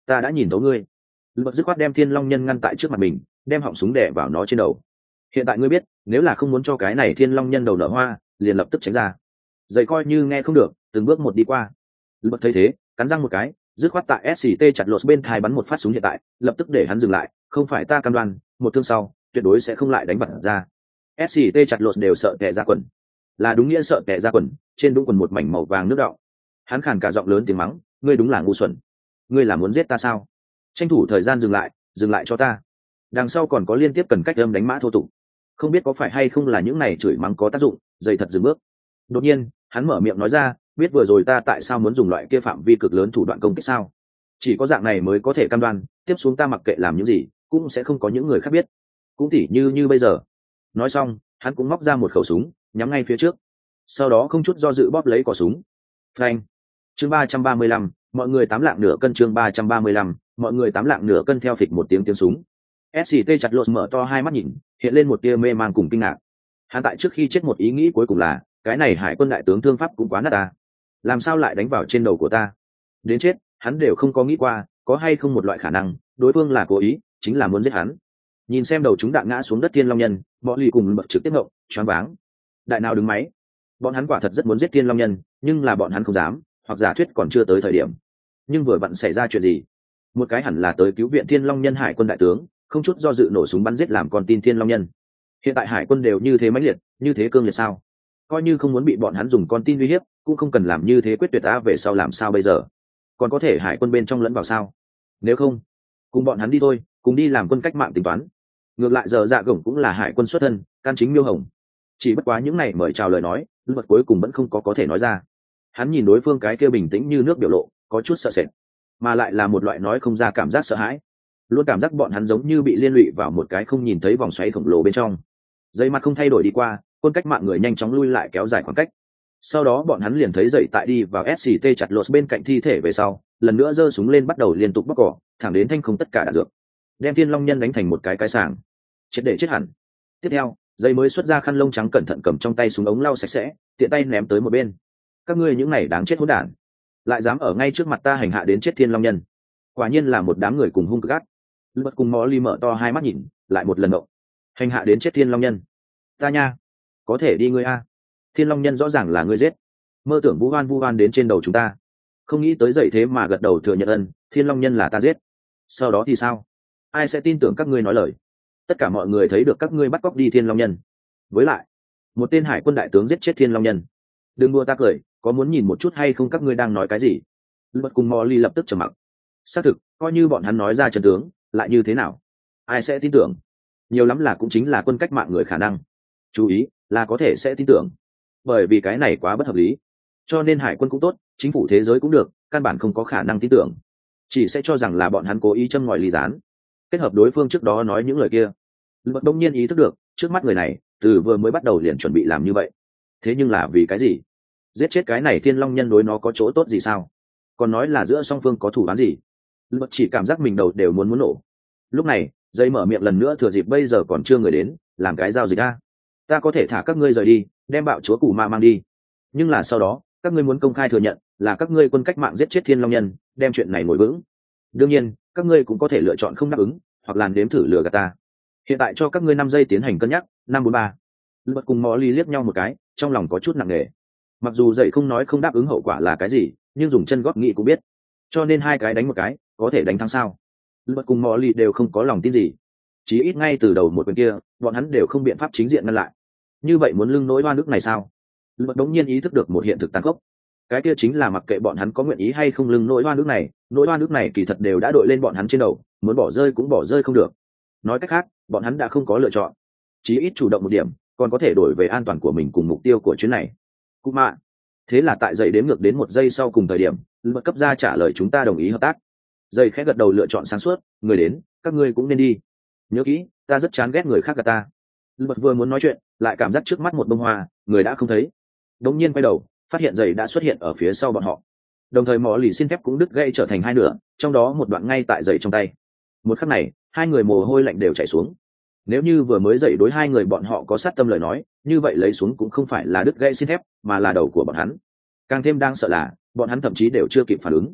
ta đã nhìn thấu ngươi. Bật dứt khoát đem thiên long nhân ngăn tại trước mặt mình, đem họng súng đè vào nó trên đầu. Hiện tại ngươi biết, nếu là không muốn cho cái này thiên long nhân đầu nở hoa, liền lập tức tránh ra. Dậy coi như nghe không được, từng bước một đi qua. Bật thấy thế, cắn răng một cái, dứt khoát tại SCT chặt lột bên thai bắn một phát súng hiện tại, lập tức để hắn dừng lại, không phải ta cam đoan, một thương sau, tuyệt đối sẽ không lại đánh bật ra. SCT chặt lột đều sợ tè ra quần, là đúng nghĩa sợ tè ra quần, trên đúng quần một mảnh màu vàng nước đọng. Hắn khàn cả giọng lớn tiếng mắng, ngươi đúng là ngu xuẩn, ngươi là muốn giết ta sao? Tranh thủ thời gian dừng lại cho ta. Đằng sau còn có liên tiếp cần cách âm đánh mã thô tục, không biết có phải hay không là những này chửi mắng có tác dụng, dày thật dừng bước. Đột nhiên hắn mở miệng nói ra, biết vừa rồi ta tại sao muốn dùng loại kia phạm vi cực lớn thủ đoạn công kích sao? Chỉ có dạng này mới có thể cam đoan tiếp xuống ta mặc kệ làm những gì cũng sẽ không có những người khác biết, cũng tỉ như bây giờ. Nói xong hắn cũng móc ra một khẩu súng nhắm ngay phía trước, sau đó không chút do dự bóp lấy cò súng. Phanh. Chương 335, mọi người 8 lạng nửa cân. Chương 335, mọi người 8 lạng nửa cân. Theo phịch một tiếng súng, SCT chặt lột mở to hai mắt nhìn, hiện lên một tia mê man cùng kinh ngạc. Hắn tại trước khi chết một ý nghĩ cuối cùng là, cái này hải quân đại tướng thương pháp cũng quá nát ta, làm sao lại đánh vào trên đầu của ta? Đến chết hắn đều không có nghĩ qua có hay không một loại khả năng đối phương là cố ý, chính là muốn giết hắn. Nhìn xem đầu chúng đạn ngã xuống đất thiên long nhân, bọn lì cùng bật trực tiếp ngộng choáng váng. Đại nào đứng máy, bọn hắn quả thật rất muốn giết thiên long nhân, nhưng là bọn hắn không dám, hoặc giả thuyết còn chưa tới thời điểm. Nhưng vừa vặn xảy ra chuyện gì? Một cái hẳn là tới cứu viện thiên long nhân hải quân đại tướng không chút do dự nổ súng bắn giết làm con tin thiên long nhân. Hiện tại hải quân đều như thế mãnh liệt, như thế cương liệt sao? Coi như không muốn bị bọn hắn dùng con tin uy hiếp cũng không cần làm như thế quyết tuyệt. Về sau làm sao bây giờ? Còn có thể hải quân bên trong lẫn vào sao? Nếu không, cùng bọn hắn đi thôi, cùng đi làm quân cách mạng tính toán. Ngược lại giờ dạ gổng cũng là hải quân xuất thân, can chính miêu hồng. Chỉ bất quá những này mời chào lời nói, vật cuối cùng vẫn không có thể nói ra. Hắn nhìn đối phương cái kia bình tĩnh như nước biểu lộ, có chút sợ sệt, mà lại là một loại nói không ra cảm giác sợ hãi. Luôn cảm giác bọn hắn giống như bị liên lụy vào một cái không nhìn thấy vòng xoáy khổng lồ bên trong. Giấy mặt không thay đổi đi qua, quân cách mạng người nhanh chóng lui lại kéo dài khoảng cách. Sau đó bọn hắn liền thấy dậy tại đi vào SCT chặt lột bên cạnh thi thể về sau, lần nữa giơ súng lên bắt đầu liên tục bóc cỏ, thẳng đến thanh không tất cả đạn dược, đem thiên long nhân đánh thành một cái sàng, chết để chết hẳn. Tiếp theo dây mới xuất ra khăn lông trắng cẩn thận cầm trong tay súng ống lau sạch sẽ, tiện tay ném tới một bên. Các ngươi những này đáng chết hỗn đản, lại dám ở ngay trước mặt ta hành hạ đến chết thiên long nhân, quả nhiên là một đám người cùng hung cực ác. Bật cùng Molly mở to hai mắt nhìn, lại một lần động. Hành hạ đến chết thiên long nhân, ta nha, có thể đi ngươi a. Thiên long nhân rõ ràng là ngươi giết, mơ tưởng vu oan đến trên đầu chúng ta, không nghĩ tới dậy thế mà gật đầu thừa nhận ân, thiên long nhân là ta giết. Sau đó thì sao? Ai sẽ tin tưởng các ngươi nói lời? Tất cả mọi người thấy được các ngươi bắt cóc đi thiên long nhân, với lại một tên hải quân đại tướng giết chết thiên long nhân. Đừng đùa ta cười, có muốn nhìn một chút hay không? Các ngươi đang nói cái gì? Bật cùng Molly lập tức trầm mặc. Xác thực, coi như bọn hắn nói ra chân tướng lại như thế nào, ai sẽ tin tưởng? Nhiều lắm là cũng chính là quân cách mạng người khả năng, chú ý là có thể sẽ tin tưởng, bởi vì cái này quá bất hợp lý. Cho nên hải quân cũng tốt, chính phủ thế giới cũng được, căn bản không có khả năng tin tưởng, chỉ sẽ cho rằng là bọn hắn cố ý châm ngòi ly gián, kết hợp đối phương trước đó nói những lời kia. Bật đông nhiên ý thức được trước mắt người này từ vừa mới bắt đầu liền chuẩn bị làm như vậy. Thế nhưng là vì cái gì? Giết chết cái này thiên long nhân đối nó có chỗ tốt gì sao? Còn nói là giữa song phương có thủ án gì? Bật chỉ cảm giác mình đầu đều muốn nổ. Lúc này dây mở miệng lần nữa, thừa dịp bây giờ còn chưa người đến, làm cái giao dịch a. Ta có thể thả các ngươi rời đi, đem bạo chúa cù ma mang đi, nhưng là sau đó các ngươi muốn công khai thừa nhận là các ngươi quân cách mạng giết chết thiên long nhân, đem chuyện này ngồi vững. Đương nhiên các ngươi cũng có thể lựa chọn không đáp ứng, hoặc là nếm thử lừa gạt ta. Hiện tại cho các ngươi 5 giây tiến hành cân nhắc. 543. Bật cùng Molly liếc nhau một cái, trong lòng có chút nặng nề. Mặc dù dậy không nói không đáp ứng hậu quả là cái gì, nhưng dùng chân góp nghĩ cũng biết, cho nên hai cái đánh một cái có thể đánh thắng sao? Bật cùng Molly đều không có lòng tin gì, chí ít ngay từ đầu một quyền kia bọn hắn đều không biện pháp chính diện ngăn lại. Như vậy muốn lưng nỗi oan ức này sao? Bật đống nhiên ý thức được một hiện thực tàn khốc, cái kia chính là mặc kệ bọn hắn có nguyện ý hay không lưng nỗi oan ức này, nỗi oan ức này kỳ thật đều đã đội lên bọn hắn trên đầu, muốn bỏ rơi cũng bỏ rơi không được. Nói cách khác bọn hắn đã không có lựa chọn, chí ít chủ động một điểm còn có thể đổi về an toàn của mình cùng mục tiêu của chuyến này. Cụ mạ. Thế là tại dậy đếm ngược đến 1 giây sau cùng thời điểm, Bật cấp ra trả lời chúng ta đồng ý hợp tác. Dậy khẽ gật đầu lựa chọn sáng suốt, người đến các ngươi cũng nên đi. Nhớ kỹ, ta rất chán ghét người khác gạt ta. Bật vừa muốn nói chuyện lại cảm giác trước mắt một bông hoa, người đã không thấy. Đống nhiên quay đầu phát hiện dậy đã xuất hiện ở phía sau bọn họ, đồng thời mỏ lì xin phép cũng đứt gãy trở thành hai nửa, trong đó một đoạn ngay tại dậy trong tay. Một khắc này hai người mồ hôi lạnh đều chảy xuống. Nếu như vừa mới dậy đối hai người bọn họ có sát tâm lời nói, như vậy lấy xuống cũng không phải là đứt gãy xin phép mà là đầu của bọn hắn. Càng thêm đang sợ là bọn hắn thậm chí đều chưa kịp phản ứng,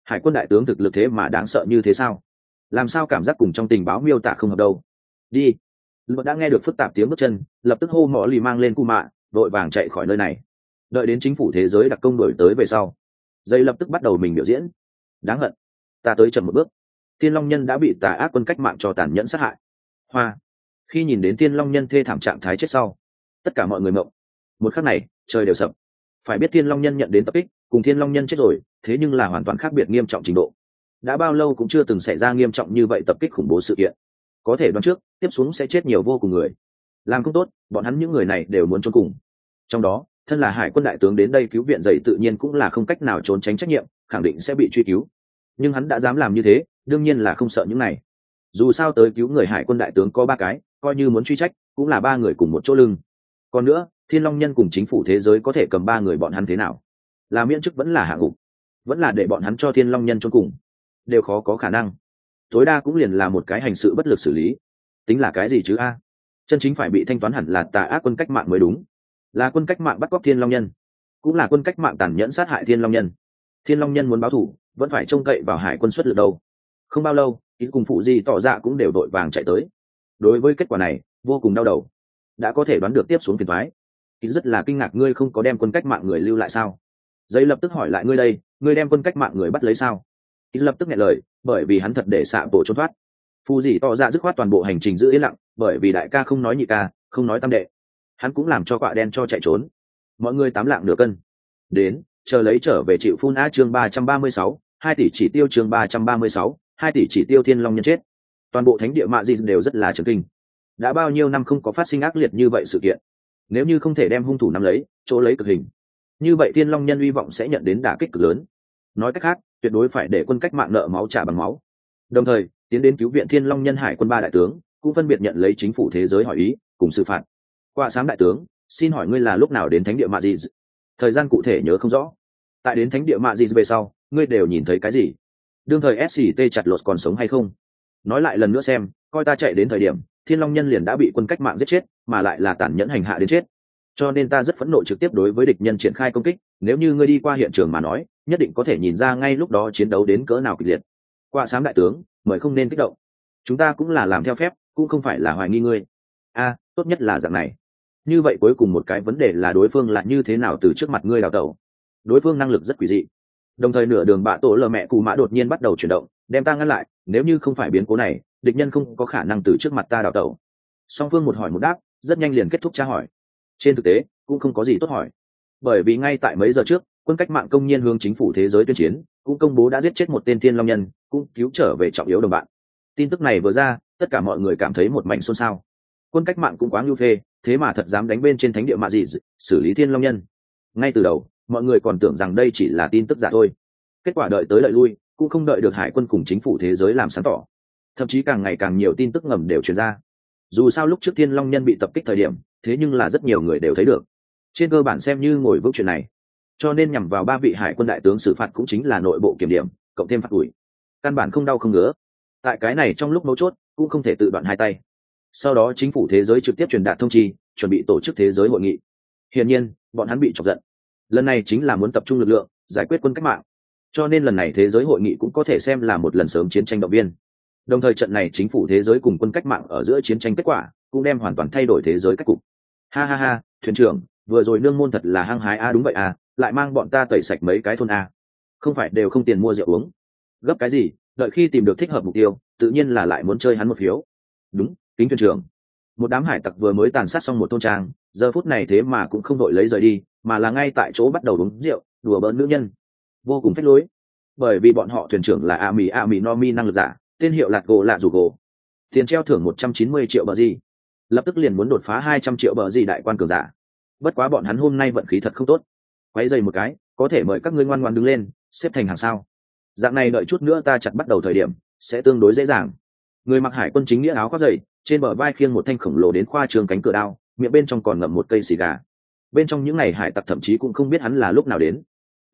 Hải quân đại tướng thực lực thế mà đáng sợ như thế sao? Làm sao cảm giác cùng trong tình báo miêu tả không hợp đâu? Đi. Luật đã nghe được phức tạp tiếng bước chân, lập tức hô mỏ lì mang lên cu mạ, đội vàng chạy khỏi nơi này. Đợi đến chính phủ thế giới đặc công đổi tới về sau, dây lập tức bắt đầu mình biểu diễn. Đáng hận, ta tới chậm một bước. Thiên Long Nhân đã bị tà ác quân cách mạng cho tàn nhẫn sát hại. Hoa. Khi nhìn đến Thiên Long Nhân thê thảm trạng thái chết sau, tất cả mọi người mộng. Một khắc này, trời đều sập. Phải biết Thiên Long Nhân nhận đến tập kích, cùng Thiên Long Nhân chết rồi, thế nhưng là hoàn toàn khác biệt nghiêm trọng trình độ. Đã bao lâu cũng chưa từng xảy ra nghiêm trọng như vậy tập kích khủng bố sự kiện. Có thể đoán trước, tiếp xuống sẽ chết nhiều vô cùng người. Làm không tốt, bọn hắn những người này đều muốn trốn cùng. Trong đó, thân là hải quân đại tướng đến đây cứu viện dậy tự nhiên cũng là không cách nào trốn tránh trách nhiệm, khẳng định sẽ bị truy cứu. Nhưng hắn đã dám làm như thế, đương nhiên là không sợ những này. Dù sao tới cứu người hải quân đại tướng có 3 cái, coi như muốn truy trách, cũng là 3 người cùng một chỗ lưng. Còn nữa, Thiên Long Nhân cùng chính phủ thế giới có thể cầm 3 người bọn hắn thế nào? Là miễn chức vẫn là hạ ngục, vẫn là để bọn hắn cho Thiên Long Nhân trốn cùng, đều khó có khả năng. Tối đa cũng liền là một cái hành sự bất lực xử lý. Tính là cái gì chứ a? Chân chính phải bị thanh toán hẳn là tà ác quân cách mạng mới đúng. Là quân cách mạng bắt cóc Thiên Long Nhân, cũng là quân cách mạng tàn nhẫn sát hại Thiên Long Nhân. Thiên Long Nhân muốn báo thù, vẫn phải trông cậy vào hải quân xuất lực đâu. Không bao lâu, ít cùng phụ gì tỏ ra cũng đều đội vàng chạy tới. Đối với kết quả này, vô cùng đau đầu. Đã có thể đoán được tiếp xuống phiền toái. Ít rất là kinh ngạc, ngươi không có đem quân cách mạng người lưu lại sao? Giấy lập tức hỏi lại, ngươi đây, ngươi đem quân cách mạng người bắt lấy sao? Ít lập tức nghe lời, bởi vì hắn thật để xạ bộ trốn thoát. Phụ gì tỏ ra dứt khoát toàn bộ hành trình giữ yên lặng, bởi vì đại ca không nói nhị ca, không nói tam đệ, hắn cũng làm cho quạ đen cho chạy trốn. Mọi người 8 lạng nửa cân. Đến, chờ lấy trở về chịu phun. Chương 336, 2 tỷ chỉ tiêu. Chương 336, 2 tỷ chỉ tiêu. Thiên Long Nhân chết. Toàn bộ thánh địa mạ dị đều rất là chấn kinh. Đã bao nhiêu năm không có phát sinh ác liệt như vậy sự kiện. Nếu như không thể đem hung thủ nắm lấy, chỗ lấy cực hình, như vậy Thiên Long Nhân hy vọng sẽ nhận đến đả kích cực lớn. Nói cách khác, tuyệt đối phải để quân cách mạng nợ máu trả bằng máu. Đồng thời, tiến đến cứu viện Thiên Long Nhân hải quân 3 đại tướng, cũng phân biệt nhận lấy chính phủ thế giới hỏi ý, cùng xử phạt. Qua sáng đại tướng, xin hỏi ngươi là lúc nào đến thánh địa mạ dị? Thời gian cụ thể nhớ không rõ. Tại đến thánh địa mạ dị về sau, ngươi đều nhìn thấy cái gì? Đương thời SCT chặt lột còn sống hay không? Nói lại lần nữa xem, coi ta chạy đến thời điểm Thiên Long Nhân liền đã bị quân cách mạng giết chết, mà lại là tàn nhẫn hành hạ đến chết. Cho nên ta rất phẫn nộ, trực tiếp đối với địch nhân triển khai công kích. Nếu như ngươi đi qua hiện trường mà nói, nhất định có thể nhìn ra ngay lúc đó chiến đấu đến cỡ nào kịch liệt. Qua sáng đại tướng, mời không nên kích động. Chúng ta cũng là làm theo phép, cũng không phải là hoài nghi ngươi. Tốt nhất là dạng này. Như vậy cuối cùng một cái vấn đề là đối phương là như thế nào từ trước mặt ngươi đào tẩu. Đối phương năng lực rất quỷ dị. Đồng thời nửa đường bạ tổ lờ mẹ cù mã đột nhiên bắt đầu chuyển động, đem ta ngăn lại. Nếu như không phải biến cố này, địch nhân không có khả năng từ trước mặt ta đào tẩu. Song phương một hỏi một đáp, rất nhanh liền kết thúc tra hỏi. Trên thực tế cũng không có gì tốt hỏi, bởi vì ngay tại mấy giờ trước, quân cách mạng công nhiên hướng chính phủ thế giới tuyên chiến, cũng công bố đã giết chết một tên Thiên Long Nhân, cũng cứu trở về trọng yếu đồng bạn. Tin tức này vừa ra, tất cả mọi người cảm thấy một mảnh xôn xao. Quân cách mạng cũng quá nhu phê, thế mà thật dám đánh bên trên thánh địa mạ dị xử lý Thiên Long Nhân. Ngay từ đầu mọi người còn tưởng rằng đây chỉ là tin tức giả thôi, kết quả đợi tới đợi lui cũng không đợi được hải quân cùng chính phủ thế giới làm sáng tỏ, thậm chí càng ngày càng nhiều tin tức ngầm đều truyền ra. Dù sao lúc trước Thiên Long Nhân bị tập kích thời điểm, thế nhưng là rất nhiều người đều thấy được, trên cơ bản xem như ngồi vững chuyện này, cho nên nhằm vào 3 vị hải quân đại tướng xử phạt cũng chính là nội bộ kiểm điểm cộng thêm phạt ủi, căn bản không đau không ngứa. Tại cái này trong lúc mấu chốt cũng không thể tự đoạn hai tay. Sau đó chính phủ thế giới trực tiếp truyền đạt thông chi, chuẩn bị tổ chức thế giới hội nghị. Hiển nhiên bọn hắn bị chọc giận, lần này chính là muốn tập trung lực lượng giải quyết quân cách mạng, cho nên lần này thế giới hội nghị cũng có thể xem là một lần sớm chiến tranh động viên. Đồng thời trận này chính phủ thế giới cùng quân cách mạng ở giữa chiến tranh kết quả cũng đem hoàn toàn thay đổi thế giới cách cục. Ha ha ha, thuyền trưởng vừa rồi nương môn thật là hăng hái. Đúng vậy lại mang bọn ta tẩy sạch mấy cái thôn không phải đều không tiền mua rượu uống, gấp cái gì, đợi khi tìm được thích hợp mục tiêu tự nhiên là lại muốn chơi hắn một phiếu. Đúng, kính thuyền trưởng. Một đám hải tặc vừa mới tàn sát xong một thôn trang, giờ phút này thế mà cũng không đội lấy rời đi, mà là ngay tại chỗ bắt đầu uống rượu đùa bỡn nữ nhân, vô cùng phách lối. Bởi vì bọn họ thuyền trưởng là a mì no mi năng lực giả, tên hiệu lạt gỗ lạ rủ gỗ, tiền treo thưởng 190 triệu bờ gì, lập tức liền muốn đột phá 200 triệu bờ gì đại quan cường giả. Bất quá bọn hắn hôm nay vận khí thật không tốt, quay dày một cái có thể mời các ngươi ngoan ngoan đứng lên xếp thành hàng sao. Dạng này đợi chút nữa ta chặt bắt đầu thời điểm sẽ tương đối dễ dàng. Người mặc hải quân chính nghĩa áo khoác dày, trên bờ vai khiêng một thanh khổng lồ đến khoa trường cánh cửa đao, miệng bên trong còn ngậm một cây xì gà. Bên trong những ngày hải tặc thậm chí cũng không biết hắn là lúc nào đến.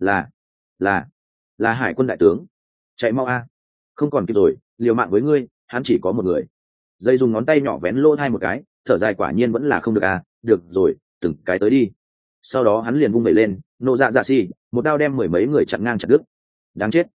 Là hải quân đại tướng. Chạy mau không còn kịp rồi, liều mạng với ngươi, hắn chỉ có một người. Dây dùng ngón tay nhỏ vén lỗ hai một cái, thở dài, quả nhiên vẫn là không được được rồi, từng cái tới đi. Sau đó hắn liền vung vẩy lên, nộ dạ dạ xì, một đao đem 10 mấy người chặn ngang chặt đứt. Đáng chết,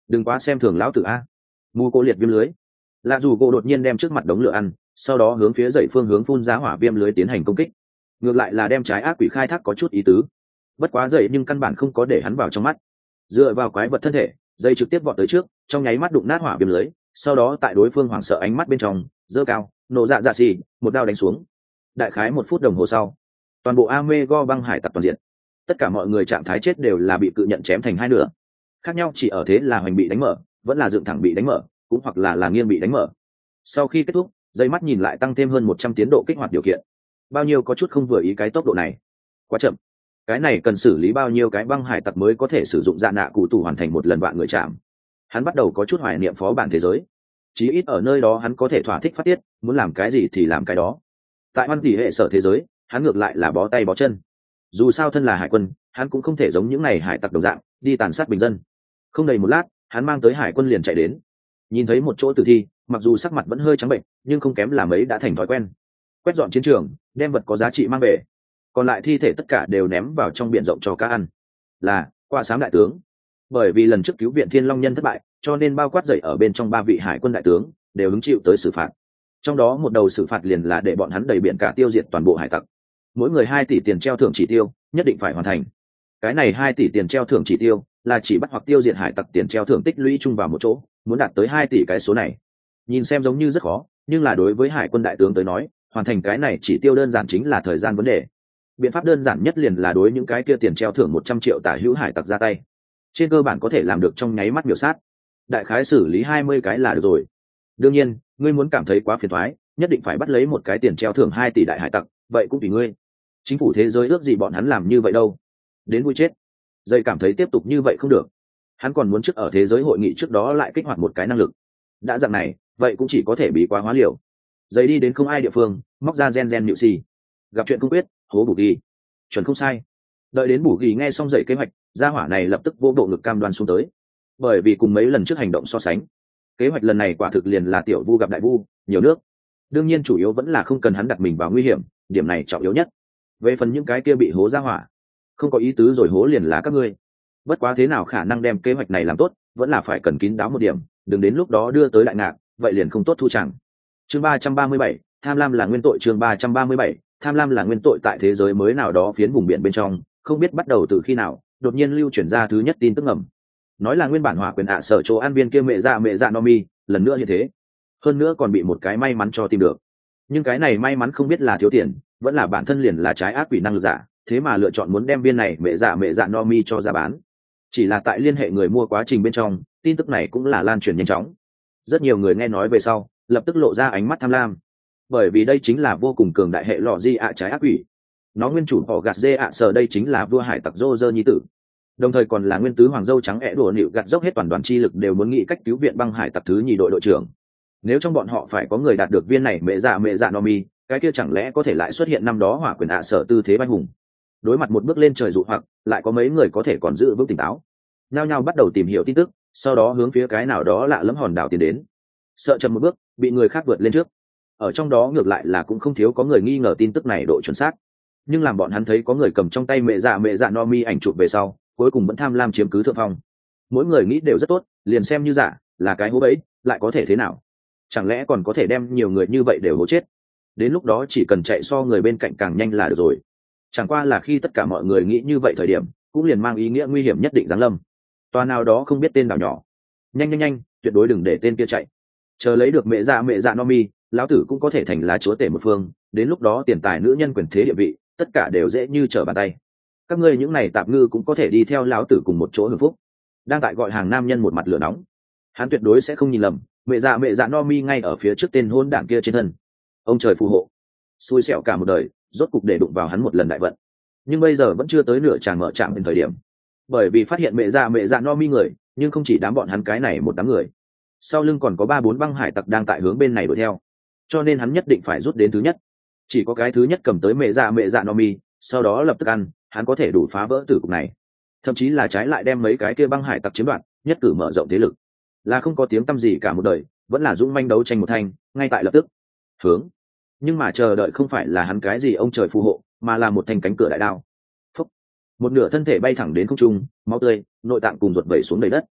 đừng quá xem thường lão tử a. Mù cô liệt viêm lưới. Lạ dù cô đột nhiên đem trước mặt đống lửa ăn, sau đó hướng phía dậy phương hướng phun ra hỏa viêm lưới tiến hành công kích. Ngược lại là đem trái ác quỷ khai thác có chút ý tứ. Bất quá dậy nhưng căn bản không có để hắn vào trong mắt. Dựa vào quái vật thân thể, dây trực tiếp vọt tới trước, trong nháy mắt đụng nát hỏa viêm lưới, sau đó tại đối phương hoảng sợ ánh mắt bên trong, giơ cao, nổ dạ dạ xì, một đao đánh xuống. Đại khái 1 phút đồng hồ sau, toàn bộ Ame-go băng hải tặc toàn diện. Tất cả mọi người trạng thái chết đều là bị cự nhận chém thành hai nửa. Khác nhau chỉ ở thế là hoành bị đánh mở, vẫn là dựng thẳng bị đánh mở, cũng hoặc là nghiêng bị đánh mở. Sau khi kết thúc, dây mắt nhìn lại tăng thêm hơn 100 tiến độ kích hoạt điều kiện. Bao nhiêu có chút không vừa ý cái tốc độ này. Quá chậm. Cái này cần xử lý bao nhiêu cái băng hải tặc mới có thể sử dụng dạ nạ cụ tủ hoàn thành một lần vạn người chạm. Hắn bắt đầu có chút hoài niệm phó bản thế giới. Chí ít ở nơi đó hắn có thể thỏa thích phát tiết, muốn làm cái gì thì làm cái đó. Tại Hoan Tỷ hệ sở thế giới, hắn ngược lại là bó tay bó chân. Dù sao thân là hải quân, hắn cũng không thể giống những này hải tặc đồng dạng đi tàn sát bình dân. Không đầy một lát, hắn mang tới hải quân liền chạy đến. Nhìn thấy một chỗ tử thi, mặc dù sắc mặt vẫn hơi trắng bệnh, nhưng không kém là mấy đã thành thói quen. Quét dọn chiến trường, đem vật có giá trị mang về. Còn lại thi thể tất cả đều ném vào trong biển rộng cho cá ăn. Là Quả Xám đại tướng. Bởi vì lần trước cứu viện Thiên Long Nhân thất bại, cho nên bao quát dậy ở bên trong 3 vị hải quân đại tướng đều hứng chịu tới xử phạt. Trong đó một đầu xử phạt liền là để bọn hắn đầy biển cả tiêu diệt toàn bộ hải tặc. Mỗi người 2 tỷ tiền treo thưởng chỉ tiêu, nhất định phải hoàn thành. Cái này 2 tỷ tiền treo thưởng chỉ tiêu là chỉ bắt hoặc tiêu diệt hải tặc tiền treo thưởng tích lũy chung vào một chỗ, muốn đạt tới 2 tỷ cái số này. Nhìn xem giống như rất khó, nhưng là đối với hải quân đại tướng tới nói, hoàn thành cái này chỉ tiêu đơn giản chính là thời gian vấn đề. Biện pháp đơn giản nhất liền là đối những cái kia tiền treo thưởng 100 triệu tả hữu hải tặc ra tay. Trên cơ bản có thể làm được trong nháy mắt miểu sát. Đại khái xử lý 20 cái là được rồi. Đương nhiên, ngươi muốn cảm thấy quá phiền toái, nhất định phải bắt lấy một cái tiền treo thưởng 2 tỷ đại hải tặc, vậy cũng tùy ngươi. Chính phủ thế giới ước gì bọn hắn làm như vậy đâu. Đến vui chết. Dây cảm thấy tiếp tục như vậy không được. Hắn còn muốn trước ở thế giới hội nghị trước đó lại kích hoạt một cái năng lực. Đã dạng này, vậy cũng chỉ có thể bí quá hóa liều. Dây đi đến không ai địa phương, móc ra gen nhự xì. Gặp chuyện không biết, hố bù ghi. Chuẩn không sai. Đợi đến bù ghi nghe xong dậy kế hoạch, gia hỏa này lập tức vô bộ ngực cam đoan xuống tới. Bởi vì cùng mấy lần trước hành động so sánh, kế hoạch lần này quả thực liền là tiểu vu gặp đại vu, nhiều nước. Đương nhiên chủ yếu vẫn là không cần hắn đặt mình vào nguy hiểm, điểm này trọng yếu nhất. Về phần những cái kia bị hố gia hỏa, không có ý tứ rồi hố liền là các ngươi. Bất quá thế nào khả năng đem kế hoạch này làm tốt, vẫn là phải cần kín đáo một điểm, đừng đến lúc đó đưa tới đại ngạn, vậy liền không tốt thu chẳng. Chương 337, tham lam là nguyên tội. Chương 337, tham lam là nguyên tội. Tại thế giới mới nào đó phiến vùng biển bên trong, không biết bắt đầu từ khi nào, đột nhiên lưu chuyển ra thứ nhất tin tức ngầm. Nói là nguyên bản hỏa quyền sở chỗ an viên kia mẹ dạ Nomi, lần nữa như thế. Hơn nữa còn bị một cái may mắn cho tìm được. Nhưng cái này may mắn không biết là thiếu tiền, vẫn là bản thân liền là trái ác quỷ năng lực giả, thế mà lựa chọn muốn đem viên này mẹ dạ Nomi cho ra bán. Chỉ là tại liên hệ người mua quá trình bên trong, tin tức này cũng là lan truyền nhanh chóng. Rất nhiều người nghe nói về sau, lập tức lộ ra ánh mắt tham lam. Bởi vì đây chính là vô cùng cường đại hệ lọ di ạ trái ác quỷ. Nó nguyên chủ họ gạt dê ạ sở đây chính là vua hải tặc Roger nhi tử. Đồng thời còn là nguyên tứ hoàng dâu trắng ẻ đùa nịu gạt dốc hết toàn đoàn chi lực đều muốn nghĩ cách cứu viện băng hải tặc thứ nhì đội đội trưởng. Nếu trong bọn họ phải có người đạt được viên này mẹ dạ Nomi, cái kia chẳng lẽ có thể lại xuất hiện năm đó hỏa quyền ạ sở tư thế bay hùng. Đối mặt một bước lên trời dụ hoặc, lại có mấy người có thể còn giữ vững tỉnh táo. Nhao nhao bắt đầu tìm hiểu tin tức, sau đó hướng phía cái nào đó lạ lẫm hòn đảo tiến đến. Sợ chậm một bước, bị người khác vượt lên trước. Ở trong đó ngược lại là cũng không thiếu có người nghi ngờ tin tức này độ chuẩn xác. Nhưng làm bọn hắn thấy có người cầm trong tay mẹ dạ Nomi ảnh chụp về sau, cuối cùng vẫn tham lam chiếm cứ thượng phong. Mỗi người nghĩ đều rất tốt, liền xem như giả, là cái hố bẫy, lại có thể thế nào? Chẳng lẽ còn có thể đem nhiều người như vậy đều hố chết? Đến lúc đó chỉ cần chạy so người bên cạnh càng nhanh là được rồi. Chẳng qua là khi tất cả mọi người nghĩ như vậy thời điểm, cũng liền mang ý nghĩa nguy hiểm nhất định giáng lâm. Tòa nào đó không biết tên đảo nhỏ. Nhanh, tuyệt đối đừng để tên kia chạy. Chờ lấy được mẹ dạ Nomi, lão tử cũng có thể thành lá chúa tể một phương, đến lúc đó tiền tài nữ nhân quyền thế địa vị, tất cả đều dễ như trở bàn tay. Các ngươi những này tạp ngư cũng có thể đi theo lão tử cùng một chỗ hưởng phúc. Đang tại gọi hàng nam nhân một mặt lửa nóng. Hắn tuyệt đối sẽ không nhìn lầm, mẹ dạ Nomi ngay ở phía trước tên hôn đảng kia trên thân. Ông trời phù hộ. Xui xẻo cả một đời, rốt cục để đụng vào hắn một lần đại vận. Nhưng bây giờ vẫn chưa tới nửa tràn mở trạm đến thời điểm. Bởi vì phát hiện mẹ dạ Nomi người, nhưng không chỉ đám bọn hắn cái này một đám người. Sau lưng còn có 3-4 băng hải tặc đang tại hướng bên này đuổi theo. Cho nên hắn nhất định phải rút đến thứ nhất. Chỉ có cái thứ nhất cầm tới mẹ dạ Nomi, sau đó lập tức ăn, hắn có thể đủ phá vỡ tử cục này. Thậm chí là trái lại đem mấy cái kia băng hải tặc chiếm đoạt, nhất cử mở rộng thế lực. Là không có tiếng tăm gì cả một đời, vẫn là dũng manh đấu tranh một thanh, ngay tại lập tức. Hướng. Nhưng mà chờ đợi không phải là hắn cái gì ông trời phù hộ, mà là một thanh cánh cửa đại đao. Phúc. Một nửa thân thể bay thẳng đến không trung, máu tươi, nội tạng cùng ruột vẩy xuống đầy đất.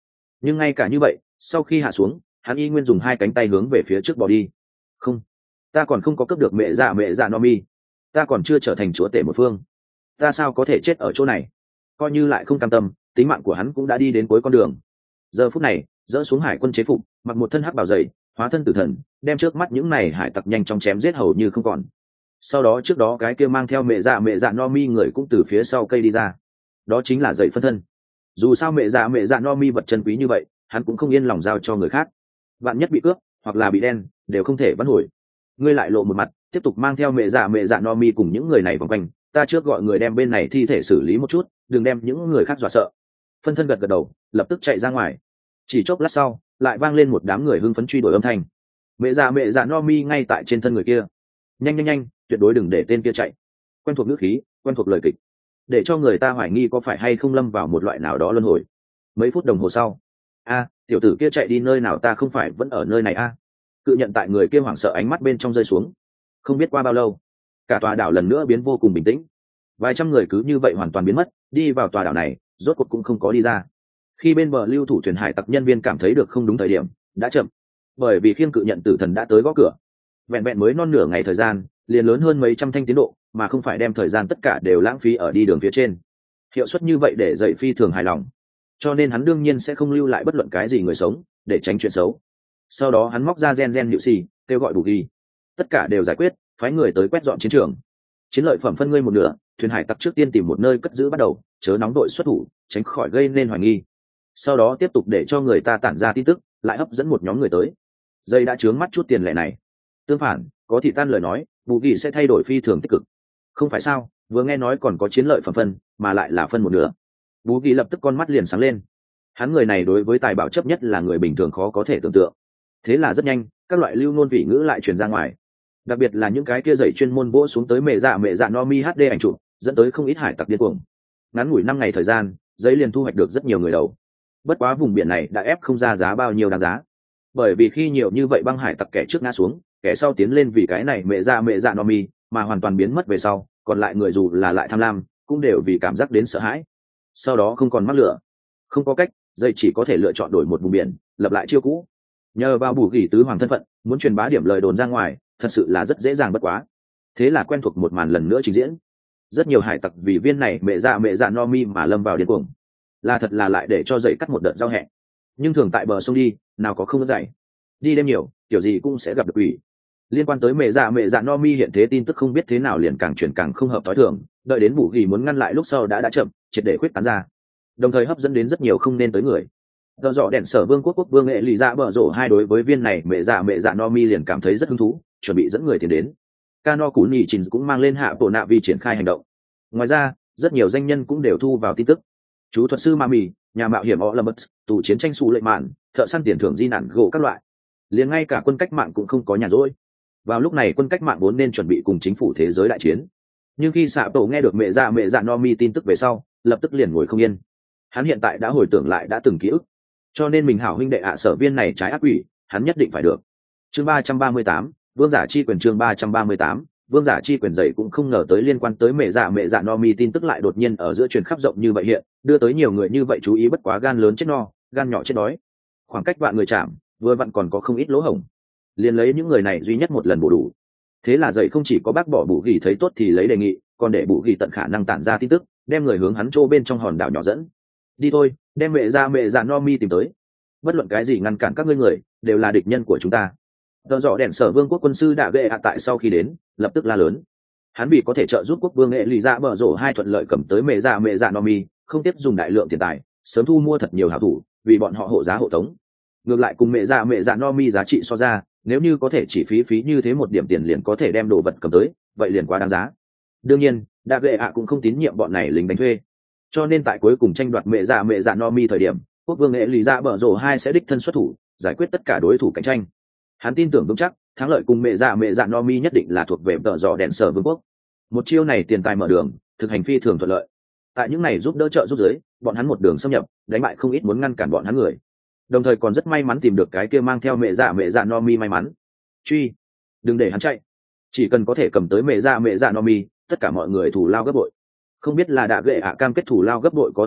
Nhưng ngay cả như vậy, sau khi hạ xuống, hắn y nguyên dùng hai cánh tay hướng về phía trước bỏ đi. Không, ta còn không có cướp được mẹ dạ Nomi, ta còn chưa trở thành chúa tể một phương, ta sao có thể chết ở chỗ này? Coi như lại không cam tâm, tính mạng của hắn cũng đã đi đến cuối con đường. Giờ phút này, dỡ xuống hải quân chế phục, mặc một thân hắc bào dày, hóa thân tử thần, đem trước mắt những này hải tặc nhanh chóng chém giết hầu như không còn. Sau đó trước đó cái kia mang theo mẹ dạ Nomi người cũng từ phía sau cây đi ra, đó chính là dậy phân thân. Dù sao mẹ dạ Nomi vật chân quý như vậy, hắn cũng không yên lòng giao cho người khác. Vạn nhất bị cướp hoặc là bị đen, đều không thể vãn hồi. Ngươi lại lộ một mặt, tiếp tục mang theo mẹ dạ Nomi cùng những người này vòng quanh, ta trước gọi người đem bên này thi thể xử lý một chút, đừng đem những người khác dọa sợ. Phân thân gật gật đầu, lập tức chạy ra ngoài. Chỉ chốc lát sau, lại vang lên một đám người hưng phấn truy đuổi âm thanh. Mẹ dạ Nomi ngay tại trên thân người kia. Nhanh, tuyệt đối đừng để tên kia chạy. Quen thuộc ngữ khí, quen thuộc lời kịch, để cho người ta hoài nghi có phải hay không lâm vào một loại nào đó luân hồi. Mấy phút đồng hồ sau, tiểu tử kia chạy đi nơi nào, ta không phải vẫn ở nơi này Cự nhận tại người kia hoảng sợ ánh mắt bên trong rơi xuống. Không biết qua bao lâu, cả tòa đảo lần nữa biến vô cùng bình tĩnh. Vài trăm người cứ như vậy hoàn toàn biến mất, đi vào tòa đảo này, rốt cuộc cũng không có đi ra. Khi bên bờ lưu thủ thuyền hải tặc nhân viên cảm thấy được không đúng thời điểm, đã chậm. Bởi vì khiêng cự nhận tử thần đã tới gõ cửa. Vẹn vẹn mới non nửa ngày thời gian, liền lớn hơn mấy trăm thanh tiến độ, mà không phải đem thời gian tất cả đều lãng phí ở đi đường phía trên. Hiệu suất như vậy để dậy phi thường hài lòng, cho nên hắn đương nhiên sẽ không lưu lại bất luận cái gì người sống để tránh chuyện xấu. Sau đó hắn móc ra gen nhự xì, kêu gọi bù ghi, tất cả đều giải quyết, phái người tới quét dọn chiến trường. Chiến lợi phẩm phân ngươi một nửa, thuyền hải tặc trước tiên tìm một nơi cất giữ bắt đầu, chớ nóng đội xuất thủ, tránh khỏi gây nên hoài nghi. Sau đó tiếp tục để cho người ta tản ra tin tức, lại hấp dẫn một nhóm người tới. Dây đã chướng mắt chút tiền lệ này. Tương phản, có thị tan lời nói, bù ghi sẽ thay đổi phi thường tích cực. Không phải sao, vừa nghe nói còn có chiến lợi phẩm phân, mà lại là phân một nửa. Bù ghi lập tức con mắt liền sáng lên. Hắn người này đối với tài bảo chấp nhất là người bình thường khó có thể tưởng tượng. Thế là rất nhanh, các loại lưu ngôn vị ngữ lại truyền ra ngoài. Đặc biệt là những cái kia dạy chuyên môn vỗ xuống tới mẹ dạ Nomi HD ảnh chụp, dẫn tới không ít hải tặc điên cuồng. Ngắn ngủi 5 ngày thời gian, giấy liền thu hoạch được rất nhiều người đầu. Bất quá vùng biển này đã ép không ra giá bao nhiêu đáng giá. Bởi vì khi nhiều như vậy băng hải tặc kẻ trước ngã xuống, kẻ sau tiến lên vì cái này mẹ dạ Nomi mà hoàn toàn biến mất về sau, còn lại người dù là lại tham lam, cũng đều vì cảm giác đến sợ hãi. Sau đó không còn mắc lửa. Không có cách, dây chỉ có thể lựa chọn đổi một vùng biển, lập lại chiêu cũ. Nhờ vào bù gỉ tứ hoàng thân phận, muốn truyền bá điểm lời đồn ra ngoài, thật sự là rất dễ dàng bất quá. Thế là quen thuộc một màn lần nữa trình diễn. Rất nhiều hải tặc vì viên này mẹ dạ Nomi mà lâm vào điên cuồng. Là thật là lại để cho dậy cắt một đợt giao hẹn. Nhưng thường tại bờ sông đi, nào có không dậy. Đi đêm nhiều, kiểu gì cũng sẽ gặp được quỷ. Liên quan tới mẹ dạ Nomi hiện thế tin tức không biết thế nào liền càng chuyển càng không hợp tối thường, đợi đến bù gỉ muốn ngăn lại lúc sau đã chậm, triệt để khuyết tán ra. Đồng thời hấp dẫn đến rất nhiều không nên tới người. Đờ dọ đèn sở vương quốc vương nghệ lì dạ bở rộ hai đối với viên này mẹ dạ Nomi liền cảm thấy rất hứng thú, chuẩn bị dẫn người tiến đến. Cano cú nhì trình cũng mang lên hạ bộ nạ vi triển khai hành động. Ngoài ra, rất nhiều danh nhân cũng đều thu vào tin tức. Chú thuật sư Mami, nhà mạo hiểm Olympus, tù chiến tranh xù lệnh mạn, thợ săn tiền thưởng di nản gỗ các loại. Liền ngay cả quân cách mạng cũng không có nhàn rỗi. Vào lúc này quân cách mạng vốn nên chuẩn bị cùng chính phủ thế giới đại chiến. Nhưng khi xạ tổ nghe được mẹ dạ Nomi tin tức về sau, lập tức liền ngồi không yên. Hắn hiện tại đã hồi tưởng lại đã từng ký ức, cho nên mình hảo huynh đệ sở viên này trái ác quỷ, hắn nhất định phải được. Chương 338, vương giả chi quyền. Chương 338, vương giả chi quyền. Dậy cũng không ngờ tới liên quan tới mẹ dạ Nomi tin tức lại đột nhiên ở giữa truyền khắp rộng như vậy hiện, đưa tới nhiều người như vậy chú ý. Bất quá gan lớn chết no, gan nhỏ chết đói. Khoảng cách vạn người chạm, vừa vặn còn có không ít lỗ hổng. Liền lấy những người này duy nhất một lần bổ đủ. Thế là dậy không chỉ có bác bỏ bù gỉ thấy tốt thì lấy đề nghị, còn để bù gỉ tận khả năng tản ra tin tức, đem người hướng hắn chỗ bên trong hòn đảo nhỏ dẫn. Đi thôi, đem mẹ dạ Nomi tìm tới. Bất luận cái gì ngăn cản các ngươi người, đều là địch nhân của chúng ta. Tờ dọ đèn sở vương quốc quân sư đã ghệ tại sau khi đến, lập tức la lớn. Hắn vì có thể trợ giúp quốc vương nghệ lì dạ bở rộ hai thuận lợi cầm tới mẹ dạ Nomi, không tiếp dùng đại lượng tiền tài, sớm thu mua thật nhiều hảo thủ, vì bọn họ hộ giá hộ tống. Ngược lại cùng mẹ dạ Nomi giá trị so ra, nếu như có thể chỉ phí như thế một điểm tiền liền có thể đem đồ vật cầm tới, vậy liền quá đáng giá. Đương nhiên, đã ghệ cũng không tín nhiệm bọn này lính đánh thuê. Cho nên tại cuối cùng tranh đoạt mẹ dạ Nomi thời điểm, quốc vương nghệ lì dạ bở rộ hai sẽ đích thân xuất thủ, giải quyết tất cả đối thủ cạnh tranh. Hắn tin tưởng vững chắc thắng lợi cùng mẹ dạ Nomi nhất định là thuộc về tờ dọ đèn sở vương quốc. Một chiêu này tiền tài mở đường, thực hành phi thường thuận lợi. Tại những này giúp đỡ trợ giúp giới, bọn hắn một đường xâm nhập, đánh bại không ít muốn ngăn cản bọn hắn người. Đồng thời còn rất may mắn tìm được cái kia mang theo mẹ dạ Nomi may mắn. Truy, đừng để hắn chạy, chỉ cần có thể cầm tới mẹ dạ Nomi, tất cả mọi người thủ lao gấp bội. Không biết là đã ghệ cam kết thủ lao gấp bội có tác dụng,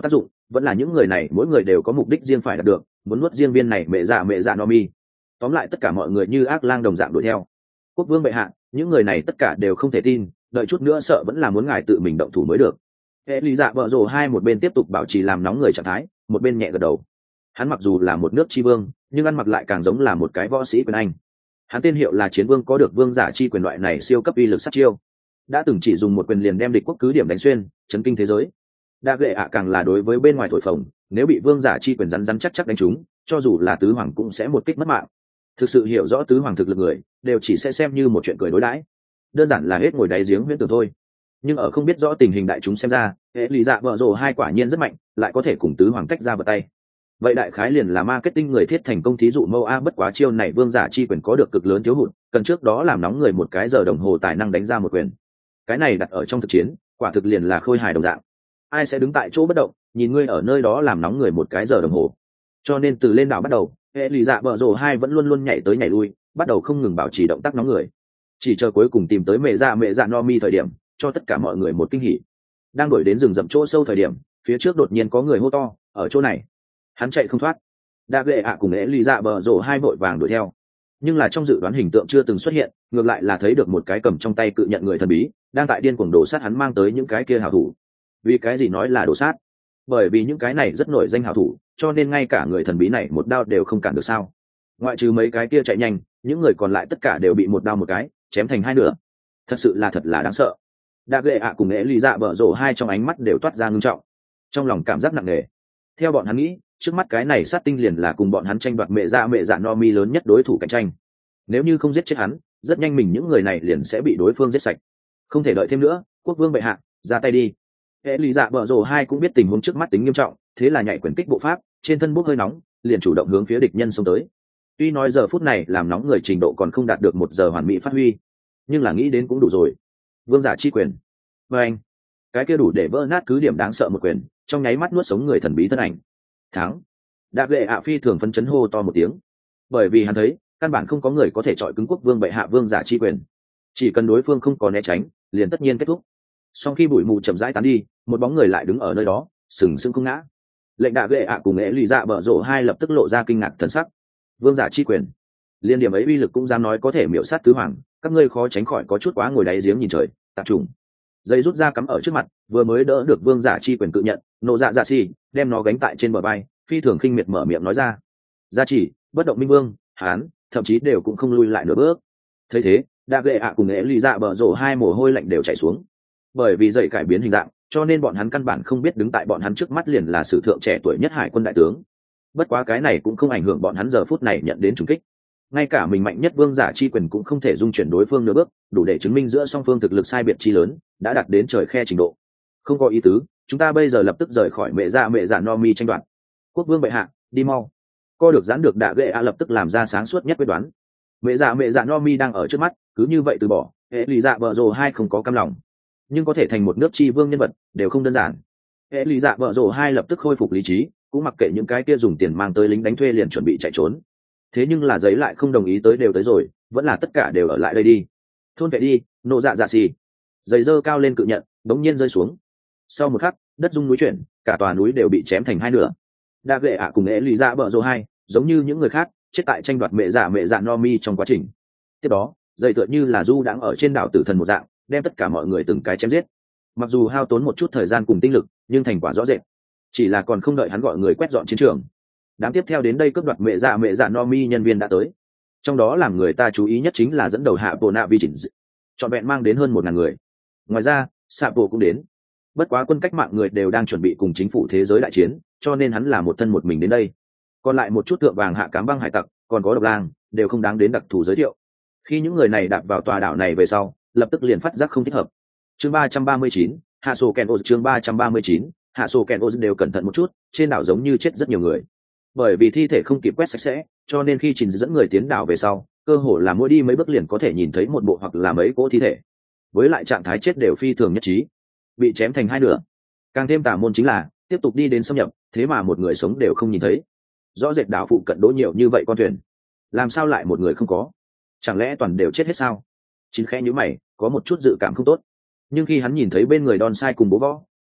vẫn là những người này mỗi người đều có mục đích riêng phải đạt được, muốn nuốt riêng viên này mẹ dạ no mi. Tóm lại tất cả mọi người như ác lang đồng dạng đuổi theo. Quốc vương bệ hạ, những người này tất cả đều không thể tin, đợi chút nữa sợ vẫn là muốn ngài tự mình động thủ mới được. Hệ lý dạ vợ rồ hai một bên tiếp tục bảo trì làm nóng người trạng thái, một bên nhẹ gật đầu. Hắn mặc dù là một nước chi vương, nhưng ăn mặc lại càng giống là một cái võ sĩ quyền anh. Hắn tên hiệu là chiến vương, có được vương giả chi quyền loại này siêu cấp uy lực sát chiêu, đã từng chỉ dùng một quyền liền đem địch quốc cứ điểm đánh xuyên, chấn kinh thế giới. Đa gệ ạ càng là đối với bên ngoài thổi phồng, nếu bị vương giả chi quyền rắn rắn chắc chắc đánh trúng, cho dù là tứ hoàng cũng sẽ một kích mất mạng. Thực sự hiểu rõ tứ hoàng thực lực người, đều chỉ sẽ xem như một chuyện cười đối đãi, đơn giản là hết ngồi đáy giếng huyễn tưởng thôi. Nhưng ở không biết rõ tình hình đại chúng xem ra, hệ lý dạ vợ rồ hai quả nhiên rất mạnh, lại có thể cùng tứ hoàng tách ra vào tay. Vậy đại khái liền là marketing người thiết thành công, thí dụ mâu a bất quá chiêu này vương giả chi quyền có được cực lớn thiếu hụt, cần trước đó làm nóng người một cái giờ đồng hồ tài năng đánh ra một quyền. Cái này đặt ở trong thực chiến, quả thực liền là khôi hài đồng dạng. Ai sẽ đứng tại chỗ bất động, nhìn ngươi ở nơi đó làm nóng người một cái giờ đồng hồ. Cho nên từ lên đảo bắt đầu, hệ lý dạ vợ rồ hai vẫn luôn luôn nhảy tới nhảy lui, bắt đầu không ngừng bảo trì động tác nóng người. Chỉ chờ cuối cùng tìm tới mẹ dạ no mi thời điểm, cho tất cả mọi người một kinh hỉ. Đang đuổi đến rừng rậm chỗ sâu thời điểm, phía trước đột nhiên có người hô to, ở chỗ này. Hắn chạy không thoát. Đa ghệ ạ cùng hệ lý dạ bờ rổ hai vội vàng đuổi theo, nhưng là trong dự đoán hình tượng chưa từng xuất hiện, ngược lại là thấy được một cái cầm trong tay cự nhận người thần bí đang tại điên cuồng đổ sát hắn mang tới những cái kia hảo thủ. Vì cái gì nói là đổ sát? Bởi vì những cái này rất nổi danh hảo thủ, cho nên ngay cả người thần bí này một đao đều không cản được sao? Ngoại trừ mấy cái kia chạy nhanh, những người còn lại tất cả đều bị một đao một cái chém thành hai nửa. Thật sự là thật là đáng sợ. Đa ghệ ạ cùng hệ lý dạ bờ rổ hai trong ánh mắt đều toát ra ngưng trọng, trong lòng cảm giác nặng nề. Theo bọn hắn nghĩ, trước mắt cái này sát tinh liền là cùng bọn hắn tranh đoạt mẹ dạ no mi lớn nhất đối thủ cạnh tranh. Nếu như không giết chết hắn, rất nhanh mình những người này liền sẽ bị đối phương giết sạch. Không thể đợi thêm nữa, quốc vương bệ hạ, ra tay đi. Hệ lý dạ bờ rồ hai cũng biết tình huống trước mắt tính nghiêm trọng, thế là nhảy quyền kích bộ pháp, trên thân bốc hơi nóng, liền chủ động hướng phía địch nhân xông tới. Tuy nói giờ phút này làm nóng người trình độ còn không đạt được một giờ hoàn mỹ phát huy, nhưng là nghĩ đến cũng đủ rồi. Vương giả chi quyền, và anh, cái kia đủ để vỡ nát cứ điểm đáng sợ một quyền, trong nháy mắt nuốt sống người thần bí thân ảnh. Thắng. Đạp lệ ạ phi thường phấn chấn hô to một tiếng, bởi vì hắn thấy căn bản không có người có thể chọi cứng quốc vương bệ hạ vương giả chi quyền, chỉ cần đối phương không có né tránh liền tất nhiên kết thúc. Sau khi bụi mù chậm rãi tán đi, một bóng người lại đứng ở nơi đó sừng sững không ngã. Lệnh đạp lệ ạ cùng nghệ lì dạ bở rộ hai lập tức lộ ra kinh ngạc thần sắc. Vương giả chi quyền, liên điểm ấy uy lực cũng dám nói có thể miểu sát tứ hoàng, các ngươi khó tránh khỏi có chút quá ngồi đáy giếng nhìn trời. Tạp trùng. Dây rút ra cắm ở trước mặt, vừa mới đỡ được vương giả chi quyền cự nhận, nộ dạ dạ xì đem nó gánh tại trên bờ vai, phi thường khinh miệt mở miệng nói ra. Gia chỉ bất động minh vương, hán thậm chí đều cũng không lui lại nửa bước. Thấy thế, đa ghệ ạ cùng nghệ lì dạ bở rộ hai mồ hôi lạnh đều chảy xuống, bởi vì dậy cải biến hình dạng, cho nên bọn hắn căn bản không biết đứng tại bọn hắn trước mắt liền là sử thượng trẻ tuổi nhất hải quân đại tướng. Bất quá cái này cũng không ảnh hưởng bọn hắn giờ phút này nhận đến trùng kích. Ngay cả mình mạnh nhất vương giả chi quyền cũng không thể dung chuyển đối phương nửa bước, đủ để chứng minh giữa song phương thực lực sai biệt chi lớn đã đạt đến trời khe trình độ. Không có ý tứ, chúng ta bây giờ lập tức rời khỏi mẹ dạ no mi tranh đoạt. Quốc vương bệ hạ, đi mau. Co được giãn được đạ ghệ a lập tức làm ra sáng suốt nhất quyết đoán. Mẹ dạ no mi đang ở trước mắt, cứ như vậy từ bỏ, hệ lì dạ bờ rồ hai không có cam lòng, nhưng có thể thành một nước chi vương nhân vật đều không đơn giản. Hệ lì dạ bờ rồ hai lập tức khôi phục lý trí, cũng mặc kệ những cái kia dùng tiền mang tới lính đánh thuê liền chuẩn bị chạy trốn. Thế nhưng là giấy lại không đồng ý tới đều tới rồi, vẫn là tất cả đều ở lại đây đi. Thôn vệ đi, nộ dạ dạ xì. Giấy dơ cao lên cự nhận, đống nhiên rơi xuống. Sau một khắc, đất rung núi chuyển, cả tòa núi đều bị chém thành hai nửa. Đa ghệ ạ cùng nghệ lì dạ bờ rồ hai, giống như những người khác, chết tại tranh đoạt mẹ dạ no mi trong quá trình. Tiếp đó, dây tựa như là du đãng ở trên đảo tử thần một dạng, đem tất cả mọi người từng cái chém giết. Mặc dù hao tốn một chút thời gian cùng tinh lực, nhưng thành quả rõ rệt. Chỉ là còn không đợi hắn gọi người quét dọn chiến trường, đám tiếp theo đến đây cướp đoạt mẹ dạ no mi nhân viên đã tới. Trong đó làm người ta chú ý nhất chính là dẫn đầu hạ bộ nạ vi chỉnh, trọn vẹn mang đến hơn 1.000 người. Ngoài ra, sạ bộ cũng đến. Bất quá quân cách mạng người đều đang chuẩn bị cùng chính phủ thế giới đại chiến, cho nên hắn là một thân một mình đến đây. Còn lại một chút tượng vàng hạ cám băng hải tặc, còn có độc lang, đều không đáng đến đặc thù giới thiệu. Khi những người này đạp vào tòa đảo này về sau, lập tức liền phát giác không thích hợp. Chương 339, hạ sổ kèn ô. Chương 339, hạ sổ kèn ô đều cẩn thận một chút, trên đảo giống như chết rất nhiều người. Bởi vì thi thể không kịp quét sạch sẽ, cho nên khi Trình dẫn người tiến đảo về sau, cơ hồ là mỗi đi mấy bước liền có thể nhìn thấy một bộ hoặc là mấy cỗ thi thể. Với lại trạng thái chết đều phi thường nhất trí, bị chém thành hai nửa. Càng thêm tà môn chính là tiếp tục đi đến xâm nhập, thế mà một người sống đều không nhìn thấy. Rõ rệt đảo phụ cận đỗ nhiều như vậy con thuyền, làm sao lại một người không có? Chẳng lẽ toàn đều chết hết sao? Chín khẽ nhíu mày, có một chút dự cảm không tốt. Nhưng khi hắn nhìn thấy bên người Đòn Sai cùng bố võ,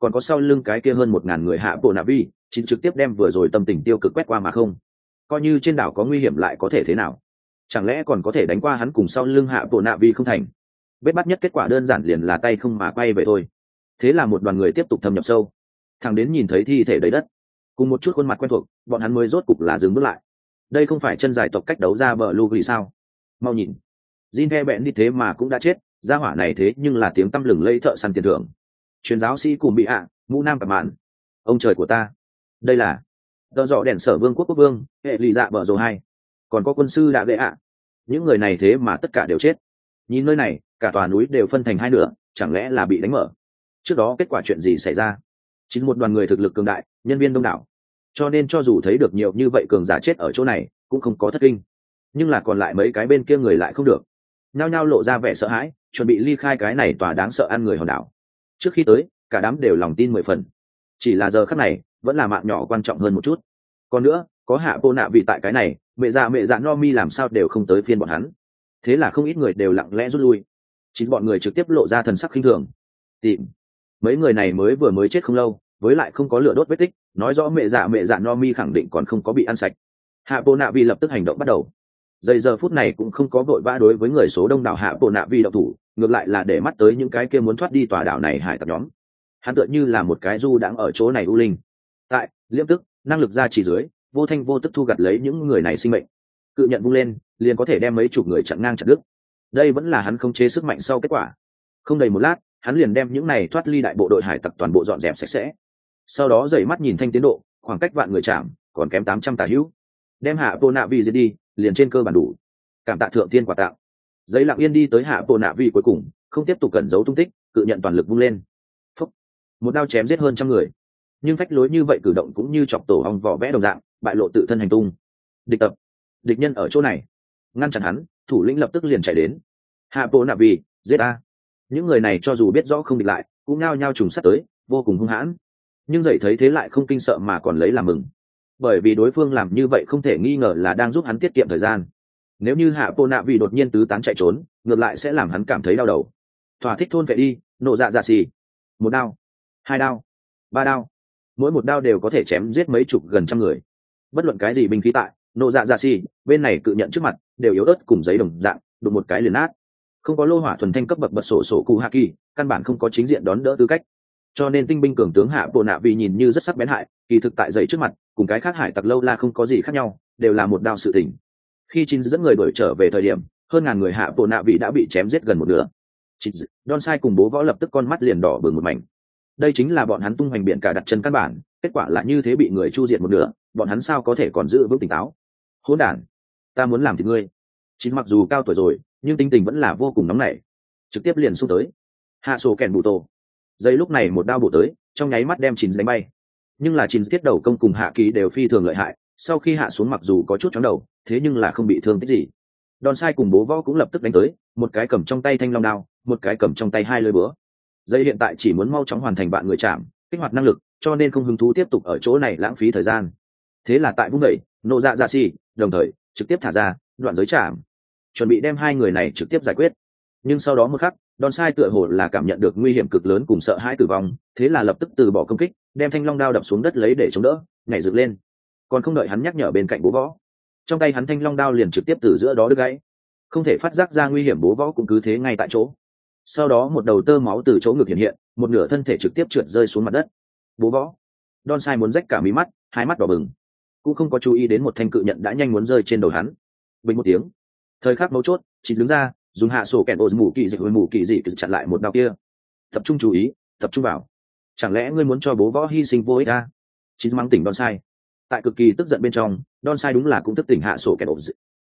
còn có sau lưng cái kia hơn 1.000 người hạ bộ nạ vi, chính trực tiếp đem vừa rồi tâm tình tiêu cực quét qua mà không. Coi như trên đảo có nguy hiểm lại có thể thế nào? Chẳng lẽ còn có thể đánh qua hắn cùng sau lưng hạ bộ nạ vi không thành? Bết bắt nhất kết quả đơn giản liền là tay không mà quay về thôi. Thế là một đoàn người tiếp tục thâm nhập sâu, thằng đến nhìn thấy thi thể đầy đất cùng một chút khuôn mặt quen thuộc, bọn hắn mới rốt cục là dừng bước lại. Đây không phải chân dài tộc cách đấu ra bờ Lugi sao? Mau nhìn, Jin He bẹn đi thế mà cũng đã chết, gia hỏa này thế nhưng là tiếng tăm lừng lẫy thợ săn tiền thưởng. Truyền giáo sĩ cùng bị ạ, mũ nam và mạn. Ông trời của ta, đây là đợt dọ đèn sở vương quốc quốc vương, hệ lụy dạ bờ rồ hai, còn có quân sư đạ gệ ạ. Những người này thế mà tất cả đều chết. Nhìn nơi này, cả tòa núi đều phân thành hai nửa, chẳng lẽ là bị đánh mở? Trước đó kết quả chuyện gì xảy ra? Chính một đoàn người thực lực cường đại, nhân viên đông đảo, cho nên cho dù thấy được nhiều như vậy cường giả chết ở chỗ này cũng không có thất kinh, nhưng là còn lại mấy cái bên kia người lại không được, nhao nhao lộ ra vẻ sợ hãi, chuẩn bị ly khai cái này tòa đáng sợ ăn người hòn đảo. Trước khi tới, cả đám đều lòng tin 10 phần, chỉ là giờ khắc này vẫn là mạng nhỏ quan trọng hơn một chút. Còn nữa, có hạ vô nạ vị tại cái này, mẹ dạ no mi làm sao đều không tới phiên bọn hắn. Thế là không ít người đều lặng lẽ rút lui, chính bọn người trực tiếp lộ ra thần sắc khinh thường. Tìm mấy người này mới chết không lâu, với lại không có lửa đốt vết tích, nói rõ mẹ dạ no mi khẳng định còn không có bị ăn sạch. Hạ bộ nạ vi lập tức hành động bắt đầu. Giờ phút này cũng không có vội vã đối với người số đông đảo hạ bộ nạ vi động thủ, ngược lại là để mắt tới những cái kia muốn thoát đi tòa đảo này hải tặc nhóm. Hắn tựa như là một cái du đãng ở chỗ này u linh, tại liêm tức năng lực ra chỉ dưới, vô thanh vô tức thu gặt lấy những người này sinh mệnh. Cự nhận vung lên liền có thể đem mấy chục người chặn ngang chặt đứt. Đây vẫn là hắn khống chế sức mạnh sau kết quả. Không đầy một lát, hắn liền đem những này thoát ly đại bộ đội hải tặc toàn bộ dọn dẹp sạch sẽ. Sau đó dày mắt nhìn thanh tiến độ, khoảng cách vạn người chạm còn kém 800 tả hữu, đem hạ bộ nạ vi giết đi liền trên cơ bản đủ. Cảm tạ thượng thiên quả tạo. Giấy lặng yên đi tới hạ bộ nạ vi cuối cùng, không tiếp tục cẩn giấu tung tích, cự nhận toàn lực vung lên. Phúc. Một đao chém giết hơn 100 người, nhưng phách lối như vậy cử động cũng như chọc tổ ong vỏ vẽ đồng dạng, bại lộ tự thân hành tung. Địch nhân ở chỗ này, ngăn chặn hắn, thủ lĩnh lập tức liền chạy đến. Hạ bộ nạ vi, giết a! Những người này cho dù biết rõ không địch lại, cũng nao nhao trùng sát tới, vô cùng hung hãn. Nhưng dậy thấy thế lại không kinh sợ mà còn lấy làm mừng, bởi vì đối phương làm như vậy không thể nghi ngờ là đang giúp hắn tiết kiệm thời gian. Nếu như hạ pô nạ vì đột nhiên tứ tán chạy trốn, ngược lại sẽ làm hắn cảm thấy đau đầu. Thỏa thích thôn vệ đi, nộ dạ xì. Một đao, hai đao, ba đao, mỗi một đao đều có thể chém giết mấy chục gần trăm người. Bất luận cái gì binh khí tại nộ dạ xì bên này cự nhận trước mặt đều yếu ớt cùng giấy đồng dạng, đụng một cái liền nát. Không có lô hỏa thuần thanh cấp bậc bật sổ cụ hạ kỳ, căn bản không có chính diện đón đỡ tư cách. Cho nên tinh binh cường tướng hạ bộ nạ vì nhìn như rất sắc bén hại, kỳ thực tại dậy trước mặt cùng cái khác hải tặc lâu la không có gì khác nhau, đều là một đao sự tình. Khi chín dẫn người đuổi trở về thời điểm, hơn ngàn người hạ bộ nạ vị đã bị chém giết gần một nửa. Don sai cùng bố võ lập tức con mắt liền đỏ bừng một mảnh. Đây chính là bọn hắn tung hoành biển cả đặt chân căn bản, kết quả là như thế bị người chu diệt một nửa, bọn hắn sao có thể còn giữ vững tỉnh táo? Hỗn đản, ta muốn làm thì ngươi. Chín mặc dù cao tuổi rồi, nhưng tính tình vẫn là vô cùng nóng nảy, trực tiếp liền xung tới. Hạ sổ kèn bù tổ. Giây lúc này một đao bổ tới, trong nháy mắt đem chín đánh bay. Nhưng là chín tiết đầu công cùng hạ kỳ đều phi thường lợi hại, sau khi hạ xuống mặc dù có chút chóng đầu, thế nhưng là không bị thương tích gì. Đòn sai cùng bố võ cũng lập tức đánh tới, một cái cầm trong tay thanh long đao, một cái cầm trong tay hai lưỡi búa. Giây hiện tại chỉ muốn mau chóng hoàn thành bạn người chạm, kích hoạt năng lực, cho nên không hứng thú tiếp tục ở chỗ này lãng phí thời gian. Thế là tại vung đẩy, nộ dạ xì, đồng thời trực tiếp thả ra đoạn giới chạm, chuẩn bị đem hai người này trực tiếp giải quyết. Nhưng sau đó một khắc, đòn sai tựa hồ là cảm nhận được nguy hiểm cực lớn cùng sợ hãi tử vong, thế là lập tức từ bỏ công kích, đem thanh long đao đập xuống đất lấy để chống đỡ, nhảy dựng lên. Còn không đợi hắn nhắc nhở bên cạnh bố võ, trong tay hắn thanh long đao liền trực tiếp từ giữa đó đứt gãy. Không thể phát giác ra nguy hiểm, bố võ cũng cứ thế ngay tại chỗ. Sau đó một đầu tơ máu từ chỗ ngực hiện hiện, một nửa thân thể trực tiếp trượt rơi xuống mặt đất. Bố võ, đòn sai muốn rách cả mí mắt, hai mắt đỏ bừng, cũng không có chú ý đến một thanh cự nhận đã nhanh muốn rơi trên đầu hắn. Bình một tiếng, thời khắc mấu chốt, chỉ đứng ra, dùng hạ sổ kẹn ổ mù kỳ dị chặn lại một đao kia. Tập trung chú ý, tập trung vào. Chẳng lẽ ngươi muốn cho bố võ hy sinh vô ích à? Chín mang tỉnh đòn sai. Tại cực kỳ tức giận bên trong, đòn sai đúng là cũng thức tỉnh hạ sổ kẹn ổ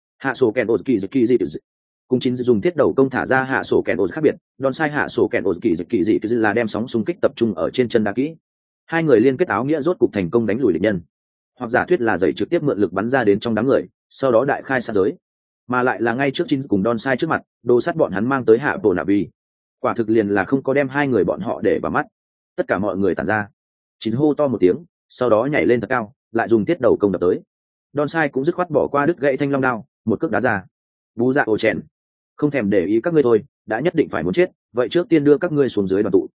kỳ dị. Cùng chín dùng thiết đầu công thả ra hạ sổ kẹn ổ khác biệt, đòn sai hạ sổ kẹn ổ kỳ dị là đem sóng xung kích tập trung ở trên chân đá kỹ. Hai người liên kết áo nghĩa rốt cục thành công đánh lùi địch nhân. Hoặc giả thuyết là giày trực tiếp mượn lực bắn ra đến trong đám người, sau đó đại khai sát giới. Mà lại là ngay trước chín cùng đòn sai trước mặt, đồ sắt bọn hắn mang tới hạ bộ nạ vi. Quả thực liền là không có đem hai người bọn họ để vào mắt. Tất cả mọi người tản ra. Chín hô to một tiếng, sau đó nhảy lên thật cao, lại dùng tiết đầu công đập tới. Đòn sai cũng dứt khoát bỏ qua đứt gãy thanh long đao, một cước đá ra. Bú dạ ồ chèn, không thèm để ý các ngươi thôi, đã nhất định phải muốn chết, vậy trước tiên đưa các ngươi xuống dưới đoàn tụ.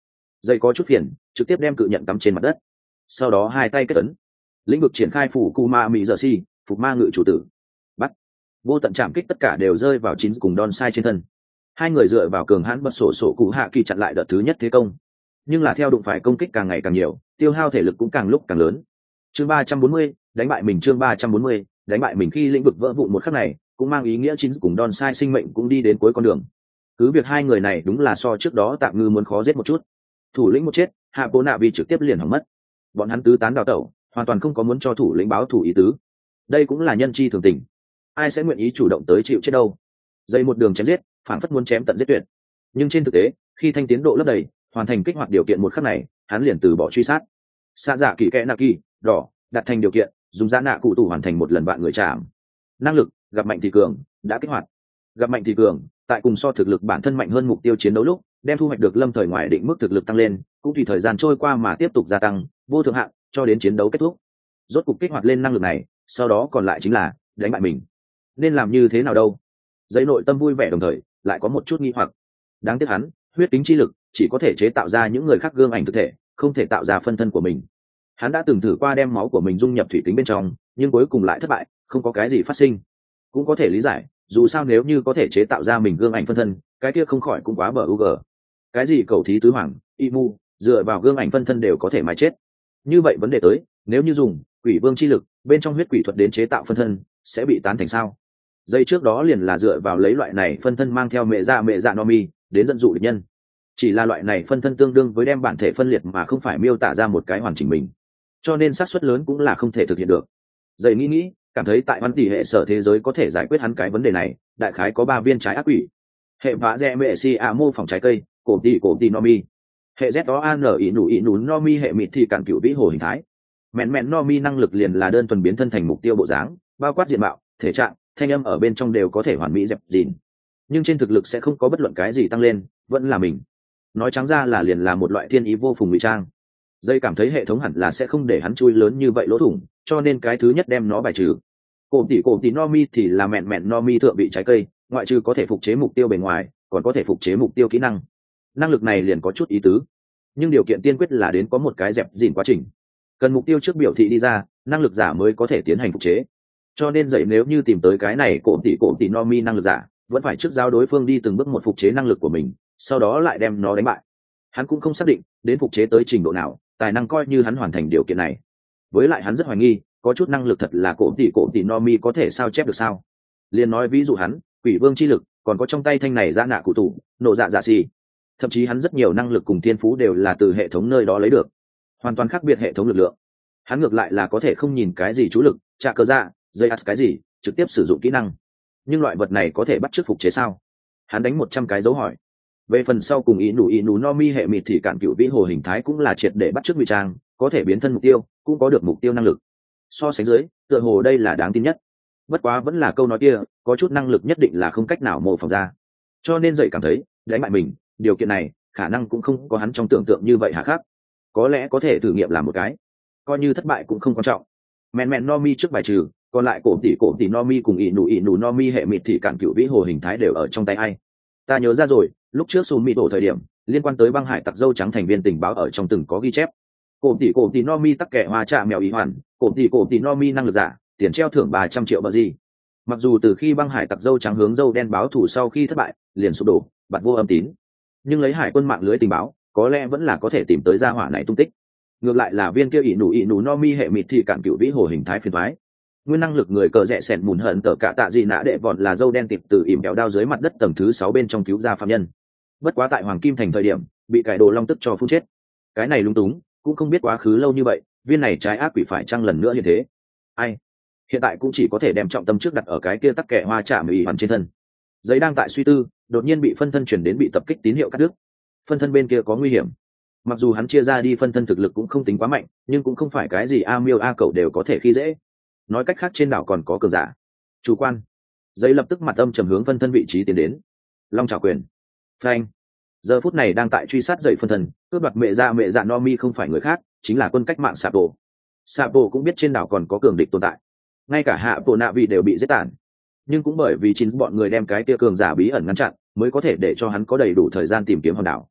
Dây có chút phiền, trực tiếp đem cự nhận cắm trên mặt đất, sau đó hai tay kết ấn, lĩnh vực triển khai phủ cu ma mỹ giờ si phục ma ngự chủ tử bắt. Vô tận chạm kích tất cả đều rơi vào chín cùng Don sai trên thân. Hai người dựa vào cường hãn bật sổ cụ hạ kỳ chặn lại đợt thứ nhất thế công, nhưng là theo đụng phải công kích càng ngày càng nhiều, tiêu hao thể lực cũng càng lúc càng lớn. Chương 340, đánh bại mình. Chương 340, đánh bại mình. Khi lĩnh vực vỡ vụn một khắc này, cũng mang ý nghĩa chín cùng Don sai sinh mệnh cũng đi đến cuối con đường. Cứ việc hai người này đúng là so trước đó tạm ngư muốn khó giết một chút, thủ lĩnh một chết, hạ bố nạ vì trực tiếp liền hỏng mất. Bọn hắn tứ tán đào tẩu, hoàn toàn không có muốn cho thủ lĩnh báo thủ ý tứ. Đây cũng là nhân chi thường tình, ai sẽ nguyện ý chủ động tới chịu chết đâu. Dây một đường chém giết, phản phất muốn chém tận giết tuyệt. Nhưng trên thực tế, khi thanh tiến độ lấp đầy, hoàn thành kích hoạt điều kiện một khắc này, hắn liền từ bỏ truy sát. Xa dạ kỳ kẽ nạ kỳ đỏ đặt thành điều kiện, dùng giá nạ cụ tủ hoàn thành một lần bạn người chạm. Năng lực gặp mạnh thì cường đã kích hoạt. Gặp mạnh thì cường, tại cùng so thực lực bản thân mạnh hơn mục tiêu chiến đấu lúc, đem thu hoạch được lâm thời ngoài định mức thực lực tăng lên, cũng tùy thời gian trôi qua mà tiếp tục gia tăng, vô thượng hạn cho đến chiến đấu kết thúc. Rốt cục kích hoạt lên năng lực này, sau đó còn lại chính là đánh bại mình. Nên làm như thế nào đâu? Giấy nội tâm vui vẻ đồng thời lại có một chút nghi hoặc. Đáng tiếc hắn huyết tính chi lực chỉ có thể chế tạo ra những người khác gương ảnh thực thể, không thể tạo ra phân thân của mình. Hắn đã từng thử qua đem máu của mình dung nhập thủy kính bên trong, nhưng cuối cùng lại thất bại, không có cái gì phát sinh. Cũng có thể lý giải, dù sao nếu như có thể chế tạo ra mình gương ảnh phân thân, cái kia không khỏi cũng quá bờ UG. Cái gì cầu thí tứ hoàng, Imu, dựa vào gương ảnh phân thân đều có thể mà chết. Như vậy vấn đề tới, nếu như dùng quỷ vương chi lực bên trong huyết quỷ thuật đến chế tạo phân thân, sẽ bị tán thành sao? Dây trước đó liền là dựa vào lấy loại này phân thân mang theo mẹ dạ Nomi đến dẫn dụ địch nhân. Chỉ là loại này phân thân tương đương với đem bản thể phân liệt mà không phải miêu tả ra một cái hoàn chỉnh mình, cho nên xác suất lớn cũng là không thể thực hiện được. Dây nghĩ, cảm thấy tại văn tỷ hệ sở thế giới có thể giải quyết hắn cái vấn đề này, đại khái có 3 viên trái ác quỷ. Hệ vã rẽ mẹ si a mô phỏng trái cây, cổ tỷ Nomi. Hệ z đó an ỉ nủ Nomi hệ mịt thì cản cựu vĩ hồ hình thái. Mẹn Nomi năng lực liền là đơn thuần biến thân thành mục tiêu bộ dáng, bao quát diện mạo, thể trạng, thanh âm ở bên trong đều có thể hoàn mỹ dẹp dìn, nhưng trên thực lực sẽ không có bất luận cái gì tăng lên, vẫn là mình. Nói trắng ra là liền là một loại thiên ý vô phùng ngụy trang. Dây cảm thấy hệ thống hẳn là sẽ không để hắn chui lớn như vậy lỗ thủng, cho nên cái thứ nhất đem nó bài trừ. Cổ tỷ Nomi thì là mẹn Nomi thượng vị trái cây, ngoại trừ có thể phục chế mục tiêu bề ngoài, còn có thể phục chế mục tiêu kỹ năng. Năng lực này liền có chút ý tứ, nhưng điều kiện tiên quyết là đến có một cái dẹp dìn quá trình, cần mục tiêu trước biểu thị đi ra, năng lực giả mới có thể tiến hành phục chế. Cho nên dậy nếu như tìm tới cái này cổ tỷ Nomi năng lực giả, vẫn phải trước giao đối phương đi từng bước một phục chế năng lực của mình, sau đó lại đem nó đánh bại. Hắn cũng không xác định đến phục chế tới trình độ nào, tài năng coi như hắn hoàn thành điều kiện này. Với lại hắn rất hoài nghi, có chút năng lực thật là cổ tỷ Nomi có thể sao chép được sao? Liên nói ví dụ hắn, quỷ vương chi lực, còn có trong tay thanh này ra nạ cụ tủ, nộ dạ xì. Thậm chí hắn rất nhiều năng lực cùng thiên phú đều là từ hệ thống nơi đó lấy được, hoàn toàn khác biệt hệ thống lực lượng. Hắn ngược lại là có thể không nhìn cái gì chú lực, trả cơ dạ, dây ắt cái gì, trực tiếp sử dụng kỹ năng. Nhưng loại vật này có thể bắt chước phục chế sao? Hắn đánh 100 cái dấu hỏi. Về phần sau cùng ý nú Nomi hệ mịt thì cản cựu vĩ hồ hình thái cũng là triệt để bắt chước ngụy trang, có thể biến thân mục tiêu, cũng có được mục tiêu năng lực. So sánh dưới, tựa hồ đây là đáng tin nhất. Bất quá vẫn là câu nói kia, có chút năng lực nhất định là không cách nào mô phỏng ra. Cho nên dậy cảm thấy, đánh bại mình, điều kiện này, khả năng cũng không có hắn trong tưởng tượng như vậy hà khắc. Có lẽ có thể thử nghiệm làm một cái, coi như thất bại cũng không quan trọng. Mẹn Nomi trước bài trừ, còn lại cổ tỷ Nomi cùng ỉ nụ Nomi hệ mịt thì cản cựu vĩ hồ hình thái đều ở trong tay ai. Ta nhớ ra rồi, lúc trước Sùn Mị Tổ thời điểm, liên quan tới băng hải tặc dâu trắng thành viên tình báo ở trong từng có ghi chép. Cổ tỷ Nomi tắc kẻ hoa trạ mèo ý hoàn, cổ tỷ Nomi năng lực giả, tiền treo thưởng 300 triệu bờ gì. Mặc dù từ khi băng hải tặc dâu trắng hướng dâu đen báo thủ sau khi thất bại, liền sụp đổ, bạt vô âm tín. Nhưng lấy hải quân mạng lưới tình báo, có lẽ vẫn là có thể tìm tới gia hỏa này tung tích. Ngược lại là viên kia ỉ nụ Nomi hệ mịt thì cản cựu vĩ hồ hình thái phiền thoái. Nguyên năng lực người cờ rẽ sẹn mùn hận tờ cả tạ gì nã đệ vọn là dâu đen tịp từ ỉm kéo đao dưới mặt đất tầng thứ 6 bên trong cứu ra phạm nhân. Bất quá tại Hoàng Kim Thành thời điểm, bị cải đồ long tức cho phun chết. Cái này lung túng, cũng không biết quá khứ lâu như vậy, viên này trái ác quỷ phải chăng lần nữa như thế. Ai? Hiện tại cũng chỉ có thể đem trọng tâm trước đặt ở cái kia tắc kẻ hoa chạm ủy hoàn trên thân. Giấy đang tại suy tư, đột nhiên bị phân thân chuyển đến bị tập kích tín hiệu cắt đứt. Phân thân bên kia có nguy hiểm. Mặc dù hắn chia ra đi phân thân thực lực cũng không tính quá mạnh, nhưng cũng không phải cái gì a miêu a cẩu đều có thể khi dễ. Nói cách khác trên đảo còn có cường giả. Chủ quan. Giấy lập tức mặt âm trầm hướng phân thân vị trí tiến đến. Long trảo quyền. Phanh. Giờ phút này đang tại truy sát dậy phân thân, cướp đoạt mẹ dạ Nomi không phải người khác, chính là quân cách mạng Sapo. Sapo cũng biết trên đảo còn có cường địch tồn tại, ngay cả hạ bộ nạ vị đều bị giết tàn, nhưng cũng bởi vì chính bọn người đem cái tia cường giả bí ẩn ngăn chặn, mới có thể để cho hắn có đầy đủ thời gian tìm kiếm hòn đảo.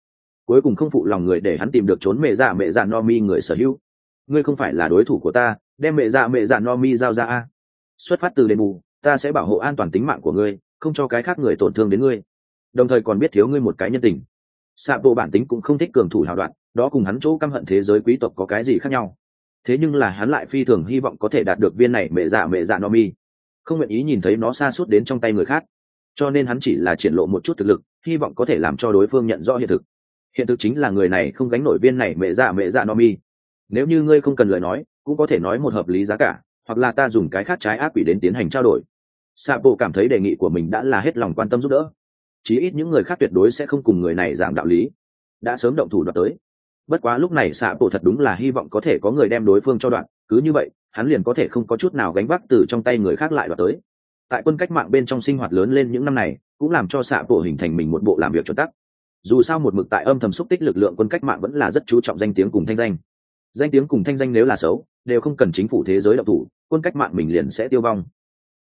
cuối cùng không phụ lòng người để hắn tìm được trốn mẹ dạ no mi người sở hữu. Ngươi không phải là đối thủ của ta, đem mẹ dạ no mi giao ra a. Xuất phát từ đền bù, ta sẽ bảo hộ an toàn tính mạng của ngươi, không cho cái khác người tổn thương đến ngươi, đồng thời còn biết thiếu ngươi một cái nhân tình. Sạ bộ bản tính cũng không thích cường thủ hào đoạn, đó cùng hắn chỗ căm hận thế giới quý tộc có cái gì khác nhau. Thế nhưng là hắn lại phi thường hy vọng có thể đạt được viên này mẹ dạ no mi, không nguyện ý nhìn thấy nó sa sút đến trong tay người khác, cho nên hắn chỉ là triển lộ một chút thực lực, hy vọng có thể làm cho đối phương nhận rõ hiện thực. Hiện thực chính là người này không gánh nổi viên này mẹ dạ no mi. Nếu như ngươi không cần lời nói, cũng có thể nói một hợp lý giá cả, hoặc là ta dùng cái khác trái ác quỷ đến tiến hành trao đổi. Sạ bộ cảm thấy đề nghị của mình đã là hết lòng quan tâm giúp đỡ, chí ít những người khác tuyệt đối sẽ không cùng người này giảng đạo lý, đã sớm động thủ đoạt tới. Bất quá lúc này Sạ bộ thật đúng là hy vọng có thể có người đem đối phương cho đoạn, cứ như vậy hắn liền có thể không có chút nào gánh vác từ trong tay người khác lại đoạt tới. Tại quân cách mạng bên trong sinh hoạt lớn lên những năm này, cũng làm cho Sạ bộ hình thành mình một bộ làm việc chuẩn tắc. Dù sao một mực tại âm thầm xúc tích lực lượng quân cách mạng vẫn là rất chú trọng danh tiếng cùng thanh danh. Danh tiếng cùng thanh danh nếu là xấu, đều không cần chính phủ thế giới động thủ, quân cách mạng mình liền sẽ tiêu vong.